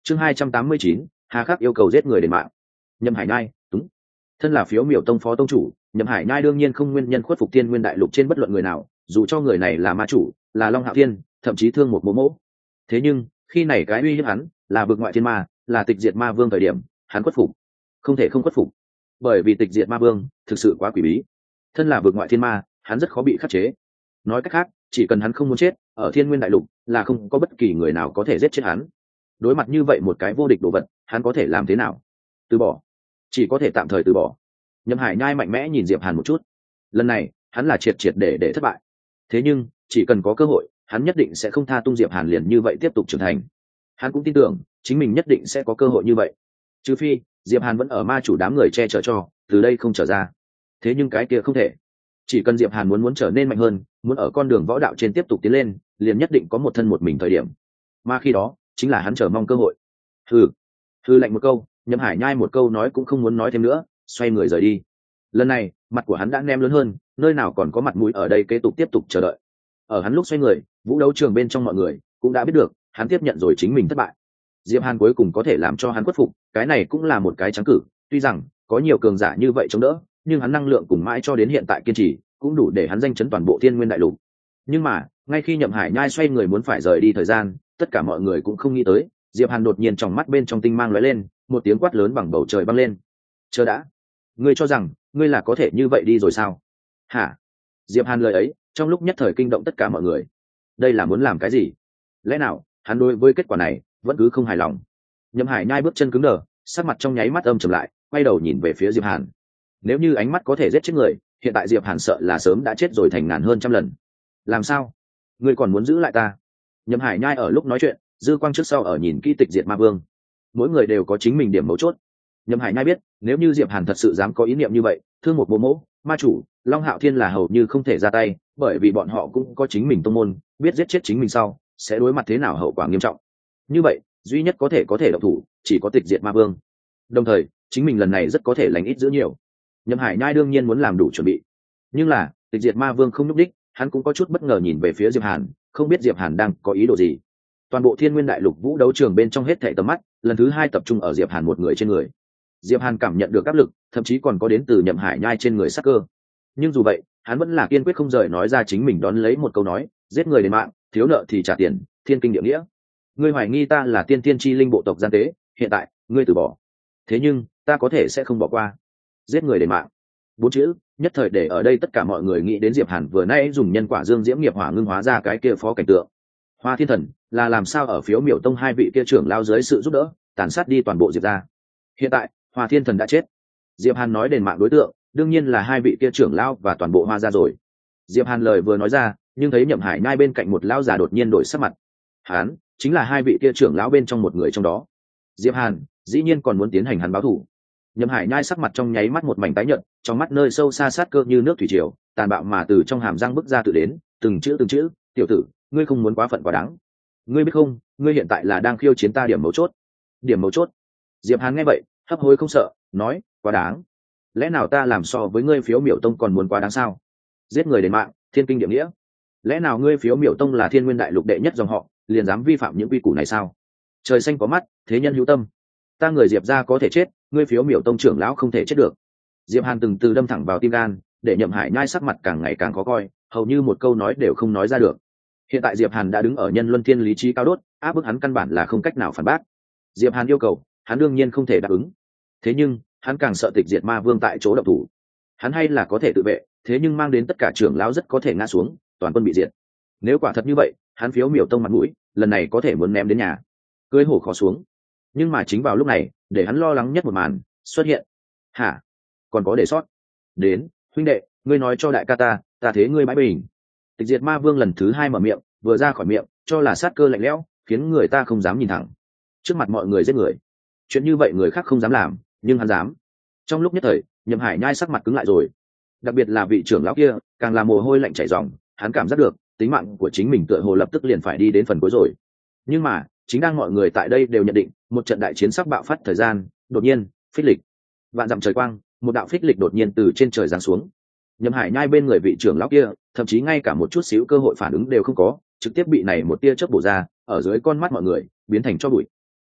Chương 289, hà khắc yêu cầu giết người đền mạng. Nhậm Hải Nhai, đúng. Thân là Phiếu Miểu Tông phó tông chủ, Nhậm Hải Nhai đương nhiên không nguyên nhân khuất phục Thiên Nguyên Đại Lục trên bất luận người nào, dù cho người này là ma chủ, là Long Hạo Thiên, thậm chí thương một mỗ mỗ. Thế nhưng, khi này cái uy hiếp hắn, là vực ngoại thiên ma, là tịch diệt ma vương thời điểm, hắn khuất phục. Không thể không khuất phục, bởi vì tịch diệt ma vương thực sự quá quỷ bí. Thân là vực ngoại thiên ma, hắn rất khó bị khắc chế. Nói cách khác, chỉ cần hắn không muốn chết, ở Thiên Nguyên Đại Lục là không có bất kỳ người nào có thể giết chết hắn. Đối mặt như vậy một cái vô địch đồ vật, hắn có thể làm thế nào? Từ bỏ, chỉ có thể tạm thời từ bỏ. Nhậm Hải Nhai mạnh mẽ nhìn Diệp Hàn một chút. Lần này, hắn là triệt triệt để thất bại. Thế nhưng, chỉ cần có cơ hội, hắn nhất định sẽ không tha tung Diệp Hàn liền như vậy tiếp tục trưởng thành. Hắn cũng tin tưởng, chính mình nhất định sẽ có cơ hội như vậy. Trừ phi, Diệp Hàn vẫn ở ma chủ đám người che chở cho, từ đây không trở ra. Thế nhưng cái kia không thể. Chỉ cần Diệp Hàn muốn trở nên mạnh hơn, muốn ở con đường võ đạo trên tiếp tục tiến lên, liền nhất định có một thân một mình thời điểm. Mà khi đó, chính là hắn chờ mong cơ hội. Hừ lạnh một câu, Nhậm Hải Nhai một câu nói cũng không muốn nói thêm nữa, xoay người rời đi. Lần này, mặt của hắn đã nem lớn hơn, nơi nào còn có mặt mũi ở đây kế tục tiếp tục chờ đợi. Ở hắn lúc xoay người, vũ đấu trường bên trong mọi người cũng đã biết được, hắn tiếp nhận rồi chính mình thất bại. Diệp Hàn cuối cùng có thể làm cho hắn khuất phục, cái này cũng là một cái trắng cử. Tuy rằng có nhiều cường giả như vậy chống đỡ, nhưng hắn năng lượng cùng mãi cho đến hiện tại kiên trì, cũng đủ để hắn danh chấn toàn bộ Thiên Nguyên Đại Lục. Nhưng mà, ngay khi Nhậm Hải Nhai xoay người muốn phải rời đi thời gian, tất cả mọi người cũng không nghĩ tới, Diệp Hàn đột nhiên trong mắt bên trong tinh mang lóe lên, một tiếng quát lớn bằng bầu trời vang lên. Chờ đã, ngươi cho rằng ngươi là có thể như vậy đi rồi sao? Hả? Diệp Hàn lời ấy, trong lúc nhất thời kinh động tất cả mọi người. Đây là muốn làm cái gì? Lẽ nào hắn đối với kết quả này vẫn cứ không hài lòng? Nhậm Hải Nhai bước chân cứng đờ, sắc mặt trong nháy mắt âm trầm lại, quay đầu nhìn về phía Diệp Hàn. Nếu như ánh mắt có thể giết chết người, hiện tại Diệp Hàn sợ là sớm đã chết rồi thành ngàn hơn trăm lần. Làm sao? Ngươi còn muốn giữ lại ta? Nhậm Hải Nhai ở lúc nói chuyện, dư quang trước sau ở nhìn kỹ tịch diệt ma vương. Mỗi người đều có chính mình điểm mấu chốt. Nhậm Hải Nhai biết, nếu như Diệp Hàn thật sự dám có ý niệm như vậy, thương một bộ mẫu, ma chủ, Long Hạo Thiên là hầu như không thể ra tay, bởi vì bọn họ cũng có chính mình tông môn, biết giết chết chính mình sau sẽ đối mặt thế nào hậu quả nghiêm trọng. Như vậy, duy nhất có thể động thủ, chỉ có tịch diệt ma vương. Đồng thời, chính mình lần này rất có thể lành ít giữ nhiều. Nhậm Hải Nhai đương nhiên muốn làm đủ chuẩn bị, nhưng là tịch diệt ma vương không nhúc đích, hắn cũng có chút bất ngờ nhìn về phía Diệp Hàn, không biết Diệp Hàn đang có ý đồ gì. Toàn bộ Thiên Nguyên Đại Lục vũ đấu trường bên trong hết thảy tầm mắt lần thứ hai tập trung ở Diệp Hàn một người trên người. Diệp Hàn cảm nhận được áp lực, thậm chí còn có đến từ Nhậm Hải Nhai trên người sắc cơ. Nhưng dù vậy, hắn vẫn là kiên quyết không rời nói ra chính mình đón lấy một câu nói: giết người đền mạng, thiếu nợ thì trả tiền, thiên kinh địa nghĩa. Ngươi hoài nghi ta là tiên tiên chi linh bộ tộc gian tế, hiện tại ngươi từ bỏ. Thế nhưng ta có thể sẽ không bỏ qua. Giết người đền mạng, bốn chữ nhất thời để ở đây tất cả mọi người nghĩ đến Diệp Hàn vừa nãy dùng nhân quả dương diễm nghiệp hỏa ngưng hóa ra cái kia phó cảnh tượng. Hoa Thiên Thần là làm sao ở Phiếu Miểu Tông hai vị kia trưởng lao dưới sự giúp đỡ tàn sát đi toàn bộ Diệp gia. Hiện tại Hoa Thiên Thần đã chết, Diệp Hàn nói đền mạng đối tượng đương nhiên là hai vị kia trưởng lao và toàn bộ Hoa gia rồi. Diệp Hàn lời vừa nói ra, nhưng thấy Nhậm Hải Nhai bên cạnh một lão già đột nhiên đổi sắc mặt. Hắn chính là hai vị kia trưởng lão bên trong một người trong đó. Diệp Hàn dĩ nhiên còn muốn tiến hành hắn báo thù. Nhậm Hải Nhai sắc mặt trong nháy mắt một mảnh tái nhợt, trong mắt nơi sâu xa sát cơ như nước thủy triều, tàn bạo mà từ trong hàm răng bứt ra tự đến, từng chữ, tiểu tử, ngươi không muốn quá phận quá đáng. Ngươi biết không, ngươi hiện tại là đang khiêu chiến ta điểm mấu chốt. Điểm mấu chốt? Diệp Hàn nghe vậy, hấp hối không sợ, nói, quá đáng. Lẽ nào ta làm so với ngươi Phiếu Miểu Tông còn muốn quá đáng sao? Giết người đền mạng, thiên kinh địa nghĩa. Lẽ nào ngươi Phiếu Miểu Tông là Thiên Nguyên Đại Lục đệ nhất dòng họ, liền dám vi phạm những quy củ này sao? Trời xanh có mắt, thế nhân hữu tâm. Ta người Diệp gia có thể chết, ngươi Phiếu Miểu Tông trưởng lão không thể chết được. Diệp Hàn từng từ đâm thẳng vào tim gan, để Nhậm Hải Nhai sắc mặt càng ngày càng khó coi, hầu như một câu nói đều không nói ra được. Hiện tại Diệp Hàn đã đứng ở nhân luân thiên lý trí cao đốt, áp bức hắn căn bản là không cách nào phản bác. Diệp Hàn yêu cầu, hắn đương nhiên không thể đáp ứng. Thế nhưng, hắn càng sợ tịch diệt ma vương tại chỗ động thủ. Hắn hay là có thể tự vệ, thế nhưng mang đến tất cả trưởng lão rất có thể ngã xuống, toàn quân bị diệt. Nếu quả thật như vậy, hắn Phiếu Miểu Tông mặt mũi, lần này có thể muốn ném đến nhà. Cưỡi hổ khó xuống. Nhưng mà chính vào lúc này, để hắn lo lắng nhất một màn xuất hiện. Hả? Còn có để sót? Đến, huynh đệ, ngươi nói cho đại ca ta thế ngươi bãi bình. Tịch diệt ma vương lần thứ hai mở miệng, vừa ra khỏi miệng cho là sát cơ lạnh lẽo, khiến người ta không dám nhìn thẳng. Trước mặt mọi người giết người, chuyện như vậy người khác không dám làm, nhưng hắn dám. Trong lúc nhất thời, Nhậm Hải Nhai sắc mặt cứng lại rồi. Đặc biệt là vị trưởng lão kia, càng là mồ hôi lạnh chảy ròng, hắn cảm giác được tính mạng của chính mình tựa hồ lập tức liền phải đi đến phần cuối rồi. Nhưng mà, chính đang mọi người tại đây đều nhận định một trận đại chiến sắp bạo phát thời gian, đột nhiên, phích lịch, vạn dặm trời quang, một đạo phích lịch đột nhiên từ trên trời giáng xuống. Nhậm Hải Nhai bên người vị trưởng lão kia, thậm chí ngay cả một chút xíu cơ hội phản ứng đều không có, trực tiếp bị này một tia chớp bổ ra, ở dưới con mắt mọi người biến thành tro bụi.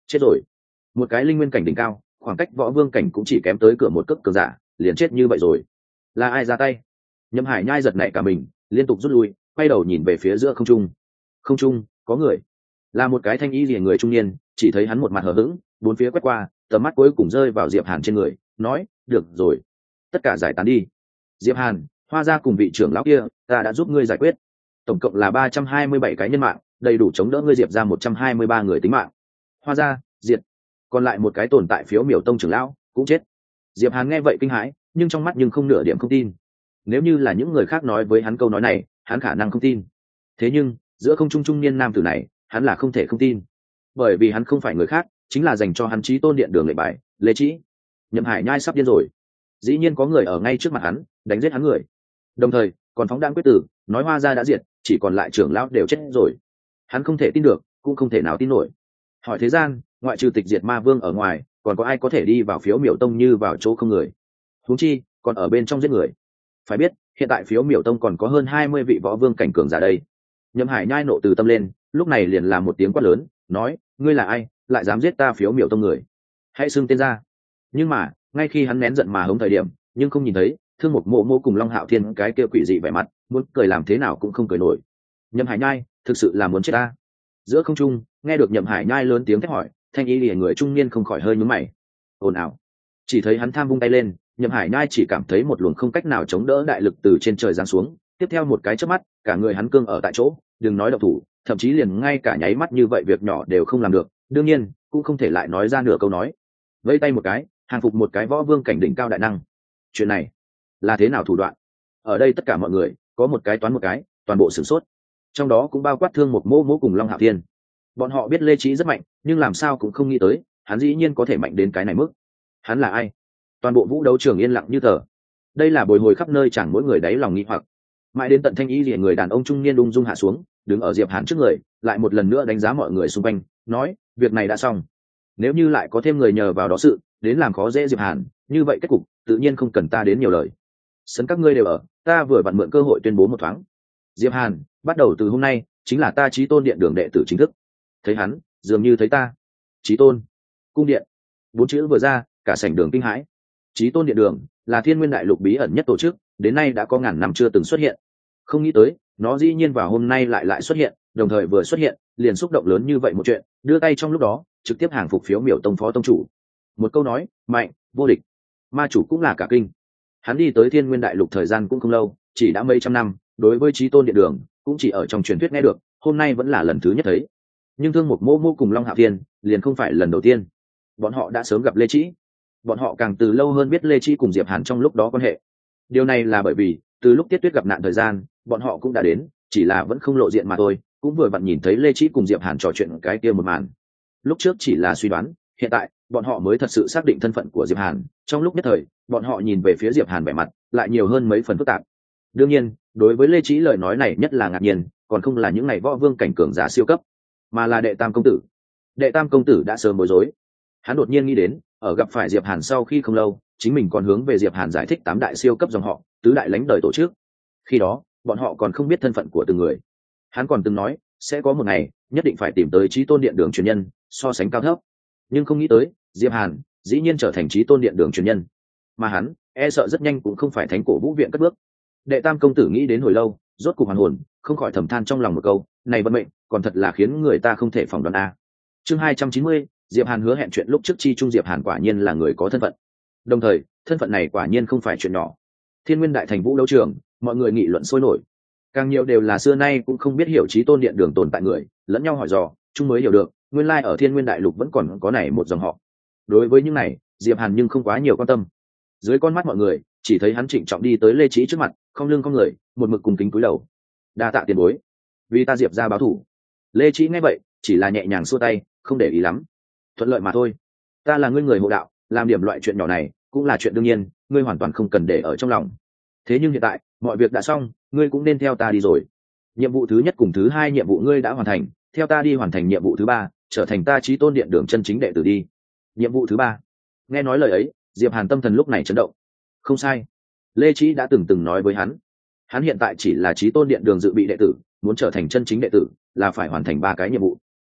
chết rồi. Một cái linh nguyên cảnh đỉnh cao, khoảng cách võ vương cảnh cũng chỉ kém tới cửa một cấp cường giả, liền chết như vậy rồi. Là ai ra tay? Nhậm Hải Nhai giật nảy cả mình, liên tục rút lui, quay đầu nhìn về phía giữa không trung. Không trung có người, là một cái thanh y rìa người trung niên, chỉ thấy hắn một mặt hờ hững, bốn phía quét qua, tầm mắt cuối cùng rơi vào Diệp Hàn trên người, nói: được rồi, tất cả giải tán đi. Diệp Hàn, Hoa gia cùng vị trưởng lão kia, ta đã giúp ngươi giải quyết, tổng cộng là 327 cái nhân mạng, đầy đủ chống đỡ ngươi Diệp ra 123 người tính mạng. Hoa gia diệt, còn lại một cái tồn tại phiếu miểu tông trưởng lão cũng chết. Diệp Hàn nghe vậy kinh hãi, nhưng trong mắt nhưng không nửa điểm không tin. Nếu như là những người khác nói với hắn câu nói này, hắn khả năng không tin. Thế nhưng giữa không trung trung niên nam tử này, hắn là không thể không tin, bởi vì hắn không phải người khác, chính là dành cho hắn chí tôn điện đường lệnh bài Lê Trĩ. Nhậm Hải Nhai sắp điên rồi, dĩ nhiên có người ở ngay trước mặt hắn đánh giết hắn người, đồng thời còn phóng đãng quyết tử nói Hoa gia đã diệt, chỉ còn lại trưởng lão đều chết rồi. Hắn không thể tin được, cũng không thể nào tin nổi. Hỏi thế gian, ngoại trừ tịch diệt ma vương ở ngoài, còn có ai có thể đi vào phiếu miểu tông như vào chỗ không người, huống chi còn ở bên trong giết người. Phải biết hiện tại phiếu miểu tông còn có hơn 20 vị võ vương cảnh cường giả đây. Nhậm Hải Nhai nộ từ tâm lên, lúc này liền làm một tiếng quát lớn, nói: ngươi là ai, lại dám giết ta phiếu miểu tông người, hãy xưng tên ra. Nhưng mà ngay khi hắn nén giận mà hống thời điểm, nhưng không nhìn thấy Thương Mục Mộ Mộ cùng Long Hạo Thiên cái kia quỷ dị vẻ mặt, muốn cười làm thế nào cũng không cười nổi. Nhậm Hải Nhai thực sự là muốn chết ta. Giữa không trung nghe được Nhậm Hải Nhai lớn tiếng thét hỏi, thanh y lìa người trung niên không khỏi hơi nhướng mày. Ồn ào. Chỉ thấy hắn tham vung tay lên, Nhậm Hải Nhai chỉ cảm thấy một luồng không cách nào chống đỡ đại lực từ trên trời giáng xuống, tiếp theo một cái chớp mắt, cả người hắn cương ở tại chỗ, đừng nói động thủ, thậm chí liền ngay cả nháy mắt như vậy việc nhỏ đều không làm được, đương nhiên cũng không thể lại nói ra nửa câu nói. Vẫy tay một cái, hàng phục một cái võ vương cảnh đỉnh cao đại năng. Chuyện này là thế nào thủ đoạn? Ở đây tất cả mọi người có một cái toán một cái, toàn bộ sửng sốt, trong đó cũng bao quát Thương Mục Mộ Mộ cùng Long Hạo Thiên. Bọn họ biết Lê Trĩ rất mạnh, nhưng làm sao cũng không nghĩ tới hắn dĩ nhiên có thể mạnh đến cái này mức. Hắn là ai? Toàn bộ vũ đấu trường yên lặng như tờ. Đây là bồi hồi khắp nơi, chẳng mỗi người đáy lòng nghi hoặc. Mãi đến tận thanh y lìa người đàn ông trung niên ung dung hạ xuống, đứng ở Diệp Hàn trước người, lại một lần nữa đánh giá mọi người xung quanh, nói: việc này đã xong, nếu như lại có thêm người nhờ vào đó sự đến làm khó dễ Diệp Hàn, như vậy kết cục tự nhiên không cần ta đến nhiều lời. Sấn các ngươi đều ở, ta vừa vặn mượn cơ hội tuyên bố một thoáng. Diệp Hàn, bắt đầu từ hôm nay chính là ta Chí Tôn Điện đường đệ tử chính thức. Thấy hắn dường như thấy ta. Chí Tôn cung điện, bốn chữ vừa ra, cả sảnh đường kinh hãi. Chí Tôn Điện đường là Thiên Nguyên Đại Lục bí ẩn nhất tổ chức, đến nay đã có ngàn năm chưa từng xuất hiện. Không nghĩ tới nó dĩ nhiên vào hôm nay lại xuất hiện, đồng thời vừa xuất hiện liền xúc động lớn như vậy một chuyện, đưa tay trong lúc đó trực tiếp hàng phục phiếu miểu tông phó tông chủ. Một câu nói mạnh vô địch, ma chủ cũng là cả kinh. Hắn đi tới Thiên Nguyên Đại Lục thời gian cũng không lâu, chỉ đã mấy trăm năm, đối với Chí Tôn Điện đường cũng chỉ ở trong truyền thuyết nghe được, hôm nay vẫn là lần thứ nhất thấy. Nhưng Thương Mục Mộ Mộ cùng Long Hạo Thiên liền không phải lần đầu tiên, bọn họ đã sớm gặp Lê Trĩ, bọn họ càng từ lâu hơn biết Lê Trĩ cùng Diệp Hàn trong lúc đó quan hệ. Điều này là bởi vì từ lúc Tiết Tuyết gặp nạn thời gian, bọn họ cũng đã đến, chỉ là vẫn không lộ diện mà thôi, cũng vừa vặn nhìn thấy Lê Trĩ cùng Diệp Hàn trò chuyện cái kia một màn. Lúc trước chỉ là suy đoán, hiện tại bọn họ mới thật sự xác định thân phận của Diệp Hàn. Trong lúc nhất thời, bọn họ nhìn về phía Diệp Hàn vẻ mặt lại nhiều hơn mấy phần phức tạp. Đương nhiên, đối với Lê Trĩ lời nói này nhất là ngạc nhiên, còn không là những ngày võ vương cảnh cường giả siêu cấp, mà là Đệ Tam công tử. Đệ Tam công tử đã sớm bối rối. Hắn đột nhiên nghĩ đến, ở gặp phải Diệp Hàn sau khi không lâu, chính mình còn hướng về Diệp Hàn giải thích 8 đại siêu cấp dòng họ, tứ đại lãnh đời tổ chức. Khi đó, bọn họ còn không biết thân phận của từng người. Hắn còn từng nói, sẽ có một ngày, nhất định phải tìm tới Chí Tôn Điện đường truyền nhân, so sánh cao thấp. Nhưng không nghĩ tới, Diệp Hàn dĩ nhiên trở thành Chí Tôn Điện đường truyền nhân. Mà hắn, e sợ rất nhanh cũng không phải Thánh Cổ Vũ viện cất bước. Đệ Tam công tử nghĩ đến hồi lâu, rốt cục hoàn hồn, không khỏi thầm than trong lòng một câu, này vận mệnh, còn thật là khiến người ta không thể phỏng đoán a. Chương 290, Diệp Hàn hứa hẹn chuyện lúc trước chi trung Diệp Hàn quả nhiên là người có thân phận. Đồng thời, thân phận này quả nhiên không phải chuyện nhỏ. Thiên Nguyên Đại Thành Vũ đấu trường, mọi người nghị luận sôi nổi. Càng nhiều đều là xưa nay cũng không biết hiểu Chí Tôn Điện đường tồn tại người, lẫn nhau hỏi dò, chung mới hiểu được, nguyên lai ở Thiên Nguyên Đại Lục vẫn còn có này một dòng họ. Đối với những này, Diệp Hàn nhưng không quá nhiều quan tâm. Dưới con mắt mọi người, chỉ thấy hắn trịnh trọng đi tới Lê Trĩ trước mặt, không lưng không người, một mực cùng kính cúi đầu. Đa tạ tiền bối, vì ta Diệp gia báo thù. Lê Trĩ nghe vậy, chỉ là nhẹ nhàng xua tay, không để ý lắm. Thuận lợi mà thôi. Ta là ngươi người hộ đạo, làm điểm loại chuyện nhỏ này cũng là chuyện đương nhiên, ngươi hoàn toàn không cần để ở trong lòng. Thế nhưng hiện tại, mọi việc đã xong, ngươi cũng nên theo ta đi rồi. Nhiệm vụ thứ nhất cùng thứ hai nhiệm vụ ngươi đã hoàn thành, theo ta đi hoàn thành nhiệm vụ thứ ba, trở thành ta Chí Tôn Điện đường chân chính đệ tử đi. Nhiệm vụ thứ ba. Nghe nói lời ấy, Diệp Hàn tâm thần lúc này chấn động. Không sai, Lê Trĩ đã từng nói với hắn hiện tại chỉ là Chí Tôn Điện đường dự bị đệ tử, muốn trở thành chân chính đệ tử là phải hoàn thành 3 cái nhiệm vụ.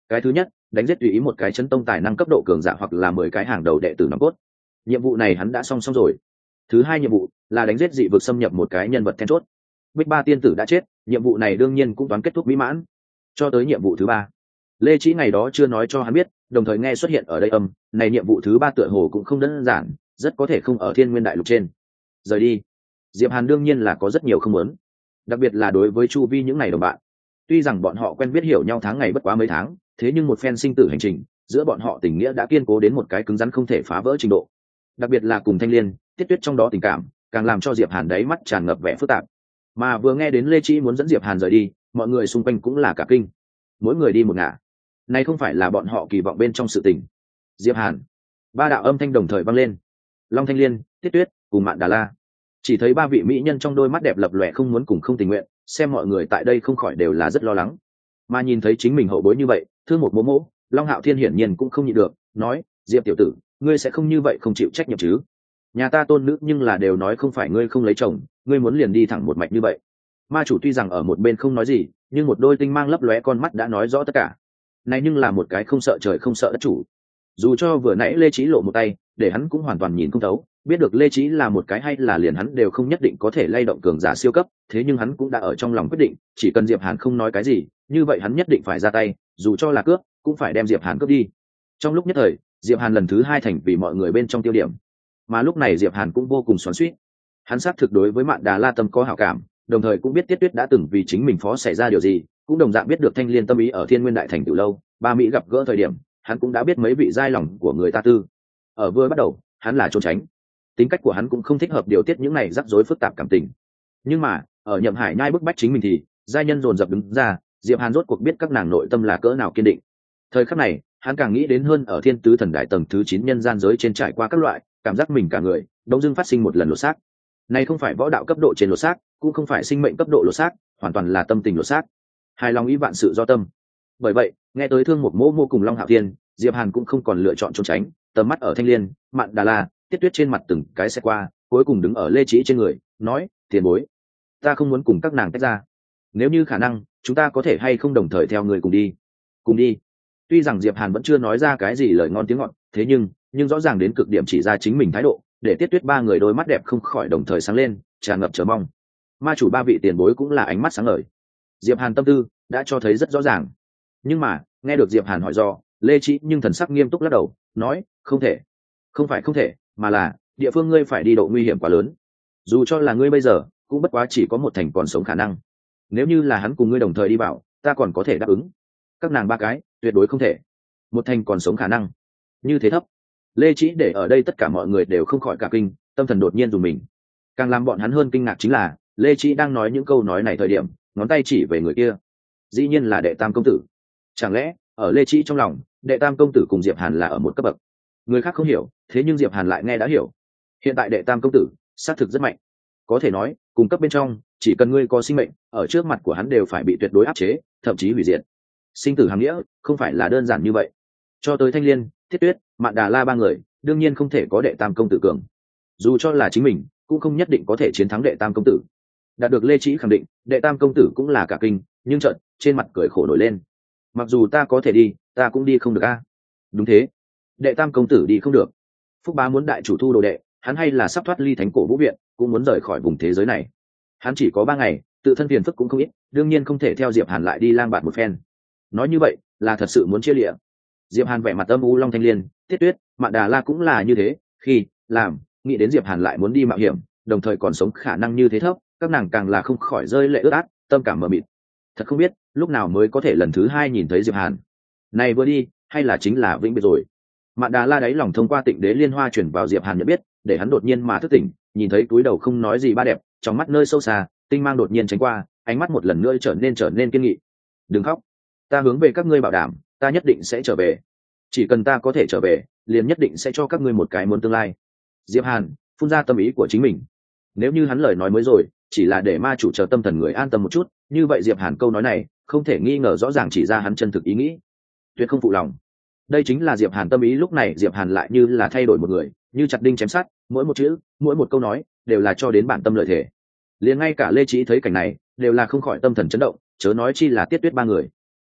Cái thứ nhất, đánh giết tùy ý một cái chấn tông tài năng cấp độ cường giả hoặc là 10 cái hàng đầu đệ tử nòng cốt. Nhiệm vụ này hắn đã xong rồi. Thứ hai nhiệm vụ là đánh giết dị vực xâm nhập một cái nhân vật then chốt. Bích Ba tiên tử đã chết, nhiệm vụ này đương nhiên cũng toán kết thúc mỹ mãn. Cho tới nhiệm vụ thứ ba, Lê Chí ngày đó chưa nói cho hắn biết, đồng thời nghe xuất hiện ở đây này nhiệm vụ thứ ba tựa hồ cũng không đơn giản, rất có thể không ở Thiên Nguyên Đại Lục trên. Rời đi. Diệp Hàn đương nhiên là có rất nhiều không muốn, đặc biệt là đối với Chu Vi những ngày đồng bạn. Tuy rằng bọn họ quen biết hiểu nhau tháng ngày bất quá mấy tháng, thế nhưng một phen sinh tử hành trình, giữa bọn họ tình nghĩa đã kiên cố đến một cái cứng rắn không thể phá vỡ trình độ. Đặc biệt là cùng Thanh Liên, Tiết Tuyết trong đó tình cảm, càng làm cho Diệp Hàn đáy mắt tràn ngập vẻ phức tạp. Mà vừa nghe đến Lê Chí muốn dẫn Diệp Hàn rời đi, mọi người xung quanh cũng là cả kinh. Mỗi người đi một ngả. Này không phải là bọn họ kỳ vọng bên trong sự tình. Diệp Hàn. Ba đạo âm thanh đồng thời vang lên. Long Thanh Liên, Tiết Tuyết, cùng Mạn Đà La. Chỉ thấy ba vị mỹ nhân trong đôi mắt đẹp lập lòe không muốn cùng không tình nguyện, xem mọi người tại đây không khỏi đều là rất lo lắng. Mà nhìn thấy chính mình hậu bối như vậy, Thương Một Mỗ Mỗ, Long Hạo Thiên hiển nhiên cũng không nhịn được, nói: "Diệp tiểu tử, ngươi sẽ không như vậy không chịu trách nhiệm chứ? Nhà ta tôn nữ nhưng là đều nói không phải ngươi không lấy chồng, ngươi muốn liền đi thẳng một mạch như vậy." Ma chủ tuy rằng ở một bên không nói gì, nhưng một đôi tinh mang lấp lóe con mắt đã nói rõ tất cả. Này nhưng là một cái không sợ trời không sợ đất chủ. Dù cho vừa nãy Lê Chí lộ một tay, để hắn cũng hoàn toàn nhìn không thấu, biết được Lê Chí là một cái hay là liền hắn đều không nhất định có thể lay động cường giả siêu cấp, thế nhưng hắn cũng đã ở trong lòng quyết định, chỉ cần Diệp Hàn không nói cái gì, như vậy hắn nhất định phải ra tay, dù cho là cướp, cũng phải đem Diệp Hàn cướp đi. Trong lúc nhất thời, Diệp Hàn lần thứ hai thành vì mọi người bên trong tiêu điểm. Mà lúc này Diệp Hàn cũng vô cùng xoắn xuýt. Hắn xác thực đối với Mạn Đà La tâm có hảo cảm, đồng thời cũng biết Tiết Tuyết đã từng vì chính mình phó xảy ra điều gì, cũng đồng dạng biết được Thanh Liên tâm ý ở Thiên Nguyên Đại Thành từ lâu, ba mỹ gặp gỡ thời điểm, hắn cũng đã biết mấy vị giai lòng của người ta tư. Ở vừa bắt đầu, hắn là trốn tránh. Tính cách của hắn cũng không thích hợp điều tiết những này rắc rối phức tạp cảm tình. Nhưng mà, ở Nhậm Hải Nhai bức bách chính mình thì, giai nhân dồn dập đứng ra, Diệp Hàn rốt cuộc biết các nàng nội tâm là cỡ nào kiên định. Thời khắc này, hắn càng nghĩ đến hơn ở Thiên Tứ Thần Đại tầng thứ 9 nhân gian giới trên trải qua các loại, cảm giác mình cả người, đống dưng phát sinh một lần lột xác. Này không phải võ đạo cấp độ trên lột xác, cũng không phải sinh mệnh cấp độ lột xác, hoàn toàn là tâm tình lột xác. Hài lòng ý vạn sự do tâm. Bởi vậy, nghe tới Thương Một Mỗ Mỗ cùng Long Hạo Thiên, Diệp Hàn cũng không còn lựa chọn trốn tránh, tầm mắt ở Thanh Liên, Mạn Đà La, Tiết Tuyết trên mặt từng cái sẽ qua, cuối cùng đứng ở Lê Chí trên người, nói: "Tiền bối, ta không muốn cùng các nàng tách ra. Nếu như khả năng, chúng ta có thể hay không đồng thời theo người cùng đi?" Cùng đi. Tuy rằng Diệp Hàn vẫn chưa nói ra cái gì lời ngon tiếng ngọt, thế nhưng rõ ràng đến cực điểm chỉ ra chính mình thái độ, để Tiết Tuyết ba người đôi mắt đẹp không khỏi đồng thời sáng lên, tràn ngập chờ mong. Ma chủ ba vị tiền bối cũng là ánh mắt sáng ngời. Diệp Hàn tâm tư đã cho thấy rất rõ ràng. Nhưng mà, nghe được Diệp Hàn hỏi do, Lê Chí nhưng thần sắc nghiêm túc lắc đầu, nói: "Không thể. Không phải không thể, mà là địa phương ngươi phải đi độ nguy hiểm quá lớn. Dù cho là ngươi bây giờ, cũng bất quá chỉ có một thành còn sống khả năng. Nếu như là hắn cùng ngươi đồng thời đi bảo, ta còn có thể đáp ứng. Các nàng ba cái, tuyệt đối không thể. Một thành còn sống khả năng. Như thế thấp." Lê Chí để ở đây tất cả mọi người đều không khỏi cả kinh, tâm thần đột nhiên rùng mình. Càng làm bọn hắn hơn kinh ngạc chính là, Lê Chí đang nói những câu nói này thời điểm, ngón tay chỉ về người kia. Dĩ nhiên là Đệ Tam công tử. Chẳng lẽ, ở Lê Chí trong lòng, Đệ Tam công tử cùng Diệp Hàn là ở một cấp bậc. Người khác không hiểu, thế nhưng Diệp Hàn lại nghe đã hiểu. Hiện tại Đệ Tam công tử, xác thực rất mạnh. Có thể nói, cùng cấp bên trong, chỉ cần ngươi có sinh mệnh, ở trước mặt của hắn đều phải bị tuyệt đối áp chế, thậm chí hủy diệt. Sinh tử hàm nghĩa, không phải là đơn giản như vậy. Cho tới Thanh Liên, Tiết Tuyết, Mạn Đà La ba người, đương nhiên không thể có Đệ Tam công tử cường. Dù cho là chính mình, cũng không nhất định có thể chiến thắng Đệ Tam công tử. Đạt được Lê Chí khẳng định, Đệ Tam công tử cũng là cả kinh, nhưng chợt trên mặt cười khổ nổi lên. Mặc dù ta có thể đi, ta cũng đi không được a. Đúng thế, Đệ Tam công tử đi không được. Phúc Bá muốn đại chủ thu đồ đệ, hắn hay là sắp thoát ly Thánh Cổ Vũ Viện, cũng muốn rời khỏi vùng thế giới này. Hắn chỉ có 3 ngày, tự thân phiền phức cũng không ít, đương nhiên không thể theo Diệp Hàn lại đi lang bạt một phen. Nói như vậy, là thật sự muốn chia lìa. Diệp Hàn vẻ mặt âm u, Long Thanh Liên, Tiết Tuyết, Mạn Đà La cũng là như thế, khi làm nghĩ đến Diệp Hàn lại muốn đi mạo hiểm, đồng thời còn sống khả năng như thế thấp, các nàng càng là không khỏi rơi lệ ướt át, tâm cảm mờ mịt. Thật không biết lúc nào mới có thể lần thứ 2 nhìn thấy Diệp Hàn. Này vừa đi, hay là chính là vĩnh biệt rồi. Mạn Đà La đáy lòng thông qua Tịnh Đế Liên Hoa chuyển vào Diệp Hàn nhận biết, để hắn đột nhiên mà thức tỉnh, nhìn thấy túi đầu không nói gì ba đẹp, trong mắt nơi sâu xa, tinh mang đột nhiên tránh qua, ánh mắt một lần nữa trở nên kiên nghị. Đừng khóc, ta hướng về các ngươi bảo đảm, ta nhất định sẽ trở về. Chỉ cần ta có thể trở về, liền nhất định sẽ cho các ngươi một cái muốn tương lai. Diệp Hàn phun ra tâm ý của chính mình. Nếu như hắn lời nói mới rồi, chỉ là để ma chủ chờ tâm thần người an tâm một chút, như vậy Diệp Hàn câu nói này, không thể nghi ngờ rõ ràng chỉ ra hắn chân thực ý nghĩ. Tuyệt không phụ lòng. Đây chính là Diệp Hàn tâm ý. Lúc này Diệp Hàn lại như là thay đổi một người, như chặt đinh chém sắt, mỗi một chữ, mỗi một câu nói, đều là cho đến bản tâm lợi thể. Liền ngay cả Lê Chí thấy cảnh này, đều là không khỏi tâm thần chấn động, chớ nói chi là Tiết Tuyết ba người.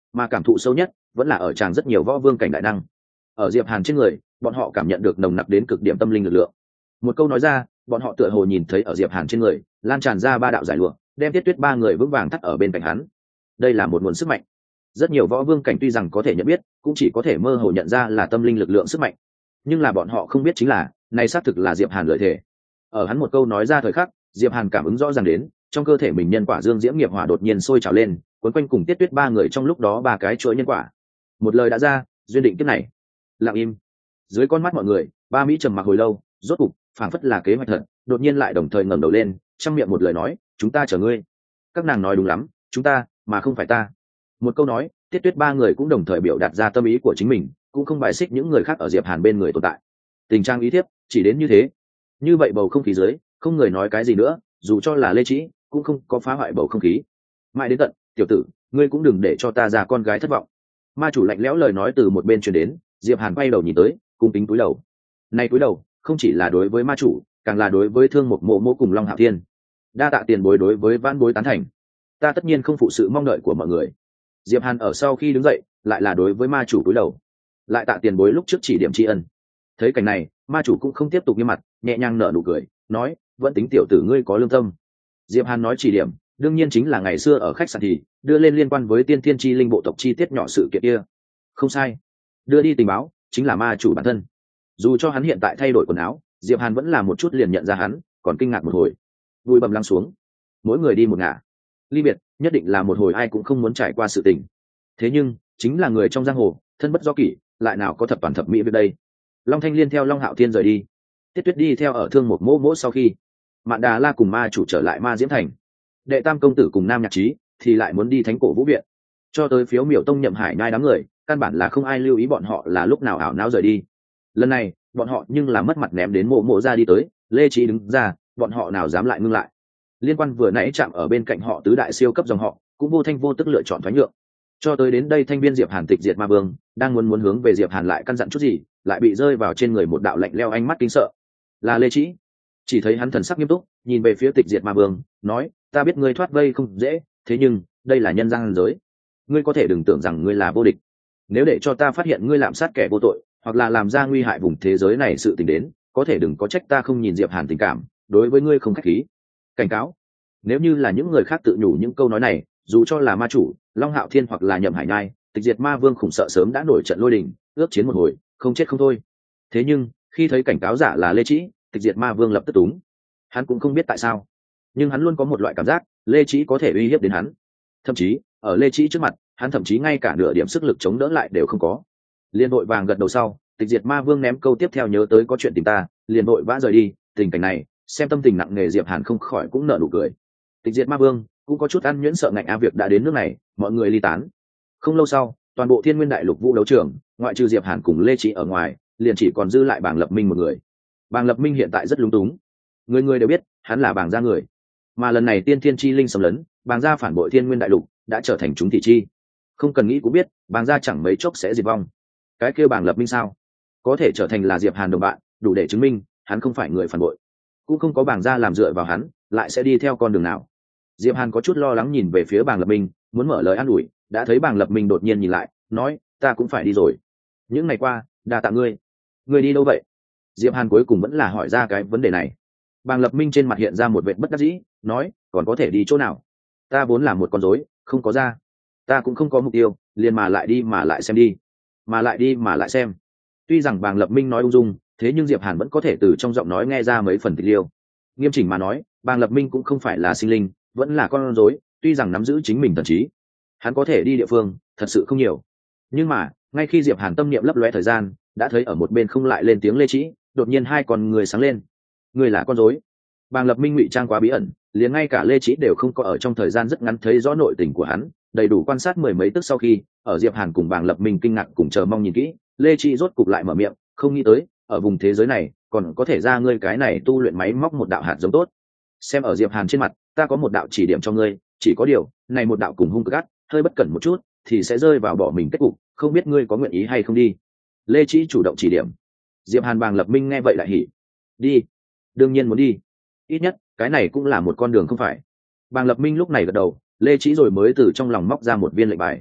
mà cảm thụ sâu nhất vẫn là ở tràng rất nhiều võ vương cảnh đại năng. Ở Diệp Hàn trên người, bọn họ cảm nhận được nồng nặc đến cực điểm tâm linh lực lượng. Một câu nói ra, bọn họ tựa hồ nhìn thấy ở Diệp Hàn trên người lan tràn ra ba đạo giải lụa, đem Tiết Tuyết ba người vững vàng thắt ở bên cạnh hắn. Đây là một nguồn sức mạnh. Rất nhiều võ vương cảnh tuy rằng có thể nhận biết, cũng chỉ có thể mơ hồ nhận ra là tâm linh lực lượng sức mạnh, nhưng là bọn họ không biết chính là này xác thực là Diệp Hàn lợi thể. Ở hắn một câu nói ra thời khắc, Diệp Hàn cảm ứng rõ ràng đến, trong cơ thể mình nhân quả dương diễm nghiệp hỏa đột nhiên sôi trào lên, quấn quanh cùng Tiết Tuyết ba người trong lúc đó ba cái chuỗi nhân quả. Một lời đã ra, duyên định kiếp này. Lặng im. Dưới con mắt mọi người, ba mỹ trầm mặc hồi lâu, rốt cục, phảng phất là kế hoạch thật, đột nhiên lại đồng thời ngẩng đầu lên, trong miệng một lời nói, chúng ta chờ ngươi. Các nàng nói đúng lắm, chúng ta, mà không phải ta. Một câu nói, Tiết Tuyết ba người cũng đồng thời biểu đạt ra tâm ý của chính mình, cũng không bài xích những người khác ở Diệp Hàn bên người tồn tại. Tình trạng ý thiếp chỉ đến như thế. Như vậy bầu không khí dưới, không người nói cái gì nữa, dù cho là Lê Trĩ cũng không có phá hoại bầu không khí. Mãi đến tận, tiểu tử, ngươi cũng đừng để cho ta già con gái thất vọng. Ma chủ lạnh lẽo lời nói từ một bên truyền đến, Diệp Hàn quay đầu nhìn tới, cung kính cúi đầu. Này cúi đầu, không chỉ là đối với ma chủ, càng là đối với Thương Mục Mộ Mộ cùng Long Hạo Thiên. Đa tạ tiền bối đối với vãn bối tán thành, ta tất nhiên không phụ sự mong đợi của mọi người. Diệp Hàn ở sau khi đứng dậy, lại là đối với ma chủ cúi đầu, lại tạ tiền bối lúc trước chỉ điểm tri ân. Thấy cảnh này, ma chủ cũng không tiếp tục nghiêm mặt, nhẹ nhàng nở nụ cười, nói, vẫn tính tiểu tử ngươi có lương tâm. Diệp Hàn nói chỉ điểm, đương nhiên chính là ngày xưa ở khách sạn thì đưa lên liên quan với tiên thiên chi linh bộ tộc chi tiết nhỏ sự kiện kia. Không sai, đưa đi tình báo chính là ma chủ bản thân. Dù cho hắn hiện tại thay đổi quần áo, Diệp Hàn vẫn là một chút liền nhận ra hắn, còn kinh ngạc một hồi. Vui bầm lắng xuống, mỗi người đi một ngả. Ly biệt, nhất định là một hồi ai cũng không muốn trải qua sự tình. Thế nhưng, chính là người trong giang hồ, thân bất do kỷ, lại nào có thập toàn thập mỹ việc đây. Long Thanh Liên theo Long Hạo Thiên rời đi, Tiết Tuyết đi theo ở Thương Một Mỗ Mỗ sau khi, Mạn Đà La cùng ma chủ trở lại Ma Diễm Thành. Đệ Tam công tử cùng Nam Nhạc Trí thì lại muốn đi Thánh Cổ Vũ Viện. Cho tới Phiếu Miểu Tông Nhậm Hải Nhai đám người, căn bản là không ai lưu ý bọn họ là lúc nào ảo não rời đi. Lần này, bọn họ nhưng là mất mặt ném đến Mộ Mộ ra đi tới, Lê Trí đứng ra, bọn họ nào dám lại ngưng lại. Liên quan vừa nãy chạm ở bên cạnh họ tứ đại siêu cấp dòng họ, cũng vô thanh vô tức lựa chọn thoái nhượng. Cho tới đến đây thanh viên Diệp Hàn tịch diệt ma vương, đang muốn hướng về Diệp Hàn lại căn dặn chút gì, lại bị rơi vào trên người một đạo lạnh lẽo ánh mắt kinh sợ. Là Lê Trí. Chỉ thấy hắn thần sắc nghiêm túc, nhìn về phía tịch diệt ma vương, nói, ta biết ngươi thoát vây không dễ, thế nhưng đây là nhân gian giới, ngươi có thể đừng tưởng rằng ngươi là vô địch. Nếu để cho ta phát hiện ngươi lạm sát kẻ vô tội, hoặc là làm ra nguy hại vùng thế giới này sự tình đến, có thể đừng có trách ta không nhìn Diệp Hàn tình cảm, đối với ngươi không khách khí. Cảnh cáo, nếu như là những người khác tự nhủ những câu nói này, dù cho là ma chủ Long Hạo Thiên hoặc là Nhậm Hải Nhai, tịch diệt ma vương khủng sợ sớm đã nổi trận lôi đình, ước chiến một hồi, không chết không thôi. Thế nhưng khi thấy cảnh cáo giả là Lê Trí, tịch diệt ma vương lập tức túng. Hắn cũng không biết tại sao, nhưng hắn luôn có một loại cảm giác Lê Trí có thể uy hiếp đến hắn. Thậm chí ở Lê Trí trước mặt, hắn thậm chí ngay cả nửa điểm sức lực chống đỡ lại đều không có. Liền vội vàng gật đầu sau, tịch diệt ma vương ném câu tiếp theo nhớ tới có chuyện tìm ta, liền vội vã rời đi. Tình cảnh này, xem tâm tình nặng nề Diệp Hàn không khỏi cũng nở nụ cười. Tịch diệt ma vương cũng có chút ăn nhuyễn sợ ngạnh việc đã đến nước này, mọi người ly tán. Không lâu sau, toàn bộ Thiên Nguyên Đại Lục vũ đấu trường, ngoại trừ Diệp Hàn cùng Lê Trí ở ngoài, liền chỉ còn dư lại Bàng Lập Minh một người. Bàng Lập Minh hiện tại rất lúng túng, người người đều biết hắn là Bàng gia người, mà lần này tiên thiên chi linh xâm lấn, Bàng gia phản bội Thiên Nguyên Đại Lục, đã trở thành chúng thị chi. Không cần nghĩ cũng biết, Bàng gia chẳng mấy chốc sẽ diệt vong. Cái kêu Bàng Lập Minh sao có thể trở thành là Diệp Hàn đồng bạn, đủ để chứng minh hắn không phải người phản bội, cũng không có Bàng gia làm dựa vào hắn, lại sẽ đi theo con đường nào. Diệp Hàn có chút lo lắng nhìn về phía Bàng Lập Minh, muốn mở lời an ủi, đã thấy Bàng Lập Minh đột nhiên nhìn lại, nói, ta cũng phải đi rồi. Những ngày qua, đa tạ ngươi. Ngươi đi đâu vậy? Diệp Hàn cuối cùng vẫn là hỏi ra cái vấn đề này. Bàng Lập Minh trên mặt hiện ra một vẻ bất đắc dĩ, nói, còn có thể đi chỗ nào? Ta vốn là một con rối, không có ra. Ta cũng không có mục tiêu, liền mà lại đi mà lại xem đi. Mà lại đi mà lại xem. Tuy rằng Bàng Lập Minh nói ung dung, thế nhưng Diệp Hàn vẫn có thể từ trong giọng nói nghe ra mấy phần tịch liêu. Nghiêm chỉnh mà nói, Bàng Lập Minh cũng không phải là sinh linh, vẫn là con rối, tuy rằng nắm giữ chính mình thần trí, hắn có thể đi địa phương thật sự không nhiều. Nhưng mà ngay khi Diệp Hàn tâm niệm lấp lóe thời gian, đã thấy ở một bên không lại lên tiếng Lê Trí, đột nhiên hai con người sáng lên. Người là con rối. Bàng Lập Minh ngụy trang quá bí ẩn, liền ngay cả Lê Trí đều không có ở trong thời gian rất ngắn thấy rõ nội tình của hắn. Đầy đủ quan sát mười mấy tức sau khi, ở Diệp Hàn cùng Bàng Lập Minh kinh ngạc cùng chờ mong nhìn kỹ, Lê Trí rốt cục lại mở miệng, không nghĩ tới ở vùng thế giới này còn có thể ra ngươi cái này tu luyện máy móc một đạo hạt giống tốt. Xem ở Diệp Hàn trên mặt, ta có một đạo chỉ điểm cho ngươi, chỉ có điều này một đạo cùng hung cực gắt, hơi bất cẩn một chút thì sẽ rơi vào bỏ mình kết cục, không biết ngươi có nguyện ý hay không đi. Lê Trí chủ động chỉ điểm. Diệp Hàn Bàng Lập Minh nghe vậy lại hỉ. Đi, đương nhiên muốn đi, ít nhất cái này cũng là một con đường không phải. Bàng Lập Minh lúc này gật đầu, Lê Trí rồi mới từ trong lòng móc ra một viên lệnh bài.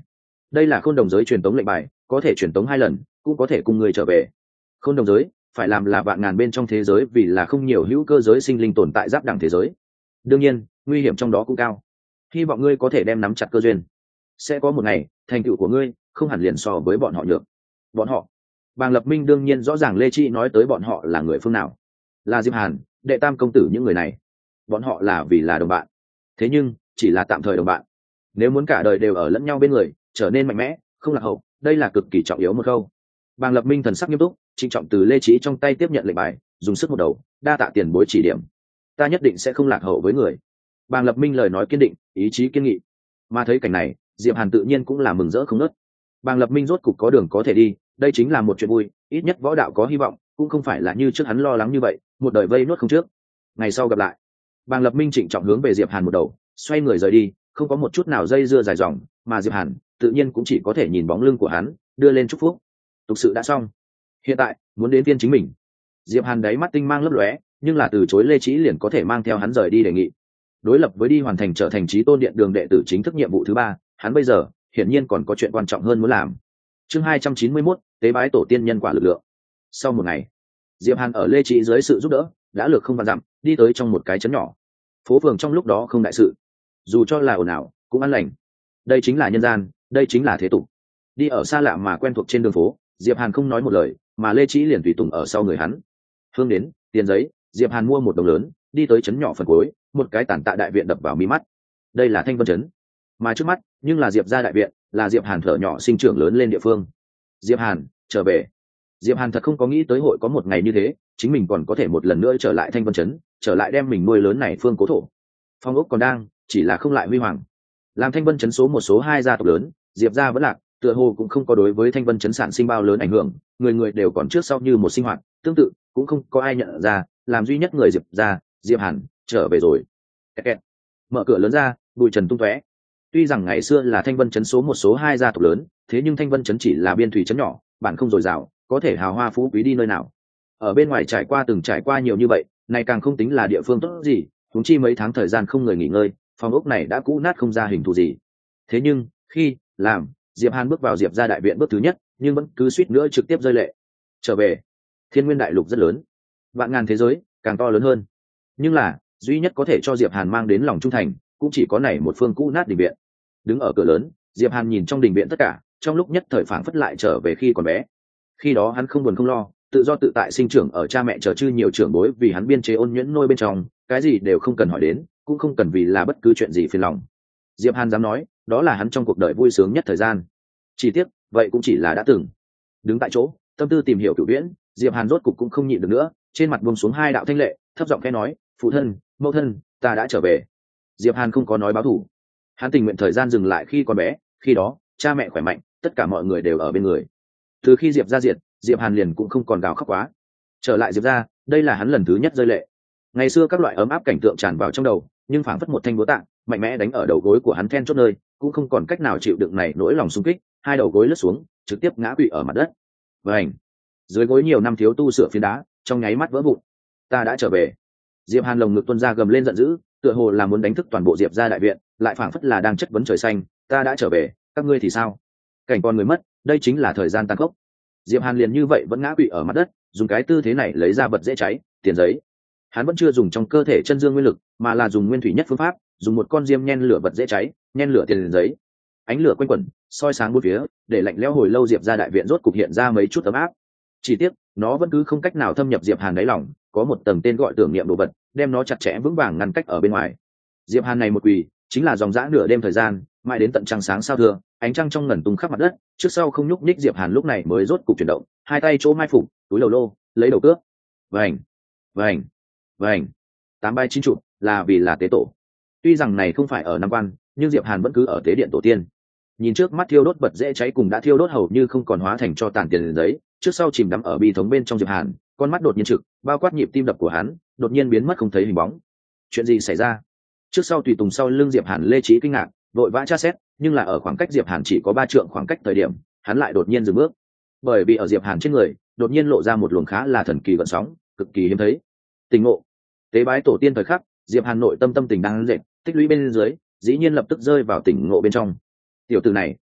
đây là khôn đồng giới truyền tống lệnh bài, có thể truyền tống 2 lần, cũng có thể cùng người trở về. Khôn đồng giới phải làm là vạn ngàn bên trong thế giới, vì là không nhiều hữu cơ giới sinh linh tồn tại giáp đẳng thế giới, đương nhiên nguy hiểm trong đó cũng cao. Hy vọng ngươi có thể đem nắm chặt cơ duyên, sẽ có một ngày thành tựu của ngươi không hẳn liền so với bọn họ nhược. Bọn họ? Bàng Lập Minh đương nhiên rõ ràng Lê Chi nói tới bọn họ là người phương nào. Là Diệp Hàn, Đệ Tam công tử những người này. Bọn họ là vì là đồng bạn, thế nhưng chỉ là tạm thời đồng bạn. Nếu muốn cả đời đều ở lẫn nhau bên người, trở nên mạnh mẽ, không lạc hậu, đây là cực kỳ trọng yếu một câu. Bàng Lập Minh thần sắc nghiêm túc, trịnh trọng từ Lê Chí trong tay tiếp nhận lệnh bài, dùng sức một đầu, đa tạ tiền bối chỉ điểm. Ta nhất định sẽ không lạc hậu với người. Bàng Lập Minh lời nói kiên định, ý chí kiên nghị. Mà thấy cảnh này, Diệp Hàn tự nhiên cũng là mừng rỡ không ngớt. Bàng Lập Minh rốt cục có đường có thể đi, đây chính là một chuyện vui, ít nhất võ đạo có hy vọng, cũng không phải là như trước hắn lo lắng như vậy, một đời vây nuốt không trước. Ngày sau gặp lại. Bàng Lập Minh trịnh trọng hướng về Diệp Hàn một đầu, xoay người rời đi, không có một chút nào dây dưa dài dòng, mà Diệp Hàn tự nhiên cũng chỉ có thể nhìn bóng lưng của hắn, đưa lên chúc phúc. Tục sự đã xong, hiện tại muốn đến phiên chính mình. Diệp Hàn đáy mắt tinh mang lấp lóe, nhưng là từ chối Lê Chí liền có thể mang theo hắn rời đi đề nghị. Đối lập với đi hoàn thành trở thành Chí Tôn Điện đường đệ tử chính thức nhiệm vụ thứ 3, hắn bây giờ hiển nhiên còn có chuyện quan trọng hơn muốn làm. Chương 291, tế bái tổ tiên nhân quả lực lượng. Sau một ngày, Diệp Hàn ở Lê Chí dưới sự giúp đỡ, đã lược không vạn dặm, đi tới trong một cái trấn nhỏ. Phố phường trong lúc đó không đại sự, dù cho là ồn ào cũng an lành. Đây chính là nhân gian, đây chính là thế tục. Đi ở xa lạ mà quen thuộc trên đường phố, Diệp Hàn không nói một lời, mà Lê Chí liền tùy tùng ở sau người hắn. Hương đến, tiền giấy, Diệp Hàn mua một đồng lớn, đi tới trấn nhỏ phần cuối, một cái tản tạ đại viện đập vào mí mắt. Đây là Thanh Vân trấn, mà trước mắt nhưng là Diệp gia đại viện, là Diệp Hàn thở nhỏ sinh trưởng lớn lên địa phương. Diệp Hàn trở về. Diệp Hàn thật không có nghĩ tới hội có một ngày như thế, chính mình còn có thể một lần nữa trở lại Thanh Vân trấn, trở lại đem mình nuôi lớn này phương cố thổ. Phong ốc còn đang, chỉ là không lại huy hoàng. Làm Thanh Vân trấn số 2 gia tộc lớn, Diệp gia vẫn lạc, tựa hồ cũng không có đối với Thanh Vân trấn sản sinh bao lớn ảnh hưởng, người người đều còn trước sau như một sinh hoạt, tương tự cũng không có ai nhận ra, làm duy nhất người Diệp gia, Diệp Hàn trở về rồi. Kẹt kẹt. Mở cửa lớn ra, bụi trần tung tóe. Tuy rằng ngày xưa là Thanh Vân trấn số 2 gia tộc lớn, thế nhưng Thanh Vân trấn chỉ là biên thủy trấn nhỏ, bản không dồi dào, có thể hào hoa phú quý đi nơi nào. Ở bên ngoài trải qua nhiều như vậy, này càng không tính là địa phương tốt gì, huống chi mấy tháng thời gian không người nghỉ ngơi, phòng ốc này đã cũ nát không ra hình thù gì. Thế nhưng, khi làm Diệp Hàn bước vào Diệp gia đại viện bước thứ nhất, nhưng vẫn cứ suýt nữa trực tiếp rơi lệ. Trở về, Thiên Nguyên đại lục rất lớn, vạn ngàn thế giới càng to lớn hơn, nhưng là duy nhất có thể cho Diệp Hàn mang đến lòng trung thành, cũng chỉ có này một phương cũ nát đình viện. Đứng ở cửa lớn, Diệp Hàn nhìn trong đình viện tất cả, trong lúc nhất thời phảng phất lại trở về khi còn bé. Khi đó hắn không buồn không lo, tự do tự tại sinh trưởng ở cha mẹ chờ chư nhiều trưởng bối vì hắn biên chế ôn nhuyễn nuôi bên trong, cái gì đều không cần hỏi đến, cũng không cần vì là bất cứ chuyện gì phiền lòng. Diệp Hàn dám nói, đó là hắn trong cuộc đời vui sướng nhất thời gian. Chỉ tiếc, vậy cũng chỉ là đã từng. Đứng tại chỗ, tâm tư tìm hiểu cửu viễn, Diệp Hàn rốt cục cũng không nhịn được nữa, trên mặt buông xuống hai đạo thanh lệ, thấp giọng khẽ nói, phụ thân, mẫu thân, ta đã trở về. Diệp Hàn không có nói báo thù, hắn tình nguyện thời gian dừng lại khi còn bé, khi đó cha mẹ khỏe mạnh, tất cả mọi người đều ở bên người. Từ khi Diệp gia diệt, Diệp Hàn liền cũng không còn gào khóc quá. Trở lại Diệp gia, đây là hắn lần thứ nhất rơi lệ. Ngày xưa các loại ấm áp cảnh tượng tràn vào trong đầu, nhưng phảng phất một thanh búa tạ mạnh mẽ đánh ở đầu gối của hắn then chốt nơi, cũng không còn cách nào chịu đựng này nỗi lòng xung kích, hai đầu gối lướt xuống, trực tiếp ngã quỵ ở mặt đất. Vành, dưới gối nhiều năm thiếu tu sửa phiến đá, trong nháy mắt vỡ vụn. Ta đã trở về. Diệp Hàn lồng ngực tuôn ra gầm lên giận dữ, tựa hồ là muốn đánh thức toàn bộ Diệp gia đại viện, lại phảng phất là đang chất vấn trời xanh, ta đã trở về, các ngươi thì sao? Cảnh con người mất, đây chính là thời gian tàn khốc. Diệp Hàn liền như vậy vẫn ngã quỵ ở mặt đất, dùng cái tư thế này lấy ra vật dễ cháy, tiền giấy. Hắn vẫn chưa dùng trong cơ thể chân dương nguyên lực, mà là dùng nguyên thủy nhất phương pháp, dùng một con diêm nhen lửa vật dễ cháy, nhen lửa tiền giấy. Ánh lửa quanh quẩn, soi sáng bốn phía, để lạnh lẽo hồi lâu Diệp gia đại viện rốt cục hiện ra mấy chút ấm áp. Chỉ tiếc, nó vẫn cứ không cách nào thâm nhập Diệp Hàn đáy lòng, có một tầng tên gọi tưởng niệm đồ vật, đem nó chặt chẽ vững vàng ngăn cách ở bên ngoài. Diệp Hàn này một quỳ, chính là dòng dã nửa đêm thời gian, mãi đến tận trăng sáng sao thưa, ánh trăng trong ngần tung khắp mặt đất, trước sau không nhúc nhích. Diệp Hàn lúc này mới rốt cục chuyển động, hai tay chỗ mai phục, túi đầu lô, lấy đầu cướp. Vành, vành, vành. Tám bay chín trụ, là vì là tế tổ. Tuy rằng này không phải ở Nam Quan, nhưng Diệp Hàn vẫn cứ ở tế điện tổ tiên. Nhìn trước mắt thiêu đốt vật dễ cháy cùng đã thiêu đốt hầu như không còn hóa thành cho tàn tiền giấy, trước sau chìm đắm ở bi thống bên trong Diệp Hàn, con mắt đột nhiên trực, bao quát nhịp tim đập của hắn, đột nhiên biến mất không thấy hình bóng. Chuyện gì xảy ra? Trước sau tùy tùng sau lưng Diệp Hàn Lê Chí kinh ngạc, vội vã tra xét, nhưng là ở khoảng cách Diệp Hàn chỉ có 3 trượng khoảng cách thời điểm, hắn lại đột nhiên dừng bước. Bởi vì ở Diệp Hàn trên người, đột nhiên lộ ra một luồng khá là thần kỳ gợn sóng, cực kỳ hiếm thấy. Tình ngộ. Tế bái tổ tiên thời khắc, Diệp Hàn nội tâm tình đang dệt, tích lũy bên dưới, dĩ nhiên lập tức rơi vào tỉnh ngộ bên trong. Tiểu tử này,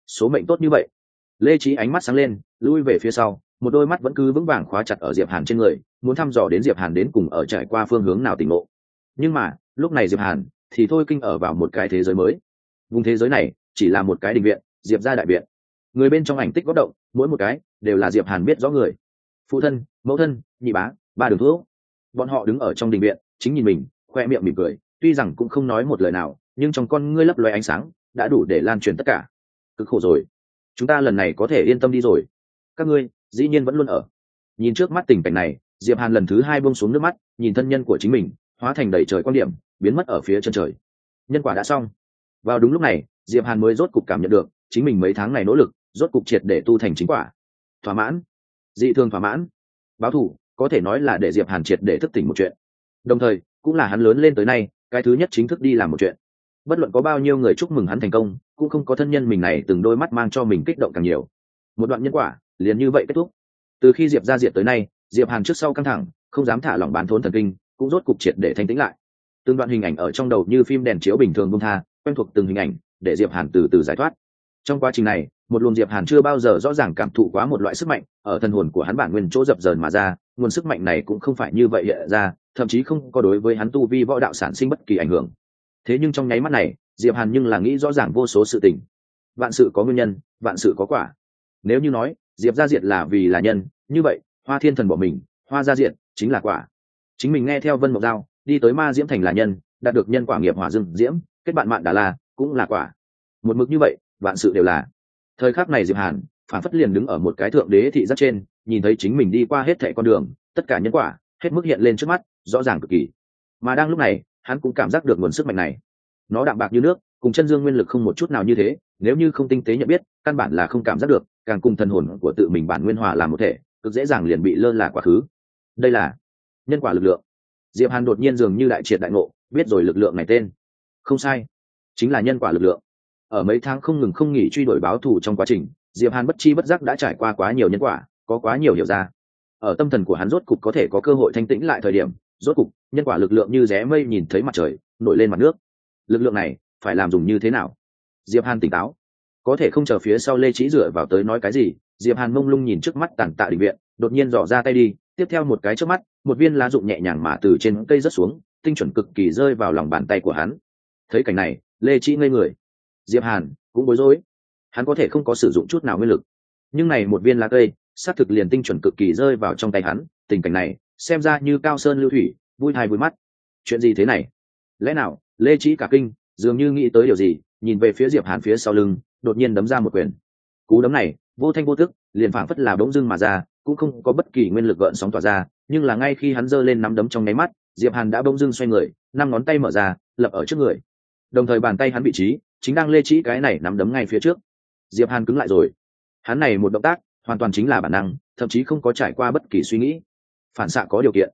số mệnh tốt như vậy. Lê Trí ánh mắt sáng lên, lui về phía sau, một đôi mắt vẫn cứ vững vàng khóa chặt ở Diệp Hàn trên người, muốn thăm dò đến Diệp Hàn đến cùng ở trải qua phương hướng nào tỉnh ngộ. Nhưng mà lúc này Diệp Hàn thì thôi kinh ở vào một cái thế giới mới. Vùng thế giới này chỉ là một cái đình viện, Diệp gia đại viện. Người bên trong ảnh tích góp động, mỗi một cái đều là Diệp Hàn biết rõ người. Phụ thân, mẫu thân, nhị bá, ba đường thuốc. Bọn họ đứng ở trong đình viện, chính nhìn mình, khoe miệng mỉm cười, tuy rằng cũng không nói một lời nào, nhưng trong con ngươi lấp loé ánh sáng, đã đủ để lan truyền tất cả. Cực khổ rồi, chúng ta lần này có thể yên tâm đi rồi. Các ngươi dĩ nhiên vẫn luôn ở. Nhìn trước mắt tình cảnh này, Diệp Hàn lần thứ hai buông xuống nước mắt, nhìn thân nhân của chính mình hóa thành đầy trời quan điểm, biến mất ở phía chân trời. Nhân quả đã xong. Vào đúng lúc này, Diệp Hàn mới rốt cục cảm nhận được chính mình mấy tháng này nỗ lực, rốt cục triệt để tu thành chính quả. Thỏa mãn, dị thường thỏa mãn. Báo thù có thể nói là để Diệp Hàn triệt để thức tỉnh một chuyện, đồng thời cũng là hắn lớn lên tới nay cái thứ nhất chính thức đi làm một chuyện. Bất luận có bao nhiêu người chúc mừng hắn thành công, cũng không có thân nhân mình này từng đôi mắt mang cho mình kích động càng nhiều. Một đoạn nhân quả liền như vậy kết thúc. Từ khi Diệp ra diệt tới nay, Diệp Hàn trước sau căng thẳng, không dám thả lỏng bán thốn thần kinh, cũng rốt cục triệt để thanh tĩnh lại. Từng đoạn hình ảnh ở trong đầu như phim đèn chiếu bình thường buông tha, quen thuộc từng hình ảnh, để Diệp Hàn từ từ giải thoát. Trong quá trình này, một luồng Diệp Hàn chưa bao giờ rõ ràng cảm thụ quá một loại sức mạnh ở thân hồn của hắn bản nguyên chỗ dập dờn mà ra. Nguồn sức mạnh này cũng không phải như vậy hiện ra, thậm chí không có đối với hắn tu vi võ đạo sản sinh bất kỳ ảnh hưởng. Thế nhưng trong nháy mắt này, Diệp Hàn nhưng là nghĩ rõ ràng vô số sự tình. Vạn sự có nguyên nhân, vạn sự có quả. Nếu như nói Diệp gia diệt là vì là nhân, như vậy Hoa Thiên Thần bỏ mình, Hoa gia diệt chính là quả. Chính mình nghe theo Vân Mộng Giao đi tới Ma Diễm Thành là nhân, đạt được nhân quả nghiệp hỏa dương diễm, kết bạn mạn Đà La cũng là quả. Một mực như vậy, vạn sự đều là. Thời khắc này Diệp Hàn phản phất liền đứng ở một cái thượng đế thị giác trên, nhìn thấy chính mình đi qua hết thảy con đường, tất cả nhân quả hết mức hiện lên trước mắt, rõ ràng cực kỳ. Mà đang lúc này, hắn cũng cảm giác được nguồn sức mạnh này. Nó đạm bạc như nước, cùng chân dương nguyên lực không một chút nào như thế, nếu như không tinh tế nhận biết, căn bản là không cảm giác được, càng cùng thần hồn của tự mình bản nguyên hòa làm một thể, cực dễ dàng liền bị lơ là quá khứ. Đây là nhân quả lực lượng. Diệp Hàn đột nhiên dường như đại triệt đại ngộ, biết rồi lực lượng này tên. Không sai, chính là nhân quả lực lượng. Ở mấy tháng không ngừng không nghỉ truy đuổi báo thù trong quá trình, Diệp Hàn bất chi bất giác đã trải qua quá nhiều nhân quả, có quá nhiều hiểu ra. Ở tâm thần của hắn rốt cục có thể có cơ hội thanh tĩnh lại thời điểm, rốt cục nhân quả lực lượng như rẽ mây nhìn thấy mặt trời nổi lên mặt nước. Lực lượng này phải làm dùng như thế nào? Diệp Hàn tỉnh táo, có thể không chờ phía sau Lê Chí dựa vào tới nói cái gì. Diệp Hàn mông lung nhìn trước mắt tàn tạ đình viện, đột nhiên dò ra tay đi, tiếp theo một cái trước mắt, một viên lá rụng nhẹ nhàng mà từ trên cây rớt xuống, tinh chuẩn cực kỳ rơi vào lòng bàn tay của hắn. Thấy cảnh này, Lê Chí ngây người, Diệp Hàn cũng bối rối. Hắn có thể không có sử dụng chút nào nguyên lực, nhưng này một viên lá cây sát thực liền tinh chuẩn cực kỳ rơi vào trong tay hắn. Tình cảnh này xem ra như cao sơn lưu thủy, vui tai vui mắt. Chuyện gì thế này? Lẽ nào Lê Chí cả kinh, dường như nghĩ tới điều gì, nhìn về phía Diệp Hàn phía sau lưng, đột nhiên đấm ra một quyền. Cú đấm này vô thanh vô tức, liền phảng phất là bỗng dưng mà ra, cũng không có bất kỳ nguyên lực gợn sóng tỏa ra, nhưng là ngay khi hắn giơ lên nắm đấm trong nháy mắt, Diệp Hàn đã bỗng dưng xoay người, năm ngón tay mở ra, lập ở trước người. Đồng thời bàn tay hắn vị trí chính đang Lê Chí cái này nắm đấm ngay phía trước. Diệp Hàn cứng lại rồi. Hắn này một động tác hoàn toàn chính là bản năng, thậm chí không có trải qua bất kỳ suy nghĩ. Phản xạ có điều kiện.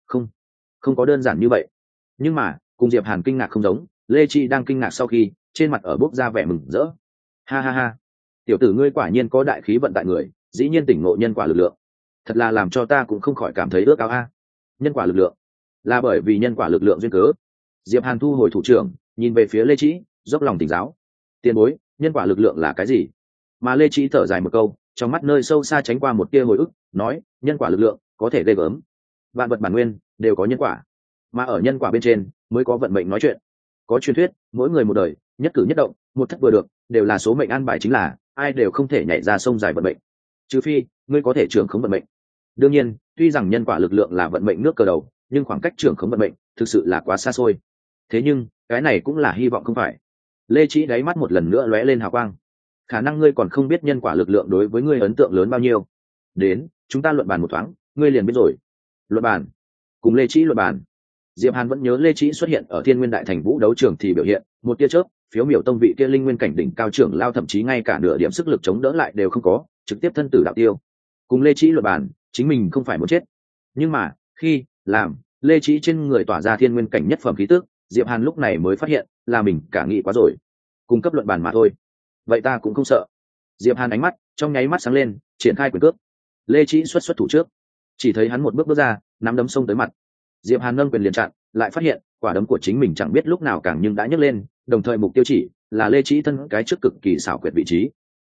Không có đơn giản như vậy. Nhưng mà, cùng Diệp Hàn kinh ngạc không giống, Lê Chí đang kinh ngạc sau khi, trên mặt ở bốc ra vẻ mừng rỡ. Ha ha ha, tiểu tử ngươi quả nhiên có đại khí vận tại người, dĩ nhiên tỉnh ngộ nhân quả lực lượng. Thật là làm cho ta cũng không khỏi cảm thấy ước ao a. Nhân quả lực lượng, là bởi vì nhân quả lực lượng duyên cớ. Diệp Hàn thu hồi thủ trưởng, nhìn về phía Lê Chí, dốc lòng tỉnh giáo. Tiền bối, nhân quả lực lượng là cái gì? Mà Lê Chí thở dài một câu, trong mắt nơi sâu xa tránh qua một tia hồi ức, nói, nhân quả lực lượng có thể ghê gớm. Vạn vật bản nguyên đều có nhân quả, mà ở nhân quả bên trên mới có vận mệnh nói chuyện. Có truyền thuyết, mỗi người một đời, nhất cử nhất động, một thất vừa được, đều là số mệnh an bài, chính là ai đều không thể nhảy ra sông dài vận mệnh, trừ phi ngươi có thể trưởng khống vận mệnh. Đương nhiên, tuy rằng nhân quả lực lượng là vận mệnh nước cờ đầu, nhưng khoảng cách trưởng khống vận mệnh thực sự là quá xa xôi. Thế nhưng cái này cũng là hy vọng không phải? Lê Chí đáy mắt một lần nữa lóe lên hào quang. Khả năng ngươi còn không biết nhân quả lực lượng đối với ngươi ấn tượng lớn bao nhiêu. Đến, chúng ta luận bàn một thoáng, ngươi liền biết rồi. Luận bàn? Cùng Lê Chí luận bàn? Diệp Hàn vẫn nhớ Lê Chí xuất hiện ở Thiên Nguyên Đại Thành Vũ đấu trường thì biểu hiện, một tia chớp, phiếu miểu tông vị kia linh nguyên cảnh đỉnh cao trưởng lao thậm chí ngay cả nửa điểm sức lực chống đỡ lại đều không có, trực tiếp thân tử đạo tiêu. Cùng Lê Chí luận bàn, chính mình không phải muốn chết. Nhưng mà, khi làm Lê Chí trên người tỏa ra thiên nguyên cảnh nhất phẩm khí tức, Diệp Hàn lúc này mới phát hiện là mình cả nghĩ quá rồi. Cung cấp luận bàn mà thôi, vậy ta cũng không sợ. Diệp Hàn ánh mắt trong nháy mắt sáng lên, triển khai quyền cước. Lê Chí xuất thủ trước, chỉ thấy hắn một bước ra, nắm đấm xông tới mặt. Diệp Hàn nâng quyền liền chặn, lại phát hiện quả đấm của chính mình chẳng biết lúc nào càng nhưng đã nhấc lên, đồng thời mục tiêu chỉ là Lê Chí thân cái trước cực kỳ xảo quyệt vị trí.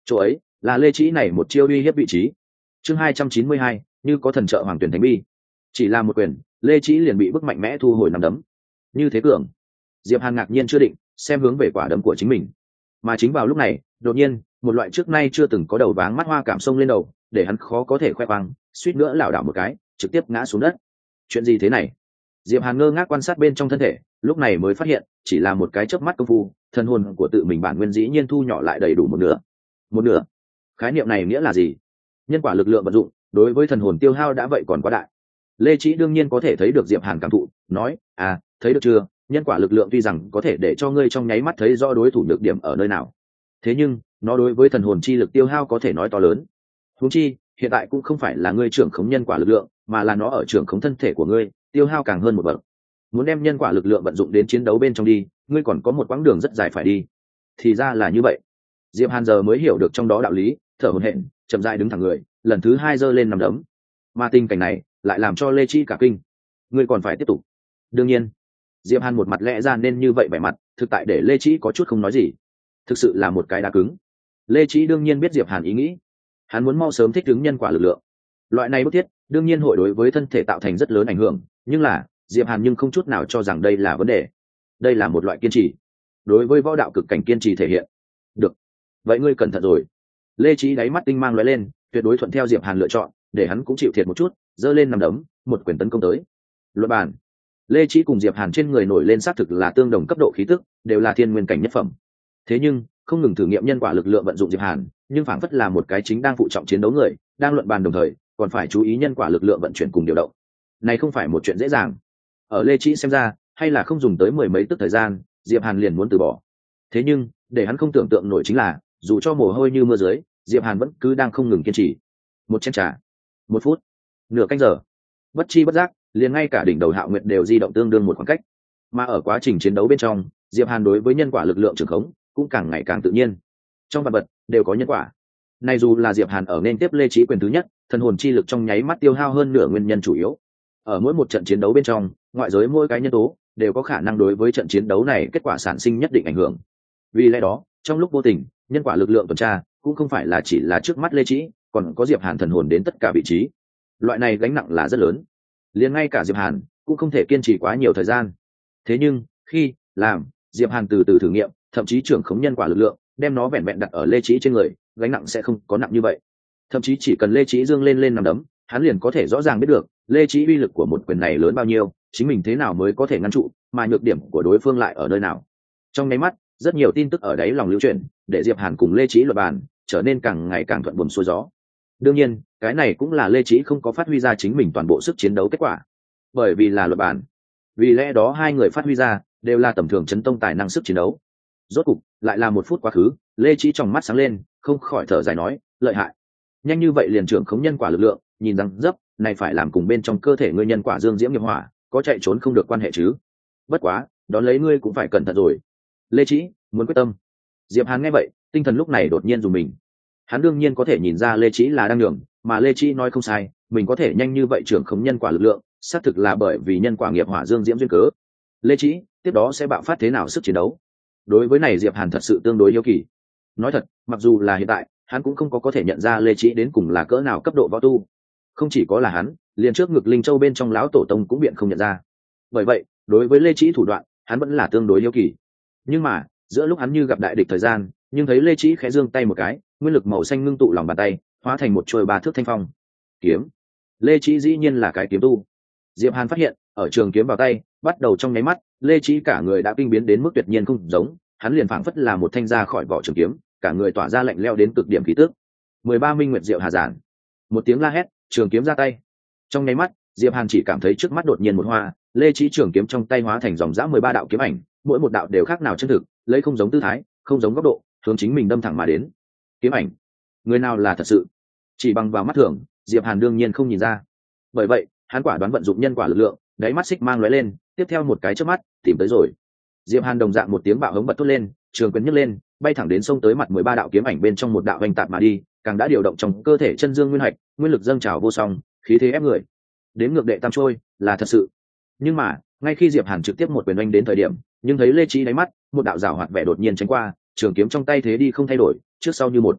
chỗ ấy là lê trí này một chiêu uy hiếp vị trí. Chương 292, như có thần trợ hoàng tuyển thánh bi. Chỉ là một quyền, lê trí liền bị bức mạnh mẽ thu hồi nắm đấm. Như thế cường. Diệp Hàn ngạc nhiên chưa định, xem hướng về quả đấm của chính mình. Mà chính vào lúc này, đột nhiên, một loại trước nay chưa từng có đầu váng mắt hoa cảm xông lên đầu, để hắn khó có thể khoe khoang, suýt nữa lảo đảo một cái, trực tiếp ngã xuống đất. Chuyện gì thế này? Diệp Hàn ngơ ngác quan sát bên trong thân thể, lúc này mới phát hiện, chỉ là một cái chớp mắt công phu, thần hồn của tự mình bản nguyên dĩ nhiên thu nhỏ lại đầy đủ một nửa. Một nửa? Khái niệm này nghĩa là gì? Nhân quả lực lượng vận dụng, đối với thần hồn tiêu hao đã vậy còn quá đại. Lê Chí đương nhiên có thể thấy được Diệp Hàn cảm thụ, nói, thấy được chưa, nhân quả lực lượng tuy rằng có thể để cho ngươi trong nháy mắt thấy rõ đối thủ nhược điểm ở nơi nào, thế nhưng nó đối với thần hồn chi lực tiêu hao có thể nói to lớn. Huống chi, hiện tại cũng không phải là ngươi trưởng khống nhân quả lực lượng, mà là nó ở trưởng khống thân thể của ngươi, tiêu hao càng hơn một bậc. Muốn đem nhân quả lực lượng vận dụng đến chiến đấu bên trong đi, ngươi còn có một quãng đường rất dài phải đi. Thì ra là như vậy. Diệp Hàn giờ mới hiểu được trong đó đạo lý, thở hổn hển, chậm rãi đứng thẳng người, lần thứ hai giơ lên nắm đấm. Mà tình cảnh này lại làm cho Lê Chi cả kinh. Ngươi còn phải tiếp tục. Đương nhiên. Diệp Hàn một mặt lẽ ra nên như vậy vẻ mặt, thực tại để Lê Chi có chút không nói gì. Thực sự là một cái đá cứng. Lê Chi đương nhiên biết Diệp Hàn ý nghĩ. Hắn muốn mau sớm thích ứng nhân quả lực lượng. Loại này bức thiết, đương nhiên hội đối với thân thể tạo thành rất lớn ảnh hưởng, nhưng là, Diệp Hàn nhưng không chút nào cho rằng đây là vấn đề. Đây là một loại kiên trì. Đối với võ đạo cực cảnh kiên trì thể hiện. Được. Vậy ngươi cẩn thận rồi. Lê Chí đáy mắt tinh mang lóe lên, tuyệt đối thuận theo Diệp Hàn lựa chọn, để hắn cũng chịu thiệt một chút, giơ lên nắm đấm, một quyền tấn công tới. Luận bàn. Lê Chí cùng Diệp Hàn trên người nổi lên xác thực là tương đồng cấp độ khí tức, đều là thiên nguyên cảnh nhất phẩm. Thế nhưng, không ngừng thử nghiệm nhân quả lực lượng vận dụng Diệp Hàn, nhưng phảng phất là một cái chính đang phụ trọng chiến đấu người, đang luận bàn đồng thời, còn phải chú ý nhân quả lực lượng vận chuyển cùng điều động. Này không phải một chuyện dễ dàng. Ở Lê Chí xem ra, hay là không dùng tới mười mấy tức thời gian, Diệp Hàn liền muốn từ bỏ. Thế nhưng, để hắn không tưởng tượng nổi chính là, dù cho mồ hôi như mưa dưới, Diệp Hàn vẫn cứ đang không ngừng kiên trì. Một chén trà, một phút, nửa canh giờ, bất chi bất giác, liền ngay cả đỉnh đầu Hạo Nguyệt đều di động tương đương một khoảng cách. Mà ở quá trình chiến đấu bên trong, Diệp Hàn đối với nhân quả lực lượng trường khống cũng càng ngày càng tự nhiên. Trong vạn vật đều có nhân quả. Này dù là Diệp Hàn ở nên tiếp Lê Chí quyền thứ nhất, thần hồn chi lực trong nháy mắt tiêu hao hơn nửa nguyên nhân chủ yếu. Ở mỗi một trận chiến đấu bên trong, ngoại giới mỗi cái nhân tố đều có khả năng đối với trận chiến đấu này kết quả sản sinh nhất định ảnh hưởng. Vì lẽ đó, trong lúc vô tình, nhân quả lực lượng tuần tra cũng không phải là chỉ là trước mắt Lê Chí, còn có Diệp Hàn thần hồn đến tất cả vị trí. Loại này gánh nặng là rất lớn. Liền ngay cả Diệp Hàn cũng không thể kiên trì quá nhiều thời gian. Thế nhưng, khi làm, Diệp Hàn từ từ thử nghiệm, thậm chí trưởng khống nhân quả lực lượng, đem nó vẹn vẹn đặt ở Lê Chí trên người, gánh nặng sẽ không có nặng như vậy. Thậm chí chỉ cần Lê Chí dương lên nằm đấm, hắn liền có thể rõ ràng biết được Lê Chí uy lực của một quyền này lớn bao nhiêu, chính mình thế nào mới có thể ngăn trụ, mà nhược điểm của đối phương lại ở nơi nào. Trong nháy mắt, rất nhiều tin tức ở đáy lòng lưu truyền, để Diệp Hàn cùng Lê Chí luận bàn trở nên càng ngày càng thuận buồm xuôi gió. Đương nhiên, cái này cũng là Lê Chí không có phát huy ra chính mình toàn bộ sức chiến đấu kết quả, bởi vì là luận bàn. Vì lẽ đó hai người phát huy ra đều là tầm thường chấn tông tài năng sức chiến đấu. Rốt cục, lại là một phút quá khứ, Lê Chí trong mắt sáng lên, không khỏi thở dài nói, lợi hại. Nhanh như vậy liền trưởng khống nhân quả lực lượng, nhìn rằng dấp, này phải làm cùng bên trong cơ thể ngươi nhân quả dương diễm nghiệp hỏa, có chạy trốn không được quan hệ chứ. Bất quá, đón lấy ngươi cũng phải cẩn thận rồi. Lê Chí, muốn quyết tâm. Diệp Hàn nghe vậy, tinh thần lúc này đột nhiên dùng mình. Hắn đương nhiên có thể nhìn ra Lê Chí là đang nhường, mà Lê Chí nói không sai, mình có thể nhanh như vậy trưởng khống nhân quả lực lượng, xác thực là bởi vì nhân quả nghiệp hỏa dương diễm duyên cớ. Lê Chí, tiếp đó sẽ bạo phát thế nào sức chiến đấu? Đối với này Diệp Hàn thật sự tương đối hiếu kỳ. Nói thật, mặc dù là hiện tại, hắn cũng không có thể nhận ra Lê Chí đến cùng là cỡ nào cấp độ võ tu. Không chỉ có là hắn, liền trước ngực Linh Châu bên trong lão tổ tông cũng biện không nhận ra. Bởi vậy, đối với Lê Chí thủ đoạn, hắn vẫn là tương đối hiếu kỳ. Nhưng mà, giữa lúc hắn như gặp đại địch thời gian, nhưng thấy Lê Chí khẽ giương tay một cái, nguyên lực màu xanh ngưng tụ lòng bàn tay, hóa thành một chuôi 3 thước thanh phong. Kiếm. Lê Chí dĩ nhiên là cái kiếm tu. Diệp Hàn phát hiện, ở trường kiếm vào tay, bắt đầu trong nháy mắt, Lê Chí cả người đã kinh biến đến mức tuyệt nhiên không giống, hắn liền phảng phất là một thanh ra khỏi vỏ trường kiếm, cả người tỏa ra lạnh lẽo đến cực điểm khí tức. 13 Minh Nguyệt Diệu Hà Giản. Một tiếng la hét, trường kiếm ra tay. Trong nháy mắt, Diệp Hàn chỉ cảm thấy trước mắt đột nhiên một hoa, Lê Chí trường kiếm trong tay hóa thành dòng dã 13 đạo kiếm ảnh, mỗi một đạo đều khác nào chân thực, lấy không giống tư thái, không giống góc độ, hướng chính mình đâm thẳng mà đến. Kiếm ảnh, người nào là thật sự? Chỉ bằng vào mắt thường, Diệp Hàn đương nhiên không nhìn ra. Bởi vậy, hắn quả đoán vận dụng nhân quả lực lượng, đáy mắt xích mang lóe lên, tiếp theo một cái chớp mắt, tìm tới rồi. Diệp Hàn đồng dạng một tiếng bạo hống bật thốt lên, trường quyền nhấc lên, bay thẳng đến sông tới mặt 13 đạo kiếm ảnh bên trong một đạo hoành tạt mà đi, càng đã điều động trong cơ thể chân dương nguyên hạch, nguyên lực dâng trào vô song, khí thế ép người. Đếm ngược đệ tam trôi, là thật sự. Nhưng mà, ngay khi Diệp Hàn trực tiếp một quyền oanh đến thời điểm, nhưng thấy Lê Chí đáy mắt, một đạo rào hoạt vẻ đột nhiên tránh qua, trường kiếm trong tay thế đi không thay đổi, trước sau như một.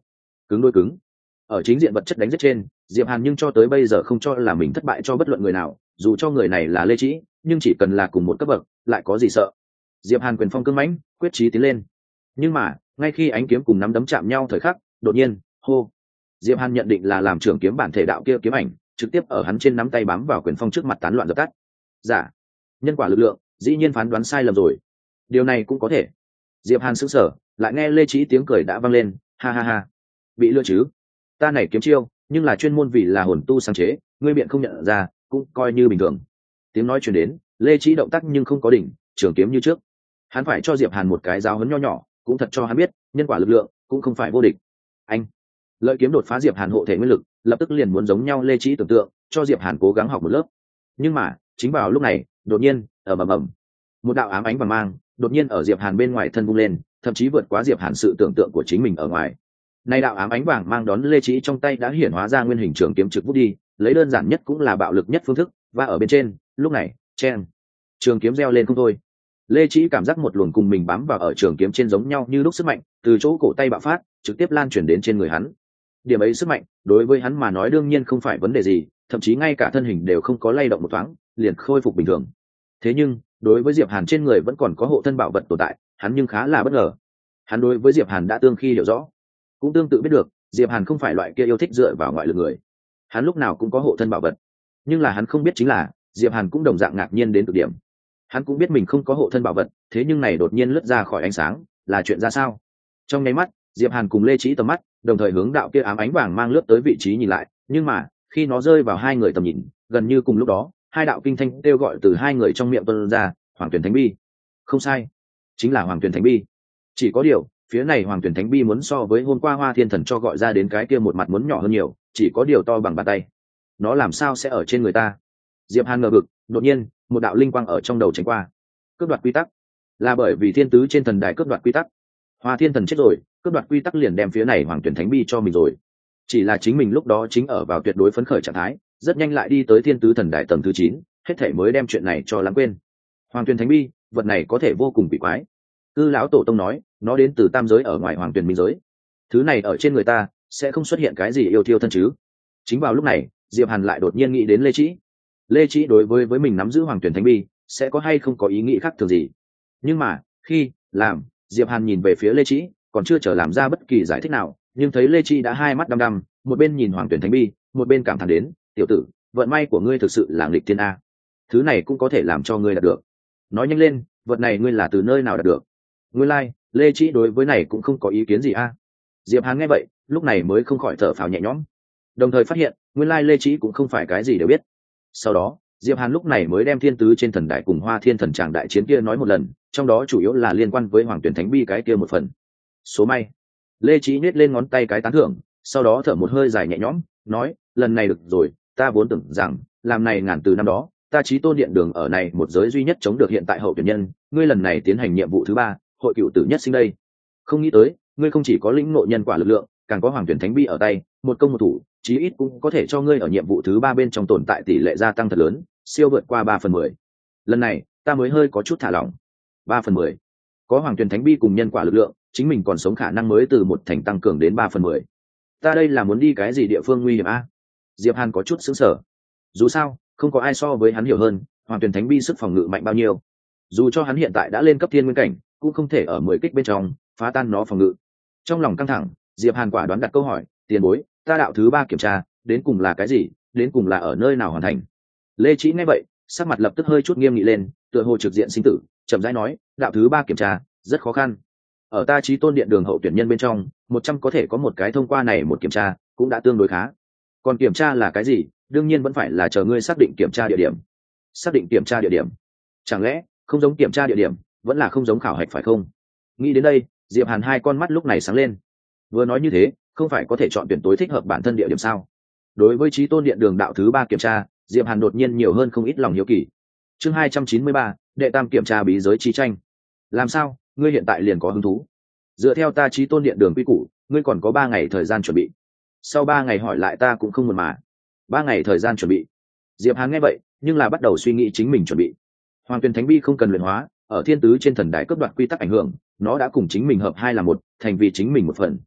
cứng đôi cứng. Ở chính diện vật chất đánh giết trên, Diệp Hàn nhưng cho tới bây giờ không cho là mình thất bại cho bất luận người nào, dù cho người này là Lê Trĩ, nhưng chỉ cần là cùng một cấp bậc, lại có gì sợ. Diệp Hàn quyền phong cương mãnh, quyết chí tiến lên. Nhưng mà, ngay khi ánh kiếm cùng nắm đấm chạm nhau thời khắc, đột nhiên, hô. Diệp Hàn nhận định là làm trưởng kiếm bản thể đạo kia kiếm ảnh, trực tiếp ở hắn trên nắm tay bám vào quyền phong trước mặt tán loạn dập tắt. Dạ, nhân quả lực lượng, dĩ nhiên phán đoán sai lầm rồi. Điều này cũng có thể. Diệp Hàn sững sờ, lại nghe Lê Trĩ tiếng cười đã vang lên, ha ha ha. Bị lừa chứ? Ta này kiếm chiêu, nhưng là chuyên môn vì là hồn tu sáng chế, ngươi biện không nhận ra, cũng coi như bình thường. Tiếng nói truyền đến, Lê Trĩ động tác nhưng không có đỉnh, trường kiếm như trước. Hắn phải cho Diệp Hàn một cái giáo huấn nho nhỏ, cũng thật cho hắn biết, nhân quả lực lượng cũng không phải vô địch. Anh, lợi kiếm đột phá Diệp Hàn hộ thể nguyên lực, lập tức liền muốn giống nhau Lê Trĩ tưởng tượng, cho Diệp Hàn cố gắng học một lớp. Nhưng mà, chính vào lúc này, đột nhiên, ầm ầm, một đạo ám ánh vàng mang, đột nhiên ở Diệp Hàn bên ngoài thân vung lên, thậm chí vượt quá Diệp Hàn sự tưởng tượng của chính mình ở ngoài. Nay đạo ám ánh vàng mang đón Lê Trĩ trong tay đã hiển hóa ra nguyên hình trường kiếm trực vút đi, lấy đơn giản nhất cũng là bạo lực nhất phương thức, và ở bên trên, lúc này, chen, trường kiếm reo lên không thôi. Lê Trĩ cảm giác một luồng cùng mình bám vào ở trường kiếm trên giống nhau như lúc sức mạnh, từ chỗ cổ tay bạo phát, trực tiếp lan truyền đến trên người hắn. Điểm ấy sức mạnh, đối với hắn mà nói đương nhiên không phải vấn đề gì, thậm chí ngay cả thân hình đều không có lay động một thoáng, liền khôi phục bình thường. Thế nhưng, đối với Diệp Hàn trên người vẫn còn có hộ thân bảo vật tồn tại, hắn nhưng khá là bất ngờ. Hắn đối với Diệp Hàn đã tương khi hiểu rõ, cũng tương tự biết được, Diệp Hàn không phải loại kia yêu thích dựa vào ngoại lực người. Hắn lúc nào cũng có hộ thân bảo vật, nhưng là hắn không biết chính là, Diệp Hàn cũng đồng dạng ngạc nhiên đến cực điểm. Hắn cũng biết mình không có hộ thân bảo vật, thế nhưng này đột nhiên lướt ra khỏi ánh sáng, là chuyện ra sao? Trong nháy mắt, Diệp Hàn cùng Lê Trĩ tầm mắt, đồng thời hướng đạo kia ám ánh vàng mang lướt tới vị trí nhìn lại, nhưng mà, khi nó rơi vào hai người tầm nhìn, gần như cùng lúc đó, hai đạo kinh thanh kêu gọi từ hai người trong miệng tuôn ra, Hoàng Tuyển Thánh Bi. Không sai, chính là Hoàng Tuyển Thánh Bi. Chỉ có điều, phía này Hoàng Tuyển Thánh Bi muốn so với hôm qua Hoa Thiên Thần cho gọi ra đến cái kia một mặt muốn nhỏ hơn nhiều, chỉ có điều to bằng bàn tay. Nó làm sao sẽ ở trên người ta? Diệp Hàn ngờ vực, đột nhiên, một đạo linh quang ở trong đầu tránh qua. Cướp đoạt quy tắc, là bởi vì thiên tứ trên thần đài cướp đoạt quy tắc. Hoa Thiên Thần chết rồi, cướp đoạt quy tắc liền đem phía này Hoàng Tuyển Thánh Bi cho mình rồi. Chỉ là chính mình lúc đó chính ở vào tuyệt đối phấn khởi trạng thái, rất nhanh lại đi tới thiên tứ thần đài tầng thứ 9, hết thảy mới đem chuyện này cho lãng quên. Hoàng Tuyển Thánh Bi, vật này có thể vô cùng bị quái. Cư lão tổ tông nói, nó đến từ tam giới ở ngoài Hoàng Tuyển minh giới. Thứ này ở trên người ta sẽ không xuất hiện cái gì yêu thiêu thân chứ? Chính vào lúc này, Diệp Hàn lại đột nhiên nghĩ đến Lê Trĩ. Lê Trĩ đối với mình nắm giữ Hoàng Tuyển Thánh Bi, sẽ có hay không có ý nghĩ khác thường gì? Nhưng mà, khi làm, Diệp Hàn nhìn về phía Lê Trĩ, còn chưa chờ làm ra bất kỳ giải thích nào, nhưng thấy Lê Trĩ đã hai mắt đăm đăm, một bên nhìn Hoàng Tuyển Thánh Bi, một bên cảm thán đến, tiểu tử, vận may của ngươi thực sự là nghịch thiên a. Thứ này cũng có thể làm cho ngươi đạt được. Nói nhanh lên, vật này ngươi là từ nơi nào đạt được? Nguyên lai, Lê Trĩ đối với này cũng không có ý kiến gì a. Diệp Hàn nghe vậy, lúc này mới không khỏi thở phào nhẹ nhõm, đồng thời phát hiện, nguyên lai Lê Trĩ cũng không phải cái gì đều biết. Sau đó, Diệp Hàn lúc này mới đem thiên tứ trên thần đại cùng Hoa Thiên Thần tràng đại chiến kia nói một lần, trong đó chủ yếu là liên quan với Hoàng Tuyển Thánh Bi cái kia một phần. Số may. Lê Trĩ nhếch lên ngón tay cái tán thưởng, sau đó thở một hơi dài nhẹ nhõm, nói, lần này được rồi, ta vốn tưởng rằng, làm này ngàn từ năm đó, ta Chí Tôn Điện Đường ở này một giới duy nhất chống được hiện tại hậu tuyển nhân, ngươi lần này tiến hành nhiệm vụ thứ 3, hội cựu tử nhất sinh đây. Không nghĩ tới, ngươi không chỉ có lĩnh ngộ nhân quả lực lượng, càng có Hoàng Tuyển Thánh Bi ở tay, một công một thủ, chí ít cũng có thể cho ngươi ở nhiệm vụ thứ 3 bên trong tồn tại tỷ lệ gia tăng thật lớn, siêu vượt qua 3/10. Lần này, ta mới hơi có chút thả lỏng. 3/10. Có Hoàng Tuyển Thánh Bi cùng nhân quả lực lượng, chính mình còn sống khả năng mới từ 1 thành tăng cường đến 3/10. Ta đây là muốn đi cái gì địa phương nguy hiểm a? Diệp Hàn có chút sững sờ. Dù sao, không có ai so với hắn hiểu hơn, Hoàng Tuyển Thánh Bi sức phòng ngự mạnh bao nhiêu. Dù cho hắn hiện tại đã lên cấp thiên nguyên cảnh, cũng không thể ở 10 kích bên trong phá tan nó phòng ngự. Trong lòng căng thẳng, Diệp Hàn quả đoán đặt câu hỏi, tiền bối, ta đạo thứ 3 kiểm tra, đến cùng là cái gì, đến cùng là ở nơi nào hoàn thành? Lê Trĩ nghe vậy, sắc mặt lập tức hơi chút nghiêm nghị lên, tựa hồ trực diện sinh tử, chậm rãi nói, đạo thứ 3 kiểm tra rất khó khăn. Ở ta Chí Tôn Điện Đường hậu tuyển nhân bên trong, 100 có thể có một cái thông qua này một kiểm tra, cũng đã tương đối khá. Còn kiểm tra là cái gì, đương nhiên vẫn phải là chờ ngươi xác định kiểm tra địa điểm. Xác định kiểm tra địa điểm? Chẳng lẽ không giống kiểm tra địa điểm, vẫn là không giống khảo hạch phải không? Nghĩ đến đây, Diệp Hàn hai con mắt lúc này sáng lên. Vừa nói như thế, không phải có thể chọn tuyển tối thích hợp bản thân địa điểm sao? Đối với Chí Tôn Điện Đường đạo thứ 3 kiểm tra, Diệp Hàn đột nhiên nhiều hơn không ít lòng hiếu kỳ. Chương 293, đệ tam kiểm tra bí giới chi tranh. Làm sao, ngươi hiện tại liền có hứng thú? Dựa theo ta Chí Tôn Điện Đường quy củ, ngươi còn có 3 ngày thời gian chuẩn bị. Sau 3 ngày hỏi lại ta cũng không muộn mà. 3 ngày thời gian chuẩn bị. Diệp Hàn nghe vậy, nhưng là bắt đầu suy nghĩ chính mình chuẩn bị. Hoàng Tuyển Thánh Bi không cần luyện hóa, ở thiên tứ trên thần đài cấp đoạt quy tắc ảnh hưởng, nó đã cùng chính mình hợp hai là một, thành vì chính mình một phần.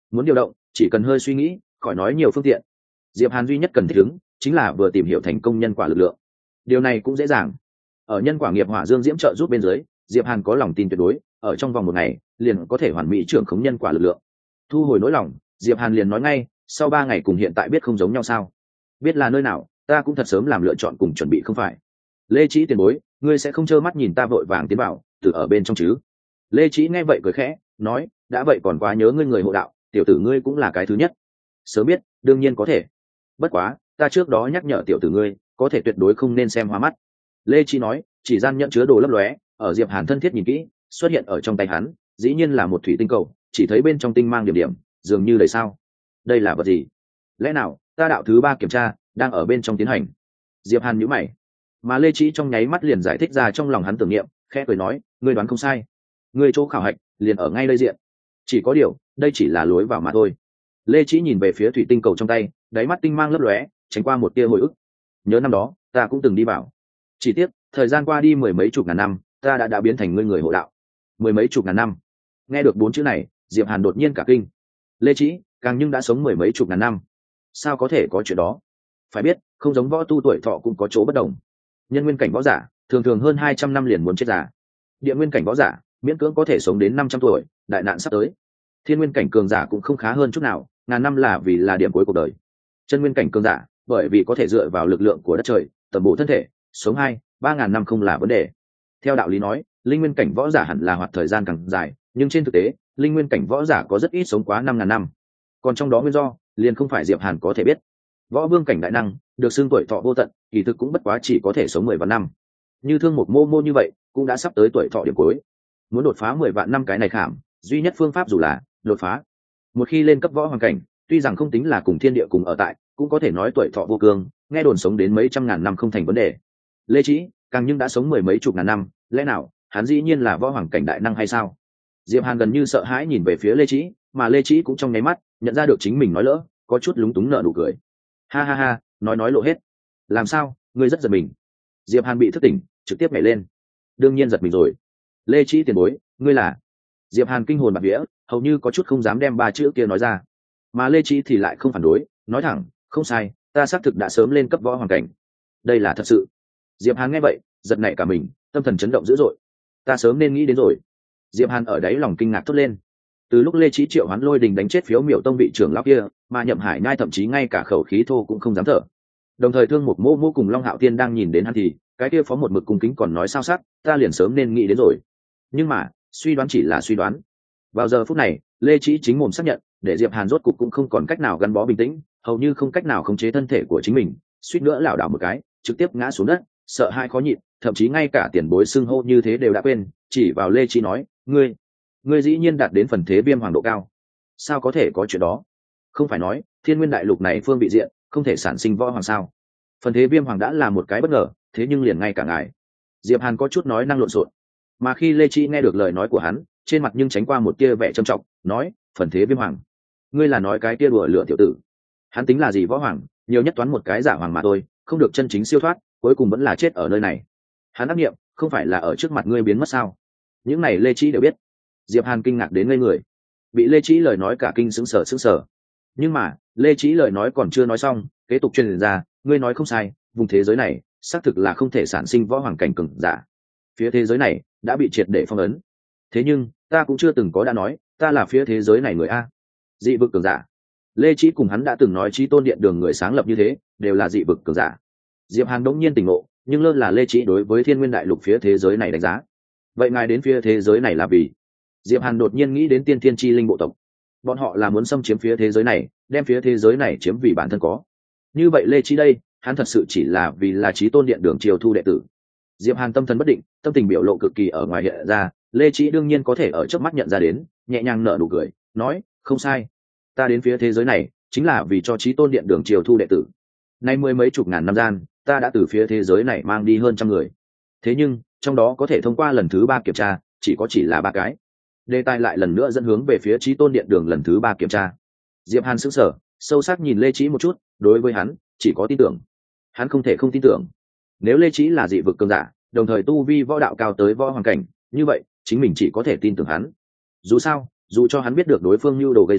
muốn điều động chỉ cần hơi suy nghĩ, khỏi nói nhiều phương tiện. Diệp Hàn duy nhất cần thích ứng chính là vừa tìm hiểu thành công nhân quả lực lượng. Điều này cũng dễ dàng. Ở nhân quả nghiệp hỏa dương diễm trợ giúp bên dưới, Diệp Hàn có lòng tin tuyệt đối, ở trong vòng một ngày liền có thể hoàn mỹ trưởng khống nhân quả lực lượng. Thu hồi nỗi lòng, Diệp Hàn liền nói ngay, sau 3 ngày cùng hiện tại biết không giống nhau sao? Biết là nơi nào, ta cũng thật sớm làm lựa chọn cùng chuẩn bị không phải. Lê Chí tiền bối, ngươi sẽ không trơ mắt nhìn ta vội vàng tiến vào, từ ở bên trong chứ? Lê Chí nghe vậy cười khẽ, nói, đã vậy còn quá nhớ ngươi người hộ đạo, tiểu tử ngươi cũng là cái thứ nhất. Sớm biết, đương nhiên có thể. Bất quá, ta trước đó nhắc nhở tiểu tử ngươi, có thể tuyệt đối không nên xem hoa mắt. Lê Chí nói, chỉ gian nhận chứa đồ lấp lóe, ở Diệp Hàn thân thiết nhìn kỹ, xuất hiện ở trong tay hắn, dĩ nhiên là một thủy tinh cầu, chỉ thấy bên trong tinh mang điểm điểm, dường như đầy sao. Đây là vật gì? Lẽ nào ta đạo thứ 3 kiểm tra đang ở bên trong tiến hành? Diệp Hàn nhíu mày, mà Lê Chí trong nháy mắt liền giải thích ra trong lòng hắn tưởng niệm, khẽ cười nói, ngươi đoán không sai, ngươi chỗ khảo hạch liền ở ngay đây diện. Chỉ có điều, đây chỉ là lối vào mà thôi. Lê Chí nhìn về phía thủy tinh cầu trong tay, đáy mắt tinh mang lấp lóe, tránh qua một tia hồi ức. Nhớ năm đó, ta cũng từng đi vào. Chỉ tiếc, thời gian qua đi mười mấy chục ngàn năm, ta đã biến thành ngươi người hộ đạo. Mười mấy chục ngàn năm. Nghe được 4 chữ này, Diệp Hàn đột nhiên cả kinh. Lê Chí, càng nhưng đã sống mười mấy chục ngàn năm. Sao có thể có chuyện đó? Phải biết, không giống võ tu tuổi thọ cũng có chỗ bất đồng. Nhân nguyên cảnh võ giả, thường thường hơn 200 năm liền muốn chết già. Địa nguyên cảnh võ giả, miễn cưỡng có thể sống đến 500 tuổi, đại nạn sắp tới. Thiên nguyên cảnh cường giả cũng không khá hơn chút nào, ngàn năm là vì là điểm cuối cuộc đời. Chân nguyên cảnh cường giả, bởi vì có thể dựa vào lực lượng của đất trời, tầm bổ thân thể, sống 2-3 ngàn năm không là vấn đề. Theo đạo lý nói, linh nguyên cảnh võ giả hẳn là hoạt thời gian càng dài, nhưng trên thực tế, linh nguyên cảnh võ giả có rất ít sống quá 5 ngàn năm. Còn trong đó nguyên do, liền không phải Diệp Hàn có thể biết. Võ vương cảnh đại năng, được xưng tuổi thọ vô tận, kỳ thực cũng bất quá chỉ có thể sống 10 vạn năm. Như Thương Mục Mô Mô như vậy, cũng đã sắp tới tuổi thọ điểm cuối. Muốn đột phá 10 vạn năm cái này khảm, duy nhất phương pháp dù là đột phá. Một khi lên cấp võ hoàng cảnh, tuy rằng không tính là cùng thiên địa cùng ở tại, cũng có thể nói tuổi thọ vô cương, nghe đồn sống đến mấy trăm ngàn năm không thành vấn đề. Lê Chí, càng nhưng đã sống mười mấy chục ngàn năm, lẽ nào hắn dĩ nhiên là võ hoàng cảnh đại năng hay sao? Diệp Hàn gần như sợ hãi nhìn về phía Lê Chí, mà Lê Chí cũng trong nháy mắt nhận ra được chính mình nói lỡ, có chút lúng túng nở nụ cười. Ha ha ha, nói lộ hết. Làm sao, ngươi rất giật mình? Diệp Hàn bị thức tỉnh, trực tiếp nhảy lên. Đương nhiên giật mình rồi. Lê Chí tiền bối, ngươi là? Diệp Hàn kinh hồn bạt vía, hầu như có chút không dám đem 3 chữ kia nói ra. Mà Lê Chí thì lại không phản đối, nói thẳng, không sai, ta xác thực đã sớm lên cấp võ hoàng cảnh. Đây là thật sự. Diệp Hàn nghe vậy, giật nảy cả mình, tâm thần chấn động dữ dội. Ta sớm nên nghĩ đến rồi. Diệp Hàn ở đấy lòng kinh ngạc thốt lên. Từ lúc Lê Chí triệu hoán Lôi Đình đánh chết Phiếu Miểu Tông vị trưởng lão kia, mà Nhậm Hải Nhai thậm chí ngay cả khẩu khí thô cũng không dám thở. Đồng thời Thương Mục Mô Mô cùng Long Hạo Thiên đang nhìn đến hắn thì, cái kia phó một mực cung kính còn nói sao sắc, ta liền sớm nên nghĩ đến rồi. Nhưng mà, suy đoán chỉ là suy đoán. Vào giờ phút này, Lê Chí chính mồm xác nhận, để Diệp Hàn rốt cục cũng không còn cách nào gắn bó bình tĩnh, hầu như không cách nào khống chế thân thể của chính mình, suýt nữa lảo đảo một cái, trực tiếp ngã xuống đất, sợ hãi khó nhịn, thậm chí ngay cả tiền bối xưng hô như thế đều đã quên, chỉ vào Lê Chí nói, ngươi dĩ nhiên đạt đến phần thế viêm hoàng độ cao. Sao có thể có chuyện đó? Không phải nói, Thiên Nguyên đại lục này phương vị diện, không thể sản sinh võ hoàng sao? Phần thế viêm hoàng đã là một cái bất ngờ, thế nhưng liền ngay cả ngài. Diệp Hàn có chút nói năng lộn xộn. Mà khi Lê Chí nghe được lời nói của hắn, trên mặt nhưng tránh qua một tia vẻ trầm trọng, nói, phần thế viêm hoàng, ngươi là nói cái tia đùa lửa tiểu tử? Hắn tính là gì võ hoàng, nhiều nhất toán một cái giả hoàng mà thôi, không được chân chính siêu thoát, cuối cùng vẫn là chết ở nơi này. Hắn ác nghiệm, không phải là ở trước mặt ngươi biến mất sao? Những này Lê Chí đều biết. Diệp Hàn kinh ngạc đến ngây người, bị Lê Chí lời nói cả kinh sững sờ. Nhưng mà Lê Chí lời nói còn chưa nói xong, kế tục truyền ra, ngươi nói không sai, vùng thế giới này xác thực là không thể sản sinh võ hoàng cảnh cường giả. Phía thế giới này đã bị triệt để phong ấn. Thế nhưng ta cũng chưa từng có đã nói ta là phía thế giới này người a. Dị vực cường giả. Lê Chí cùng hắn đã từng nói Chí Tôn Điện Đường người sáng lập như thế, đều là dị vực cường giả. Diệp Hàn đống nhiên tỉnh ngộ, nhưng lơ là Lê Chí đối với Thiên Nguyên đại lục phía thế giới này đánh giá. Vậy ngài đến phía thế giới này là vì? Diệp Hàn đột nhiên nghĩ đến Tiên Thiên Chi Linh bộ tộc. Bọn họ là muốn xâm chiếm phía thế giới này, đem phía thế giới này chiếm vì bản thân có. Như vậy Lê Chí đây, hắn thật sự chỉ là vì là Chí Tôn Điện Đường chiêu thu đệ tử. Diệp Hàn tâm thần bất định, tâm tình biểu lộ cực kỳ ở ngoài hiện ra, Lê Chí đương nhiên có thể ở trước mắt nhận ra đến, nhẹ nhàng nở nụ cười, nói, không sai, ta đến phía thế giới này chính là vì cho Chí Tôn Điện Đường chiêu thu đệ tử. Nay mười mấy chục ngàn năm gian, ta đã từ phía thế giới này mang đi hơn trăm người. Thế nhưng, trong đó có thể thông qua lần thứ 3 kiểm tra, chỉ là 3 cái. Đề tài lại lần nữa dẫn hướng về phía Chí Tôn Điện Đường lần thứ 3 kiểm tra. Diệp Hàn sững sờ, sâu sắc nhìn Lê Chí một chút, đối với hắn, chỉ có tin tưởng. Hắn không thể không tin tưởng. Nếu Lê Chí là dị vực cường giả, đồng thời tu vi võ đạo cao tới võ hoàng cảnh, như vậy, chính mình chỉ có thể tin tưởng hắn. Dù sao, dù cho hắn biết được đối phương nhu đồ gây rối,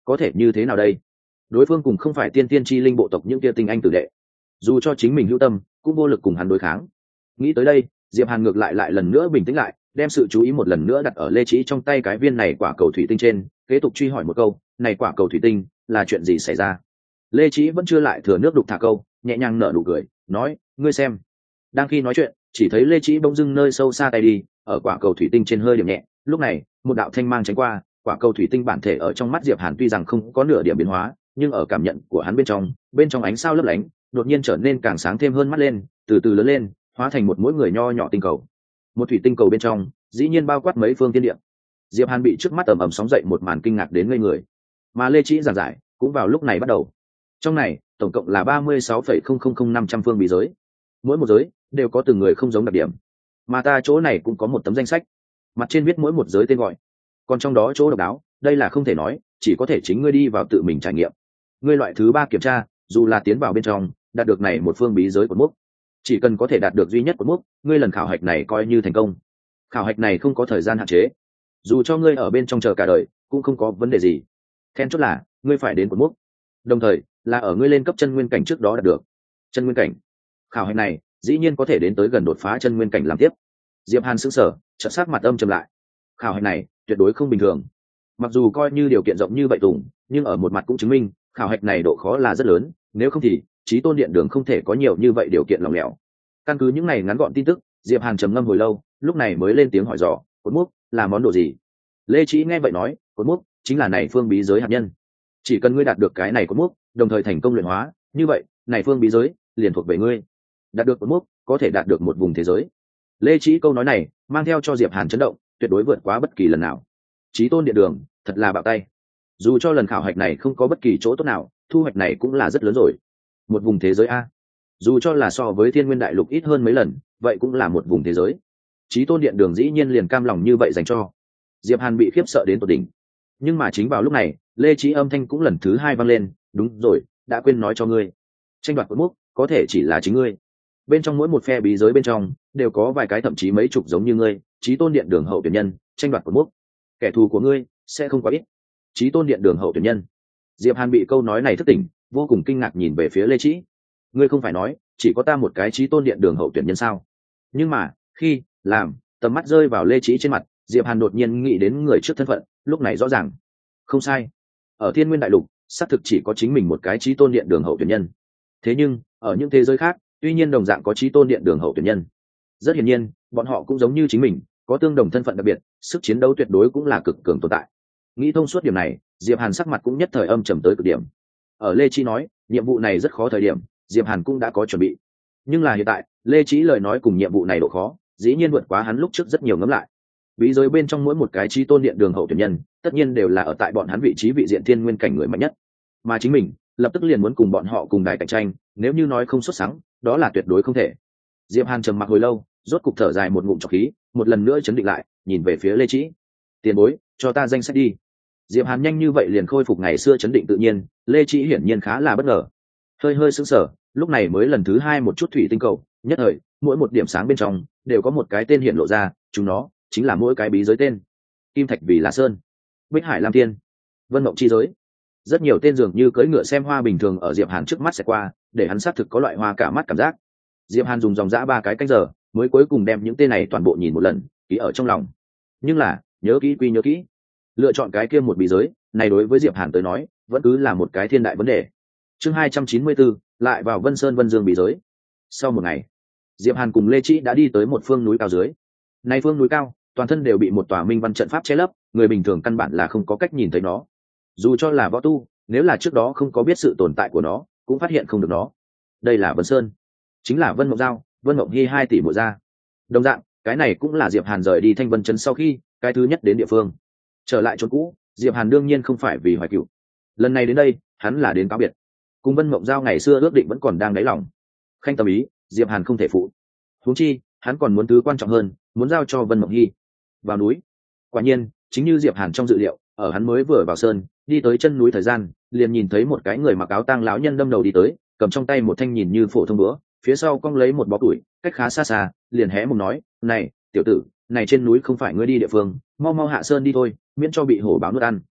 có thể như thế nào đây? Đối phương cùng không phải tiên tiên chi linh bộ tộc những kia tinh anh tử đệ, dù cho chính mình hữu tâm cũng vô lực cùng hắn đối kháng. Nghĩ tới đây, Diệp Hàn ngược lại lần nữa bình tĩnh lại, đem sự chú ý một lần nữa đặt ở Lê Chí trong tay cái viên này quả cầu thủy tinh trên, kế tục truy hỏi một câu, này quả cầu thủy tinh là chuyện gì xảy ra? Lê Chí vẫn chưa lại thừa nước đục thả câu, nhẹ nhàng nở nụ cười, nói, ngươi xem. Đang khi nói chuyện, chỉ thấy Lê Chí bỗng dưng nơi sâu xa tay đi, ở quả cầu thủy tinh trên hơi điểm nhẹ, lúc này, một đạo thanh mang tránh qua, quả cầu thủy tinh bản thể ở trong mắt Diệp Hàn tuy rằng không có nửa điểm biến hóa, nhưng ở cảm nhận của hắn bên trong ánh sao lấp lánh, đột nhiên trở nên càng sáng thêm hơn mắt lên, từ từ lớn lên, hóa thành một mỗi người nho nhỏ tinh cầu. Một thủy tinh cầu bên trong, dĩ nhiên bao quát mấy phương thiên địa. Diệp Hàn bị trước mắt ầm ầm sóng dậy một màn kinh ngạc đến ngây người. Mà Lê Chí giảng giải, cũng vào lúc này bắt đầu. Trong này, tổng cộng là 36,000500 phương bí giới. Mỗi một giới đều có từng người không giống đặc điểm. Mà ta chỗ này cũng có một tấm danh sách, mặt trên viết mỗi một giới tên gọi. Còn trong đó chỗ độc đáo, đây là không thể nói, chỉ có thể chính ngươi đi vào tự mình trải nghiệm. Ngươi loại thứ 3 kiểm tra, dù là tiến vào bên trong, đạt được này một phương bí giới của mốc, chỉ cần có thể đạt được duy nhất của mốc, ngươi lần khảo hạch này coi như thành công. Khảo hạch này không có thời gian hạn chế, dù cho ngươi ở bên trong chờ cả đời cũng không có vấn đề gì. Then chốt là ngươi phải đến của mốc, đồng thời là ở ngươi lên cấp chân nguyên cảnh trước đó đạt được. Chân nguyên cảnh, khảo hạch này dĩ nhiên có thể đến tới gần đột phá chân nguyên cảnh làm tiếp. Diệp Hàn sững sờ, chợt sắc mặt âm trầm lại. Khảo hạch này tuyệt đối không bình thường. Mặc dù coi như điều kiện rộng như vậy tùng, nhưng ở một mặt cũng chứng minh khảo hạch này độ khó là rất lớn, nếu không thì Chí Tôn Điện Đường không thể có nhiều như vậy điều kiện lỏng lẻo. Căn cứ những này ngắn gọn tin tức, Diệp Hàn trầm ngâm hồi lâu, lúc này mới lên tiếng hỏi dò, cột mốc là món đồ gì? Lê Chí nghe vậy nói, cột mốc chính là này phương bí giới hạt nhân. Chỉ cần ngươi đạt được cái này cột mốc, đồng thời thành công luyện hóa, như vậy này phương bí giới liền thuộc về ngươi. Đạt được cột mốc có thể đạt được một vùng thế giới. Lê Chí câu nói này mang theo cho Diệp Hàn chấn động, tuyệt đối vượt quá bất kỳ lần nào. Chí Tôn Điện Đường thật là bạo tay. Dù cho lần khảo hạch này không có bất kỳ chỗ tốt nào, thu hoạch này cũng là rất lớn rồi. Một vùng thế giới a, dù cho là so với Thiên Nguyên Đại Lục ít hơn mấy lần, vậy cũng là một vùng thế giới. Chí Tôn Điện Đường dĩ nhiên liền cam lòng như vậy dành cho. Diệp Hàn bị khiếp sợ đến tột đỉnh. Nhưng mà chính vào lúc này, Lê Chí âm thanh cũng lần thứ 2 vang lên, đúng rồi, đã quên nói cho ngươi, tranh đoạt cột mốc có thể chỉ là chính ngươi. Bên trong mỗi một phe bí giới bên trong đều có vài cái thậm chí mấy chục giống như ngươi, Chí Tôn Điện Đường hậu tuyển nhân, tranh đoạt cột mốc, kẻ thù của ngươi sẽ không quá ít. Chí Tôn Điện Đường hậu tuyển nhân. Diệp Hàn bị câu nói này thức tỉnh, vô cùng kinh ngạc nhìn về phía Lê Chí. Ngươi không phải nói chỉ có ta một cái Chí Tôn Điện Đường hậu tuyển nhân sao? Nhưng mà khi làm tầm mắt rơi vào Lê Chí trên mặt, Diệp Hàn đột nhiên nghĩ đến người trước thân phận, lúc này rõ ràng không sai, ở Thiên Nguyên Đại Lục xác thực chỉ có chính mình một cái Chí Tôn Điện Đường hậu tuyển nhân. Thế nhưng ở những thế giới khác, tuy nhiên đồng dạng có Chí Tôn Điện Đường hậu tuyển nhân, rất hiển nhiên bọn họ cũng giống như chính mình, có tương đồng thân phận đặc biệt, sức chiến đấu tuyệt đối cũng là cực cường tồn tại. Nghĩ thông suốt điểm này, Diệp Hàn sắc mặt cũng nhất thời âm trầm tới cực điểm. Ở Lê Chí nói nhiệm vụ này rất khó thời điểm, Diệp Hàn cũng đã có chuẩn bị, nhưng là hiện tại Lê Chí lời nói cùng nhiệm vụ này độ khó dĩ nhiên vượt quá hắn lúc trước rất nhiều ngẫm lại. Bí giới bên trong mỗi một cái Chí Tôn Điện Đường hậu tuyển nhân, tất nhiên đều là ở tại bọn hắn vị trí vị diện thiên nguyên cảnh người mạnh nhất, mà chính mình lập tức liền muốn cùng bọn họ cùng đài cạnh tranh, nếu như nói không xuất sắc, đó là tuyệt đối không thể. Diệp Hàn trầm mặc hồi lâu, rốt cục thở dài một ngụm trọc khí, một lần nữa chấn định lại, nhìn về phía Lê Chí. Tiền bối, cho ta danh sách đi. Diệp Hàn nhanh như vậy liền khôi phục ngày xưa chấn định tự nhiên, Lê Chí hiển nhiên khá là bất ngờ, hơi sững sờ, lúc này mới lần thứ 2 một chút thủy tinh cầu, nhất thời mỗi một điểm sáng bên trong đều có một cái tên hiện lộ ra, chúng nó chính là mỗi cái bí giới tên. Kim Thạch Vì Là Sơn, Bích Hải Lam Thiên, Vân Mộng Chi Giới. Rất nhiều tên dường như cưỡi ngựa xem hoa bình thường ở Diệp Hàn trước mắt sẽ qua, để hắn xác thực có loại hoa cả mắt cảm giác. Diệp Hàn dùng dòng dã 3 cái canh giờ mới cuối cùng đem những tên này toàn bộ nhìn một lần, ký ở trong lòng. Nhưng là nhớ kỹ quy nhớ kỹ, lựa chọn cái kia một bí giới này đối với Diệp Hàn tới nói vẫn cứ là một cái thiên đại vấn đề. Chương 294, lại vào Vân Sơn Vân Dương bí giới. Sau một ngày, Diệp Hàn cùng Lê Chí đã đi tới một phương núi cao dưới. Này phương núi cao, toàn thân đều bị một tòa minh văn trận pháp che lấp, người bình thường căn bản là không có cách nhìn thấy nó. Dù cho là võ tu, nếu là trước đó không có biết sự tồn tại của nó, cũng phát hiện không được nó. Đây là Vân Sơn, chính là Vân Mộng Giao, Vân Mộng Hi 2 tỷ muội gia. Đồng dạng, cái này cũng là Diệp Hàn rời đi Thanh Vân Trấn sau khi cái thứ nhất đến địa phương. Trở lại chốn cũ, Diệp Hàn đương nhiên không phải vì hoài cựu. Lần này đến đây, hắn là đến cáo biệt. Cùng Vân Mộng Giao ngày xưa ước định vẫn còn đang đáy lòng. Khanh tâm ý, Diệp Hàn không thể phụ. Huống chi, hắn còn muốn thứ quan trọng hơn, muốn giao cho Vân Mộng Hi. Vào núi. Quả nhiên, chính như Diệp Hàn trong dự liệu, ở hắn mới vừa vào sơn, đi tới chân núi thời gian, liền nhìn thấy một cái người mặc áo tang lão nhân đâm đầu đi tới, cầm trong tay một thanh nhìn như phổ thông búa, phía sau cong lấy một bó củi, cách khá xa xa, liền hé mồm nói, "Này, tiểu tử, này trên núi không phải ngươi đi địa phương, mau mau hạ sơn đi thôi, miễn cho bị hổ báo nuốt ăn."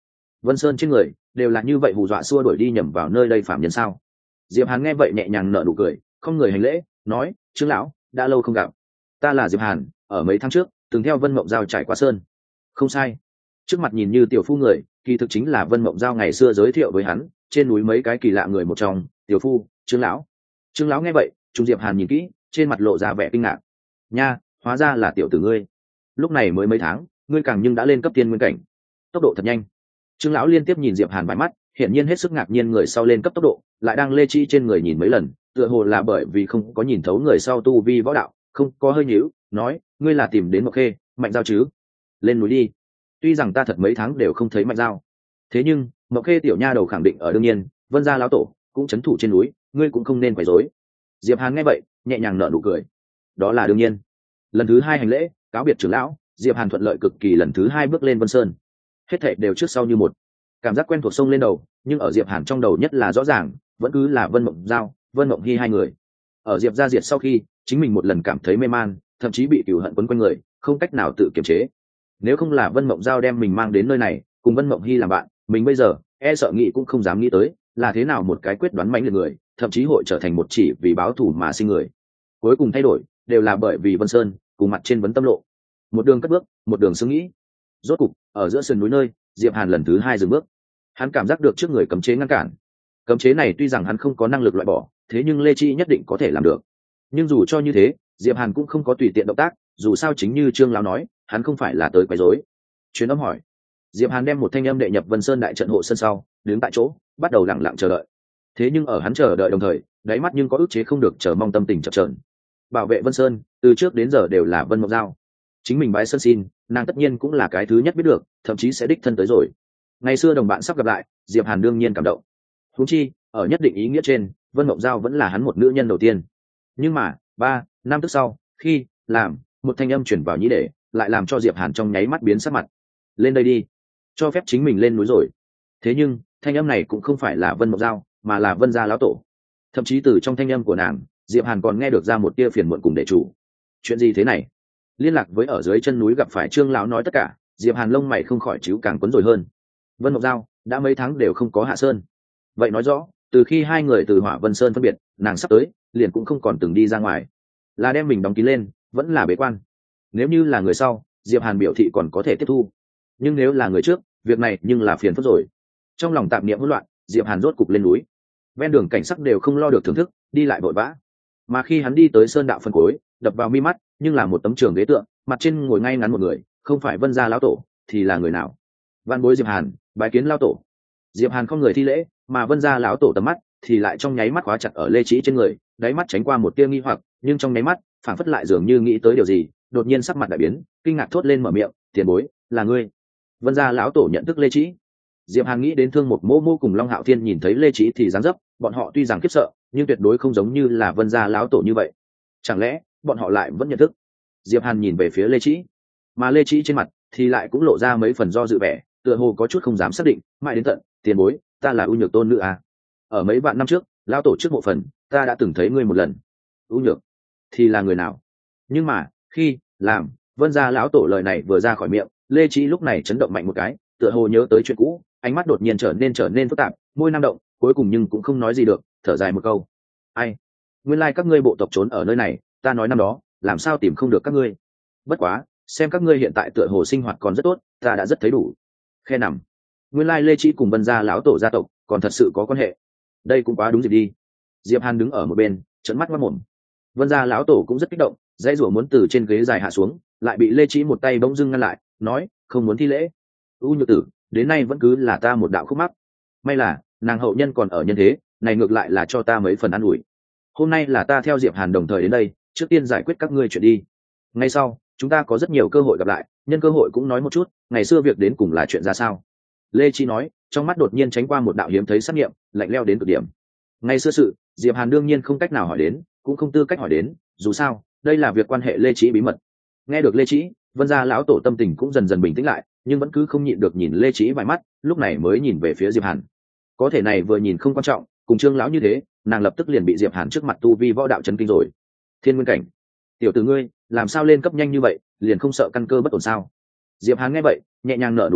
Vân Sơn trên người đều là như vậy hù dọa xua đuổi đi nhầm vào nơi đây phạm nhân sao? Diệp Hàn nghe vậy nhẹ nhàng nở nụ cười, không người hành lễ, nói: "Trương lão, đã lâu không gặp. Ta là Diệp Hàn, ở mấy tháng trước từng theo Vân Mộng Giao trải qua sơn." Không sai. Trước mặt nhìn như tiểu phu người, kỳ thực chính là Vân Mộng Giao ngày xưa giới thiệu với hắn, trên núi mấy cái kỳ lạ người một trong, tiểu phu, Trương lão. Trương lão nghe vậy, Trung Diệp Hàn nhìn kỹ, trên mặt lộ ra vẻ kinh ngạc. "Nha, hóa ra là tiểu tử ngươi. Lúc này mới mấy tháng, ngươi càng nhưng đã lên cấp tiên nguyên cảnh. Tốc độ thật nhanh." Trương lão liên tiếp nhìn Diệp Hàn vài mắt, hiển nhiên hết sức ngạc nhiên người sau lên cấp tốc độ, lại đang lê chi trên người nhìn mấy lần, tựa hồ là bởi vì không có nhìn thấu người sau tu vi võ đạo, không có hơi nhíu, nói: "Ngươi là tìm đến Mộc Khê, Mạnh Giao chứ? Lên núi đi." Tuy rằng ta thật mấy tháng đều không thấy Mạnh Giao, thế nhưng Mộc Khê tiểu nha đầu khẳng định ở đương nhiên, Vân gia lão tổ cũng trấn thủ trên núi, ngươi cũng không nên quấy rối. Diệp Hàn nghe vậy, nhẹ nhàng nở nụ cười. Đó là đương nhiên. Lần thứ hai hành lễ, cáo biệt trưởng lão, Diệp Hàn thuận lợi cực kỳ lần thứ hai bước lên Vân Sơn. Hết thảy đều trước sau như một. Cảm giác quen thuộc sông lên đầu, nhưng ở Diệp Hàn trong đầu nhất là rõ ràng, vẫn cứ là Vân Mộng Giao, Vân Mộng Hi hai người. Ở Diệp gia diệt sau khi, chính mình một lần cảm thấy mê man, thậm chí bị cừu hận quấn quanh người, không cách nào tự kiềm chế. Nếu không là Vân Mộng Giao đem mình mang đến nơi này, cùng Vân Mộng Hi làm bạn, mình bây giờ e sợ nghĩ cũng không dám nghĩ tới, là thế nào một cái quyết đoán mãnh liệt người, thậm chí hội trở thành một chỉ vì báo thù mà sinh người. Cuối cùng thay đổi, đều là bởi vì Vân Sơn, cùng mặt trên vấn tâm lộ. Một đường cất bước, một đường suy nghĩ. Rốt cục, ở giữa sườn núi nơi, Diệp Hàn lần thứ hai dừng bước. Hắn cảm giác được trước người cấm chế ngăn cản. Cấm chế này tuy rằng hắn không có năng lực loại bỏ, thế nhưng Lê Chi nhất định có thể làm được. Nhưng dù cho như thế, Diệp Hàn cũng không có tùy tiện động tác, dù sao chính như Trương lão nói, hắn không phải là tới quấy rối. Truyền âm hỏi. Diệp Hàn đem một thanh âm đệ nhập Vân Sơn đại trận hộ sân sau, đứng tại chỗ, bắt đầu lặng lặng chờ đợi. Thế nhưng ở hắn chờ đợi đồng thời, đáy mắt nhưng có ức chế không được chờ mong tâm tình chập chờn. Bảo vệ Vân Sơn, từ trước đến giờ đều là Vân Mộng Giao. Chính mình bái sơn xin, nàng tất nhiên cũng là cái thứ nhất biết được, thậm chí sẽ đích thân tới rồi. Ngày xưa đồng bạn sắp gặp lại, Diệp Hàn đương nhiên cảm động. Huống chi, ở nhất định ý nghĩa trên, Vân Mộng Giao vẫn là hắn một nữ nhân đầu tiên. Nhưng mà, 3 năm tức sau, khi làm một thanh âm chuyển vào nhĩ để, lại làm cho Diệp Hàn trong nháy mắt biến sắc mặt. Lên đây đi, cho phép chính mình lên núi rồi. Thế nhưng, thanh âm này cũng không phải là Vân Mộng Giao, mà là Vân gia lão tổ. Thậm chí từ trong thanh âm của nàng, Diệp Hàn còn nghe được ra một tia phiền muộn cùng đệ chủ. Chuyện gì thế này? Liên lạc với ở dưới chân núi gặp phải Trương lão nói tất cả, Diệp Hàn lông mày không khỏi chíu càng quấn rồi hơn. Vân Mộng Giao đã mấy tháng đều không có hạ sơn, vậy nói rõ từ khi hai người từ Hỏa Vân Sơn phân biệt, nàng sắp tới liền cũng không còn từng đi ra ngoài, là đem mình đóng kín lên, vẫn là bế quan. Nếu như là người sau, Diệp Hàn biểu thị còn có thể tiếp thu, nhưng nếu là người trước, việc này nhưng là phiền phức rồi. Trong lòng tạp niệm hỗn loạn, Diệp Hàn rốt cục lên núi. Ven đường cảnh sắc đều không lo được thưởng thức, đi lại vội vã. Mà khi hắn đi tới sơn đạo phân cối, đập vào mi mắt nhưng là một tấm trường ghế tượng, mặt trên ngồi ngay ngắn một người, không phải Vân gia lão tổ thì là người nào? Vạn bối Diệp Hàn, bái kiến lão tổ. Diệp Hàn không người thi lễ, mà Vân gia lão tổ tầm mắt thì lại trong nháy mắt khóa chặt ở Lê Chỉ trên người, đáy mắt tránh qua một tia nghi hoặc, nhưng trong nháy mắt phản phất lại dường như nghĩ tới điều gì, đột nhiên sắc mặt đại biến, kinh ngạc thốt lên mở miệng: "Tiền bối, là ngươi?" Vân gia lão tổ nhận thức Lê Chỉ. Diệp Hàn nghĩ đến Thương Một Mô Mô cùng Long Hạo Thiên nhìn thấy Lê Chỉ thì dáng dấp, bọn họ tuy rằng khiếp sợ, nhưng tuyệt đối không giống như là Vân gia lão tổ như vậy. Chẳng lẽ bọn họ lại vẫn nhận thức? Diệp Hàn nhìn về phía Lê Chỉ, mà Lê Chỉ trên mặt thì lại cũng lộ ra mấy phần do dự vẻ, tựa hồ có chút không dám xác định. Mãi đến tận: "Tiền bối, ta là U Nhược tôn nữ à? Ở mấy vạn năm trước, lão tổ trước mộ phần, ta đã từng thấy ngươi một lần." U Nhược thì là người nào? Nhưng mà khi làm Vân gia lão tổ lời này vừa ra khỏi miệng, Lê Chỉ lúc này chấn động mạnh một cái, tựa hồ nhớ tới chuyện cũ, ánh mắt đột nhiên trở nên phức tạp, môi nam động, cuối cùng nhưng cũng không nói gì được, thở dài một câu: "Ai, nguyên lai các ngươi bộ tộc trốn ở nơi này, ta nói năm đó, làm sao tìm không được các ngươi. Bất quá, xem các ngươi hiện tại tựa hồ sinh hoạt còn rất tốt, ta đã rất thấy đủ." Khe nằm. Nguyên lai Lê Chỉ cùng Vân gia lão tổ gia tộc còn thật sự có quan hệ. Đây cũng quá đúng dịp đi. Diệp Hàn đứng ở một bên, trợn mắt ngoác mồm. Vân gia lão tổ cũng rất kích động, dãy rủa muốn từ trên ghế dài hạ xuống, lại bị Lê Chỉ một tay bỗng dưng ngăn lại, nói: "Không muốn thi lễ. U Nhược tử, đến nay vẫn cứ là ta một đạo khúc mắc. May là nàng hậu nhân còn ở nhân thế, này ngược lại là cho ta mấy phần an ủi. Hôm nay là ta theo Diệp Hàn đồng thời đến đây, trước tiên giải quyết các ngươi chuyện đi. Ngay sau, chúng ta có rất nhiều cơ hội gặp lại, nhân cơ hội cũng nói một chút, ngày xưa việc đến cùng là chuyện ra sao." Lê Chi nói, trong mắt đột nhiên tránh qua một đạo hiếm thấy sát nghiệm, lạnh lẽo đến cực điểm. Ngày xưa sự, Diệp Hàn đương nhiên không cách nào hỏi đến, cũng không tư cách hỏi đến, dù sao, đây là việc quan hệ Lê Chi bí mật. Nghe được Lê Chi, Vân gia lão tổ tâm tình cũng dần dần bình tĩnh lại, nhưng vẫn cứ không nhịn được nhìn Lê Chỉ vài mắt, lúc này mới nhìn về phía Diệp Hàn. Có thể này vừa nhìn không quan trọng, cùng Trương lão như thế, nàng lập tức liền bị Diệp Hàn trước mặt tu vi võ đạo chấn kinh rồi. Thiên nguyên cảnh, tiểu tử ngươi, làm sao lên cấp nhanh như vậy, liền không sợ căn cơ bất ổn sao? Diệp Hàn nghe vậy, nhẹ nhàng nở nụ cười,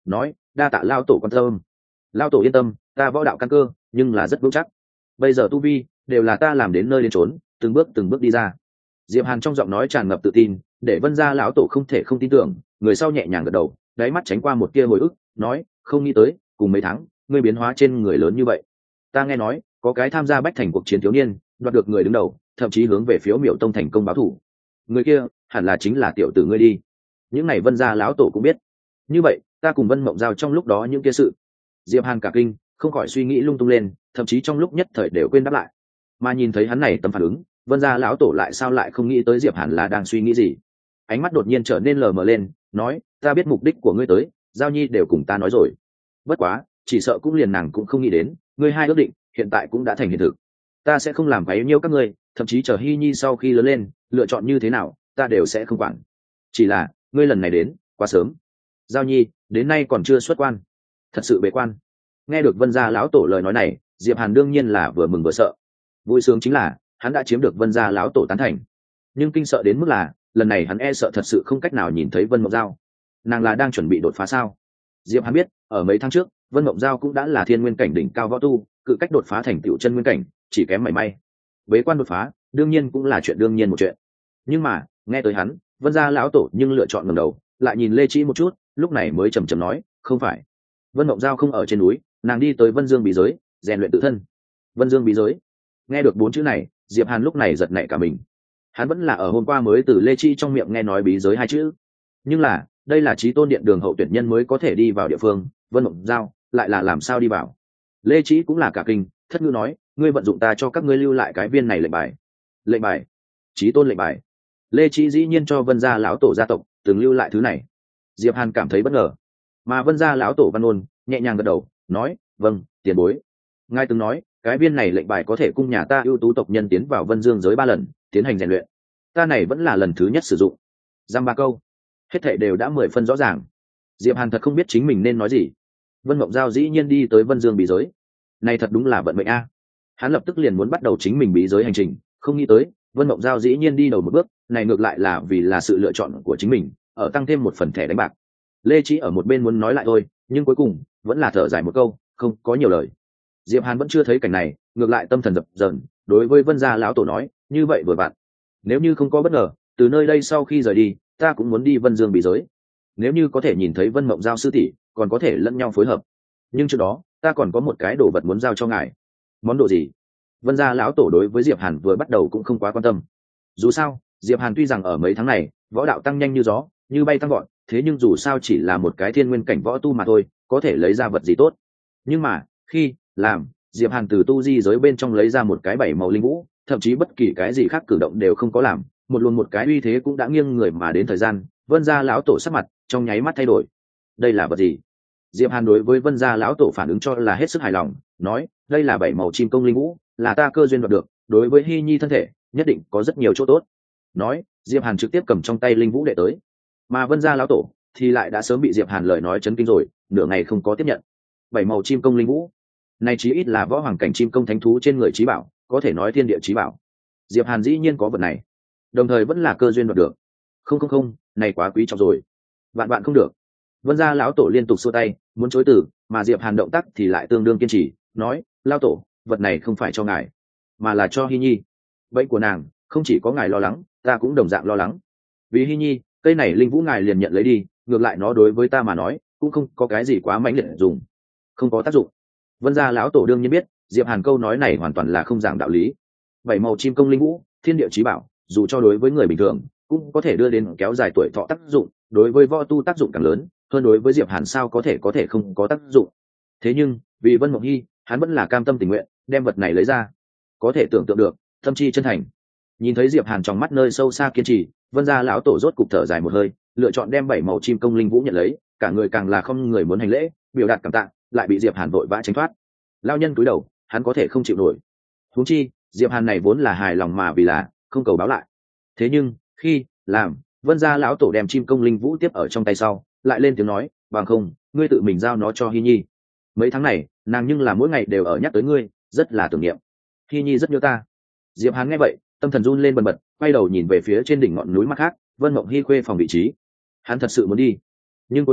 nói đa tạ lao tổ quan tâm. Lao tổ yên tâm, ta võ đạo căn cơ nhưng là rất vững chắc, bây giờ tu vi đều là ta làm đến nơi đến trốn, từng bước đi ra. Diệp Hàn trong giọng nói tràn ngập tự tin, để Vân gia lão tổ không thể không tin tưởng. Người sau nhẹ nhàng gật đầu, đáy mắt tránh qua một tia hồi ức, nói không nghĩ tới cùng mấy tháng ngươi biến hóa trên người lớn như vậy. Ta nghe nói có cái tham gia bách thành cuộc chiến thiếu niên đoạt được người đứng đầu, thậm chí hướng về phiếu miểu tông thành công báo thù. Người kia hẳn là chính là tiểu tử ngươi đi. Những này Vân gia lão tổ cũng biết. Như vậy ta cùng Vân Mộng Giao trong lúc đó những kia sự. Diệp Hàn cả kinh, không khỏi suy nghĩ lung tung lên, thậm chí trong lúc nhất thời đều quên đáp lại. Mà nhìn thấy hắn này tấm phản ứng, Vân gia lão tổ lại sao lại không nghĩ tới Diệp Hàn là đang suy nghĩ gì. Ánh mắt đột nhiên trở nên lờ mờ lên, nói ta biết mục đích của ngươi tới, Giao Nhi đều cùng ta nói rồi. Bất quá chỉ sợ cũng liền nàng cũng không nghĩ đến, ngươi hai ước định hiện tại cũng đã thành hiện thực. Ta sẽ không làm quấy nhiễu các ngươi, thậm chí chờ Hy Nhi sau khi lớn lên lựa chọn như thế nào ta đều sẽ không quản. Chỉ là ngươi lần này đến quá sớm. Giao Nhi đến nay còn chưa xuất quan, thật sự bế quan. Nghe được Vân gia lão tổ lời nói này, Diệp Hàn đương nhiên là vừa mừng vừa sợ. Vui sướng chính là hắn đã chiếm được Vân gia lão tổ tán thành, nhưng kinh sợ đến mức là lần này hắn e sợ thật sự không cách nào nhìn thấy Vân Mộng Giao. Nàng là đang chuẩn bị đột phá sao? Diệp Hàn biết ở mấy tháng trước Vân Mộng Giao cũng đã là thiên nguyên cảnh đỉnh cao võ tu, cự cách đột phá thành tiểu chân nguyên cảnh chỉ kém mảy may. Bế quan đột phá đương nhiên cũng là chuyện đương nhiên một chuyện, nhưng mà nghe tới hắn Vân gia lão tổ nhưng lựa chọn ngẩng đầu lại nhìn Lê Chỉ một chút, lúc này mới trầm trầm nói không phải. Vân Mộng Giao không ở trên núi, nàng đi tới Vân Dương bí giới rèn luyện tự thân. Vân Dương bí giới. Nghe được 4 chữ này, Diệp Hàn lúc này giật nảy cả mình. Hắn vẫn là ở hôm qua mới từ Lê Chi trong miệng nghe nói bí giới 2 chữ, nhưng là đây là Chí Tôn Điện đường hậu tuyển nhân mới có thể đi vào địa phương, Vân Mộng Giao lại là làm sao đi vào? Lê Chi cũng là cả kinh, thất ngữ nói ngươi vận dụng ta cho các ngươi lưu lại cái viên này lệnh bài. Lệnh bài? Chí Tôn lệnh bài? Lê Chi dĩ nhiên cho Vân gia lão tổ gia tộc từng lưu lại thứ này. Diệp Hàn cảm thấy bất ngờ, mà Vân gia lão tổ Văn Ôn nhẹ nhàng gật đầu nói vâng tiền bối. Ngài từng nói cái viên này lệnh bài có thể cung nhà ta ưu tú tộc nhân tiến vào Vân Dương giới 3 lần tiến hành rèn luyện, ta này vẫn là lần thứ nhất sử dụng. Giam 3 câu hết thảy đều đã 10 phân rõ ràng. Diệp Hàn thật không biết chính mình nên nói gì. Vân Mộng Giao dĩ nhiên đi tới Vân Dương bí giới, này thật đúng là vận mệnh a. Hắn lập tức liền muốn bắt đầu chính mình bí giới hành trình, không nghĩ tới Vân Mộng Giao dĩ nhiên đi đầu một bước, này ngược lại là vì là sự lựa chọn của chính mình, ở tăng thêm một phần thẻ đánh bạc. Lê Chỉ ở một bên muốn nói lại thôi, nhưng cuối cùng vẫn là thở dài một câu, không có nhiều lời. Diệp Hàn vẫn chưa thấy cảnh này, ngược lại tâm thần dập dờn, đối với Vân gia lão tổ nói, như vậy vừa vặn, nếu như không có bất ngờ, từ nơi đây sau khi rời đi, ta cũng muốn đi Vân Dương bí giới. Nếu như có thể nhìn thấy Vân Mộng Giao sư tỷ, còn có thể lẫn nhau phối hợp. Nhưng trước đó, ta còn có một cái đồ vật muốn giao cho ngài. Món đồ gì? Vân gia lão tổ đối với Diệp Hàn vừa bắt đầu cũng không quá quan tâm. Dù sao, Diệp Hàn tuy rằng ở mấy tháng này, võ đạo tăng nhanh như gió, như bay tăng gọn, thế nhưng dù sao chỉ là một cái thiên nguyên cảnh võ tu mà thôi, có thể lấy ra vật gì tốt. Nhưng mà, khi làm Diệp Hàn từ tu di giới bên trong lấy ra một cái 7 màu linh vũ, thậm chí bất kỳ cái gì khác cử động đều không có làm, một luồng một cái uy thế cũng đã nghiêng người mà đến thời gian, Vân gia lão tổ sắc mặt trong nháy mắt thay đổi. Đây là vật gì? Diệp Hàn đối với Vân gia lão tổ phản ứng cho là hết sức hài lòng, nói, đây là 7 màu chim công linh vũ, là ta cơ duyên đoạt được, đối với Hy Nhi thân thể nhất định có rất nhiều chỗ tốt. Nói, Diệp Hàn trực tiếp cầm trong tay linh vũ đệ tới, mà Vân gia lão tổ thì lại đã sớm bị Diệp Hàn lời nói chấn kinh rồi, nửa ngày không có tiếp nhận. 7 màu chim công linh vũ, này chí ít là võ hoàng cảnh chim công thánh thú trên người chí bảo, có thể nói thiên địa chí bảo. Diệp Hàn dĩ nhiên có vật này, đồng thời vẫn là cơ duyên đoạt được. Không, này quá quý trọng rồi, vạn không được. Vân gia lão tổ liên tục xua tay muốn chối từ, mà Diệp Hàn động tác thì lại tương đương kiên trì, nói, lão tổ, vật này không phải cho ngài, mà là cho Hy Nhi. Bệnh của nàng không chỉ có ngài lo lắng, ta cũng đồng dạng lo lắng. Vì Hy Nhi, cây này linh vũ ngài liền nhận lấy đi, ngược lại nó đối với ta mà nói cũng không có cái gì quá mãnh liệt dùng, không có tác dụng. Vân gia lão tổ đương nhiên biết Diệp Hàn câu nói này hoàn toàn là không giảng đạo lý. 7 màu chim công linh vũ, thiên địa chí bảo, dù cho đối với người bình thường cũng có thể đưa đến kéo dài tuổi thọ tác dụng, đối với võ tu tác dụng càng lớn hơn, đối với Diệp Hàn sao có thể không có tác dụng. Thế nhưng vì Vân Mộng Hy, hắn vẫn là cam tâm tình nguyện đem vật này lấy ra. Có thể tưởng tượng được tâm chi chân thành. Nhìn thấy Diệp Hàn trong mắt nơi sâu xa kiên trì, Vân gia lão tổ rốt cục thở dài một hơi, lựa chọn đem 7 màu chim công linh vũ nhận lấy, cả người càng là không người muốn hành lễ biểu đạt cảm tạ, lại bị Diệp Hàn vội vã tránh thoát. Lão nhân cúi đầu, hắn có thể không chịu nổi. Huống chi Diệp Hàn này vốn là hài lòng mà vì là không cầu báo lại. Thế nhưng khi làm Vân gia lão tổ đem chim công linh vũ tiếp ở trong tay sau, lại lên tiếng nói, bằng không ngươi tự mình giao nó cho Hy Nhi. Mấy tháng này nàng nhưng là mỗi ngày đều ở nhắc tới ngươi, rất là tưởng niệm. Hy Nhi rất nhớ ta. Diệp Hàn nghe vậy tâm thần run lên bần bật, quay đầu nhìn về phía trên đỉnh ngọn núi mặt khác, Vân Mộng Hy khuê phòng vị trí. Hắn thật sự muốn đi, nhưng cuối cùng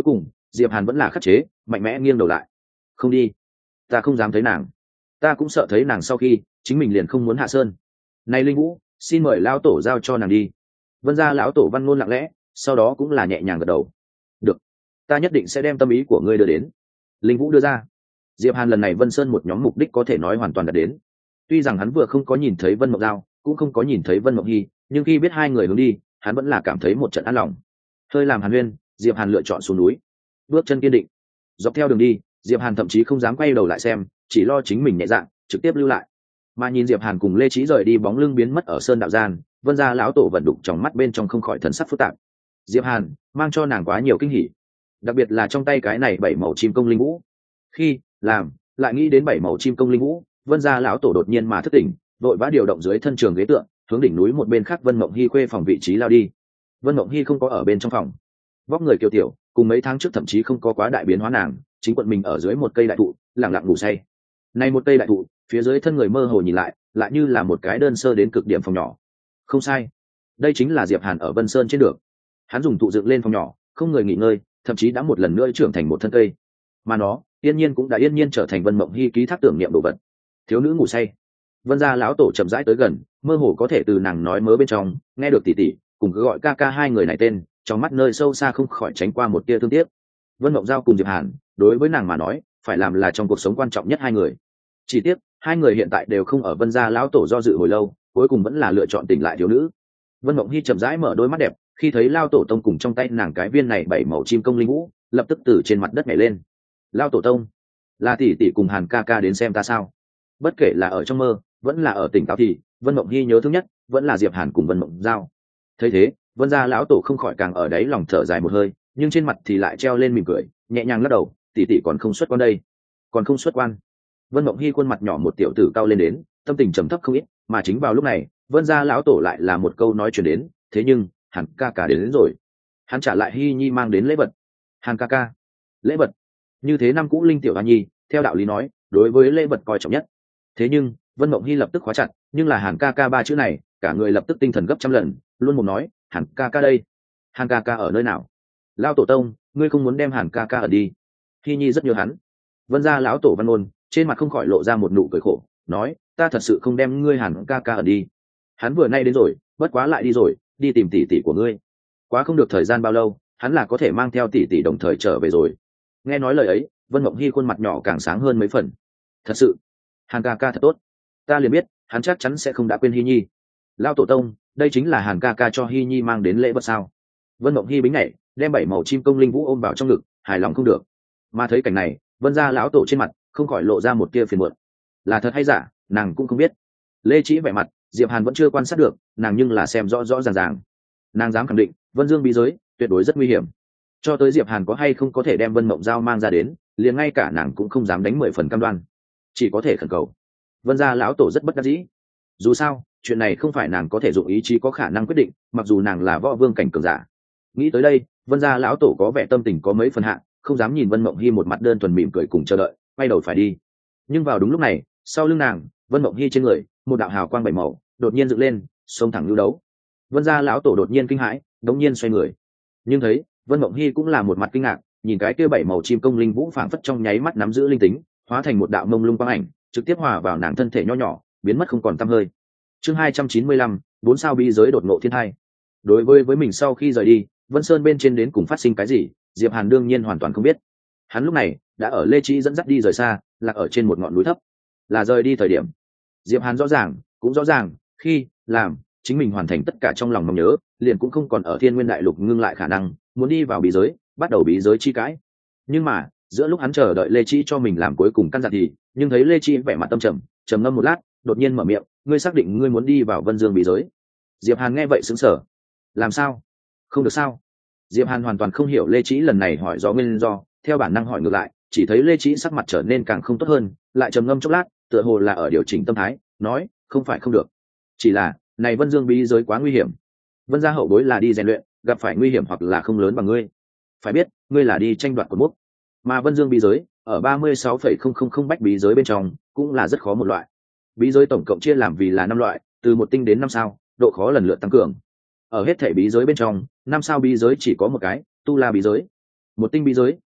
Diệp Hàn vẫn là khắc chế, mạnh mẽ nghiêng đầu lại. Không đi, ta không dám thấy nàng, ta cũng sợ thấy nàng sau khi chính mình liền không muốn hạ sơn. Này Linh Vũ, xin mời lão tổ giao cho nàng đi. Vân gia lão tổ văn ngôn lặng lẽ, sau đó cũng là nhẹ nhàng gật đầu. Được, ta nhất định sẽ đem tâm ý của ngươi đưa đến. Linh Vũ đưa ra. Diệp Hàn lần này Vân Sơn một nhóm mục đích có thể nói hoàn toàn đạt đến. Tuy rằng hắn vừa không có nhìn thấy Vân Mộng Giao, cũng không có nhìn thấy Vân Mộng Hy, nhưng khi biết hai người hướng đi, hắn vẫn là cảm thấy một trận an lòng. Hơi làm Hàn Huyên, Diệp Hàn lựa chọn xuống núi, bước chân kiên định. Dọc theo đường đi, Diệp Hàn thậm chí không dám quay đầu lại xem, chỉ lo chính mình nhẹ dạng, trực tiếp lưu lại. Mà nhìn Diệp Hàn cùng Lê Chí rời đi bóng lưng biến mất ở sơn đạo gian, Vân gia lão tổ vận đục trong mắt bên trong không khỏi thần sắc phức tạp. Diệp Hàn mang cho nàng quá nhiều kinh hỉ, đặc biệt là trong tay cái này bảy màu chim công linh vũ. Khi làm lại nghĩ đến bảy màu chim công linh vũ, Vân gia lão tổ đột nhiên mà thức tỉnh, vội vã điều động dưới thân trường ghế tượng, hướng đỉnh núi một bên khác Vân Mộng Hy khuê phòng vị trí lao đi. Vân Mộng Hy không có ở bên trong phòng, vóc người kiều tiểu, cùng mấy tháng trước thậm chí không có quá đại biến hóa nàng, chính quận mình ở dưới một cây đại thụ, lặng lặng ngủ say. Nay một cây đại thụ, phía dưới thân người mơ hồ nhìn lại như là một cái đơn sơ đến cực điểm phòng nhỏ. Không sai, đây chính là Diệp Hàn ở Vân Sơn trên đường. Hắn dùng thụ dựng lên phòng nhỏ, không người nghỉ ngơi, thậm chí đã một lần nữa trưởng thành một thân cây. Mà nó, yên nhiên cũng đã yên nhiên trở thành Vân Mộng Hy ký thác tưởng niệm đồ vật. Thiếu nữ ngủ say. Vân gia lão tổ chậm rãi tới gần, mơ hồ có thể từ nàng nói mớ bên trong nghe được tỷ tỷ cùng cứ gọi ca ca hai người này tên, trong mắt nơi sâu xa không khỏi tránh qua một tia thương tiếc. Vân Mộng Giao cùng Diệp Hàn, đối với nàng mà nói, phải làm là trong cuộc sống quan trọng nhất hai người. Chỉ tiếc, hai người hiện tại đều không ở Vân gia lão tổ do dự hồi lâu, cuối cùng vẫn là lựa chọn tỉnh lại thiếu nữ. Vân Mộng Hy chậm rãi mở đôi mắt đẹp, khi thấy Lao tổ tông cùng trong tay nàng cái viên này bảy màu chim công linh vũ, lập tức từ trên mặt đất nhảy lên. Lao tổ tông, là tỷ tỷ cùng Hàn ca ca đến xem ta sao? Bất kể là ở trong mơ, vẫn là ở tỉnh táo thì Vân Mộng Hy nhớ thương nhất vẫn là Diệp Hàn cùng Vân Mộng Giao. Thấy thế, Vân gia lão tổ không khỏi càng ở đấy lòng thở dài một hơi, nhưng trên mặt thì lại treo lên mỉm cười, nhẹ nhàng lắc đầu, tỷ tỷ còn không xuất quan đây, còn không xuất quan. Vân Mộng Hy khuôn mặt nhỏ một tiểu tử cao lên đến, tâm tình trầm thấp không ít, mà chính vào lúc này, Vân gia lão tổ lại là một câu nói truyền đến, thế nhưng Hàn ca ca đến rồi. Hắn trả lại Hy Nhi mang đến lễ vật. Hàn ca ca, lễ vật? Như thế năm cũ linh tiểu Hoa Nhi, theo đạo lý nói, đối với lễ vật coi trọng nhất. Thế nhưng Vân Mộng Hy lập tức khóa chặt, nhưng là Hàn ca ca ba chữ này, cả người lập tức tinh thần gấp trăm lần, luôn một nói, Hàn ca ca đây, Hàn ca ca ở nơi nào? Lão tổ tông, ngươi không muốn đem Hàn ca ca ở đi? Hy Nhi rất nhớ hắn. Vân gia lão tổ Văn Ôn trên mặt không khỏi lộ ra một nụ cười khổ, nói, ta thật sự không đem ngươi Hàn ca ca ở đi. Hắn vừa nay đến rồi, bất quá lại đi rồi, đi tìm tỷ tỷ của ngươi. Quá không được thời gian bao lâu, hắn là có thể mang theo tỷ tỷ đồng thời trở về rồi. Nghe nói lời ấy, Vân Mộng Hy khuôn mặt nhỏ càng sáng hơn mấy phần. Thật sự, Hàn ca ca thật tốt, ta liền biết hắn chắc chắn sẽ không đã quên Hy Nhi. Lão tổ tông, đây chính là Hàn ca ca cho Hy Nhi mang đến lễ vật sao? Vân Mộng Hy bính nhảy, đem bảy màu chim công linh vũ ôm vào trong ngực, hài lòng không được. Mà thấy cảnh này, Vân gia lão tổ trên mặt không khỏi lộ ra một tia phiền muộn. Là thật hay giả, nàng cũng không biết. Lê Chỉ vẻ mặt, Diệp Hàn vẫn chưa quan sát được, nàng nhưng là xem rõ rõ ràng ràng. Nàng dám khẳng định, Vân Dương bí giới tuyệt đối rất nguy hiểm. Cho tới Diệp Hàn có hay không có thể đem Vân Mộng Giao mang ra đến, liền ngay cả nàng cũng không dám đánh 10 phần cam đoan, chỉ có thể khẩn cầu. Vân gia lão tổ rất bất đắc dĩ. Dù sao, chuyện này không phải nàng có thể dụng ý chí có khả năng quyết định, mặc dù nàng là võ vương cảnh cường giả. Nghĩ tới đây, Vân gia lão tổ có vẻ tâm tình có mấy phần hạ, không dám nhìn Vân Mộng Hy một mặt đơn thuần mỉm cười cùng chờ đợi, quay đầu phải đi. Nhưng vào đúng lúc này, sau lưng nàng, Vân Mộng Hy trên người, một đạo hào quang bảy màu đột nhiên dựng lên, xông thẳng lưu đấu. Vân gia lão tổ đột nhiên kinh hãi, đống nhiên xoay người. Nhưng thấy, Vân Mộng Hy cũng là một mặt kinh ngạc, nhìn cái kia bảy màu chim công linh vũ phảng phất trong nháy mắt nắm giữ linh tính, hóa thành một đạo mông lung quang ảnh, trực tiếp hòa vào nàng thân thể nho nhỏ, biến mất không còn tăm hơi. Chương 295, 4 sao bí giới đột ngộ thiên hai. Đối với mình sau khi rời đi, Vân Sơn bên trên đến cùng phát sinh cái gì, Diệp Hàn đương nhiên hoàn toàn không biết. Hắn lúc này đã ở Lê Chỉ dẫn dắt đi rời xa, lạc ở trên một ngọn núi thấp. Là rời đi thời điểm. Diệp Hàn rõ ràng, cũng rõ ràng, khi làm chính mình hoàn thành tất cả trong lòng mong nhớ, liền cũng không còn ở Thiên Nguyên Đại Lục ngưng lại khả năng, muốn đi vào bí giới, bắt đầu bí giới chi cãi. Nhưng mà, giữa lúc hắn chờ đợi Lê Chỉ cho mình làm cuối cùng căn dặn thì, nhưng thấy Lê Chỉ vẻ mặt tâm trầm, trầm ngâm một lát, đột nhiên mở miệng, ngươi xác định ngươi muốn đi vào Vân Dương bí giới? Diệp Hàn nghe vậy sững sờ. Làm sao? Không được sao? Diệp Hàn hoàn toàn không hiểu Lê Chỉ lần này hỏi do nguyên do, theo bản năng hỏi ngược lại, chỉ thấy Lê Chỉ sắc mặt trở nên càng không tốt hơn, lại trầm ngâm chốc lát, tựa hồ là ở điều chỉnh tâm thái, nói, không phải không được, chỉ là này Vân Dương bí giới quá nguy hiểm. Vân gia hậu bối là đi rèn luyện, gặp phải nguy hiểm hoặc là không lớn bằng ngươi. Phải biết, ngươi là đi tranh đoạt cột mốc, mà Vân Dương bí giới ở 36,000 bách bí giới bên trong, cũng là rất khó một loại. Bí giới tổng cộng chia làm vì là 5 loại, từ 1 tinh đến 5 sao, độ khó lần lượt tăng cường. Ở hết thể bí giới bên trong, 5 sao bí giới chỉ có một cái, Tu La bí giới. 1 tinh bí giới,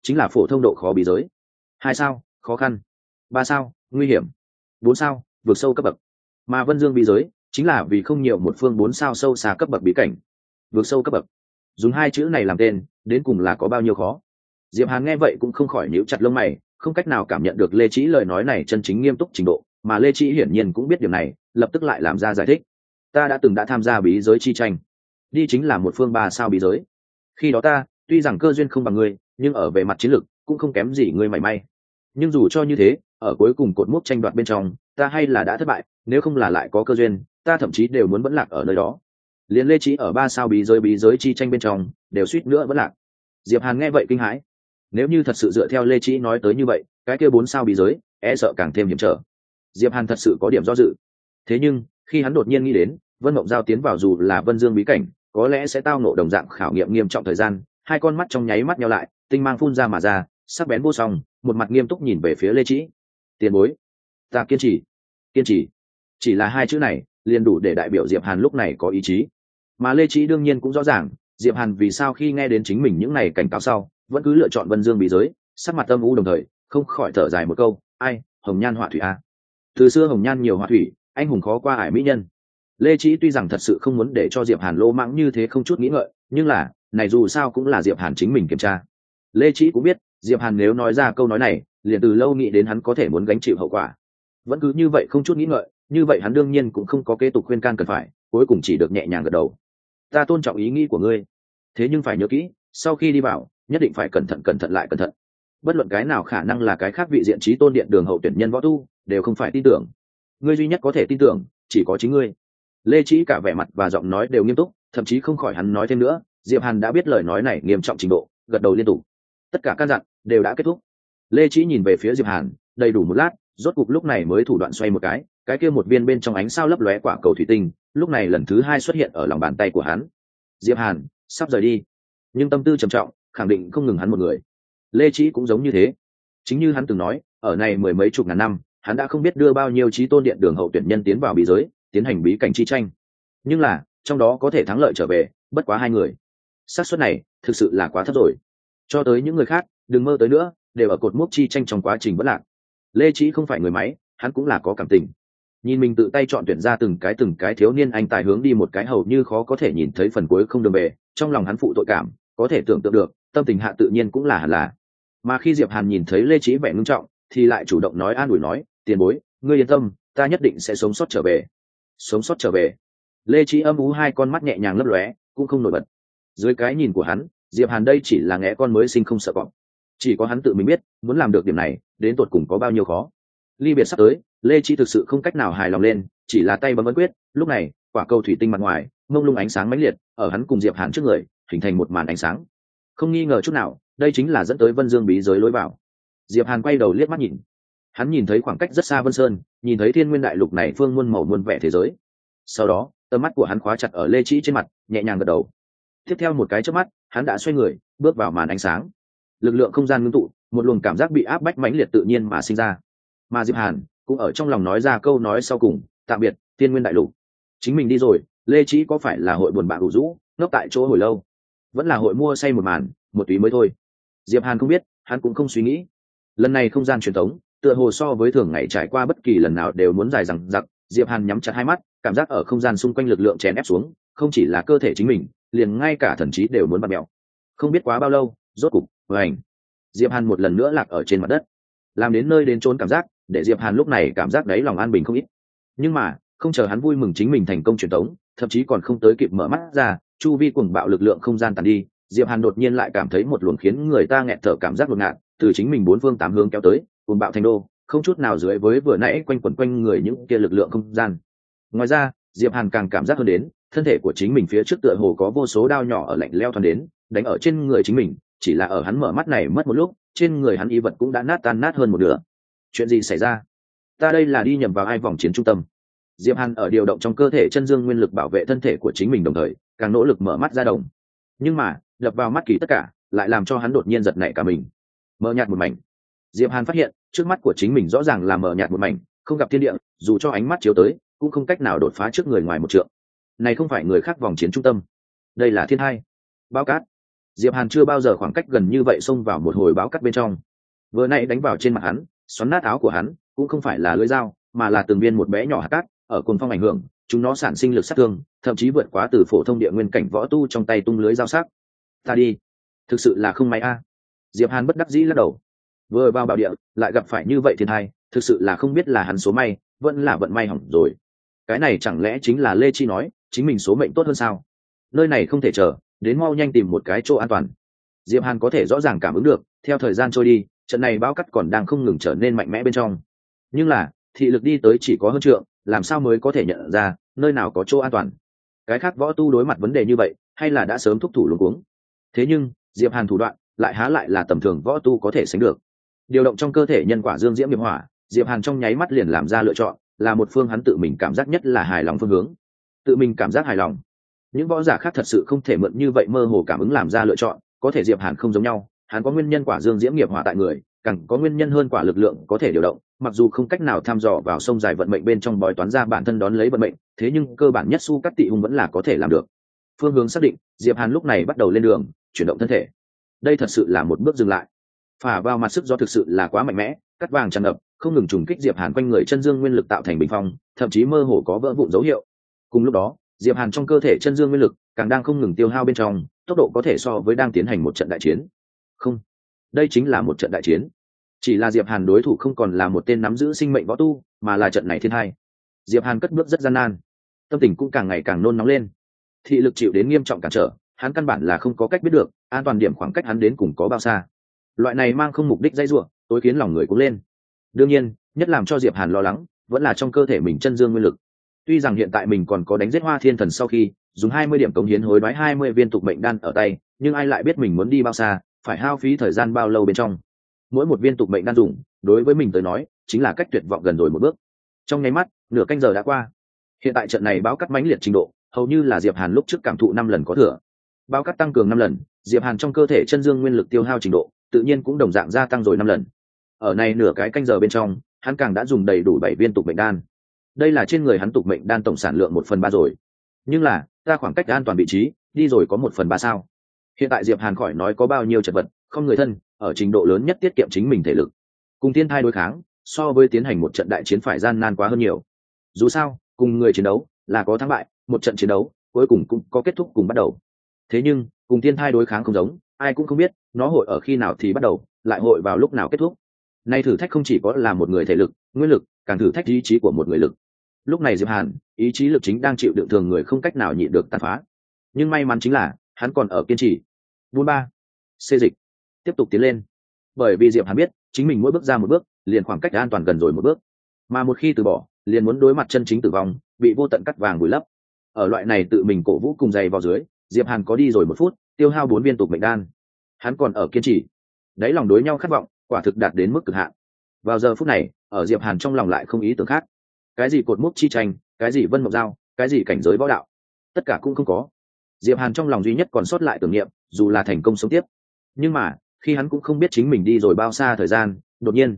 chính là phổ thông độ khó bí giới. 2 sao khó khăn, 3 sao nguy hiểm, 4 sao vượt sâu cấp bậc. Mà Vân Dương bí giới chính là vì không nhiều một phương 4 sao sâu xa cấp bậc bí cảnh. Vượt sâu cấp bậc, dùng hai chữ này làm tên, đến cùng là có bao nhiêu khó. Diệp Hàn nghe vậy cũng không khỏi nhíu chặt lông mày, không cách nào cảm nhận được Lê Chí lời nói này chân chính nghiêm túc trình độ, mà Lê Chí hiển nhiên cũng biết điểm này, lập tức lại làm ra giải thích. Ta đã từng tham gia bí giới chi tranh, đi chính là một phương 3 sao bí giới. Khi đó ta tuy rằng cơ duyên không bằng ngươi, nhưng ở về mặt chiến lược cũng không kém gì ngươi mảy may. Nhưng dù cho như thế, ở cuối cùng cột mốc tranh đoạt bên trong, ta hay là đã thất bại, nếu không là lại có cơ duyên, ta thậm chí đều muốn vẫn lạc ở nơi đó. Liên Lê Chí ở 3 sao bí giới chi tranh bên trong, đều suýt nữa vẫn lạc. Diệp Hàn nghe vậy kinh hãi. Nếu như thật sự dựa theo Lê Chí nói tới như vậy, cái kia 4 sao bí giới, e sợ càng thêm hiểm trở. Diệp Hàn thật sự có điểm do dự. Thế nhưng, khi hắn đột nhiên nghĩ đến, Vân Mộng Giao tiến vào dù là Vân Dương bí cảnh, có lẽ sẽ tao ngộ đồng dạng khảo nghiệm nghiêm trọng thời gian, hai con mắt trong nháy mắt nheo lại, tinh mang phun ra mà ra, sắc bén vô song, một mặt nghiêm túc nhìn về phía Lê Chí. Tiền bối, ta kiên trì. Kiên trì. Chỉ là hai chữ này, liền đủ để đại biểu Diệp Hàn lúc này có ý chí. Mà Lê Chí đương nhiên cũng rõ ràng, Diệp Hàn vì sao khi nghe đến chính mình những này cảnh cáo sau, vẫn cứ lựa chọn Vân Dương bí giới, sắc mặt âm u đồng thời, không khỏi thở dài một câu, ai, hồng nhan họa thủy a. Từ xưa hồng nhan nhiều họa thủy, anh hùng khó qua ải mỹ nhân. Lê Chí tuy rằng thật sự không muốn để cho Diệp Hàn lỗ mãng như thế không chút nghĩ ngợi, nhưng là, này dù sao cũng là Diệp Hàn chính mình kiểm tra. Lê Chí cũng biết, Diệp Hàn nếu nói ra câu nói này, liền từ lâu nghĩ đến hắn có thể muốn gánh chịu hậu quả. Vẫn cứ như vậy không chút nghĩ ngợi, như vậy hắn đương nhiên cũng không có kế tục khuyên can cần phải, cuối cùng chỉ được nhẹ nhàng gật đầu. Ta tôn trọng ý nghĩ của ngươi, thế nhưng phải nhớ kỹ, sau khi đi vào, nhất định phải cẩn thận lại cẩn thận. Bất luận cái nào khả năng là cái khác vị diện trí tôn điện đường hậu tuyển nhân võ tu, đều không phải tin tưởng. Ngươi duy nhất có thể tin tưởng, chỉ có chính ngươi. Lê Chí cả vẻ mặt và giọng nói đều nghiêm túc, thậm chí không khỏi hắn nói thêm nữa, Diệp Hàn đã biết lời nói này nghiêm trọng trình độ, gật đầu liên tục. Tất cả căn dặn đều đã kết thúc. Lê Chí nhìn về phía Diệp Hàn, đầy đủ một lát, rốt cục lúc này mới thủ đoạn xoay một cái kia một viên bên trong ánh sao lấp lóe quả cầu thủy tinh, lúc này lần thứ hai xuất hiện ở lòng bàn tay của hắn. Diệp Hàn sắp rời đi, nhưng tâm tư trầm trọng, khẳng định không ngừng hắn một người. Lê Chí cũng giống như thế. Chính như hắn từng nói, ở này mười mấy chục ngàn năm, hắn đã không biết đưa bao nhiêu chí tôn điện đường hậu tuyển nhân tiến vào bí giới, tiến hành bí cảnh chi tranh. Nhưng là, trong đó có thể thắng lợi trở về, bất quá 2 người. Xác suất này, thực sự là quá thấp rồi. Cho tới những người khác, đừng mơ tới nữa, đều ở cột mốc chi tranh trong quá trình vẫn lạc. Lê Chí không phải người máy, hắn cũng là có cảm tình. Nhìn mình tự tay chọn tuyển ra từng cái thiếu niên anh tài hướng đi một cái hầu như khó có thể nhìn thấy phần cuối không đường về, trong lòng hắn phụ tội cảm, có thể tưởng tượng được, tâm tình hạ tự nhiên cũng là hẳn là. Mà khi Diệp Hàn nhìn thấy Lê Chí vẻ ngưng trọng, thì lại chủ động nói an ủi nói, tiền bối, ngươi yên tâm, ta nhất định sẽ sống sót trở về. Sống sót trở về. Lê Chí âm u hai con mắt nhẹ nhàng lấp lóe, cũng không nổi bật. Dưới cái nhìn của hắn, Diệp Hàn đây chỉ là ngẽ con mới sinh không sợ cọp. Chỉ có hắn tự mình biết, muốn làm được điểm này, đến tột cùng có bao nhiêu khó. Ly biệt sắp tới, Lê Chí thực sự không cách nào hài lòng lên, chỉ là tay bấm ấn quyết, lúc này, quả cầu thủy tinh mặt ngoài, mông lung ánh sáng mãnh liệt, ở hắn cùng Diệp Hàn trước người, hình thành một màn ánh sáng. Không nghi ngờ chút nào, đây chính là dẫn tới Vân Dương bí giới lối vào. Diệp Hàn quay đầu liếc mắt nhìn. Hắn nhìn thấy khoảng cách rất xa Vân Sơn, nhìn thấy Thiên Nguyên Đại Lục này phương muôn màu muôn vẻ thế giới. Sau đó, tầm mắt của hắn khóa chặt ở Lê Chí trên mặt, nhẹ nhàng gật đầu. Tiếp theo một cái chớp mắt, hắn đã xoay người, bước vào màn ánh sáng. Lực lượng không gian ngưng tụ, một luồng cảm giác bị áp bách mãnh liệt tự nhiên mà sinh ra. Mà Diệp Hàn cũng ở trong lòng nói ra câu nói sau cùng, tạm biệt, Thiên Nguyên Đại Lục. Chính mình đi rồi, Lê Chí có phải là hội buồn bã ủ rũ, ngốc tại chỗ hồi lâu, vẫn là hội mua say một màn, một túy mới thôi. Diệp Hàn không biết, hắn cũng không suy nghĩ. Lần này không gian truyền tống, tựa hồ so với thường ngày trải qua bất kỳ lần nào đều muốn dài dằng dặc. Diệp Hàn nhắm chặt hai mắt, cảm giác ở không gian xung quanh lực lượng chèn ép xuống, không chỉ là cơ thể chính mình, liền ngay cả thần trí đều muốn bật mèo. Không biết quá bao lâu, rốt cục, vành, Diệp Hàn một lần nữa lạc ở trên mặt đất. Làm đến nơi đến chốn cảm giác, để Diệp Hàn lúc này cảm giác đấy lòng an bình không ít. Nhưng mà, không chờ hắn vui mừng chính mình thành công truyền tống, thậm chí còn không tới kịp mở mắt ra, chu vi cuồng bạo lực lượng không gian tàn đi, Diệp Hàn đột nhiên lại cảm thấy một luồng khiến người ta nghẹt thở cảm giác đột ngột, từ chính mình bốn phương tám hướng kéo tới, cuồng bạo thành đô, không chút nào dưới với vừa nãy quanh quẩn quanh người những kia lực lượng không gian. Ngoài ra, Diệp Hàn càng cảm giác hơn đến, thân thể của chính mình phía trước tựa hồ có vô số đao nhỏ ở lạnh lẽo thoăn đến, đánh ở trên người chính mình, chỉ là ở hắn mở mắt này mất một lúc, trên người hắn y vật cũng đã nát tan nát hơn một nửa. Chuyện gì xảy ra? Ta đây là đi nhầm vào ai vòng chiến trung tâm? Diệp Hàn ở điều động trong cơ thể chân dương nguyên lực bảo vệ thân thể của chính mình đồng thời, càng nỗ lực mở mắt ra đồng. Nhưng mà, đập vào mắt kỳ tất cả, lại làm cho hắn đột nhiên giật nảy cả mình. Mờ nhạt một mảnh. Diệp Hàn phát hiện, trước mắt của chính mình rõ ràng là mờ nhạt một mảnh, không gặp thiên địa, dù cho ánh mắt chiếu tới, cũng không cách nào đột phá trước người ngoài một trượng. Này không phải người khác vòng chiến trung tâm, đây là thiên hai. Bao cát. Diệp Hàn chưa bao giờ khoảng cách gần như vậy xông vào một hồi báo cắt bên trong. Vừa nãy đánh vào trên mặt hắn, xoắn nát áo của hắn, cũng không phải là lưỡi dao, mà là từng viên một bé nhỏ hạt cát, ở cuồng phong ảnh hưởng, chúng nó sản sinh lực sát thương, thậm chí vượt quá từ phổ thông địa nguyên cảnh võ tu trong tay tung lưới dao sắc. Ta đi, thực sự là không may a. Diệp Hàn bất đắc dĩ lắc đầu. Vừa vào bảo địa, lại gặp phải như vậy thiên tai, thực sự là không biết là hắn số may, vẫn là vận may hỏng rồi. Cái này chẳng lẽ chính là Lê Chi nói, chính mình số mệnh tốt hơn sao? Nơi này không thể chờ, đến mau nhanh tìm một cái chỗ an toàn. Diệp Hàn có thể rõ ràng cảm ứng được, theo thời gian trôi đi, trận này bão cắt còn đang không ngừng trở nên mạnh mẽ bên trong. Nhưng là, thị lực đi tới chỉ có hơn trượng, làm sao mới có thể nhận ra nơi nào có chỗ an toàn? Cái khác võ tu đối mặt vấn đề như vậy, hay là đã sớm thúc thủ luống cuống? Thế nhưng, Diệp Hàn thủ đoạn lại há lại là tầm thường võ tu có thể sánh được. Điều động trong cơ thể nhân quả dương diễm nghiệp hỏa, Diệp Hàn trong nháy mắt liền làm ra lựa chọn, là một phương hắn tự mình cảm giác nhất là hài lòng phương hướng. Tự mình cảm giác hài lòng. Những võ giả khác thật sự không thể mượn như vậy mơ hồ cảm ứng làm ra lựa chọn, có thể Diệp Hàn không giống nhau, hắn có nguyên nhân quả dương diễm nghiệp hỏa tại người, càng có nguyên nhân hơn quả lực lượng có thể điều động, mặc dù không cách nào thăm dò vào sông dài vận mệnh bên trong bói toán ra bản thân đón lấy vận mệnh, thế nhưng cơ bản nhất su cắt tị hung vẫn là có thể làm được. Phương hướng xác định, Diệp Hàn lúc này bắt đầu lên đường, chuyển động thân thể. Đây thật sự là một bước dừng lại. Phả vào mặt sức gió thực sự là quá mạnh mẽ, cắt vàng tràn ngập, không ngừng trùng kích Diệp Hàn quanh người chân dương nguyên lực tạo thành bình phong, thậm chí mơ hồ có vỡ vụn dấu hiệu. Cùng lúc đó, Diệp Hàn trong cơ thể chân dương nguyên lực càng đang không ngừng tiêu hao bên trong, tốc độ có thể so với đang tiến hành một trận đại chiến. Không, đây chính là một trận đại chiến. Chỉ là Diệp Hàn đối thủ không còn là một tên nắm giữ sinh mệnh võ tu, mà là trận này thiên hai. Diệp Hàn cất bước rất gian nan, tâm tình cũng càng ngày càng nôn nóng lên. Thị lực chịu đến nghiêm trọng cản trở, hắn căn bản là không có cách biết được an toàn điểm khoảng cách hắn đến cùng có bao xa. Loại này mang không mục đích dây rủa, tối khiến lòng người cũng lên. Đương nhiên, nhất làm cho Diệp Hàn lo lắng, vẫn là trong cơ thể mình chân dương nguyên lực. Tuy rằng hiện tại mình còn có đánh giết Hoa Thiên Thần sau khi dùng 20 điểm cống hiến hối đoái 20 viên tục mệnh đan ở tay, nhưng ai lại biết mình muốn đi bao xa, phải hao phí thời gian bao lâu bên trong. Mỗi một viên tục mệnh đan dùng, đối với mình tới nói, chính là cách tuyệt vọng gần rồi một bước. Trong nháy mắt, nửa canh giờ đã qua. Hiện tại trận này báo cắt mãnh liệt trình độ, hầu như là Diệp Hàn lúc trước cảm thụ 5 lần có thừa. Báo cắt tăng cường 5 lần, Diệp Hàn trong cơ thể chân dương nguyên lực tiêu hao trình độ, tự nhiên cũng đồng dạng gia tăng rồi 5 lần. Ở này nửa cái canh giờ bên trong, hắn càng đã dùng đầy đủ 7 viên tục mệnh đan. Đây là trên người hắn tục mệnh đan tổng sản lượng 1/3 rồi. Nhưng là, ta khoảng cách an toàn vị trí, đi rồi có 1/3 sao? Hiện tại Diệp Hàn khỏi nói có bao nhiêu chật vật, không người thân, ở trình độ lớn nhất tiết kiệm chính mình thể lực. Cùng thiên thai đối kháng, so với tiến hành một trận đại chiến phải gian nan quá hơn nhiều. Dù sao, cùng người chiến đấu là có thắng bại, một trận chiến đấu cuối cùng cũng có kết thúc cùng bắt đầu. Thế nhưng, cùng thiên thai đối kháng không giống, ai cũng không biết nó hội ở khi nào thì bắt đầu, lại hội vào lúc nào kết thúc. Nay thử thách không chỉ có là một người thể lực, nguyên lực, càng thử thách ý chí của một người lực. Lúc này Diệp Hàn, ý chí lực chính đang chịu đựng thường người không cách nào nhịn được tàn phá. Nhưng may mắn chính là, hắn còn ở kiên trì. Buôn ba, xê dịch, tiếp tục tiến lên. Bởi vì Diệp Hàn biết, chính mình mỗi bước ra một bước, liền khoảng cách an toàn gần rồi một bước. Mà một khi từ bỏ, liền muốn đối mặt chân chính tử vong, bị vô tận cắt vàng vùi lấp. Ở loại này tự mình cổ vũ cùng dày vào dưới, Diệp Hàn có đi rồi 1 phút, tiêu hao 4 viên tục mệnh đan. Hắn còn ở kiên trì. Đáy lòng đối nhau khát vọng, quả thực đạt đến mức cực hạn. Vào giờ phút này, ở Diệp Hàn trong lòng lại không ý tưởng khác. Cái gì cột mốc chi tranh, cái gì vân mộng giao, cái gì cảnh giới võ đạo, tất cả cũng không có. Diệp Hàn trong lòng duy nhất còn sót lại tưởng niệm, dù là thành công sống tiếp. Nhưng mà, khi hắn cũng không biết chính mình đi rồi bao xa thời gian, đột nhiên,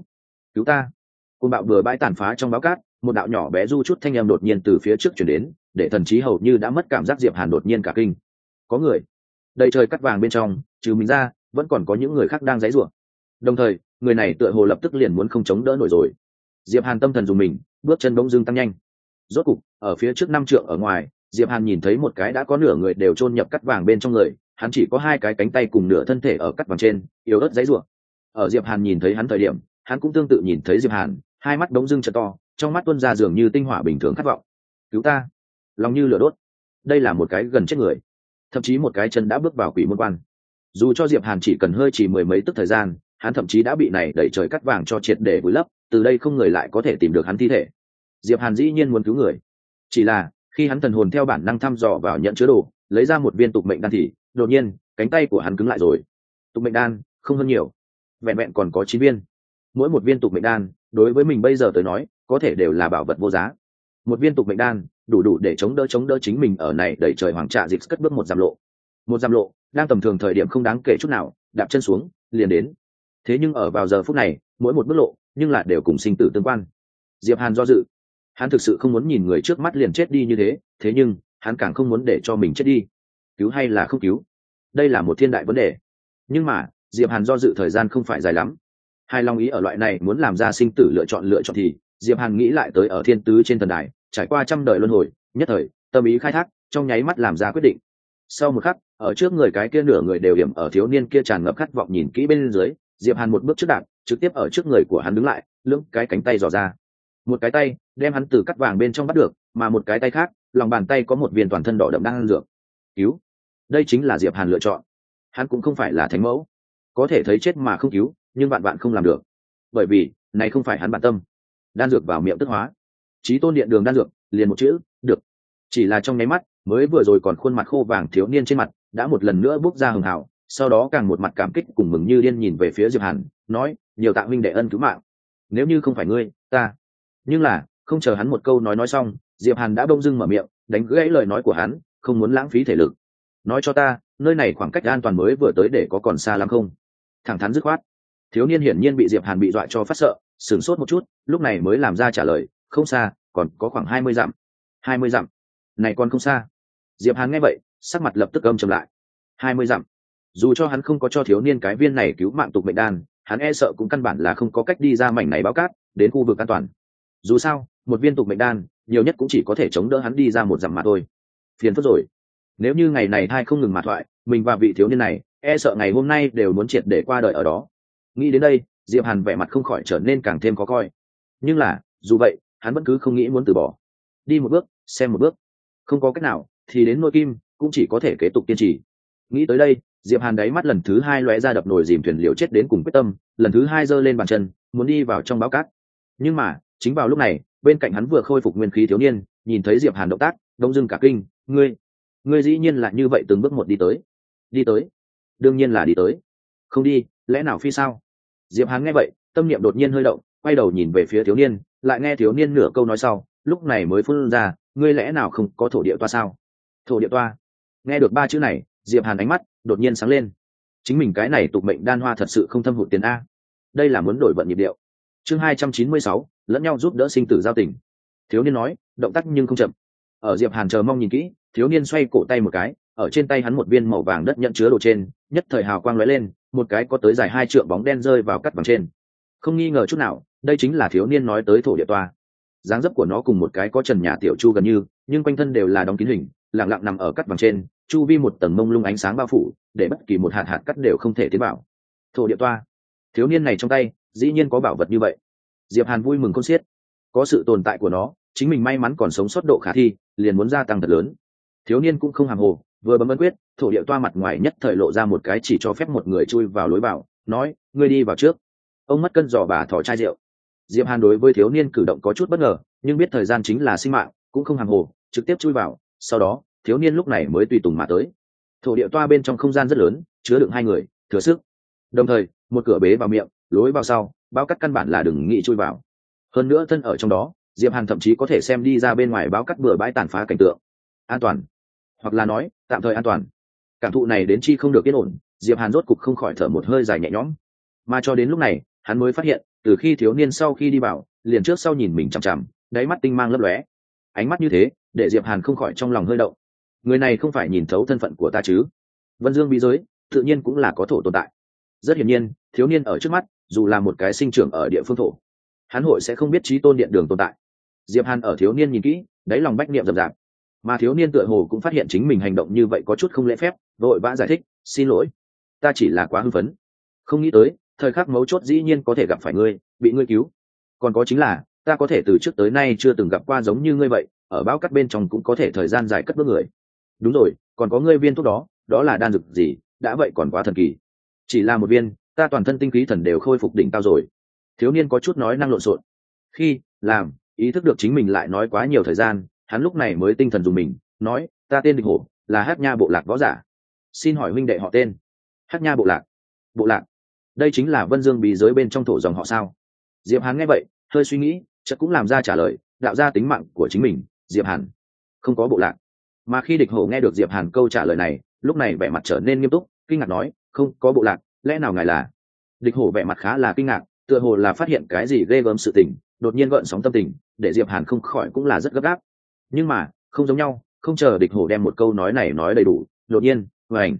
cứu ta! Cơn bão vừa bãi tàn phá trong báo cát, một đạo nhỏ bé du chút thanh âm đột nhiên từ phía trước truyền đến, để thần trí hầu như đã mất cảm giác. Diệp Hàn đột nhiên cả kinh. Có người! Đầy trời cắt vàng bên trong, trừ mình ra, vẫn còn có những người khác đang giãy giụa. Đồng thời, người này tựa hồ lập tức liền muốn không chống đỡ nổi rồi. Diệp Hàn tâm thần dùng mình, bước chân bỗng dưng tăng nhanh. Rốt cục, ở phía trước 5 trượng ở ngoài, Diệp Hàn nhìn thấy một cái đã có nửa người đều chôn nhập cắt vàng bên trong người, hắn chỉ có 2 cái cánh tay cùng nửa thân thể ở cắt vàng trên, yếu ớt giãy giụa. Ở Diệp Hàn nhìn thấy hắn thời điểm, hắn cũng tương tự nhìn thấy Diệp Hàn, hai mắt bỗng dưng trợ to, trong mắt tuôn ra dường như tinh hỏa bình thường khát vọng. Cứu ta! Lòng như lửa đốt. Đây là một cái gần chết người, thậm chí một cái chân đã bước vào quỷ môn quan. Dù cho Diệp Hàn chỉ cần hơi chỉ mười mấy tức thời gian, hắn thậm chí đã bị này đẩy trời cắt vàng cho triệt để vùi lấp, từ đây không người lại có thể tìm được hắn thi thể. Diệp Hàn dĩ nhiên muốn cứu người, chỉ là khi hắn thần hồn theo bản năng thăm dò vào nhận chứa đồ, lấy ra một viên tục mệnh đan thì đột nhiên cánh tay của hắn cứng lại rồi. Tục mệnh đan không hơn nhiều, vẹn vẹn còn có 9 viên. Mỗi một viên tục mệnh đan đối với mình bây giờ tới nói có thể đều là bảo vật vô giá. Một viên tục mệnh đan đủ để chống đỡ chính mình ở này đẩy trời hoàng trạ dịp cất bước một dặm lộ đang tầm thường thời điểm không đáng kể chút nào, đạp chân xuống liền đến. Thế nhưng ở vào giờ phút này, mỗi một bước lộ nhưng là đều cùng sinh tử tương quan. Diệp Hàn do dự, hắn thực sự không muốn nhìn người trước mắt liền chết đi như thế, thế nhưng hắn càng không muốn để cho mình chết đi. Cứu hay là không cứu? đây là một thiên đại vấn đề. Nhưng mà diệp hàn do dự thời gian không phải dài lắm. Hai long ý ở loại này muốn làm ra sinh tử lựa chọn thì diệp hàn nghĩ lại tới ở thiên tứ trên thần đài trải qua trăm đời luân hồi, nhất thời tâm ý khai thác, trong nháy mắt làm ra quyết định. Sau một khắc, ở trước người cái kia nửa người đều điểm ở thiếu niên kia tràn ngập khát vọng nhìn kỹ bên dưới, diệp hàn một bước trước đạp, trực tiếp ở trước người của hắn đứng lại, lưỡng cái cánh tay dò ra. Một cái tay đem hắn từ cắt vàng bên trong bắt được, mà một cái tay khác, lòng bàn tay có một viên toàn thân đỏ đậm đang ăn dược. Cứu. Đây chính là diệp hàn lựa chọn. Hắn cũng không phải là thánh mẫu, có thể thấy chết mà không cứu, nhưng vạn vạn không làm được, bởi vì này không phải hắn bản tâm. Đan dược vào miệng tức hóa, chí tôn điện đường đan dược, liền một chữ, được. Chỉ là trong nháy mắt, mới vừa rồi còn khuôn mặt khô vàng thiếu niên trên mặt đã một lần nữa bốc ra hường hào, sau đó càng một mặt cảm kích cùng mừng như điên nhìn về phía diệp hàn, nói nhiều tạ huynh đệ ân cứu mạng, nếu như không phải ngươi ta. Nhưng là không chờ hắn một câu nói xong, diệp hàn đã bỗng dưng mở miệng đánh gãy lời nói của hắn, không muốn lãng phí thể lực. Nói cho ta, nơi này khoảng cách an toàn mới vừa tới để có còn xa lắm không? Thẳng thắn dứt khoát. Thiếu niên hiển nhiên bị diệp hàn bị dọa cho phát sợ, sửng sốt một chút, lúc này mới làm ra trả lời, không xa, còn có khoảng 20 dặm. 20 dặm? Này còn không xa. Diệp hàn nghe vậy, sắc mặt lập tức âm trầm lại. 20 dặm? Dù cho hắn không có cho thiếu niên cái viên này cứu mạng tục mệnh đan, hắn e sợ cũng căn bản là không có cách đi ra mảnh này báo cát đến khu vực an toàn. Dù sao một viên tục mệnh đan nhiều nhất cũng chỉ có thể chống đỡ hắn đi ra một dặm mà thôi. Phiền phức rồi. Nếu như ngày này thai không ngừng mà thoại, mình và vị thiếu niên này e sợ ngày hôm nay đều muốn triệt để qua đời ở đó. Nghĩ đến đây, diệp hàn vẻ mặt không khỏi trở nên càng thêm khó coi. Nhưng là dù vậy, hắn vẫn cứ không nghĩ muốn từ bỏ. Đi một bước xem một bước, không có cách nào thì đến nôi kim cũng chỉ có thể kế tục kiên trì. Nghĩ tới đây, diệp hàn đáy mắt lần thứ hai lóe ra đập nồi dìm thuyền liều chết đến cùng quyết tâm, lần thứ hai giơ lên bàn chân muốn đi vào trong báo cát. Nhưng mà chính vào lúc này, bên cạnh hắn vừa khôi phục nguyên khí thiếu niên nhìn thấy diệp hàn động tác, đông dưng cả kinh. Ngươi dĩ nhiên là như vậy từng bước một đi tới. Đương nhiên là đi tới, không đi lẽ nào phi sao? Diệp hàn nghe vậy, tâm niệm đột nhiên hơi động, quay đầu nhìn về phía thiếu niên, lại nghe thiếu niên nửa câu nói sau, lúc này mới phun ra, ngươi lẽ nào không có thổ địa toa sao? Thổ địa toa? Nghe được ba chữ này, diệp hàn ánh mắt đột nhiên sáng lên. Chính mình cái này tục mệnh đan hoa thật sự không thâm hụt tiền a. Đây là muốn đổi vận nhịp điệu. Chương 296, lẫn nhau giúp đỡ sinh tử giao tình. Thiếu niên nói, động tác nhưng không chậm. Ở diệp hàn chờ mong nhìn kỹ, thiếu niên xoay cổ tay một cái, ở trên tay hắn một viên màu vàng đất nhận chứa đồ trên, nhất thời hào quang lóe lên, một cái có tới dài 2 trượng bóng đen rơi vào cắt vàng trên. Không nghi ngờ chút nào, đây chính là thiếu niên nói tới thổ địa toa. Dáng dấp của nó cùng một cái có trần nhà tiểu chu gần như, nhưng quanh thân đều là đóng kín hình, lặng lặng nằm ở cắt vàng trên, chu vi một tầng mông lung ánh sáng bao phủ, để bất kỳ một hạt hạt cắt đều không thể tiến vào. Thổ địa toa. Thiếu niên này trong tay dĩ nhiên có bảo vật như vậy. Diệp Hàn vui mừng khôn xiết. Có sự tồn tại của nó, chính mình may mắn còn sống sót độ khả thi liền muốn gia tăng thật lớn. Thiếu niên cũng không hàm hồ, vừa bấm ấn quyết, thổ địa toa mặt ngoài nhất thời lộ ra một cái chỉ cho phép một người chui vào lối vào, nói, ngươi đi vào trước. Ông mất cân giò bà thỏ chai rượu. Diệp Hàn đối với thiếu niên cử động có chút bất ngờ, nhưng biết thời gian chính là sinh mạng, cũng không hàm hồ, trực tiếp chui vào. Sau đó, thiếu niên lúc này mới tùy tùng mà tới. Thổ địa toa bên trong không gian rất lớn, chứa đựng 2 người, thừa sức. Đồng thời, một cửa bế vào miệng, lối vào sau, bao cắt căn bản là đừng nghĩ chui vào. Hơn nữa thân ở trong đó, Diệp Hàn thậm chí có thể xem đi ra bên ngoài bao cắt bừa bãi tàn phá cảnh tượng. An toàn, hoặc là nói, tạm thời an toàn. Cảm thụ này đến chi không được yên ổn, Diệp Hàn rốt cục không khỏi thở một hơi dài nhẹ nhõm. Mà cho đến lúc này, hắn mới phát hiện, từ khi thiếu niên sau khi đi vào, liền trước sau nhìn mình chằm chằm, đáy mắt tinh mang lấp lóe. Ánh mắt như thế, để Diệp Hàn không khỏi trong lòng hơi động. Người này không phải nhìn thấu thân phận của ta chứ? Vân Dương bí giới, tự nhiên cũng là có thổ tồn tại. Rất hiển nhiên, thiếu niên ở trước mắt, dù là một cái sinh trưởng ở địa phương thổ, hắn hội sẽ không biết chí tôn điện đường tồn tại. Diệp Hàn ở thiếu niên nhìn kỹ, đáy lòng bách niệm rầm rạp. Mà thiếu niên tựa hồ cũng phát hiện chính mình hành động như vậy có chút không lễ phép, vội vã giải thích, xin lỗi, ta chỉ là quá hưng phấn, không nghĩ tới thời khắc mấu chốt dĩ nhiên có thể gặp phải ngươi, bị ngươi cứu. Còn có chính là, ta có thể từ trước tới nay chưa từng gặp qua giống như ngươi vậy, ở bão cắt bên trong cũng có thể thời gian dài cất bước người. Đúng rồi, còn có ngươi viên thuốc đó, đó là đan dược gì, đã vậy còn quá thần kỳ. Chỉ là một viên, ta toàn thân tinh khí thần đều khôi phục đỉnh cao rồi. Thiếu niên có chút nói năng lộn xộn. Khi làm ý thức được chính mình lại nói quá nhiều thời gian, hắn lúc này mới tinh thần dùng mình, nói, ta tên Địch Hổ, là Hắc Nha bộ lạc võ giả. Xin hỏi huynh đệ họ tên? Hắc Nha bộ lạc? Bộ lạc? Đây chính là Vân Dương bí giới bên trong thổ dòng họ sao? Diệp Hàn nghe vậy, hơi suy nghĩ, chợt cũng làm ra trả lời, đạo ra tính mạng của chính mình, Diệp Hàn không có bộ lạc. Mà khi Địch Hổ nghe được Diệp Hàn câu trả lời này, lúc này vẻ mặt trở nên nghiêm túc, kinh ngạc nói, không có bộ lạc, lẽ nào ngài là? Địch Hổ vẻ mặt khá là kinh ngạc, tựa hồ là phát hiện cái gì ghê gớm sự tình, đột nhiên gợn sóng tâm tình, để Diệp Hàn không khỏi cũng là rất gấp gáp. Nhưng mà không giống nhau, không chờ Địch Hổ đem một câu nói này nói đầy đủ, đột nhiên vành